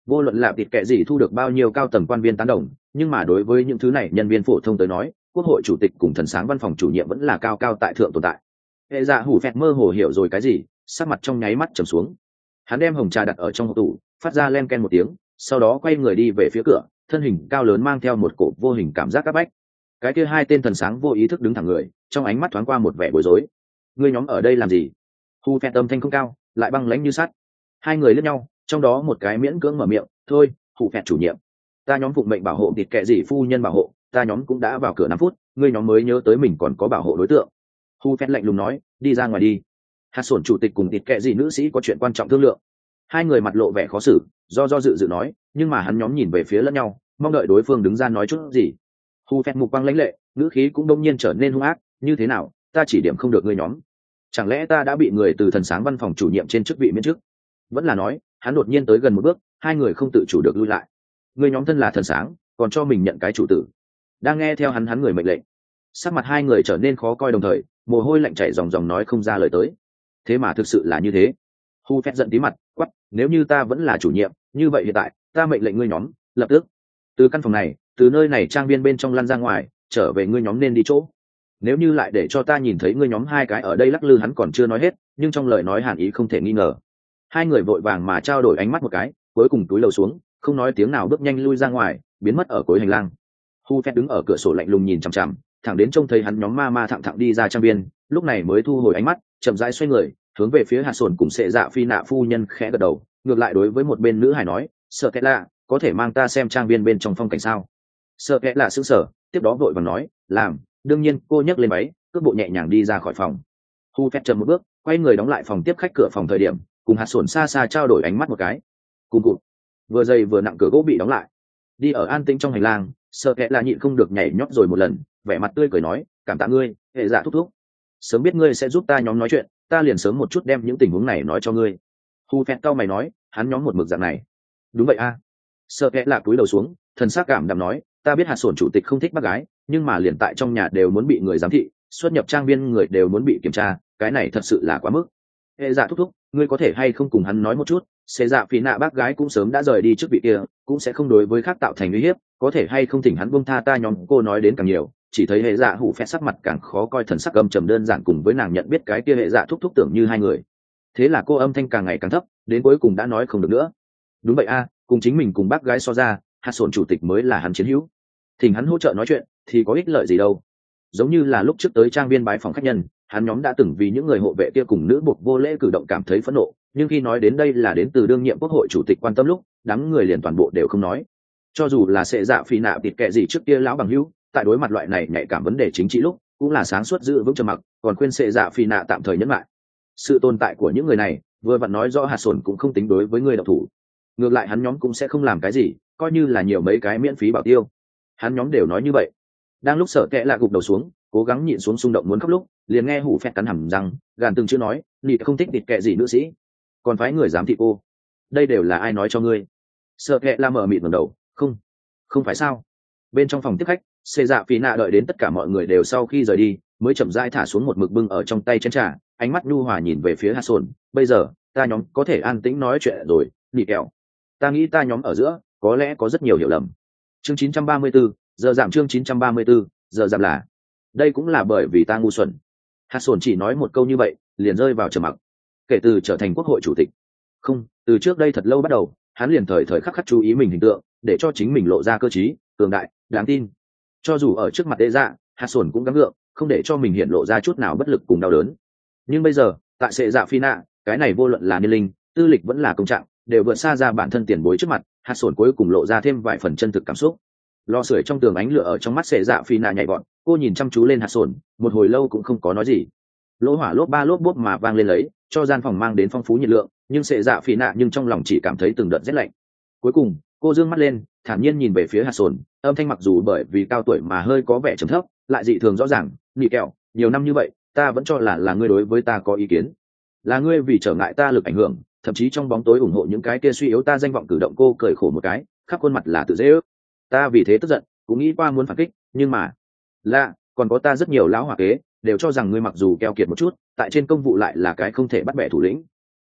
vô luận là thịt kệ gì thu được bao nhiêu cao tầng quan viên tán đồng, nhưng mà đối với những thứ này nhân viên phổ thông tới nói, quốc hội chủ tịch cùng thần sáng văn phòng chủ nhiệm vẫn là cao cao tại thượng tồn tại. Hệ dạ hủ phẹt mơ hồ hiểu rồi cái gì, sắc mặt trong nháy mắt trầm xuống. Hắn đem hồng trà đặt ở trong hộp tủ, phát ra len ken một tiếng, sau đó quay người đi về phía cửa, thân hình cao lớn mang theo một cổ vô hình cảm giác áp bách. Cái kia hai tên thần sáng vô ý thức đứng thẳng người, trong ánh mắt thoáng qua một vẻ bối rối. Ngươi nhóm ở đây làm gì? Hu phẹt âm thanh không cao, lại băng lãnh như sắt. Hai người liếc nhau, trong đó một cái miễn cưỡng mở miệng, thôi, Hu phẹt chủ nhiệm, ta nhóm phụng mệnh bảo hộ thịt kệ gì phu nhân bảo hộ, ta nhóm cũng đã vào cửa năm phút, ngươi nhóm mới nhớ tới mình còn có bảo hộ đối tượng. Hu phẹt lạnh lùng nói, đi ra ngoài đi. Hạt sổn chủ tịch cùng thịt kệ gì nữ sĩ có chuyện quan trọng thương lượng. Hai người mặt lộ vẻ khó xử, do do dự dự nói, nhưng mà hắn nhóm nhìn về phía lẫn nhau, mong đợi đối phương đứng ra nói chút gì. Hu phẹt mục quang lãnh lệ, ngữ khí cũng đông nhiên trở nên hung ác, như thế nào, ta chỉ điểm không được ngươi nhóm, chẳng lẽ ta đã bị người từ thần sáng văn phòng chủ nhiệm trên chức vị miễn chức? Vẫn là nói, hắn đột nhiên tới gần một bước, hai người không tự chủ được lui lại. Ngươi nhóm thân là thần sáng, còn cho mình nhận cái chủ tử. Đang nghe theo hắn hắn người mệnh lệnh. Sắc mặt hai người trở nên khó coi đồng thời, mồ hôi lạnh chảy ròng ròng nói không ra lời tới. Thế mà thực sự là như thế. Hu phét giận tí mặt, quắc, nếu như ta vẫn là chủ nhiệm, như vậy hiện tại, ta mệnh lệnh ngươi nhóm, lập tức từ căn phòng này, từ nơi này trang viên bên trong lăn ra ngoài, trở về ngươi nhóm nên đi chỗ. Nếu như lại để cho ta nhìn thấy ngươi nhóm hai cái ở đây lắc lư, hắn còn chưa nói hết, nhưng trong lời nói hàn ý không thể nghi ngờ. Hai người vội vàng mà trao đổi ánh mắt một cái, cuối cùng túi lầu xuống, không nói tiếng nào bước nhanh lui ra ngoài, biến mất ở cuối hành lang. Hu phét đứng ở cửa sổ lạnh lùng nhìn chằm chằm, thẳng đến trông thấy hắn nhóm ma ma thẳng thẳng đi ra trang viên, lúc này mới thu hồi ánh mắt, chậm rãi xoay người, hướng về phía hạt sồn cùng sệ dạ phi nạ phu nhân khẽ gật đầu, ngược lại đối với một bên nữ hài nói, sợ kẹt lạ, có thể mang ta xem trang viên bên trong phong cảnh sao? Sợ kẹt lạ sững sờ, tiếp đó vội vàng nói, làm. Đương nhiên, cô nhấc lên váy, cước bộ nhẹ nhàng đi ra khỏi phòng. Hu phét chậm một bước, quay người đóng lại phòng tiếp khách cửa phòng thời điểm, cùng hạt sồn xa xa trao đổi ánh mắt một cái. Cùng cụt, vừa dày vừa nặng cửa gỗ bị đóng lại. Đi ở an tĩnh trong hành lang, sợ kẹt là nhịn không được nhảy nhót rồi một lần, vẻ mặt tươi cười nói, cảm tạ ngươi, hệ dạ thúc thúc. Sớm biết ngươi sẽ giúp ta nhóm nói chuyện, ta liền sớm một chút đem những tình huống này nói cho ngươi. Hu phét cau mày nói, hắn nhóm một mực dạng này. Đúng vậy a. Sợ kẹt là cúi đầu xuống, thần sắc cảm đạm nói, ta biết hạt sổn chủ tịch không thích bác gái, nhưng mà liền tại trong nhà đều muốn bị người giám thị, xuất nhập trang viên người đều muốn bị kiểm tra, cái này thật sự là quá mức. Hệ dạ thúc thúc, ngươi có thể hay không cùng hắn nói một chút, xê dạ phí nạ bác gái cũng sớm đã rời đi trước vị kia, cũng sẽ không đối với khác tạo thành uy hiếp, có thể hay không thỉnh hắn buông tha ta nhóm. Cô nói đến càng nhiều, chỉ thấy hệ dạ hủ phét sắc mặt càng khó coi, thần sắc âm trầm đơn giản, cùng với nàng nhận biết cái kia hệ dạ thúc thúc tưởng như hai người. Thế là cô âm thanh càng ngày càng thấp, đến cuối cùng đã nói không được nữa. Đúng vậy a, cùng chính mình cùng bác gái so ra, hạt sổn chủ tịch mới là hắn chiến hữu, thỉnh hắn hỗ trợ nói chuyện thì có ích lợi gì đâu. Giống như là lúc trước tới trang viên bái phòng khách nhân, hắn nhóm đã từng vì những người hộ vệ kia cùng nữ buộc vô lễ cử động cảm thấy phẫn nộ, nhưng khi nói đến đây là đến từ đương nhiệm quốc hội chủ tịch quan tâm lúc, đám người liền toàn bộ đều không nói. Cho dù là sệ dạ phi nạ tịt kệ gì trước kia lão bằng hữu, tại đối mặt loại này nhạy cảm vấn đề chính trị lúc, cũng là sáng suốt giữ vững trầm mặc, còn khuyên sệ dạ phi nạ tạm thời nhẫn lại. Sự tồn tại của những người này vừa vặn nói rõ hạt sồn cũng không tính đối với người độc thủ, ngược lại hắn nhóm cũng sẽ không làm cái gì, coi như là nhiều mấy cái miễn phí bảo tiêu. Hắn nhóm đều nói như vậy. Đang lúc sợ kệ lạ gục đầu xuống, cố gắng nhịn xuống xung động muốn khóc lúc, liền nghe hủ phẹt cắn hầm răng, gàn từng chữ nói, nị không thích địt kệ gì nữ sĩ, còn phái người giám thị cô. Đây đều là ai nói cho ngươi? Sợ kệ la mở mịt ngẩng đầu, không, không phải sao? Bên trong phòng tiếp khách, xê dạ phí nạ đợi đến tất cả mọi người đều sau khi rời đi, mới chậm rãi thả xuống một mực bưng ở trong tay chén trà, ánh mắt nhu hòa nhìn về phía hạt sồn. Bây giờ ta nhóm có thể an tĩnh nói chuyện rồi, nị kẹo. Ta nghĩ ta nhóm ở giữa có lẽ có rất nhiều hiểu lầm. Chương chín trăm ba mươi 34, giờ giảm chương chín trăm ba mươi 34, giờ giảm là. Đây cũng là bởi vì ta ngu xuẩn. Hạt sồn chỉ nói một câu như vậy, liền rơi vào trầm mặc. Kể từ trở thành quốc hội chủ tịch, không, từ trước đây thật lâu bắt đầu, hắn liền thời thời khắc khắc chú ý mình hình tượng, để cho chính mình lộ ra cơ trí, cường đại, đáng tin. Cho dù ở trước mặt đế dạ, hạt sồn cũng gắng gượng, không để cho mình hiện lộ ra chút nào bất lực cùng đau đớn. Nhưng bây giờ, tại sệ dạ phi nạ, cái này vô luận là niên linh, tư lịch vẫn là công trạng, đều vượt xa ra bản thân tiền bối trước mặt, hạt sồn cuối cùng lộ ra thêm vài phần chân thực cảm xúc. Lo sưởi trong tường ánh lửa ở trong mắt sệ dạ phi nạ nhảy vọt, cô nhìn chăm chú lên hạt sồn, một hồi lâu cũng không có nói gì. Lỗ hỏa lốp ba lốp bốp mà vang lên lấy, cho gian phòng mang đến phong phú nhiệt lượng, nhưng sệ dạ phi nạ nhưng trong lòng chỉ cảm thấy từng đợt rét lạnh. Cuối cùng cô dương mắt lên, thản nhiên nhìn về phía hạt sồn, âm thanh mặc dù bởi vì cao tuổi mà hơi có vẻ trầm thấp, lại dị thường rõ ràng, nị kẹo, nhiều năm như vậy ta vẫn cho là là ngươi đối với ta có ý kiến, là ngươi vì trở ngại ta lực ảnh hưởng, thậm chí trong bóng tối ủng hộ những cái kia suy yếu ta danh vọng cử động. Cô cười khổ một cái, khắp khuôn mặt là tự dễ ước. Ta vì thế tức giận, cũng nghĩ qua muốn phản kích, nhưng mà lạ, còn có ta rất nhiều lão hòa kế đều cho rằng ngươi mặc dù keo kiệt một chút, tại trên công vụ lại là cái không thể bắt bẻ thủ lĩnh.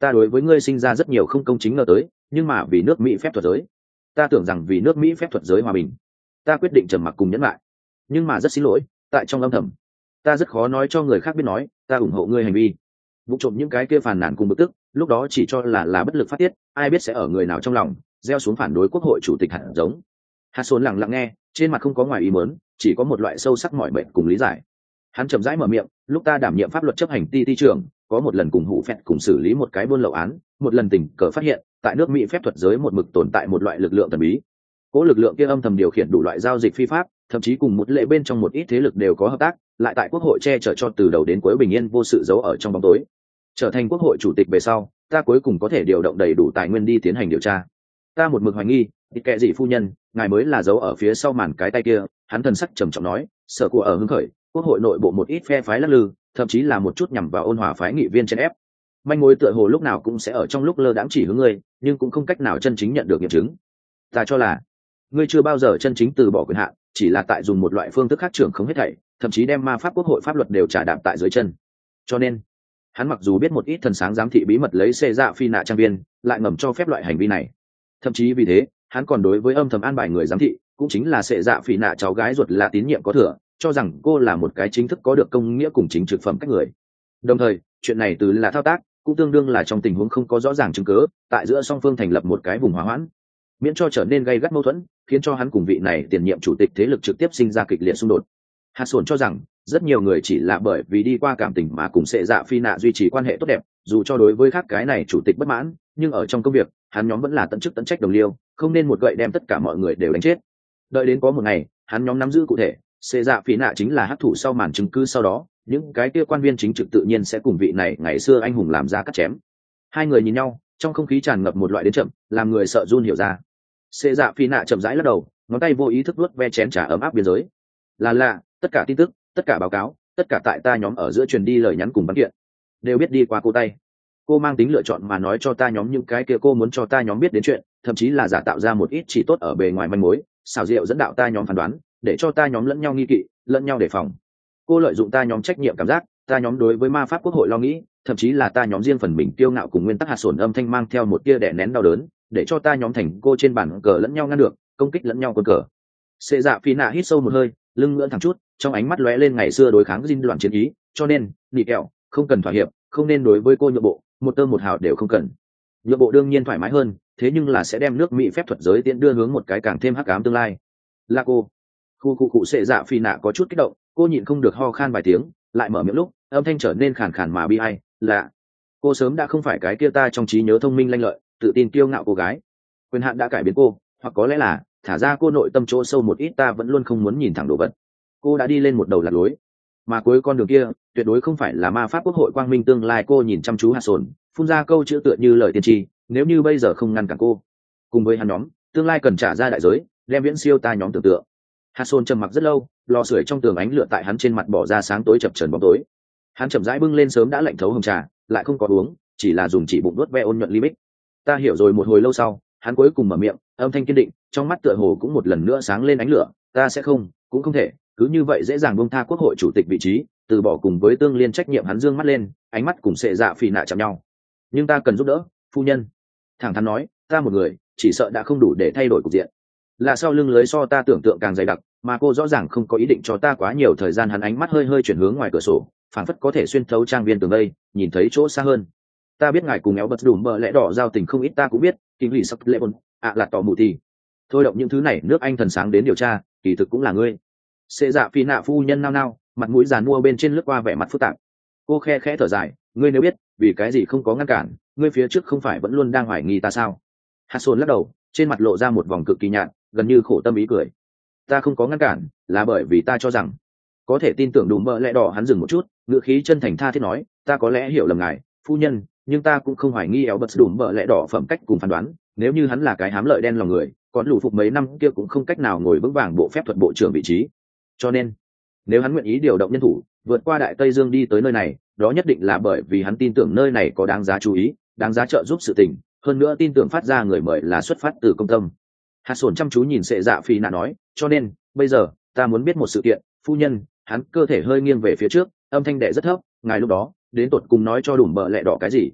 ta đối với ngươi sinh ra rất nhiều không công chính ngờ tới, nhưng mà vì nước Mỹ phép thuật giới, ta tưởng rằng vì nước Mỹ phép thuật giới hòa bình, ta quyết định trầm mặc cùng nhẫn lại. Nhưng mà rất xin lỗi, tại trong âm thầm, ta rất khó nói cho người khác biết nói, ta ủng hộ ngươi hành vi. Vụ trộm những cái kia phàn nàn cùng bực tức, lúc đó chỉ cho là là bất lực phát tiết, ai biết sẽ ở người nào trong lòng gieo xuống phản đối quốc hội chủ tịch hạt giống. Hạt Sồn lặng lặng nghe, trên mặt không có ngoài ý muốn, chỉ có một loại sâu sắc mỏi mệt cùng lý giải. Hắn chậm rãi mở miệng, lúc ta đảm nhiệm pháp luật chấp hành ti ti trưởng, có một lần cùng hụ phẹt cùng xử lý một cái buôn lậu án, một lần tình cờ phát hiện tại nước Mỹ phép thuật giới một mực tồn tại một loại lực lượng thần bí. Cố lực lượng kia âm thầm điều khiển đủ loại giao dịch phi pháp, thậm chí cùng một lệ bên trong một ít thế lực đều có hợp tác, lại tại quốc hội che chở cho từ đầu đến cuối bình yên vô sự giấu ở trong bóng tối. Trở thành quốc hội chủ tịch về sau, ta cuối cùng có thể điều động đầy đủ tài nguyên đi tiến hành điều tra. Ta một mực hoài nghi, ít kệ gì phu nhân, ngài mới là giấu ở phía sau màn cái tay kia. Hắn thần sắc trầm trọng nói, sở của ở hưng khởi, quốc hội nội bộ một ít phe phái lắc lư, thậm chí là một chút nhằm vào ôn hòa phái nghị viên trên ép. Manh mối tựa hồ lúc nào cũng sẽ ở trong lúc lơ đãng chỉ hướng ngươi, nhưng cũng không cách nào chân chính nhận được nghiệm chứng. Ta cho là ngươi chưa bao giờ chân chính từ bỏ quyền hạn, chỉ là tại dùng một loại phương thức khác trưởng không hết thảy, thậm chí đem ma pháp quốc hội pháp luật đều trả đạp tại dưới chân. Cho nên hắn mặc dù biết một ít thần sáng giám thị bí mật lấy xê dạ phi nạ trang viên, lại ngầm cho phép loại hành vi này. Thậm chí vì thế hắn còn đối với âm thầm an bài người giám thị, cũng chính là xê dạ phi nạ cháu gái ruột là tín nhiệm có thừa, cho rằng cô là một cái chính thức có được công nghĩa cùng chính trực phẩm cách người. Đồng thời chuyện này từ là thao tác, cũng tương đương là trong tình huống không có rõ ràng chứng cứ, tại giữa song phương thành lập một cái vùng hòa hoãn, miễn cho trở nên gây gắt mâu thuẫn, khiến cho hắn cùng vị này tiền nhiệm chủ tịch thế lực trực tiếp sinh ra kịch liệt xung đột. Hạt Sồn cho rằng rất nhiều người chỉ là bởi vì đi qua cảm tình mà cùng xệ dạ phi nạ duy trì quan hệ tốt đẹp, dù cho đối với khác cái này chủ tịch bất mãn, nhưng ở trong công việc hắn nhóm vẫn là tận chức tận trách đồng liêu, không nên một gậy đem tất cả mọi người đều đánh chết. Đợi đến có một ngày hắn nhóm nắm giữ cụ thể xệ dạ phi nạ chính là hắc thủ sau màn chứng cứ, sau đó những cái kia quan viên chính trực tự nhiên sẽ cùng vị này ngày xưa anh hùng làm ra cắt chém. Hai người nhìn nhau, trong không khí tràn ngập một loại đến chậm, làm người sợ run hiểu ra. Xệ dạ phi nạ chậm rãi lắc đầu, ngón tay vô ý thức vuốt ve chén trà ấm áp biên giới. Là là, tất cả tin tức, tất cả báo cáo, tất cả tại ta nhóm ở giữa truyền đi lời nhắn cùng văn kiện, đều biết đi qua cô tay. Cô mang tính lựa chọn mà nói cho ta nhóm những cái kia cô muốn cho ta nhóm biết đến chuyện, thậm chí là giả tạo ra một ít chỉ tốt ở bề ngoài manh mối, xảo diệu dẫn đạo ta nhóm phán đoán, để cho ta nhóm lẫn nhau nghi kỵ, lẫn nhau đề phòng. Cô lợi dụng ta nhóm trách nhiệm cảm giác, ta nhóm đối với ma pháp quốc hội lo nghĩ, thậm chí là ta nhóm riêng phần mình kiêu ngạo cùng nguyên tắc. Hạt Sồn âm thanh mang theo một tia đè nén đau đớn, để cho ta nhóm thành cô trên bàn cờ lẫn nhau ngăn được, công kích lẫn nhau quân cờ. Xệ dạ phi nạ hít sâu một hơi, lưng ngưỡng thẳng chút, trong ánh mắt lóe lên ngày xưa đối kháng dinh loạn chiến ý. Cho nên nị kẹo không cần thỏa hiệp, không nên đối với cô nhượng bộ, một tơ một hào đều không cần. Nhượng bộ đương nhiên thoải mái hơn, thế nhưng là sẽ đem nước Mỹ phép thuật giới tiễn đưa hướng một cái càng thêm hắc ám tương lai. Là cô. Khu khu cụ xệ dạ phi nạ có chút kích động, cô nhịn không được ho khan vài tiếng, lại mở miệng lúc âm thanh trở nên khàn khàn mà bi ai. Là cô sớm đã không phải cái kia ta trong trí nhớ thông minh lanh lợi, tự tin kiêu ngạo cô gái. Quyền hạn đã cải biến cô, hoặc có lẽ là thả ra cô nội tâm chỗ sâu một ít ta vẫn luôn không muốn nhìn thẳng đồ vật. Cô đã đi lên một đầu lạc lối, mà cuối con đường kia tuyệt đối không phải là ma pháp quốc hội quang minh tương lai. Cô nhìn chăm chú Hạt Sồn, phun ra câu chữ tựa như lời tiên tri, nếu như bây giờ không ngăn cản cô cùng với hắn nhóm, tương lai cần trả ra đại giới, đem viễn siêu ta nhóm tưởng tượng. Hạt Sồn trầm mặc rất lâu, lò sưởi trong tường ánh lửa tại hắn trên mặt bỏ ra sáng tối chập chờn bóng tối. Hắn chậm rãi bưng lên sớm đã lạnh thấu hồng trà, lại không có uống, chỉ là dùng chỉ bụng đuốt ve ôn nhuận ly bích. Ta hiểu rồi. Một hồi lâu sau hắn cuối cùng mở miệng, âm thanh kiên định, trong mắt tựa hồ cũng một lần nữa sáng lên ánh lửa. Ta sẽ không, cũng không thể cứ như vậy dễ dàng buông tha quốc hội chủ tịch vị trí, từ bỏ cùng với tương liên trách nhiệm. Hắn dương mắt lên, ánh mắt cùng xệ dạ phì nạ chạm nhau. Nhưng ta cần giúp đỡ, phu nhân. Thẳng thắn nói, ta một người chỉ sợ đã không đủ để thay đổi cục diện. Là sau lưng lưới so ta tưởng tượng càng dày đặc, mà cô rõ ràng không có ý định cho ta quá nhiều thời gian. Hắn ánh mắt hơi hơi chuyển hướng ngoài cửa sổ, phảng phất có thể xuyên thấu trang viên tường đây, nhìn thấy chỗ xa hơn. Ta biết ngài cùng éo bật đủ mờ lẽ đỏ giao tình không ít, ta cũng biết kinh lì sắc lệ bồn ạ là tỏ mù thì thôi động những thứ này. Nước Anh thần sáng đến điều tra, kỳ thực cũng là ngươi. Xệ dạ phi nạ phu nhân nao nao, mặt mũi giàn mua bên trên lướt qua vẻ mặt phức tạp. Cô khe khẽ thở dài, ngươi nếu biết vì cái gì không có ngăn cản, ngươi phía trước không phải vẫn luôn đang hoài nghi ta sao? Hạt Sồn lắc đầu, trên mặt lộ ra một vòng cực kỳ nhạt, gần như khổ tâm ý cười. Ta không có ngăn cản là bởi vì ta cho rằng có thể tin tưởng đủ mỡ lẽ đỏ. Hắn dừng một chút, ngữ khí chân thành tha thiết nói, ta có lẽ hiểu lầm ngài phu nhân, nhưng ta cũng không hoài nghi éo bật đủ mỡ lẽ đỏ phẩm cách cùng phán đoán. Nếu như hắn là cái hám lợi đen lòng người, còn lù phục mấy năm kia cũng không cách nào ngồi vững vàng bộ phép thuật bộ trưởng vị trí. Cho nên nếu hắn nguyện ý điều động nhân thủ vượt qua Đại Tây Dương đi tới nơi này, đó nhất định là bởi vì hắn tin tưởng nơi này có đáng giá chú ý, đáng giá trợ giúp sự tình, hơn nữa tin tưởng phát ra người mời là xuất phát từ công tâm. Hạt Sồn chăm chú nhìn xệ dạ phi nạ nói, cho nên bây giờ ta muốn biết một sự kiện, phu nhân. Hắn cơ thể hơi nghiêng về phía trước, âm thanh đệ rất thấp, ngài lúc đó đến tột cùng nói cho đủ bợ lẹ đỏ cái gì?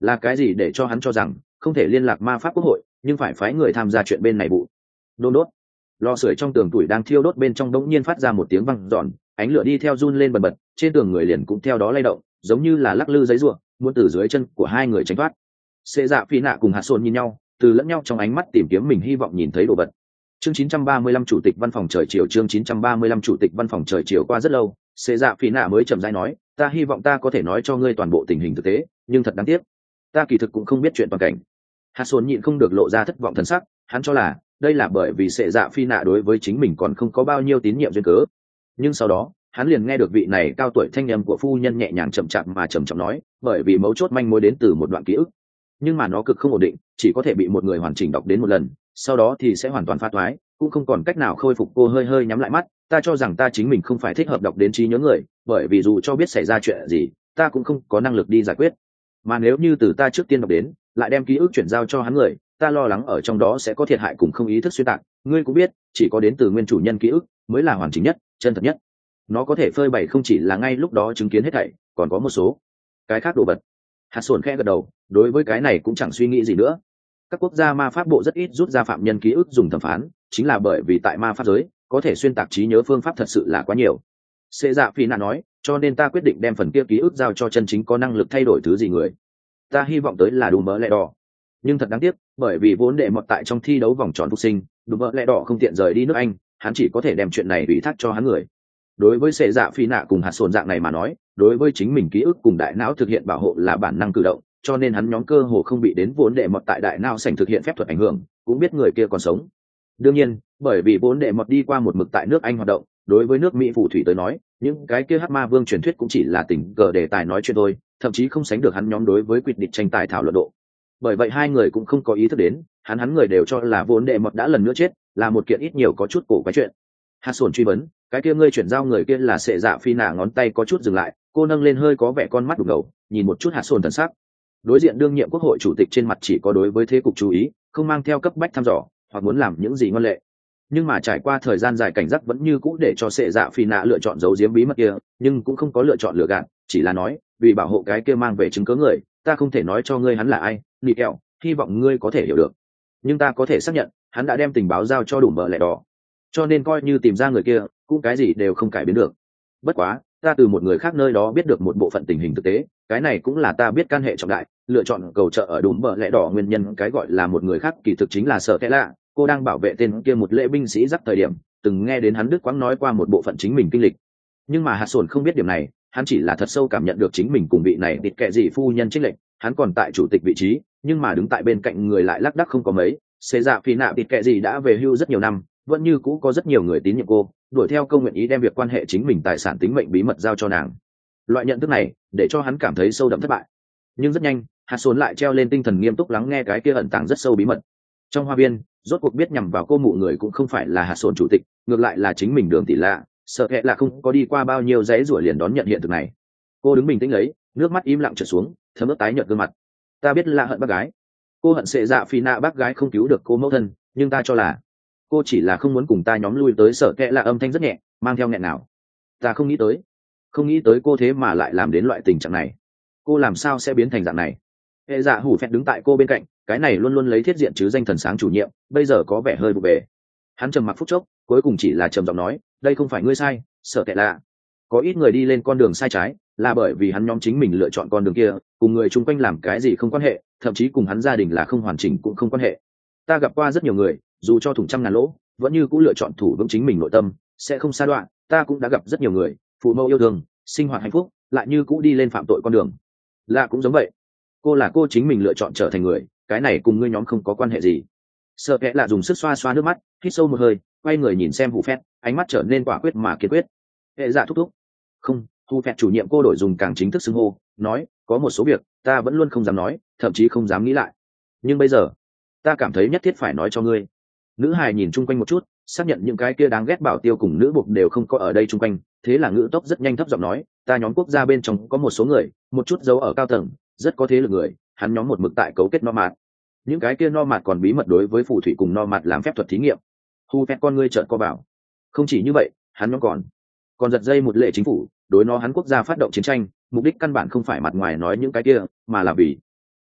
Là cái gì để cho hắn cho rằng không thể liên lạc ma pháp quốc hội, nhưng phải phái người tham gia chuyện bên này vụ? Đôn đốt, lò sưởi trong tường tuổi đang thiêu đốt bên trong đống nhiên phát ra một tiếng vang giòn, ánh lửa đi theo run lên bần bật, trên tường người liền cũng theo đó lay động, giống như là lắc lư giấy rùa, muốn từ dưới chân của hai người tránh thoát. Xê Dạ Phi Nạ cùng Hạt Sồn nhìn nhau, từ lẫn nhau trong ánh mắt tìm kiếm mình hy vọng nhìn thấy đồ vật. Chương chín trăm ba mươi lăm chủ tịch văn phòng trời chiều chương chín trăm ba mươi lăm chủ tịch văn phòng trời chiều qua rất lâu, Xê Dạ Phi Nạ mới chậm rãi nói, ta hy vọng ta có thể nói cho ngươi toàn bộ tình hình thực tế, nhưng thật đáng tiếc, ta kỳ thực cũng không biết chuyện toàn cảnh. Hạt Sồn nhịn không được lộ ra thất vọng thần sắc, hắn cho là đây là bởi vì Xê Dạ Phi Nạ đối với chính mình còn không có bao nhiêu tín nhiệm duyên cớ. Nhưng sau đó, hắn liền nghe được vị này cao tuổi thanh âm của phu nhân nhẹ nhàng chậm chạp mà trầm trọng nói, bởi vì mấu chốt manh mối đến từ một đoạn ký ức, nhưng mà nó cực không ổn định, chỉ có thể bị một người hoàn chỉnh đọc đến một lần, sau đó thì sẽ hoàn toàn phá toái, cũng không còn cách nào khôi phục. Cô hơi hơi nhắm lại mắt, ta cho rằng ta chính mình không phải thích hợp đọc đến trí nhớ người, bởi vì dù cho biết xảy ra chuyện gì, ta cũng không có năng lực đi giải quyết. Mà nếu như từ ta trước tiên đọc đến, lại đem ký ức chuyển giao cho hắn người, ta lo lắng ở trong đó sẽ có thiệt hại cùng không ý thức xuyên tạc. Ngươi cũng biết, chỉ có đến từ nguyên chủ nhân ký ức mới là hoàn chỉnh nhất, chân thật nhất. Nó có thể phơi bày không chỉ là ngay lúc đó chứng kiến hết thảy, còn có một số cái khác đồ vật. Hạt Sồn khẽ gật đầu, đối với cái này cũng chẳng suy nghĩ gì nữa. Các quốc gia ma pháp bộ rất ít rút ra phạm nhân ký ức dùng thẩm phán, chính là bởi vì tại ma pháp giới có thể xuyên tạc trí nhớ phương pháp thật sự là quá nhiều. Xê Dạ Phi Nạ nói, cho nên ta quyết định đem phần kia ký ức giao cho chân chính có năng lực thay đổi thứ gì người. Ta hy vọng tới là Đùm Bỡ Lẹ Đỏ. Nhưng thật đáng tiếc, bởi vì vốn đệ mọt tại trong thi đấu vòng tròn phục sinh, Đùm Bỡ Lẹ Đỏ không tiện rời đi nước Anh, hắn chỉ có thể đem chuyện này ủy thác cho hắn người. Đối với Xê Dạ Phi Nạ cùng Hạt Sồn dạng này mà nói, đối với chính mình ký ức cùng đại não thực hiện bảo hộ là bản năng cử động, cho nên hắn nhóm cơ hồ không bị đến vốn đệ mọt tại đại não sảnh thực hiện phép thuật ảnh hưởng, cũng biết người kia còn sống. Đương nhiên, bởi vì vốn đệ mọt đi qua một mực tại nước Anh hoạt động, đối với nước Mỹ phù thủy tới nói, những cái kia hắc ma vương truyền thuyết cũng chỉ là tình cờ đề tài nói chuyện thôi, thậm chí không sánh được hắn nhóm đối với quyết định tranh tài thảo luận độ. Bởi vậy hai người cũng không có ý thức đến, hắn hắn người đều cho là vốn đệ mọt đã lần nữa chết, là một kiện ít nhiều có chút cổ quái chuyện. Hạt Sồn truy vấn, cái kia ngươi chuyển giao người kia là Xê Dạ Phi Nạ, ngón tay có chút dừng lại, cô nâng lên hơi có vẻ con mắt đục ngầu, nhìn một chút Hạt Sồn thần sắc. Đối diện đương nhiệm quốc hội chủ tịch trên mặt chỉ có đối với thế cục chú ý, không mang theo cấp bách thăm dò hoặc muốn làm những gì ngoan lệ. Nhưng mà trải qua thời gian dài cảnh giác vẫn như cũ để cho Xê Dạ Phi Nạ lựa chọn giấu giếm bí mật kia, nhưng cũng không có lựa chọn lừa gạt, chỉ là nói, vì bảo hộ cái kia mang về chứng cứ người, ta không thể nói cho ngươi hắn là ai, Nị Kẹo, hy vọng ngươi có thể hiểu được. Nhưng ta có thể xác nhận, hắn đã đem tình báo giao cho Đùm Bỡ Lẹ Đỏ, cho nên coi như tìm ra người kia, cũng cái gì đều không cải biến được. Bất quá, ta từ một người khác nơi đó biết được một bộ phận tình hình thực tế, cái này cũng là ta biết can hệ trọng đại, lựa chọn cầu trợ ở Đùm Bỡ Lẹ Đỏ nguyên nhân cái gọi là một người khác kỳ thực chính là Sở Kẽ Lạ. Cô đang bảo vệ tên kia một lễ binh sĩ giáp thời điểm, từng nghe đến hắn đứt quãng nói qua một bộ phận chính mình kinh lịch. Nhưng mà Hạt Sồn không biết điểm này, hắn chỉ là thật sâu cảm nhận được chính mình cùng vị này địt kệ gì phu nhân chênh lệch, hắn còn tại chủ tịch vị trí, nhưng mà đứng tại bên cạnh người lại lác đác không có mấy. Xê Dạ Phi Nạ địt kệ gì đã về hưu rất nhiều năm, vẫn như cũ có rất nhiều người tín nhiệm cô, đuổi theo câu nguyện ý đem việc quan hệ chính mình tài sản tính mệnh bí mật giao cho nàng. Loại nhận thức này để cho hắn cảm thấy sâu đậm thất bại. Nhưng rất nhanh, Hạt Sồn lại treo lên tinh thần nghiêm túc lắng nghe cái kia ẩn tàng rất sâu bí mật. Trong hoa viên, rốt cuộc biết nhằm vào cô mụ người cũng không phải là Hạt Sồn chủ tịch, ngược lại là chính mình Đường Tỷ Lạ. Sợ hẹ là không có đi qua bao nhiêu giấy rủa liền đón nhận hiện thực này. Cô đứng bình tĩnh lấy, nước mắt im lặng trượt xuống, thấm ướt tái nhợt gương mặt. Ta biết là hận bác gái, cô hận Xê Dạ Phi Nạ bác gái không cứu được cô mẫu thân, nhưng ta cho là cô chỉ là không muốn cùng ta nhóm lui tới. Sợ kệ là âm thanh rất nhẹ, mang theo nghẹn nào. Ta không nghĩ tới, không nghĩ tới cô thế mà lại làm đến loại tình trạng này. Cô làm sao sẽ biến thành dạng này? Hệ Dạ hủ phẹt đứng tại cô bên cạnh, cái này luôn luôn lấy thiết diện chứ danh thần sáng chủ nhiệm, bây giờ có vẻ hơi vụ bề. Hắn trầm mặc phút chốc, cuối cùng chỉ là trầm giọng nói, đây không phải ngươi sai, Sợ kệ lạ. Có ít người đi lên con đường sai trái, là bởi vì hắn nhóm chính mình lựa chọn con đường kia, cùng người chung quanh làm cái gì không quan hệ, thậm chí cùng hắn gia đình là không hoàn chỉnh cũng không quan hệ. Ta gặp qua rất nhiều người, dù cho thủng trăm ngàn lỗ, vẫn như cũng lựa chọn thủ vững chính mình nội tâm, sẽ không sa đoạn. Ta cũng đã gặp rất nhiều người, phụ mẫu yêu thương, sinh hoạt hạnh phúc, lại như cũ đi lên phạm tội con đường. Là cũng giống vậy. Cô là cô chính mình lựa chọn trở thành người, cái này cùng ngươi nhóm không có quan hệ gì. Sợ kệ là dùng sức xoa xoa nước mắt, hít sâu một hơi, quay người nhìn xem Hủ Phét, ánh mắt trở nên quả quyết mà kiên quyết. Hệ Dạ thúc thúc. Không, Hủ Phét chủ nhiệm cô đổi dùng càng chính thức xưng hô, nói, có một số việc ta vẫn luôn không dám nói, thậm chí không dám nghĩ lại. Nhưng bây giờ, ta cảm thấy nhất thiết phải nói cho ngươi. Nữ hài nhìn chung quanh một chút, xác nhận những cái kia đáng ghét bảo tiêu cùng nữ buộc đều không có ở đây chung quanh, thế là ngữ tốc rất nhanh thấp giọng nói, ta nhóm quốc gia bên trong có một số người, một chút giấu ở cao tầng, rất có thế lực người, hắn nhóm một mực tại cấu kết no mạt. Những cái kia no mạt còn bí mật đối với phù thủy cùng no mạt làm phép thuật thí nghiệm. Hu phép con ngươi trợn co bảo. Không chỉ như vậy, hắn nhóm còn còn giật dây một lệ chính phủ, đối nó hắn quốc gia phát động chiến tranh, mục đích căn bản không phải mặt ngoài nói những cái kia, mà là vì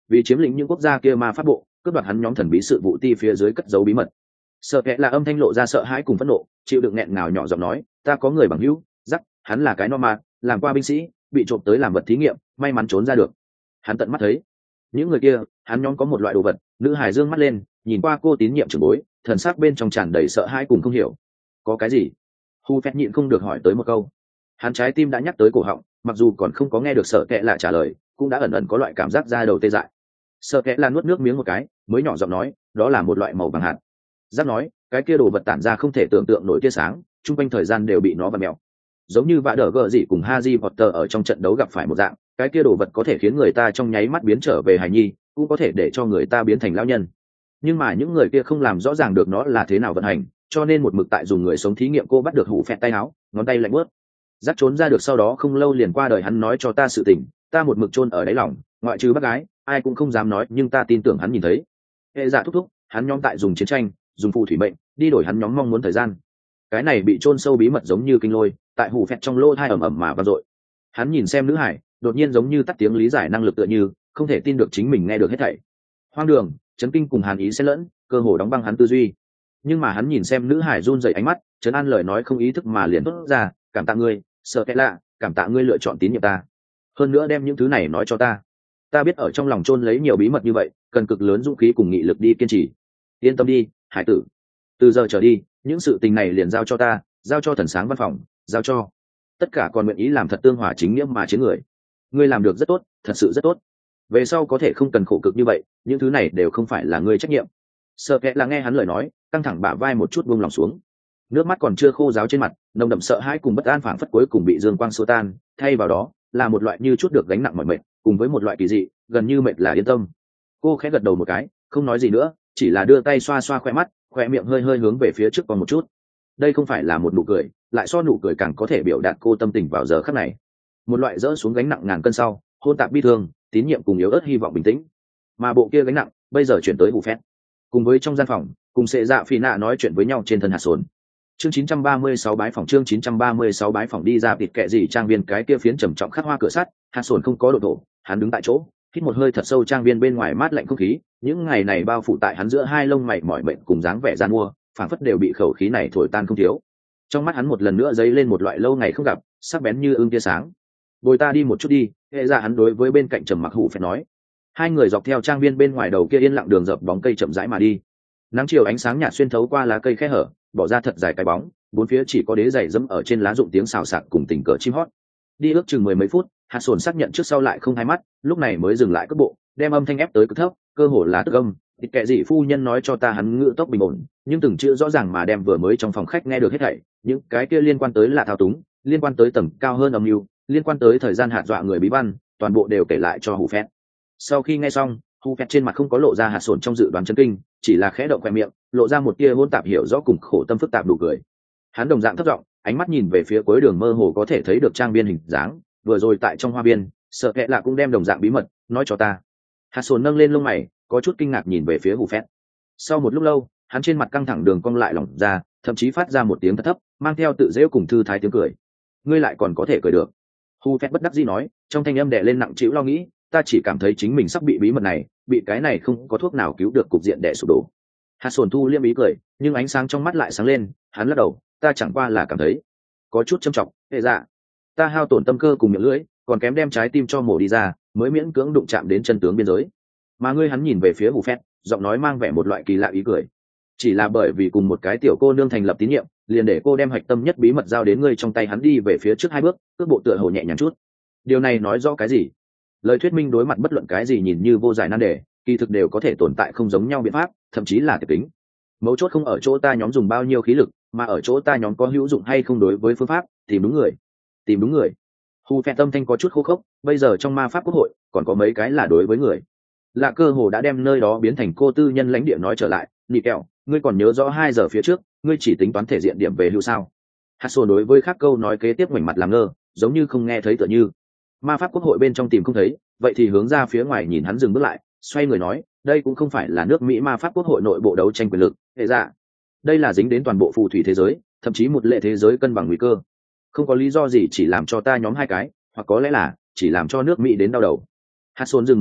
vì chiếm lĩnh những quốc gia kia ma pháp bộ, cướp đoạt hắn nhóm thần bí sự vụ ti phía dưới cất giấu bí mật. Sợ kệ là âm thanh lộ ra sợ hãi cùng phẫn nộ, chịu đựng nghẹn ngào nhỏ giọng nói, ta có người bằng hữu, rắc, hắn là cái Norma, làm qua binh sĩ, bị trộm tới làm vật thí nghiệm, may mắn trốn ra được. Hắn tận mắt thấy những người kia, hắn nhóm có một loại đồ vật. Nữ hải dương mắt lên, nhìn qua cô tín nhiệm trưởng bối, thần sắc bên trong tràn đầy sợ hãi cùng không hiểu. Có cái gì? Hu phép nhịn không được hỏi tới một câu. Hắn trái tim đã nhắc tới cổ họng, mặc dù còn không có nghe được sợ kệ là trả lời, cũng đã ẩn ẩn có loại cảm giác da đầu tê dại. Sợ kệ là nuốt nước miếng một cái, mới nhỏ giọng nói, đó là một loại màu vàng hạt. Giác nói, cái kia đồ vật tản ra không thể tưởng tượng nổi tia sáng, chung quanh thời gian đều bị nó vặn mèo. Giống như vạ đỡ gờ gì cùng Harry Potter ở trong trận đấu gặp phải một dạng, cái kia đồ vật có thể khiến người ta trong nháy mắt biến trở về hài nhi, cũng có thể để cho người ta biến thành lão nhân. Nhưng mà những người kia không làm rõ ràng được nó là thế nào vận hành, cho nên một mực tại dùng người sống thí nghiệm. Cô bắt được hủ phẹt tay áo, ngón tay lạnh bớt. Giác trốn ra được sau đó không lâu liền qua đời. Hắn nói cho ta sự tình, ta một mực chôn ở đáy lòng, ngoại trừ bác gái, ai cũng không dám nói, nhưng ta tin tưởng hắn nhìn thấy. Hệ dạ thúc thúc, hắn nhóm tại dùng chiến tranh, dùng phù thủy mệnh đi đổi hắn nhóm mong muốn thời gian. Cái này bị chôn sâu bí mật giống như kinh lôi, tại hủ phẹt trong lỗ thai ầm ầm mà vang dội. Hắn nhìn xem nữ hải, đột nhiên giống như tắt tiếng lý giải năng lực, tựa như không thể tin được chính mình nghe được hết thảy. Hoang đường, chấn kinh cùng hàn ý xen lẫn, cơ hồ đóng băng hắn tư duy. Nhưng mà hắn nhìn xem nữ hải run rẩy ánh mắt, trấn an lời nói không ý thức mà liền thốt ra, cảm tạ ngươi, sợ kệ lạ, cảm tạ ngươi lựa chọn tín nhiệm ta, hơn nữa đem những thứ này nói cho ta. Ta biết ở trong lòng chôn lấy nhiều bí mật như vậy, cần cực lớn dũng khí cùng nghị lực đi kiên trì. Yên tâm đi, hải tử, từ giờ trở đi, những sự tình này liền giao cho ta, giao cho thần sáng văn phòng, giao cho tất cả còn nguyện ý làm thật tương hòa chính nghĩa mà chiến người. Ngươi làm được rất tốt, thật sự rất tốt. Về sau có thể không cần khổ cực như vậy, những thứ này đều không phải là ngươi trách nhiệm. Sợ kệ là nghe hắn lời nói, căng thẳng bả vai một chút buông lòng xuống, nước mắt còn chưa khô ráo trên mặt, nồng đậm sợ hãi cùng bất an phảng phất cuối cùng bị dương quang xua tan, thay vào đó là một loại như chút được gánh nặng mỏi mệt, cùng với một loại kỳ dị, gần như mệt là yên tâm. Cô khẽ gật đầu một cái, không nói gì nữa, chỉ là đưa tay xoa xoa khóe mắt, khóe miệng hơi hơi hướng về phía trước còn một chút. Đây không phải là một nụ cười, lại so nụ cười càng có thể biểu đạt cô tâm tình vào giờ khắc này. Một loại dỡ xuống gánh nặng ngàn cân sau, hôn tạp bi thương, tín nhiệm cùng yếu ớt hy vọng bình tĩnh. Mà bộ kia gánh nặng, bây giờ chuyển tới Bù Phét. Cùng với trong gian phòng, cùng Sệ Dạ Phi Nạ nói chuyện với nhau trên thân hạt sồn. Chương chín trăm ba mươi sáu bái phòng chương chín trăm ba mươi sáu bái phòng đi ra vịt kệ gì trang viên cái kia phiến trầm trọng khắc hoa cửa sắt, hạt sồn không có độ đổ, hắn đứng tại chỗ, hít một hơi thật sâu trang viên bên ngoài mát lạnh không khí, những ngày này bao phủ tại hắn giữa hai lông mày mỏi mệt cùng dáng vẻ gian mua, phảng phất đều bị khẩu khí này thổi tan không thiếu. Trong mắt hắn một lần nữa dấy lên một loại lâu ngày không gặp, sắc bén như ương tia sáng. Bồi ta đi một chút đi, hệ ra hắn đối với bên cạnh trầm mặc hủ phải nói. Hai người dọc theo trang viên bên ngoài đầu kia yên lặng đường dập bóng cây chậm rãi mà đi. Nắng chiều ánh sáng nhạt xuyên thấu qua lá cây khe hở, bỏ ra thật dài cái bóng, bốn phía chỉ có đế giày dẫm ở trên lá rụng tiếng xào xạc cùng tình cờ chim hót. Đi ước chừng mười mấy phút, hạt sồn xác nhận trước sau lại không hai mắt, lúc này mới dừng lại cước bộ, đem âm thanh ép tới cực thấp, cơ hồ là tức âm. Thịt kệ gì phu nhân nói cho ta hắn ngữ tốc bình ổn, nhưng từng chữ rõ ràng mà đem vừa mới trong phòng khách nghe được hết thảy, những cái kia liên quan tới là thao túng, liên quan tới tầm cao hơn âm mưu, liên quan tới thời gian hạt dọa người bí văn, toàn bộ đều kể lại cho Hù Phét. Sau khi nghe xong, Hù Phét trên mặt không có lộ ra hạt sồn trong dự đoán chấn kinh, chỉ là khẽ động khóe miệng, lộ ra một tia hỗn tạp hiểu rõ cùng khổ tâm phức tạp đủ cười. Hắn đồng dạng thấp giọng, ánh mắt nhìn về phía cuối đường mơ hồ có thể thấy được trang viên hình dáng, vừa rồi tại trong hoa viên, sợ kệ là cũng đem đồng dạng bí mật nói cho ta. Hạt sồn nâng lên lông mày, có chút kinh ngạc nhìn về phía Hù Phét. Sau một lúc lâu, hắn trên mặt căng thẳng đường cong lại lỏng ra, thậm chí phát ra một tiếng thật thấp, mang theo tự dễu cùng thư thái tiếng cười. Ngươi lại còn có thể cười được? Hù Phét bất đắc dĩ nói, trong thanh âm đè lên nặng trĩu lo nghĩ, ta chỉ cảm thấy chính mình sắp bị bí mật này, bị cái này không có thuốc nào cứu được cục diện đè sụp đổ. Hạt sồn thu liêm ý cười, nhưng ánh sáng trong mắt lại sáng lên, hắn lắc đầu, ta chẳng qua là cảm thấy có chút châm trọng, hệ dạ, ta hao tổn tâm cơ cùng miệng lưỡi, còn kém đem trái tim cho mổ đi ra, mới miễn cưỡng đụng chạm đến chân tướng biên giới. Mà ngươi, hắn nhìn về phía Hù Phét, giọng nói mang vẻ một loại kỳ lạ ý cười. Chỉ là bởi vì cùng một cái tiểu cô nương thành lập tín nhiệm, liền để cô đem hạch tâm nhất bí mật giao đến ngươi trong tay. Hắn đi về phía trước hai bước, cước bộ tựa hồ nhẹ nhàng chút. Điều này nói rõ cái gì? Lời thuyết minh đối mặt bất luận cái gì nhìn như vô giải nan đề, kỳ thực đều có thể tồn tại không giống nhau biện pháp, thậm chí là tiệp tính. Mấu chốt không ở chỗ ta nhóm dùng bao nhiêu khí lực, mà ở chỗ ta nhóm có hữu dụng hay không đối với phương pháp. Tìm đúng người, tìm đúng người. Hù Phét tâm thanh có chút khô khốc, bây giờ trong ma pháp quốc hội còn có mấy cái là đối với người. Lạ cơ hồ đã đem nơi đó biến thành cô tư nhân lãnh địa. Nói trở lại, nị kẹo, ngươi còn nhớ rõ hai giờ phía trước ngươi chỉ tính toán thể diện điểm về hưu sao? Hạt sồn đối với khác câu nói kế tiếp ngoảnh mặt làm ngơ, giống như không nghe thấy tựa như. Ma pháp quốc hội bên trong tìm không thấy, vậy thì hướng ra phía ngoài nhìn. Hắn dừng bước lại, xoay người nói, đây cũng không phải là nước Mỹ ma pháp quốc hội nội bộ đấu tranh quyền lực, hệ dạ, đây là dính đến toàn bộ phù thủy thế giới, thậm chí một lệ thế giới cân bằng nguy cơ. Không có lý do gì chỉ làm cho ta nhóm hai cái, hoặc có lẽ là chỉ làm cho nước Mỹ đến đau đầu. Hạt sồn dừng một chút,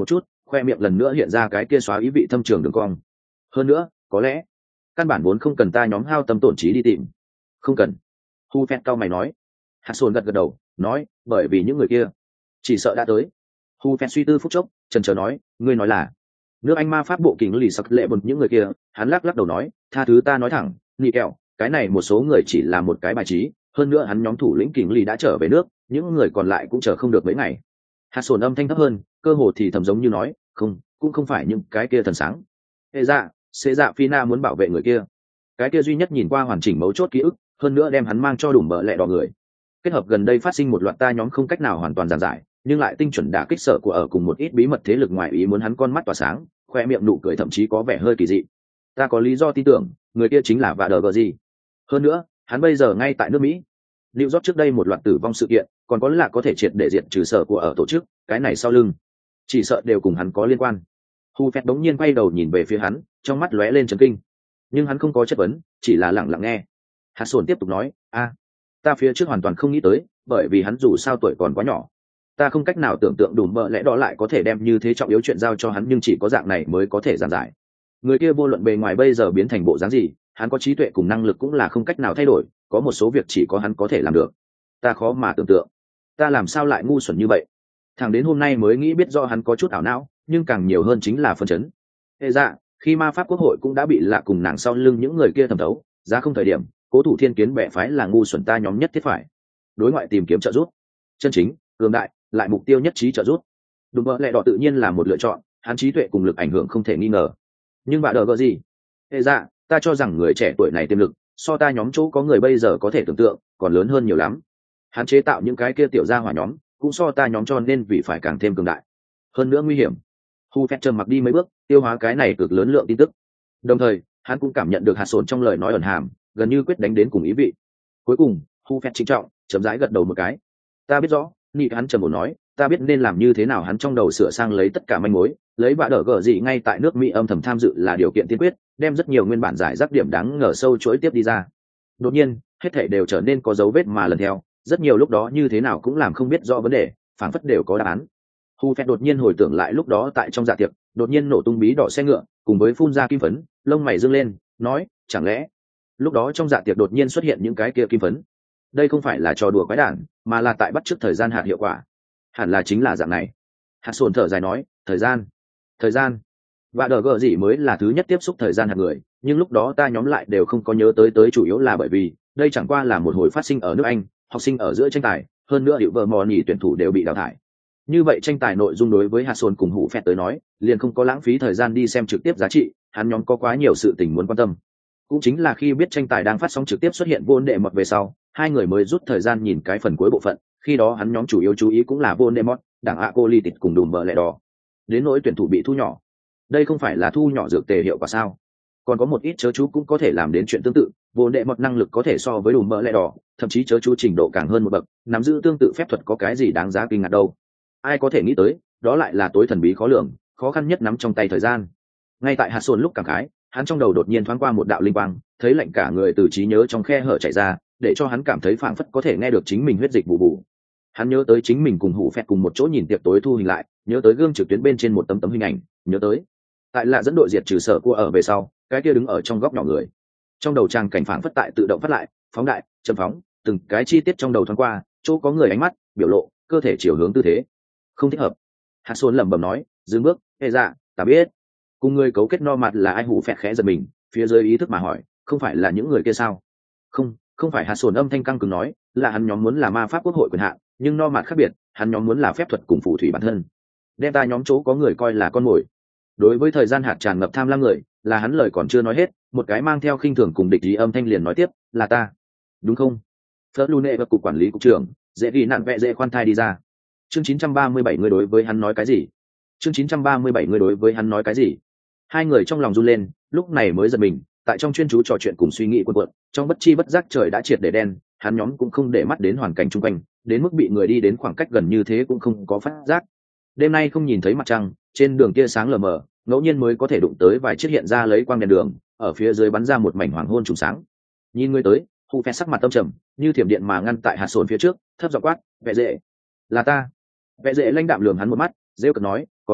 khoe miệng lần nữa hiện ra cái kia xóa ý vị thâm trường đường cong. Hơn nữa có lẽ căn bản vốn không cần ta nhóm hao tâm tổn trí đi tìm. Không cần. Hu Phét cao mày nói. Hạt Sồn gật gật đầu nói, bởi vì những người kia chỉ sợ đã tới. Hu Phét suy tư phút chốc chần chờ nói, ngươi nói là nước Anh ma pháp bộ kính lì sặc lệ bột những người kia. Hắn lắc lắc đầu nói, tha thứ ta nói thẳng, nị kẹo, cái này một số người chỉ là một cái bài trí, hơn nữa hắn nhóm thủ lĩnh kính lì đã trở về nước, những người còn lại cũng chờ không được mấy ngày. Hạt Sồn âm thanh thấp hơn, cơ hồ thì thầm giống như nói, không, cũng không phải những cái kia thần sáng. Ê dạ, xế dạ phi na muốn bảo vệ người kia, cái kia duy nhất nhìn qua hoàn chỉnh mấu chốt ký ức, hơn nữa đem hắn mang cho đủ bợ lẹ đỏ người. Kết hợp gần đây phát sinh một loạt ta nhóm không cách nào hoàn toàn giảng giải, nhưng lại tinh chuẩn đả kích sở của ở cùng một ít bí mật thế lực ngoài ý muốn hắn con mắt tỏa sáng, khoe miệng nụ cười thậm chí có vẻ hơi kỳ dị. Ta có lý do tin tưởng, người kia chính là Vạ Đờ Gờ gì. Hơn nữa, hắn bây giờ ngay tại nước Mỹ. New York trước đây một loạt tử vong sự kiện, còn có là có thể triệt để diệt trừ sở của ở tổ chức, cái này sau lưng, chỉ sợ đều cùng hắn có liên quan. Hu Phét đống nhiên quay đầu nhìn về phía hắn, trong mắt lóe lên chấn kinh. Nhưng hắn không có chất vấn, chỉ là lặng lặng nghe. Hạt Sồn tiếp tục nói, a, ta phía trước hoàn toàn không nghĩ tới, bởi vì hắn dù sao tuổi còn quá nhỏ, ta không cách nào tưởng tượng đủ bợ lẽ đó lại có thể đem như thế trọng yếu chuyện giao cho hắn, nhưng chỉ có dạng này mới có thể giảng giải. Người kia vô luận bề ngoài bây giờ biến thành bộ dáng gì, hắn có trí tuệ cùng năng lực cũng là không cách nào thay đổi, có một số việc chỉ có hắn có thể làm được. Ta khó mà tưởng tượng, ta làm sao lại ngu xuẩn như vậy. Thằng đến hôm nay mới nghĩ biết do hắn có chút ảo não, nhưng càng nhiều hơn chính là phân chấn. Ê dạ, khi ma pháp quốc hội cũng đã bị lạ cùng nàng sau lưng những người kia thẩm thấu, giá không thời điểm, cố thủ thiên kiến bẻ phái là ngu xuẩn ta nhóm nhất thiết phải đối ngoại tìm kiếm trợ giúp, chân chính cường đại lại mục tiêu nhất trí trợ giúp. Đúng vợ lẽ đỏ tự nhiên là một lựa chọn, hắn trí tuệ cùng lực ảnh hưởng không thể nghi ngờ. Nhưng bạn đỡ gỡ gì? Ê dạ, ta cho rằng người trẻ tuổi này tiềm lực so ta nhóm chỗ có người bây giờ có thể tưởng tượng còn lớn hơn nhiều lắm. Hắn chế tạo những cái kia tiểu gia hỏa nhóm cũng so ta nhóm, cho nên vì phải càng thêm cường đại, hơn nữa nguy hiểm. Hu Phét trầm mặc đi mấy bước, tiêu hóa cái này cực lớn lượng tin tức. Đồng thời, hắn cũng cảm nhận được hạt sồn trong lời nói ẩn hàm, gần như quyết đánh đến cùng ý vị. Cuối cùng, Hu Phét trịnh trọng, chậm rãi gật đầu một cái. Ta biết rõ, nị hắn trầm ổn nói, ta biết nên làm như thế nào. Hắn trong đầu sửa sang lấy tất cả manh mối, lấy Vạ Đờ Gờ gì ngay tại nước Mỹ âm thầm tham dự là điều kiện tiên quyết, đem rất nhiều nguyên bản giải rác điểm đáng ngờ sâu chuỗi tiếp đi ra. Đột nhiên, hết thảy đều trở nên có dấu vết mà lần theo, rất nhiều lúc đó như thế nào cũng làm không biết rõ vấn đề, phảng phất đều có đáp án. Hu Phét đột nhiên hồi tưởng lại lúc đó tại trong dạ tiệc, đột nhiên nổ tung bí đỏ xe ngựa, cùng với phun ra kim phấn, lông mày dương lên, nói, chẳng lẽ lúc đó trong dạ tiệc đột nhiên xuất hiện những cái kia kim phấn? Đây không phải là trò đùa quái đản, mà là tại bắt chước thời gian hạt hiệu quả. Hẳn là chính là dạng này. Hạt Sồn thở dài nói, thời gian, thời gian. Và đờ gờ gì mới là thứ nhất tiếp xúc thời gian hạt người, nhưng lúc đó ta nhóm lại đều không có nhớ tới tới chủ yếu là bởi vì đây chẳng qua là một hồi phát sinh ở nước Anh, học sinh ở giữa tranh tài, hơn nữa hiệu vợ mò nhỉ tuyển thủ đều bị đào thải. Như vậy tranh tài nội dung đối với Hạt Sồn cùng Hủ Phét tới nói, liền không có lãng phí thời gian đi xem trực tiếp giá trị, hắn nhóm có quá nhiều sự tình muốn quan tâm. Cũng chính là khi biết tranh tài đang phát sóng trực tiếp xuất hiện vô đệ mọt về sau, hai người mới rút thời gian nhìn cái phần cuối bộ phận, khi đó hắn nhóm chủ yếu chú ý cũng là vô đệ mọt, đảng Acolytic cùng đùm bờ lẹ đỏ. Đến nỗi tuyển thủ bị thu nhỏ, đây không phải là thu nhỏ dược tề hiệu quả sao? Còn có một ít chớ chú cũng có thể làm đến chuyện tương tự, vô đệ mọt năng lực có thể so với đùm bờ lẹ đỏ, thậm chí chớ chú trình độ càng hơn một bậc, nắm giữ tương tự phép thuật có cái gì đáng giá kinh ngạc đâu. Ai có thể nghĩ tới, đó lại là tối thần bí khó lường, khó khăn nhất nắm trong tay thời gian. Ngay tại Hạt Sồn lúc cảm khái, hắn trong đầu đột nhiên thoáng qua một đạo linh quang, thấy lạnh cả người từ trí nhớ trong khe hở chạy ra, để cho hắn cảm thấy phảng phất có thể nghe được chính mình huyết dịch bù bù. Hắn nhớ tới chính mình cùng Hủ Phét cùng một chỗ nhìn tiệc tối thu hình lại, nhớ tới gương trực tuyến bên trên một tấm tấm hình ảnh, nhớ tới tại lạ dẫn đội diệt trừ sở của ở về sau, cái kia đứng ở trong góc nhỏ người. Trong đầu trang cảnh phảng phất tại tự động phát lại, phóng đại, chậm phóng, từng cái chi tiết trong đầu thoáng qua, chỗ có người ánh mắt, biểu lộ, cơ thể chiều hướng tư thế. Không thích hợp. Hạt Sồn lẩm bẩm nói, dừng bước, "Ê dạ, ta biết." Cùng người cấu kết no mặt là ai? Hủ Phét khẽ giật mình, phía dưới ý thức mà hỏi, "Không phải là những người kia sao?" "Không, không phải." Hạt Sồn âm thanh căng cứng nói, "Là hắn nhóm muốn là ma pháp quốc hội quyền hạn, nhưng no mặt khác biệt, hắn nhóm muốn là phép thuật cùng phù thủy bản thân. Đem ta nhóm chỗ có người coi là con mồi." Đối với thời gian hạt tràn ngập tham lam người, là hắn lời còn chưa nói hết, một cái mang theo khinh thường cùng địch ý âm thanh liền nói tiếp, "Là ta, đúng không?" Phớt Lune và cục quản lý cục trưởng, dễ ghi nạn vẽ dễ khoan thai đi ra. Chương chín trăm ba mươi bảy người đối với hắn nói cái gì? Chương chín trăm ba mươi bảy người đối với hắn nói cái gì? Hai người trong lòng run lên, lúc này mới giật mình, tại trong chuyên chú trò chuyện cùng suy nghĩ cuộn cuộn, trong bất chi bất giác trời đã triệt để đen, hắn nhóm cũng không để mắt đến hoàn cảnh xung quanh, đến mức bị người đi đến khoảng cách gần như thế cũng không có phát giác. Đêm nay không nhìn thấy mặt trăng, trên đường kia sáng lờ mờ, ngẫu nhiên mới có thể đụng tới vài chiếc hiện ra lấy quang đèn đường, ở phía dưới bắn ra một mảnh hoàng hôn trùng sáng. Nhìn người tới, Hu Phét sắc mặt tâm trầm, như thiểm điện mà ngăn tại Hạt Sồn phía trước, thấp giọng quát, "Vẽ dễ, là ta." Vẽ dễ lãnh đạm lườm hắn một mắt, rêu cợt nói, "Còn có,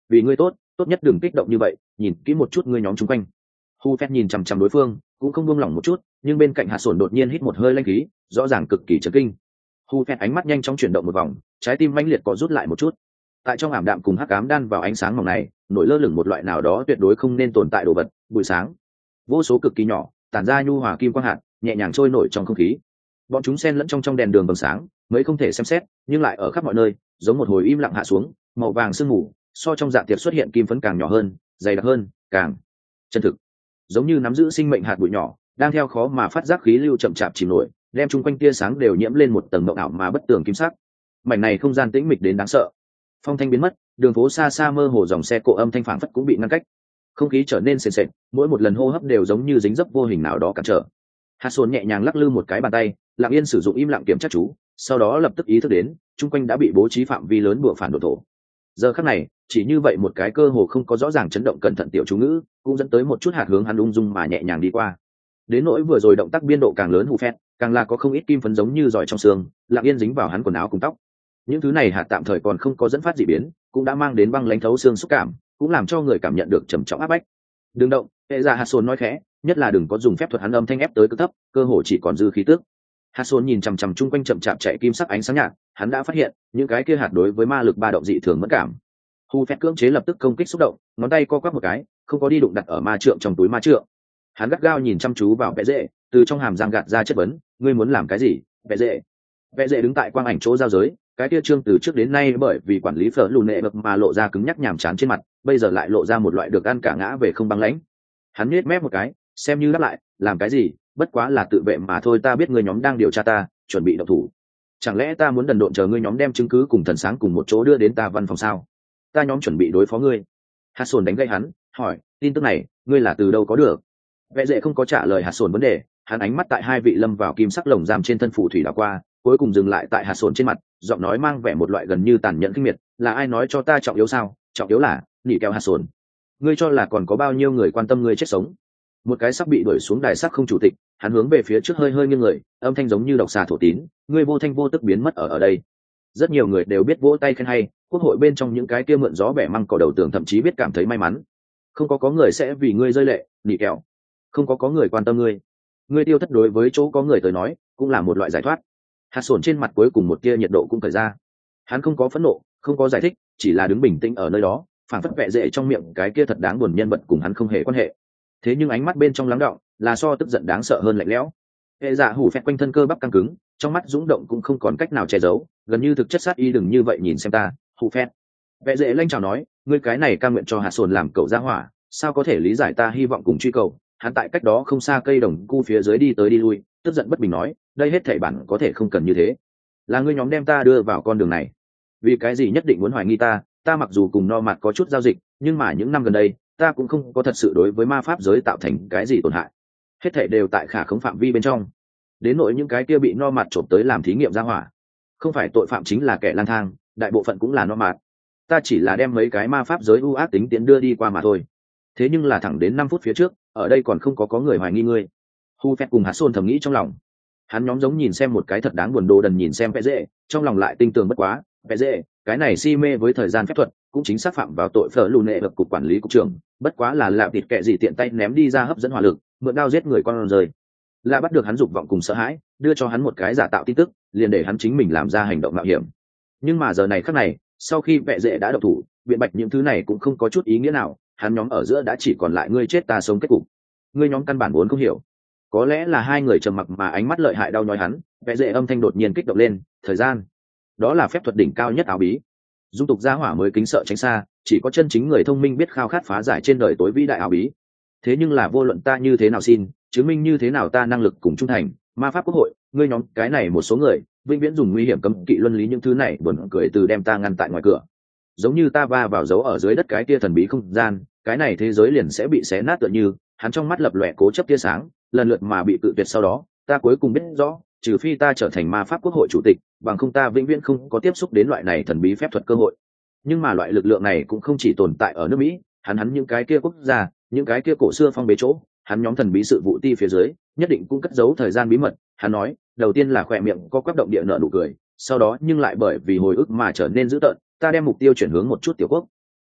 vì ngươi tốt tốt nhất đừng kích động như vậy, nhìn kỹ một chút ngươi nhóm chung quanh. Hu phét nhìn chằm chằm đối phương cũng không buông lỏng một chút, nhưng bên cạnh hạt sồn đột nhiên hít một hơi lanh khí, rõ ràng cực kỳ chấn kinh. Hu phét ánh mắt nhanh chóng chuyển động một vòng, trái tim mãnh liệt có rút lại một chút. Tại trong ảm đạm cùng hắc ám đan vào ánh sáng mỏng này, nổi lơ lửng một loại nào đó tuyệt đối không nên tồn tại đồ vật, bụi sáng vô số cực kỳ nhỏ, tản ra nhu hòa kim quang hạt, nhẹ nhàng trôi nổi trong không khí. Bọn chúng xen lẫn trong trong đèn đường vầng sáng, mới không thể xem xét, nhưng lại ở khắp mọi nơi, giống một hồi im lặng hạ xuống, màu vàng sương mù, so trong dạ tiệc xuất hiện kim phấn càng nhỏ hơn, dày đặc hơn, càng chân thực, giống như nắm giữ sinh mệnh hạt bụi nhỏ, đang theo khó mà phát giác khí lưu chậm chạp chìm nổi, đem chung quanh tia sáng đều nhiễm lên một tầng mộng ảo mà bất tường kim sắc. Mảnh này không gian tĩnh mịch đến đáng sợ. Phong thanh biến mất, đường phố xa xa mơ hồ dòng xe cộ âm thanh phảng phất cũng bị ngăn cách. Không khí trở nên sền sệt, mỗi một lần hô hấp đều giống như dính dấp vô hình nào đó cản trở. Hạt Sồn nhẹ nhàng lắc lư một cái bàn tay, lặng yên sử dụng im lặng kiểm tra chú, sau đó lập tức ý thức đến, chung quanh đã bị bố trí phạm vi lớn bùa phản đồ thổ. Giờ khắc này, chỉ như vậy một cái cơ hồ không có rõ ràng chấn động cẩn thận tiểu chú ngữ, cũng dẫn tới một chút hạt hướng hắn ung dung mà nhẹ nhàng đi qua. Đến nỗi vừa rồi động tác biên độ càng lớn hù phét, càng là có không ít kim phấn giống như giỏi trong xương, lặng yên dính vào hắn quần áo cùng tóc. Những thứ này hạt tạm thời còn không có dẫn phát dị biến, cũng đã mang đến băng lãnh thấu xương xúc cảm, cũng làm cho người cảm nhận được trầm trọng áp bách. Đừng động, hệ giả hạt Sồn nói khẽ, nhất là đừng có dùng phép thuật hắn âm thanh ép tới cực thấp, cơ hồ chỉ còn dư khí tức. Hạt Sồn nhìn chằm chằm chung quanh chậm chạp chạy kim sắc ánh sáng nhạt, hắn đã phát hiện những cái kia hạt đối với ma lực ba động dị thường mất cảm. Hu phét cưỡng chế lập tức công kích xúc động, ngón tay co quắp một cái, không có đi đụng đặt ở ma trượng trong túi ma trượng. Hắn gắt gao nhìn chăm chú vào vẽ dễ, từ trong hàm răng gạt ra chất vấn, ngươi muốn làm cái gì? Vẽ dễ. Vẽ dễ đứng tại quang ảnh chỗ giao giới, cái kia trương từ trước đến nay bởi vì quản lý phở lù nệ bậc mà lộ ra cứng nhắc nhàm chán trên mặt, bây giờ lại lộ ra một loại được ăn cả ngã về không băng lãnh. Hắn nhếch mép một cái, xem như đáp lại, làm cái gì, bất quá là tự vệ mà thôi, ta biết ngươi nhóm đang điều tra ta, chuẩn bị động thủ. Chẳng lẽ ta muốn đần độn chờ ngươi nhóm đem chứng cứ cùng thần sáng cùng một chỗ đưa đến ta văn phòng sao? Ta nhóm chuẩn bị đối phó ngươi. Hạt Sồn đánh gây hắn, hỏi, tin tức này, ngươi là từ đâu có được? Vẽ dễ không có trả lời Hạt Sồn vấn đề, hắn ánh mắt tại hai vị lâm vào kim sắc lồng giam trên thân phù thủy đảo qua, cuối cùng dừng lại tại Hạt Sồn trên mặt, giọng nói mang vẻ một loại gần như tàn nhẫn khinh miệt, là ai nói cho ta trọng yếu sao? Trọng yếu là nỉ keo Hạt Sồn. Ngươi cho là còn có bao nhiêu người quan tâm ngươi chết sống? Một cái sắp bị đuổi xuống đài sắc không chủ tịch, hắn hướng về phía trước hơi hơi nghiêng người, âm thanh giống như độc xà thổ tín, ngươi vô thanh vô tức biến mất ở ở đây. Rất nhiều người đều biết vỗ tay khen hay, quốc hội bên trong những cái kia mượn gió bẻ măng cỏ đầu tường thậm chí biết cảm thấy may mắn. Không có có người sẽ vì ngươi rơi lệ, nỉ kẹo. Không có có người quan tâm ngươi. Ngươi tiêu thất đối với chỗ có người tới nói, cũng là một loại giải thoát. Hạt Sồn trên mặt cuối cùng một tia nhiệt độ cũng cởi ra. Hắn không có phẫn nộ, không có giải thích, chỉ là đứng bình tĩnh ở nơi đó, phảng phất vẽ dễ trong miệng cái kia thật đáng buồn nhân vật cùng hắn không hề quan hệ. Thế nhưng ánh mắt bên trong lắng đọng, là so tức giận đáng sợ hơn lạnh lẽo. Hệ dạ hủ phẹt quanh thân cơ bắp căng cứng, trong mắt dũng động cũng không còn cách nào che giấu, gần như thực chất sát y, đừng như vậy nhìn xem ta, hủ phẹt. Vẽ dễ lanh chào nói, ngươi cái này cam nguyện cho Hạt Sồn làm cậu gia hỏa, sao có thể lý giải ta hy vọng cùng truy cầu? Hắn tại cách đó không xa cây đồng cu phía dưới đi tới đi lui, tức giận bất bình nói, đây hết thảy bản có thể không cần như thế. Là ngươi nhóm đem ta đưa vào con đường này, vì cái gì nhất định muốn hoài nghi ta? Ta mặc dù cùng no mặt có chút giao dịch, nhưng mà những năm gần đây, ta cũng không có thật sự đối với ma pháp giới tạo thành cái gì tổn hại. Hết thảy đều tại khả khống phạm vi bên trong. Đến nỗi những cái kia bị no mặt trộm tới làm thí nghiệm ra hỏa, không phải tội phạm chính là kẻ lang thang, đại bộ phận cũng là no mặt. Ta chỉ là đem mấy cái ma pháp giới ưu ác tính tiến đưa đi qua mà thôi. Thế nhưng là thẳng đến năm phút phía trước, ở đây còn không có có người hoài nghi ngươi. Hu phét cùng Hạt Sồn thầm nghĩ trong lòng. Hắn nhóm giống nhìn xem một cái thật đáng buồn đồ đần nhìn xem vẽ dễ, trong lòng lại tinh tường bất quá, vẽ dễ, cái này si mê với thời gian phép thuật, cũng chính xác phạm vào tội phở lù nệ được cục quản lý cục trưởng, bất quá là lạ thịt kệ gì tiện tay ném đi ra hấp dẫn hỏa lực, mượn đao giết người con rơi. Là bắt được hắn dục vọng cùng sợ hãi, đưa cho hắn một cái giả tạo tin tức, liền để hắn chính mình làm ra hành động mạo hiểm. Nhưng mà giờ này khắc này, sau khi vẽ dễ đã độc thủ, biện bạch những thứ này cũng không có chút ý nghĩa nào, hắn nhóm ở giữa đã chỉ còn lại ngươi chết ta sống kết cục. Ngươi nhóm căn bản vốn không hiểu. Có lẽ là hai người trầm mặc mà ánh mắt lợi hại đau nhói hắn, vẽ dễ âm thanh đột nhiên kích động lên, thời gian. Đó là phép thuật đỉnh cao nhất áo bí. Dung tục gia hỏa mới kính sợ tránh xa, chỉ có chân chính người thông minh biết khao khát phá giải trên đời tối vĩ đại áo bí. Thế nhưng là vô luận ta như thế nào xin, chứng minh như thế nào ta năng lực cùng trung thành, ma pháp quốc hội, ngươi nhóm cái này một số người, vĩnh viễn dùng nguy hiểm cấm kỵ luân lý những thứ này buồn cười từ đem ta ngăn tại ngoài cửa. Giống như ta va vào dấu ở dưới đất cái tia thần bí không gian, cái này thế giới liền sẽ bị xé nát tựa như, hắn trong mắt lập lòe cố chấp tia sáng, lần lượt mà bị tự tuyệt sau đó, ta cuối cùng biết rõ, trừ phi ta trở thành ma pháp quốc hội chủ tịch, bằng không ta vĩnh viễn không có tiếp xúc đến loại này thần bí phép thuật cơ hội. Nhưng mà loại lực lượng này cũng không chỉ tồn tại ở nước Mỹ, hắn hắn những cái kia quốc gia, những cái kia cổ xưa phong bế chỗ, hắn nhóm thần bí sự vụ ti phía dưới, nhất định cũng cất giấu thời gian bí mật. Hắn nói, đầu tiên là khỏe miệng có quắp động địa nở nụ cười, sau đó nhưng lại bởi vì hồi ức mà trở nên dữ tợn, ta đem mục tiêu chuyển hướng một chút tiểu quốc.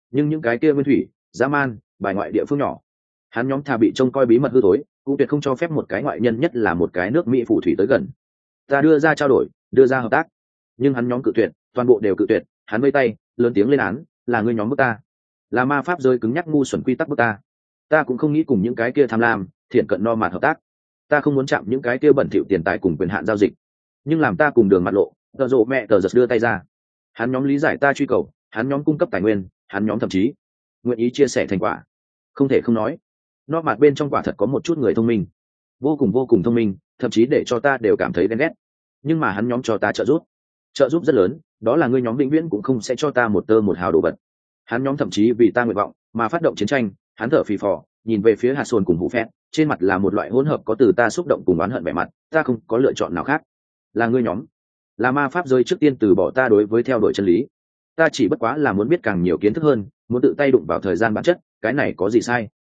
nhưng những cái kia nguyên thủy dã man bài ngoại địa phương nhỏ, hắn nhóm thà bị trông coi bí mật hư tối cũng tuyệt không cho phép một cái ngoại nhân, nhất là một cái nước Mỹ phù thủy tới gần. Ta đưa ra trao đổi, đưa ra hợp tác, nhưng hắn nhóm cự tuyệt, toàn bộ đều cự tuyệt. Hắn vây tay lớn tiếng lên án, là ngươi nhóm bức ta, là ma pháp rơi cứng nhắc ngu xuẩn quy tắc bức ta. Ta cũng không nghĩ cùng những cái kia tham lam thiện cận no mạt hợp tác, ta không muốn chạm những cái kia bẩn thỉu tiền tài cùng quyền hạn giao dịch. Nhưng làm ta cùng đường mặt lộ, tờ rộ mẹ tờ giật đưa tay ra. Hắn nhóm lý giải ta truy cầu, hắn nhóm cung cấp tài nguyên, hắn nhóm thậm chí nguyện ý chia sẻ thành quả. Không thể không nói, no mạt bên trong quả thật có một chút người thông minh, vô cùng vô cùng thông minh, thậm chí để cho ta đều cảm thấy ghen ghét. Nhưng mà hắn nhóm cho ta trợ giúp, trợ giúp rất lớn, đó là ngươi nhóm vĩnh viễn cũng không sẽ cho ta một tơ một hào đồ vật. Hắn nhóm thậm chí vì ta nguyện vọng mà phát động chiến tranh. Hắn thở phì phò nhìn về phía hạt sồn cùng hũ phét, trên mặt là một loại hỗn hợp có từ ta xúc động cùng oán hận vẻ mặt. Ta không có lựa chọn nào khác, là ngươi nhóm, là ma pháp rơi trước tiên từ bỏ ta đối với theo đuổi chân lý. Ta chỉ bất quá là muốn biết càng nhiều kiến thức hơn, muốn tự tay đụng vào thời gian bản chất, cái này có gì sai?